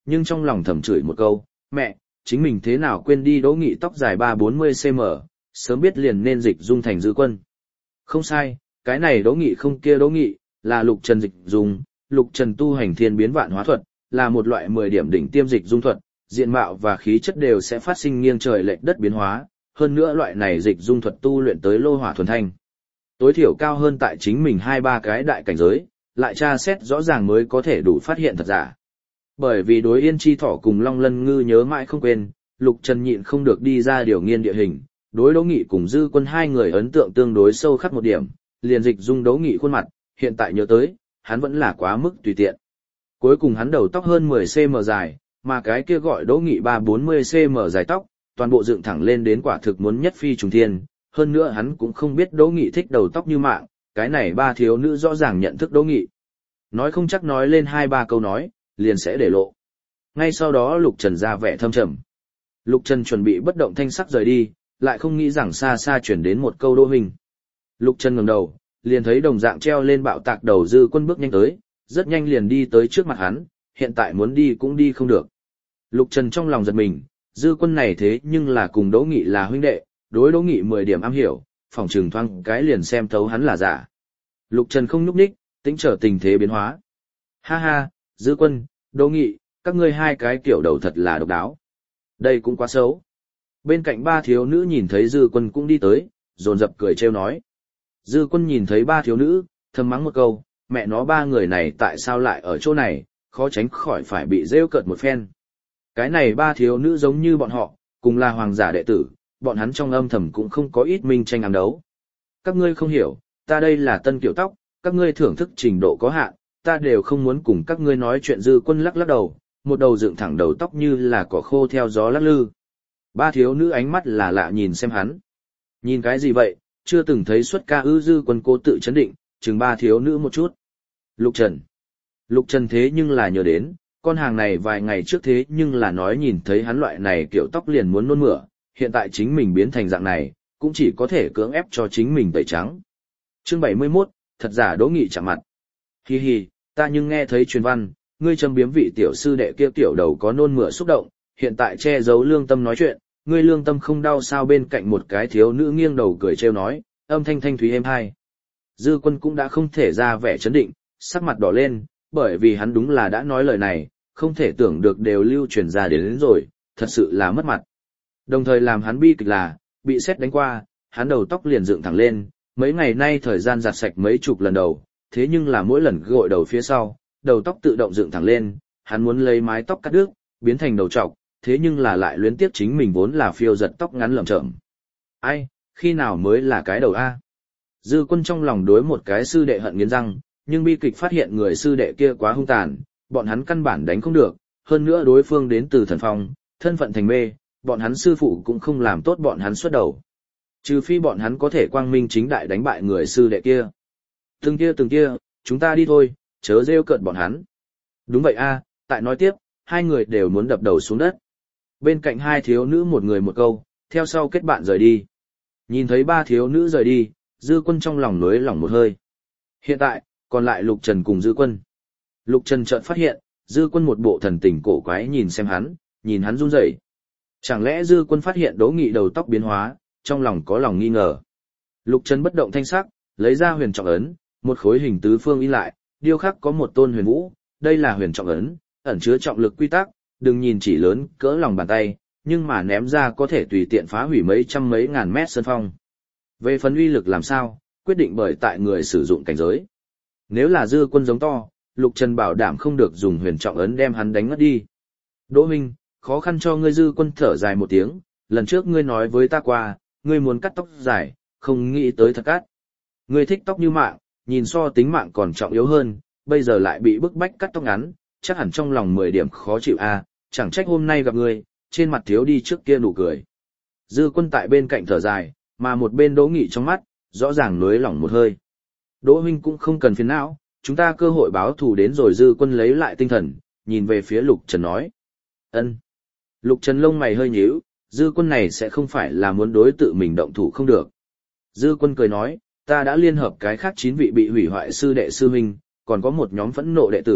nhưng trong lòng thầm chửi một câu, mẹ, chính mình thế nào quên đi Đỗ Nghị tóc dài 3-40 cm, sớm biết liền nên dịch dung thành Dư Quân. Không sai, cái này Đỗ Nghị không kia Đỗ Nghị, là Lục Trần dịch dung, Lục Trần tu hành thiên biến vạn hóa thuật, là một loại 10 điểm đỉnh tiêm dịch dung thuật, diện mạo và khí chất đều sẽ phát sinh nghiêng trời lệch đất biến hóa, hơn nữa loại này dịch dung thuật tu luyện tới lô hỏa thuần thanh. Tối thiểu cao hơn tại chính mình 2-3 cái đại cảnh giới, lại tra xét rõ ràng mới có thể đủ phát hiện thật giả. Bởi vì đối Yên Chi Thỏ cùng Long Lân Ngư nhớ mãi không quên, Lục Trần nhịn không được đi ra điều nghiên địa hình, đối Đỗ Nghị cùng Dư Quân hai người ấn tượng tương đối sâu khắc một điểm, liền dịch dung Đỗ Nghị khuôn mặt, hiện tại nhớ tới, hắn vẫn là quá mức tùy tiện. Cuối cùng hắn đầu tóc hơn 10 cm dài, mà cái kia gọi Đỗ Nghị 3-40 cm dài tóc, toàn bộ dựng thẳng lên đến quả thực muốn nhất phi trùng thiên, hơn nữa hắn cũng không biết Đỗ Nghị thích đầu tóc như mạng, cái này ba thiếu nữ rõ ràng nhận thức Đỗ Nghị. Nói không chắc nói lên 2-3 câu nói, liền sẽ để lộ. Ngay sau đó Lục Trần ra vẻ thâm trầm. Lục Trần chuẩn bị bất động thanh sắc rời đi, lại không nghĩ rằng xa xa chuyển đến một câu Đỗ huynh. Lục Trần ngẩng đầu, liền thấy đồng dạng treo lên bạo tạc đầu Dư Quân bước nhanh tới, rất nhanh liền đi tới trước mặt hắn, hiện tại muốn đi cũng đi không được. Lục Trần trong lòng giật mình, Dư Quân này thế nhưng là cùng Đỗ Nghị là huynh đệ, đối Đỗ Nghị 10 điểm am hiểu, phòng trừng thoáng cái liền xem thấu hắn là giả. Lục Trần không nhúc nhích, tính chờ tình thế biến hóa. Ha ha, Dư Quân, Đỗ Nghị, các ngươi hai cái kiểu đầu thật là độc đáo. Đây cũng quá xấu. Bên cạnh ba thiếu nữ nhìn thấy Dư Quân cũng đi tới, dồn dập cười trêu nói. Dư Quân nhìn thấy ba thiếu nữ, thầm mắng một câu, mẹ nó ba người này tại sao lại ở chỗ này, khó tránh khỏi phải bị rêu cợt một phen. Cái này ba thiếu nữ giống như bọn họ, cùng là hoàng giả đệ tử, bọn hắn trong âm thầm cũng không có ít minh tranh ám đấu. Các ngươi không hiểu, ta đây là tân kiểu tóc, các ngươi thưởng thức trình độ có hạn, ta đều không muốn cùng các ngươi nói chuyện. Dư Quân lắc lắc đầu, một đầu dựng thẳng đầu tóc như là cỏ khô theo gió lắc lư. Ba thiếu nữ ánh mắt là lạ nhìn xem hắn. Nhìn cái gì vậy, chưa từng thấy xuất ca ư? Dư Quân cố tự chấn định, chừng ba thiếu nữ một chút. Lục Trần. Lục Trần thế nhưng là nhớ đến, con hàng này vài ngày trước thế nhưng là nói nhìn thấy hắn loại này kiểu tóc liền muốn nôn mửa, hiện tại chính mình biến thành dạng này, cũng chỉ có thể cưỡng ép cho chính mình tẩy trắng. Chương 71, thật giả Đỗ Nghị chạm mặt. Hi hi, ta nhưng nghe thấy truyền văn, ngươi châm biếm vị tiểu sư đệ kia tiểu đầu có nôn mửa xúc động, hiện tại che giấu lương tâm nói chuyện, ngươi lương tâm không đau sao? Bên cạnh một cái thiếu nữ nghiêng đầu cười trêu nói, âm thanh thanh thúy êm hai. Dư Quân cũng đã không thể ra vẻ chấn định, sắc mặt đỏ lên, bởi vì hắn đúng là đã nói lời này, không thể tưởng được đều lưu truyền ra đến rồi, thật sự là mất mặt. Đồng thời làm hắn bi kịch là, bị sét đánh qua, hắn đầu tóc liền dựng thẳng lên, mấy ngày nay thời gian giặt sạch mấy chục lần đầu, thế nhưng là mỗi lần gội đầu phía sau, đầu tóc tự động dựng thẳng lên, hắn muốn lấy mái tóc cắt đứt, biến thành đầu trọc, thế nhưng là lại luyến tiếc chính mình vốn là phiêu giật tóc ngắn lởm chởm. Ai, khi nào mới là cái đầu a? Dư Quân trong lòng đối một cái sư đệ hận nghiến răng, nhưng bi kịch phát hiện người sư đệ kia quá hung tàn, bọn hắn căn bản đánh không được, hơn nữa đối phương đến từ thần phong, thân phận thành mê, bọn hắn sư phụ cũng không làm tốt bọn hắn xuất đầu. Trừ phi bọn hắn có thể quang minh chính đại đánh bại người sư đệ kia. Từng kia, chúng ta đi thôi, chớ rêu cợt bọn hắn. Đúng vậy a, tại nói tiếp, hai người đều muốn đập đầu xuống đất. Bên cạnh hai thiếu nữ một người một câu, theo sau kết bạn rời đi. Nhìn thấy ba thiếu nữ rời đi, Dư Quân trong lòng nới lỏng một hơi. Hiện tại, còn lại Lục Trần cùng Dư Quân. Lục Trần chợt phát hiện, Dư Quân một bộ thần tình cổ quái nhìn xem hắn, nhìn hắn run rẩy. Chẳng lẽ Dư Quân phát hiện Đỗ Nghị đầu tóc biến hóa, trong lòng có lòng nghi ngờ. Lục Trần bất động thanh sắc, lấy ra huyền trọng ấn, một khối hình tứ phương in lại, điêu khắc có một tôn huyền vũ, đây là huyền trọng ấn, ẩn chứa trọng lực quy tắc, đừng nhìn chỉ lớn cỡ lòng bàn tay, nhưng mà ném ra có thể tùy tiện phá hủy mấy trăm mấy ngàn mét sơn phong. Về phần uy lực làm sao, quyết định bởi tại người sử dụng cảnh giới. Nếu là Dư Quân giống to, Lục Trần bảo đảm không được dùng huyền trọng ấn đem hắn đánh ngất đi. Đỗ huynh, khó khăn cho ngươi. Dư Quân thở dài một tiếng, lần trước ngươi nói với ta qua, ngươi muốn cắt tóc dài, không nghĩ tới thật cắt. Ngươi thích tóc như mạng, nhìn so tính mạng còn trọng yếu hơn, bây giờ lại bị bức bách cắt tóc ngắn, chắc hẳn trong lòng 10 điểm khó chịu a, chẳng trách hôm nay gặp ngươi, trên mặt thiếu đi trước kia nụ cười. Dư Quân tại bên cạnh thở dài, mà một bên Đỗ Nghị trong mắt, rõ ràng nới lỏng một hơi. Đỗ huynh cũng không cần phiền não, chúng ta cơ hội báo thù đến rồi. Dư Quân lấy lại tinh thần, nhìn về phía Lục Trần nói. Ân. Lục Trần lông mày hơi nhíu, Dư Quân này sẽ không phải là muốn đối tự mình động thủ không được. Dư Quân cười nói, ta đã liên hợp cái khác 9 vị bị hủy hoại sư đệ sư huynh, còn có một nhóm phẫn nộ đệ tử,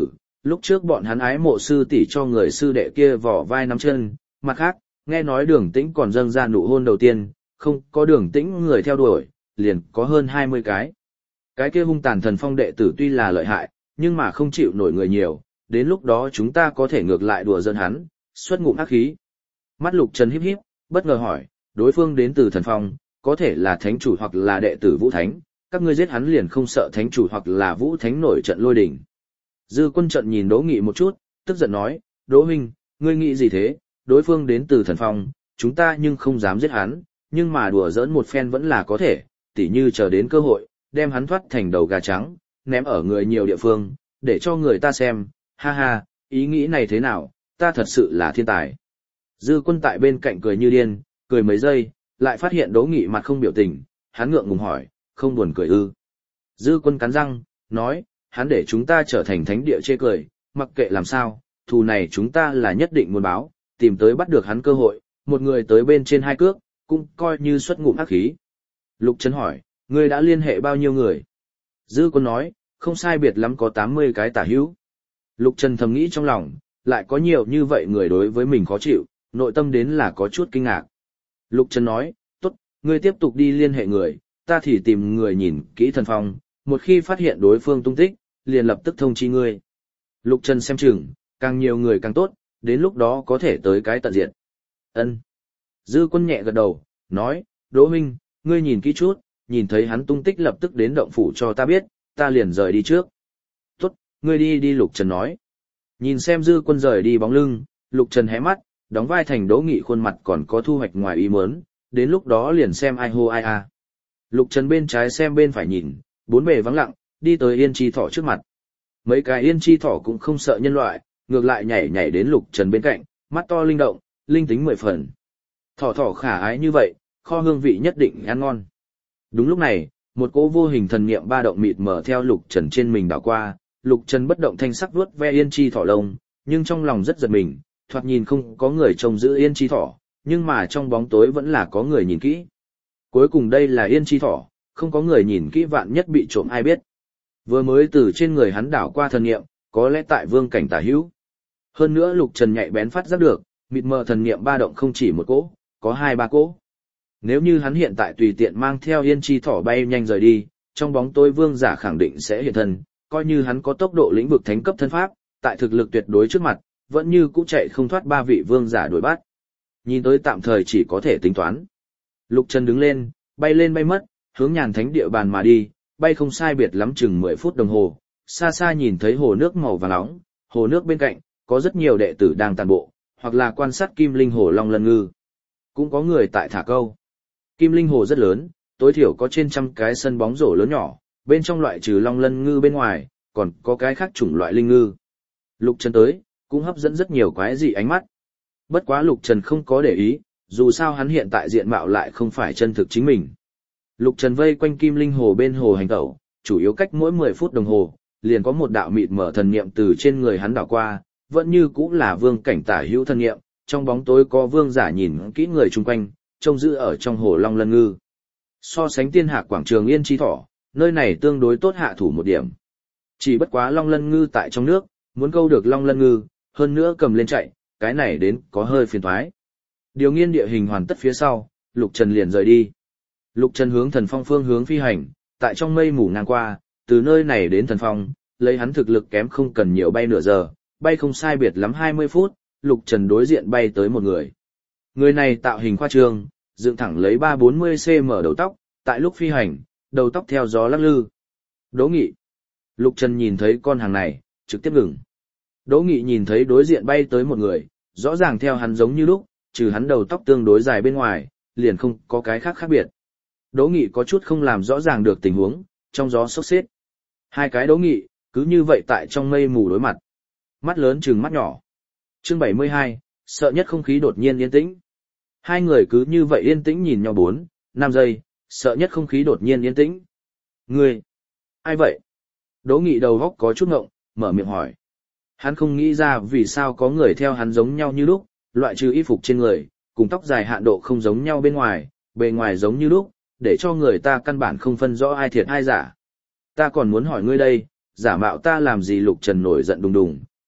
lúc trước bọn hắn ái mộ sư tỷ cho người sư đệ kia vỏ vai nắm chân, mặt khác, nghe nói Đường Tĩnh còn dâng ra nụ hôn đầu tiên, không có Đường Tĩnh người theo đuổi, liền có hơn 20 cái. Cái kia hung tàn thần phong đệ tử tuy là lợi hại, nhưng mà không chịu nổi người nhiều, đến lúc đó chúng ta có thể ngược lại đùa giỡn hắn, xuất ngụm ác khí. Mắt Lục Trần híp híp, bất ngờ hỏi, đối phương đến từ thần phong, có thể là thánh chủ hoặc là đệ tử Vũ Thánh, các ngươi giết hắn liền không sợ thánh chủ hoặc là Vũ Thánh nổi trận lôi đình. Dư Quân Trận nhìn Đỗ Nghị một chút, tức giận nói, Đỗ huynh, ngươi nghĩ gì thế, đối phương đến từ thần phong, chúng ta nhưng không dám giết hắn, nhưng mà đùa giỡn một phen vẫn là có thể, tỉ như chờ đến cơ hội, đem hắn thoát thành đầu gà trắng, ném ở người nhiều địa phương, để cho người ta xem, ha ha, ý nghĩ này thế nào, ta thật sự là thiên tài. Dư Quân tại bên cạnh cười như điên, cười mấy giây, lại phát hiện Đỗ Nghị mặt không biểu tình, hắn ngượng ngùng hỏi, không buồn cười ư. Dư Quân cắn răng, nói, hắn để chúng ta trở thành thánh địa chê cười, mặc kệ làm sao, thù này chúng ta là nhất định muốn báo, tìm tới bắt được hắn cơ hội, một người tới bên trên 2 cước, cũng coi như xuất ngụm ác khí. Lục Trần hỏi, ngươi đã liên hệ bao nhiêu người? Dư Quân nói, không sai biệt lắm có 80 cái tả hữu. Lục Trần thầm nghĩ trong lòng, lại có nhiều như vậy người đối với mình khó chịu, nội tâm đến là có chút kinh ngạc. Lục Trần nói, tốt, ngươi tiếp tục đi liên hệ người, ta thì tìm người nhìn kỹ thần phong, một khi phát hiện đối phương tung tích, liền lập tức thông chi ngươi. Lục Trần xem chừng, càng nhiều người càng tốt, đến lúc đó có thể tới cái tận diệt. Ân. Dư Quân nhẹ gật đầu, nói, Đỗ huynh, ngươi nhìn kỹ chút, nhìn thấy hắn tung tích lập tức đến động phủ cho ta biết, ta liền rời đi trước. Tốt, ngươi đi đi Lục Trần nói. Nhìn xem Dư Quân rời đi bóng lưng, Lục Trần hé mắt, đóng vai thành Đỗ Nghị khuôn mặt còn có thu hoạch ngoài ý muốn, đến lúc đó liền xem ai hô ai a. Lục Trần bên trái xem bên phải nhìn, bốn bề vắng lặng, đi tới Yên Chi Thỏ trước mặt. Mấy cái Yên Chi Thỏ cũng không sợ nhân loại, ngược lại nhảy nhảy đến Lục Trần bên cạnh, mắt to linh động, linh tính 10 phần. Thỏ thỏ khả ái như vậy, kho hương vị nhất định ăn ngon. Đúng lúc này, một cỗ vô hình thần niệm ba động mịt mờ theo Lục Trần trên mình đảo qua, Lục Trần bất động thanh sắc vuốt ve Yên Chi Thỏ lông, nhưng trong lòng rất giật mình, thoạt nhìn không có người trông giữ Yên Chi Thỏ, nhưng mà trong bóng tối vẫn là có người nhìn kỹ. Cuối cùng đây là Yên Chi Thỏ, không có người nhìn kỹ vạn nhất bị trộm ai biết. Vừa mới từ trên người hắn đảo qua thần niệm, có lẽ tại vương cảnh tả hữu. Hơn nữa Lục Trần nhạy bén phát giác được, mịt mờ thần niệm ba động không chỉ một cỗ, có 2-3 cỗ. Nếu như hắn hiện tại tùy tiện mang theo Yên Chi Thỏ bay nhanh rời đi, trong bóng tối vương giả khẳng định sẽ hiện thân, coi như hắn có tốc độ lĩnh vực thánh cấp thân pháp, tại thực lực tuyệt đối trước mặt, vẫn như cũ chạy không thoát 3 vị vương giả đuổi bắt. Nhìn tới tạm thời chỉ có thể tính toán. Lục Trần đứng lên bay mất, hướng Nhàn Thánh địa bàn mà đi, bay không sai biệt lắm chừng 10 phút đồng hồ, xa xa nhìn thấy hồ nước màu vàng nóng, hồ nước bên cạnh, có rất nhiều đệ tử đang tàn bộ, hoặc là quan sát Kim Linh Hồ Long Lân Ngư. Cũng có người tại thả câu. Kim Linh Hồ rất lớn, tối thiểu có trên 100 cái sân bóng rổ lớn nhỏ, bên trong loại trừ Long Lân Ngư bên ngoài, còn có cái khác chủng loại linh ngư. Lục Trần tới, cũng hấp dẫn rất nhiều quái dị ánh mắt. Bất quá Lục Trần không có để ý, dù sao hắn hiện tại diện mạo lại không phải chân thực chính mình. Lục Trần vây quanh Kim Linh Hồ bên hồ hành tẩu, chủ yếu cách mỗi 10 phút đồng hồ, liền có một đạo mịt mở thần niệm từ trên người hắn đảo qua, vẫn như cũng là vương cảnh tả hữu thần niệm, trong bóng tối có vương giả nhìn kỹ người chung quanh, trông giữ ở trong hồ Long Lân Ngư. So sánh Tiên Hạc quảng trường Yên Chi Thỏ, nơi này tương đối tốt hạ thủ một điểm. Chỉ bất quá Long Lân Ngư tại trong nước, muốn câu được Long Lân Ngư, hơn nữa cầm lên chạy, cái này đến có hơi phiền toái. Điều nghiên địa hình hoàn tất phía sau, Lục Trần liền rời đi. Lục Trần hướng Thần Phong phương hướng phi hành, tại trong mây mù ngang qua, từ nơi này đến Thần Phong, lấy hắn thực lực kém không cần nhiều bay nửa giờ, bay không sai biệt lắm 20 phút, Lục Trần đối diện bay tới một người. Người này tạo hình khoa trương, dựng thẳng lấy 340 cm đầu tóc, tại lúc phi hành, đầu tóc theo gió lắc lư. Đỗ Nghị. Lục Trần nhìn thấy con hàng này, trực tiếp ngừng. Đỗ Nghị nhìn thấy đối diện bay tới một người, rõ ràng theo hắn giống như lúc, trừ hắn đầu tóc tương đối dài bên ngoài, liền không có cái khác khác biệt. Đỗ Nghị có chút không làm rõ ràng được tình huống, trong gió sốc xếp. Hai cái Đỗ Nghị, cứ như vậy tại trong mây mù đối mặt. Mắt lớn trừng mắt nhỏ. Chương 72, sợ nhất không khí đột nhiên yên tĩnh. Hai người cứ như vậy yên tĩnh nhìn nhau 4-5 giây, sợ nhất không khí đột nhiên yên tĩnh. Ngươi, ai vậy? Đỗ Nghị đầu góc có chút ngộng, mở miệng hỏi. Hắn không nghĩ ra vì sao có người theo hắn giống nhau như lúc, loại trừ y phục trên người, cùng tóc dài hạn độ không giống nhau bên ngoài, bề ngoài giống như lúc, để cho người ta căn bản không phân rõ ai thiệt ai giả. Ta còn muốn hỏi ngươi đây, giả mạo ta làm gì? Lục Trần nổi giận đùng đùng,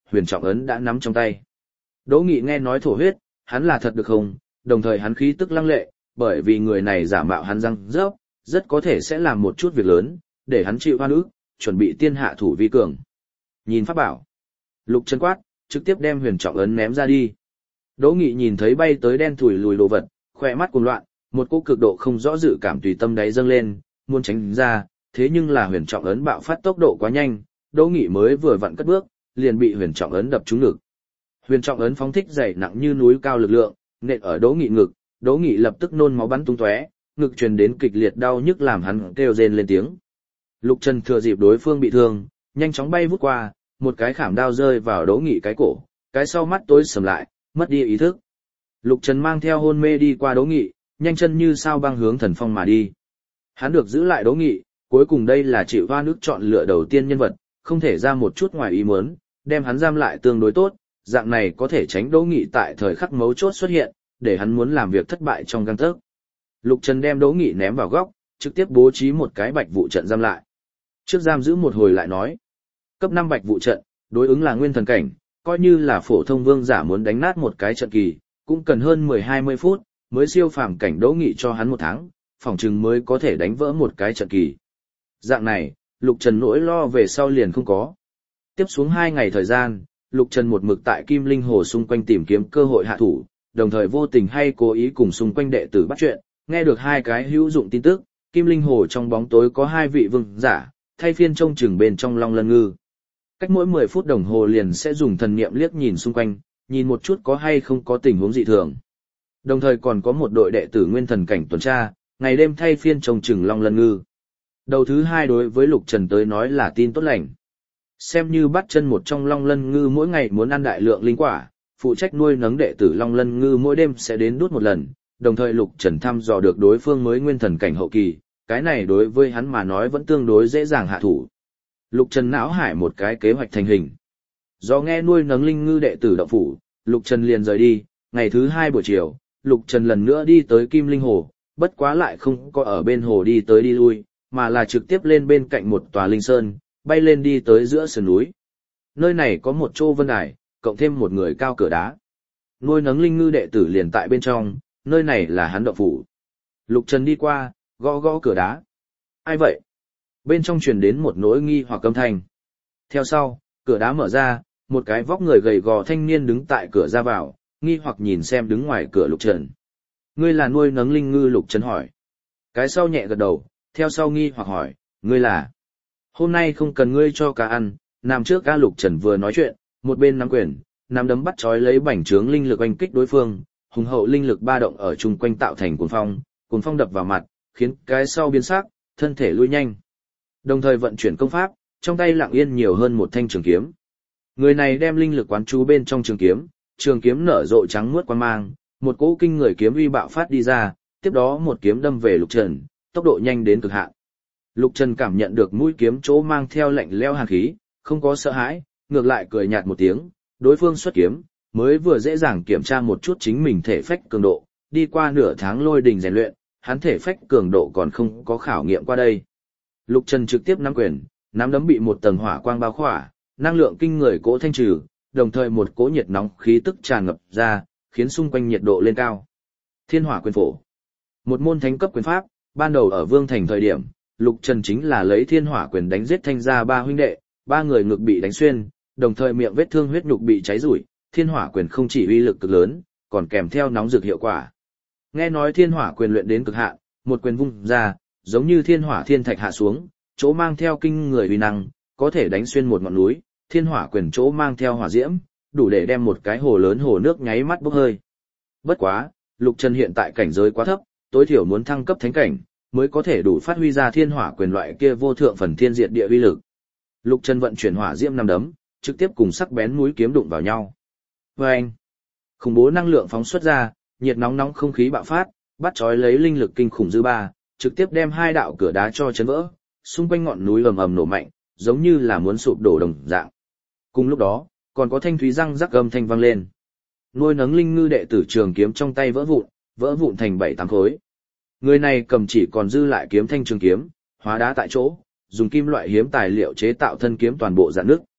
huyền trọng ấn đã nắm trong tay. Đỗ Nghị nghe nói thổ huyết, hắn là thật được không, đồng thời hắn khí tức lăng lệ, bởi vì người này giả mạo hắn răng rớp, rất có thể sẽ làm một chút việc lớn, để hắn chịu oan ức, chuẩn bị tiên hạ thủ vi cường. Nhìn pháp bảo, Lục Trần quát, trực tiếp đem huyền trọng ấn ném ra đi. Đỗ Nghị nhìn thấy bay tới đen thủi lùi đồ vật, khỏe mắt cuồng loạn, một cỗ cực độ không rõ dự cảm tùy tâm đáy dâng lên, muốn tránh ra, thế nhưng là huyền trọng ấn bạo phát tốc độ quá nhanh, Đỗ Nghị mới vừa vặn cất bước, liền bị huyền trọng ấn đập trúng ngực. Huyền trọng ấn phóng thích dày nặng như núi cao lực lượng, nện ở Đỗ Nghị ngực, Đỗ Nghị lập tức nôn máu bắn tung tóe, ngực truyền đến kịch liệt đau nhức làm hắn kêu rên lên tiếng. Lục Trần thừa dịp đối phương bị thương, nhanh chóng bay vút qua, một cái khảm đao rơi vào Đỗ Nghị cái cổ, cái sau mắt tối sầm lại, mất đi ý thức. Lục Trần mang theo hôn mê đi qua Đỗ Nghị, nhanh chân như sao băng hướng thần phong mà đi. Hắn được giữ lại Đỗ Nghị, cuối cùng đây là chịu hoa nước chọn lựa đầu tiên nhân vật, không thể ra một chút ngoài ý muốn, đem hắn giam lại tương đối tốt, dạng này có thể tránh Đỗ Nghị tại thời khắc mấu chốt xuất hiện, để hắn muốn làm việc thất bại trong gang tấc. Lục Trần đem Đỗ Nghị ném vào góc, trực tiếp bố trí một cái bạch vụ trận giam lại. Trước giam giữ một hồi lại nói. Cấp 5 bạch vụ trận, đối ứng là nguyên thần cảnh, coi như là phổ thông vương giả muốn đánh nát một cái trận kỳ, cũng cần hơn 10-20 phút, mới siêu phàm cảnh Đỗ Nghị cho hắn một tháng, phỏng chừng mới có thể đánh vỡ một cái trận kỳ. Dạng này, Lục Trần nỗi lo về sau liền không có. Tiếp xuống 2 ngày thời gian, Lục Trần một mực tại Kim Linh Hồ xung quanh tìm kiếm cơ hội hạ thủ, đồng thời vô tình hay cố ý cùng xung quanh đệ tử bắt chuyện, nghe được 2 cái hữu dụng tin tức, Kim Linh Hồ trong bóng tối có 2 vị vương giả, thay phiên trông chừng bên trong Long Lân Ngư. Cách mỗi 10 phút đồng hồ liền sẽ dùng thần niệm liếc nhìn xung quanh, nhìn một chút có hay không có tình huống dị thường. Đồng thời còn có một đội đệ tử nguyên thần cảnh tuần tra, ngày đêm thay phiên trông chừng Long Lân Ngư. Đầu thứ 2 đối với Lục Trần tới nói là tin tốt lành. Xem như bắt chân một trong Long Lân Ngư mỗi ngày muốn ăn đại lượng linh quả, phụ trách nuôi nấng đệ tử Long Lân Ngư mỗi đêm sẽ đến đút một lần, đồng thời Lục Trần thăm dò được đối phương mới nguyên thần cảnh hậu kỳ, cái này đối với hắn mà nói vẫn tương đối dễ dàng hạ thủ. Lục Trần não hải một cái kế hoạch thành hình. Do nghe nuôi nấng linh ngư đệ tử động phủ, Lục Trần liền rời đi, ngày thứ 2 buổi chiều, Lục Trần lần nữa đi tới Kim Linh Hồ, bất quá lại không có ở bên hồ đi tới đi lui, mà là trực tiếp lên bên cạnh một tòa linh sơn, bay lên đi tới giữa sườn núi. Nơi này có một chỗ vân đài, cộng thêm một người cao cửa đá. Nuôi nấng linh ngư đệ tử liền tại bên trong, nơi này là hắn động phủ. Lục Trần đi qua, gõ gõ cửa đá. Ai vậy? Bên trong truyền đến một nỗi nghi hoặc âm thanh. Theo sau, cửa đá mở ra, một cái vóc người gầy gò thanh niên đứng tại cửa ra vào, nghi hoặc nhìn xem đứng ngoài cửa Lục Trần. Ngươi là nuôi nấng linh ngư? Lục Trần hỏi. Cái sau nhẹ gật đầu, theo sau nghi hoặc hỏi, ngươi là? Hôm nay không cần ngươi cho cá ăn, nằm trước ca. Lục Trần vừa nói chuyện, một bên nắm quyền, nắm đấm bắt chói lấy bành trướng linh lực oanh kích đối phương, hùng hậu linh lực ba động ở chung quanh tạo thành cuồng phong đập vào mặt, khiến cái sau biến sắc, thân thể lui nhanh. Đồng thời vận chuyển công pháp, trong tay lặng yên nhiều hơn một thanh trường kiếm. Người này đem linh lực quán trú bên trong trường kiếm nở rộ trắng muốt quang mang, một cỗ kinh người kiếm uy bạo phát đi ra, tiếp đó một kiếm đâm về Lục Trần, tốc độ nhanh đến cực hạn. Lục Trần cảm nhận được mũi kiếm chỗ mang theo lạnh lẽo hàn khí, không có sợ hãi, ngược lại cười nhạt một tiếng, đối phương xuất kiếm, mới vừa dễ dàng kiểm tra một chút chính mình thể phách cường độ, đi qua nửa tháng lôi đình rèn luyện, hắn thể phách cường độ còn không có khảo nghiệm qua đây. Lục Trần trực tiếp nắm quyền, nắm đấm bị một tầng hỏa quang bao khỏa, năng lượng kinh người cỗ thanh trừ, đồng thời một cỗ nhiệt nóng khí tức tràn ngập ra, khiến xung quanh nhiệt độ lên cao. Thiên Hỏa Quyền Phổ, một môn thánh cấp quyền pháp, ban đầu ở Vương Thành thời điểm, Lục Trần chính là lấy Thiên Hỏa Quyền đánh giết Thanh gia 3 huynh đệ, 3 người ngực bị đánh xuyên, đồng thời miệng vết thương huyết nhục bị cháy rủi. Thiên Hỏa Quyền không chỉ uy lực cực lớn, còn kèm theo nóng rực hiệu quả. Nghe nói Thiên Hỏa Quyền luyện đến cực hạn, một quyền vung ra, giống như thiên hỏa thiên thạch hạ xuống, chỗ mang theo kinh người uy năng, có thể đánh xuyên một ngọn núi. Thiên Hỏa Quyền chỗ mang theo hỏa diễm, đủ để đem một cái hồ lớn hồ nước nháy mắt bốc hơi. Bất quá, Lục Trần hiện tại cảnh giới quá thấp, tối thiểu muốn thăng cấp thánh cảnh, mới có thể đủ phát huy ra Thiên Hỏa Quyền loại kia vô thượng phần thiên diệt địa uy lực. Lục Trần vận chuyển hỏa diễm năm đấm, trực tiếp cùng sắc bén mũi kiếm đụng vào nhau. Oeng! Khủng bố năng lượng phóng xuất ra, nhiệt nóng không khí bạo phát, bắt chói lấy linh lực kinh khủng dư ba, trực tiếp đem 2 đạo cửa đá cho chấn vỡ, xung quanh ngọn núi ầm ầm nổ mạnh, giống như là muốn sụp đổ đồng dạng. Cùng lúc đó, còn có thanh thúy răng rắc âm thanh vang lên. Nuôi nấng linh ngư đệ tử trường kiếm trong tay vỡ vụn thành 7-8 khối. Người này cầm chỉ còn dư lại kiếm thanh trường kiếm, hóa đá tại chỗ, dùng kim loại hiếm tài liệu chế tạo thân kiếm toàn bộ rạn nứt.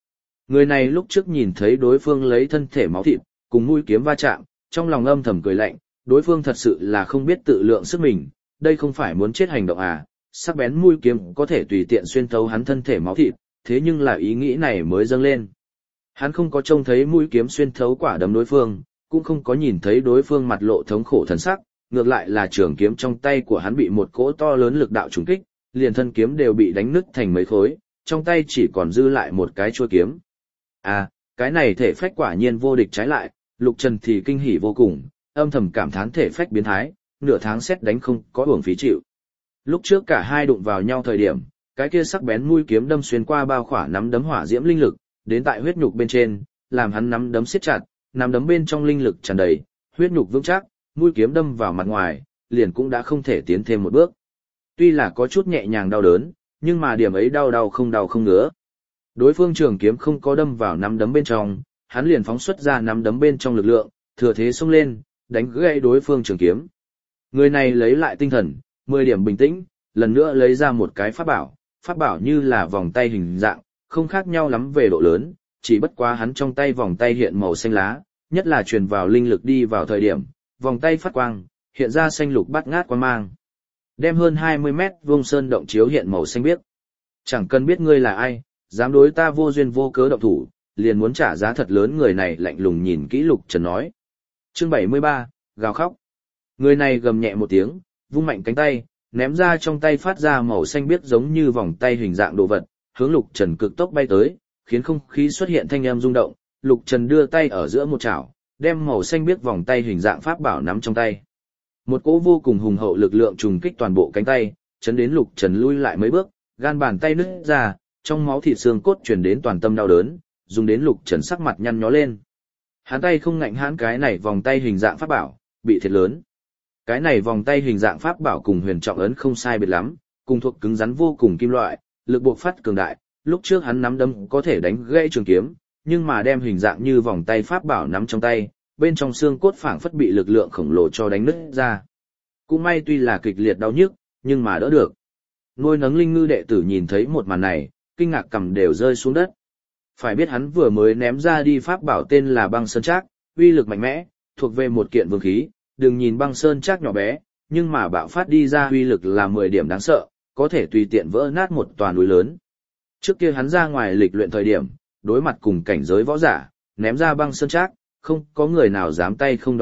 Người này lúc trước nhìn thấy đối phương lấy thân thể máu thịt, cùng mũi kiếm va chạm, trong lòng âm thầm cười lạnh, đối phương thật sự là không biết tự lượng sức mình, đây không phải muốn chết hành động à, sắc bén mũi kiếm có thể tùy tiện xuyên thấu hắn thân thể máu thịt, thế nhưng là ý nghĩ này mới dâng lên. Hắn không có trông thấy mũi kiếm xuyên thấu quả đấm đối phương, cũng không có nhìn thấy đối phương mặt lộ thống khổ thần sắc, ngược lại là trường kiếm trong tay của hắn bị một cỗ to lớn lực đạo trùng kích, liền thân kiếm đều bị đánh nứt thành mấy khối, trong tay chỉ còn dư lại một cái chuôi kiếm. À, cái này thể phách quả nhiên vô địch trái lại, Lục Trần thì kinh hỉ vô cùng, âm thầm cảm thán thể phách biến thái, nửa tháng xét đánh không có uổng phí chịu. Lúc trước cả hai đụng vào nhau thời điểm, cái kia sắc bén mũi kiếm đâm xuyên qua bao khỏa nắm đấm hỏa diễm linh lực, đến tại huyết nhục bên trên, làm hắn nắm đấm siết chặt, nắm đấm bên trong linh lực tràn đầy, huyết nhục vững chắc, mũi kiếm đâm vào mặt ngoài, liền cũng đã không thể tiến thêm một bước. Tuy là có chút nhẹ nhàng đau đớn, nhưng mà điểm ấy đau không ngứa. Đối phương trường kiếm không có đâm vào nắm đấm bên trong, hắn liền phóng xuất ra nắm đấm bên trong lực lượng, thừa thế xông lên, đánh gãy đối phương trường kiếm. Người này lấy lại tinh thần, 10 điểm bình tĩnh, lần nữa lấy ra một cái pháp bảo như là vòng tay hình dạng, không khác nhau lắm về độ lớn, chỉ bất quá hắn trong tay vòng tay hiện màu xanh lá, nhất là truyền vào linh lực đi vào thời điểm, vòng tay phát quang, hiện ra xanh lục bát ngát quang mang. Đem hơn 20 mét vuông sơn động chiếu hiện màu xanh biếc. Chẳng cần biết ngươi là ai, dám đối ta vô duyên vô cớ động thủ, liền muốn trả giá thật lớn. Người này lạnh lùng nhìn kỹ Lục Trần nói. Chương 73, gào khóc. Người này gầm nhẹ một tiếng, vung mạnh cánh tay, ném ra trong tay phát ra màu xanh biếc giống như vòng tay hình dạng đồ vật, hướng Lục Trần cực tốc bay tới, khiến không khí xuất hiện thanh âm rung động. Lục Trần đưa tay ở giữa một chảo, đem màu xanh biếc vòng tay hình dạng pháp bảo nắm trong tay. Một cỗ vô cùng hùng hậu lực lượng trùng kích toàn bộ cánh tay, chấn đến Lục Trần lui lại mấy bước, gan bàn tay nứt ra, trong máu thịt xương cốt truyền đến toàn tâm đau đớn, dùng đến Lục Trần sắc mặt nhăn nhó lên. Hắn tay không ngạnh hãn cái này vòng tay hình dạng pháp bảo, bị thiệt lớn. Cái này vòng tay hình dạng pháp bảo cùng huyền trọng ấn không sai biệt lắm, cùng thuộc cứng rắn vô cùng kim loại, lực buộc phát cường đại, lúc trước hắn nắm đấm có thể đánh gãy trường kiếm, nhưng mà đem hình dạng như vòng tay pháp bảo nắm trong tay, bên trong xương cốt phảng phất bị lực lượng khổng lồ cho đánh nứt ra. Cũng may tuy là kịch liệt đau nhức, nhưng mà đỡ được. Nuôi nấng linh ngư đệ tử nhìn thấy một màn này, kinh ngạc cầm đều rơi xuống đất. Phải biết hắn vừa mới ném ra đi pháp bảo tên là băng sơn trác, uy lực mạnh mẽ, thuộc về một kiện vương khí, đừng nhìn băng sơn trác nhỏ bé, nhưng mà bạo phát đi ra uy lực là 10 điểm đáng sợ, có thể tùy tiện vỡ nát một tòa núi lớn. Trước kia hắn ra ngoài lịch luyện thời điểm, đối mặt cùng cảnh giới võ giả, ném ra băng sơn trác, không có người nào dám tay không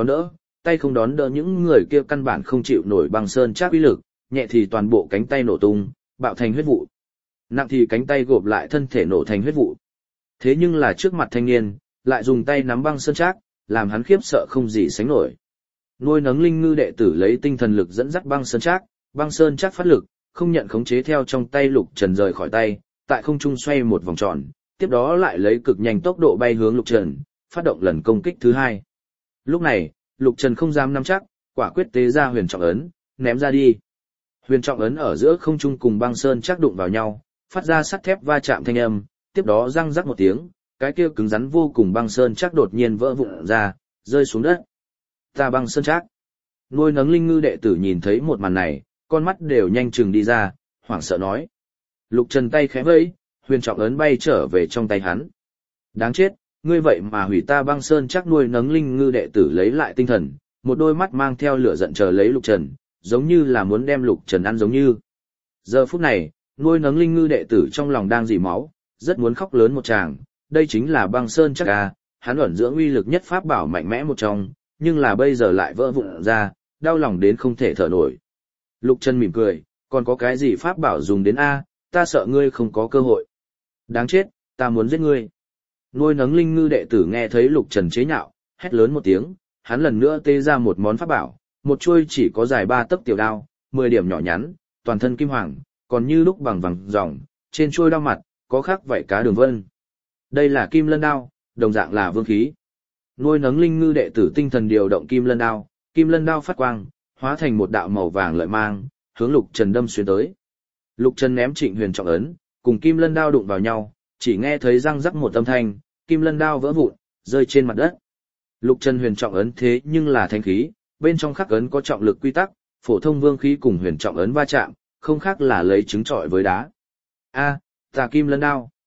đón đỡ những người kia căn bản không chịu nổi băng sơn trác uy lực, nhẹ thì toàn bộ cánh tay nổ tung, bạo thành huyết vụ. Nặng thì cánh tay gộp lại thân thể nổ thành huyết vụ. Thế nhưng là trước mặt thanh niên, lại dùng tay nắm băng sơn trác, làm hắn khiếp sợ không gì sánh nổi. Nuôi nấng linh ngư đệ tử lấy tinh thần lực dẫn dắt băng sơn trác phát lực, không nhận khống chế theo trong tay Lục Trần rời khỏi tay, tại không trung xoay một vòng tròn, tiếp đó lại lấy cực nhanh tốc độ bay hướng Lục Trần, phát động lần công kích thứ hai. Lúc này, Lục Trần không dám nắm chắc, quả quyết tế ra huyền trọng ấn, ném ra đi. Huyền trọng ấn ở giữa không trung cùng băng sơn trác đụng vào nhau, phát ra sắt thép va chạm thanh âm, tiếp đó răng rắc một tiếng, cái kia cứng rắn vô cùng băng sơn trác đột nhiên vỡ vụn ra, rơi xuống đất. Ta băng sơn trác. Nuôi nấng linh ngư đệ tử nhìn thấy một màn này, con mắt đều nhanh chừng đi ra, hoảng sợ nói. Lục Trần tay khẽ vẫy, huyền trọng ấn bay trở về trong tay hắn. Đáng chết, ngươi vậy mà hủy ta băng sơn trác. Nuôi nấng linh ngư đệ tử lấy lại tinh thần, một đôi mắt mang theo lửa giận chờ lấy Lục Trần, giống như là muốn đem Lục Trần ăn giống như. Giờ phút này, nuôi nấng linh ngư đệ tử trong lòng đang dỉ máu, rất muốn khóc lớn một tràng, đây chính là băng sơn trác à, hắn ẩn dưỡng uy lực nhất pháp bảo mạnh mẽ một trong, nhưng là bây giờ lại vỡ vụn ra, đau lòng đến không thể thở nổi. Lục Trần mỉm cười, còn có cái gì pháp bảo dùng đến a, ta sợ ngươi không có cơ hội. Đáng chết, ta muốn giết ngươi. Nuôi nấng linh ngư đệ tử nghe thấy Lục Trần chế nhạo, hét lớn một tiếng, hắn lần nữa tê ra một món pháp bảo, một chuôi chỉ có dài 3 tấc tiểu đao, 10 điểm nhỏ nhắn, toàn thân kim hoàng, còn như lúc bằng vàng ròng, trên chuôi đao mặt có khắc vảy cá đường vân. Đây là Kim Lân đao, đồng dạng là vương khí. Nuôi nấng linh ngư đệ tử tinh thần điều động Kim Lân đao phát quang, hóa thành một đạo màu vàng lợi mang, hướng Lục Trần đâm xuyên tới. Lục Trần ném Trịnh Huyền trọng ấn, cùng Kim Lân đao đụng vào nhau, chỉ nghe thấy răng rắc một âm thanh, Kim Lân đao vỡ vụn, rơi trên mặt đất. Lục Trần huyền trọng ấn thế nhưng là thanh khí, bên trong khắc ấn có trọng lực quy tắc, phổ thông vương khí cùng huyền trọng ấn va chạm, không khác là lấy trứng trọi với đá. A, ta Kim Lân đao.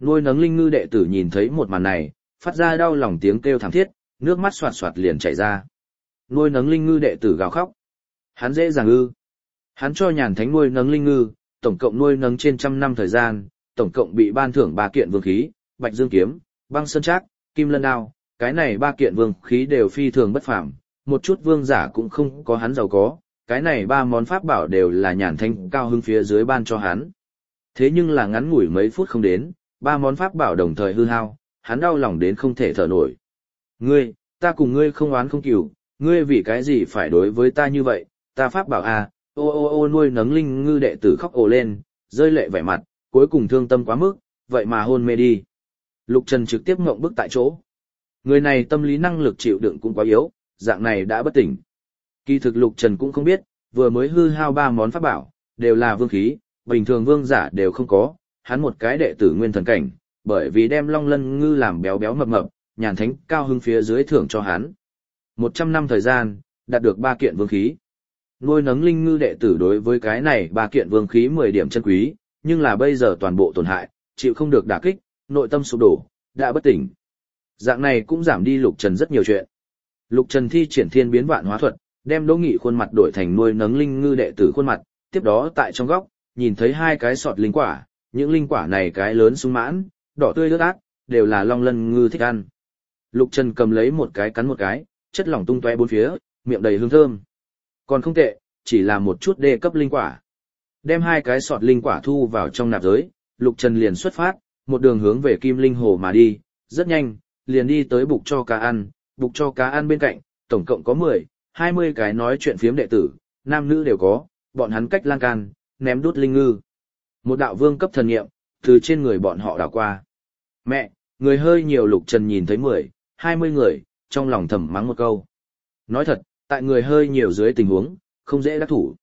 Nuôi nấng linh ngư đệ tử nhìn thấy một màn này, phát ra đau lòng tiếng kêu thảm thiết, nước mắt xoạt xoạt liền chảy ra. Nuôi nấng linh ngư đệ tử gào khóc. Hắn dễ dàng ư? Hắn cho Nhàn Thánh nuôi nấng linh ngư, tổng cộng nuôi nấng trên 100 năm thời gian, tổng cộng bị ban thưởng 3 kiện vương khí, Bạch Dương kiếm, Băng Sơn Trác, Kim Lân đao, cái này 3 kiện vương khí đều phi thường bất phàm, một chút vương giả cũng không có hắn giàu có, cái này 3 món pháp bảo đều là Nhàn Thánh cao hứng phía dưới ban cho hắn. Thế nhưng là ngắn ngủi mấy phút không đến, 3 món pháp bảo đồng thời hư hao, hắn đau lòng đến không thể thở nổi. Ngươi, ta cùng ngươi không oán không cừu, ngươi vì cái gì phải đối với ta như vậy, ta pháp bảo à, ô nuôi nấng linh ngư đệ tử khóc ồ lên, rơi lệ vẻ mặt, cuối cùng thương tâm quá mức, vậy mà hôn mê đi. Lục Trần trực tiếp ngộng bức tại chỗ. Người này tâm lý năng lực chịu đựng cũng quá yếu, dạng này đã bất tỉnh. Kỳ thực Lục Trần cũng không biết, vừa mới hư hao 3 món pháp bảo, đều là vương khí, bình thường vương giả đều không có, hắn một cái đệ tử nguyên thần cảnh, bởi vì đem Long Lân ngư làm béo béo mập mập, Nhàn Thánh cao hưng phía dưới thưởng cho hắn. 100 năm thời gian, đạt được 3 kiện vương khí. Nuôi nấng linh ngư đệ tử đối với cái này 3 kiện vương khí 10 điểm chân quý, nhưng là bây giờ toàn bộ tổn hại, chịu không được đả kích, nội tâm sụp đổ, đã bất tỉnh. Dạng này cũng giảm đi Lục Trần rất nhiều chuyện. Lục Trần thi triển thiên biến vạn hóa thuật, đem Đỗ Nghị khuôn mặt đổi thành nuôi nấng linh ngư đệ tử khuôn mặt, tiếp đó tại trong góc, nhìn thấy 2 cái sọt linh quả, những linh quả này cái lớn sung mãn, đỏ tươi ướt át, đều là Long Lân ngư thích ăn. Lục Trần cầm lấy một cái cắn một cái, chất lỏng tung tóe bốn phía, miệng đầy hương thơm. Còn không tệ, chỉ là một chút đê cấp linh quả. Đem 2 cái sọt linh quả thu vào trong nạp giới, Lục Trần liền xuất phát, một đường hướng về Kim Linh Hồ mà đi, rất nhanh, liền đi tới bục cho cá ăn, bục cho cá ăn bên cạnh, tổng cộng có 20 cái nói chuyện phiếm đệ tử, nam nữ đều có, bọn hắn cách lan can, ném đút linh ngư. Một đạo vương cấp thần nghiệm, từ trên người bọn họ đảo qua. Mẹ, người hơi nhiều. Lục Trần nhìn thấy 20 người, trong lòng thầm mắng một câu. Nói thật, tại người hơi nhiều dưới tình huống, không dễ đắc thủ.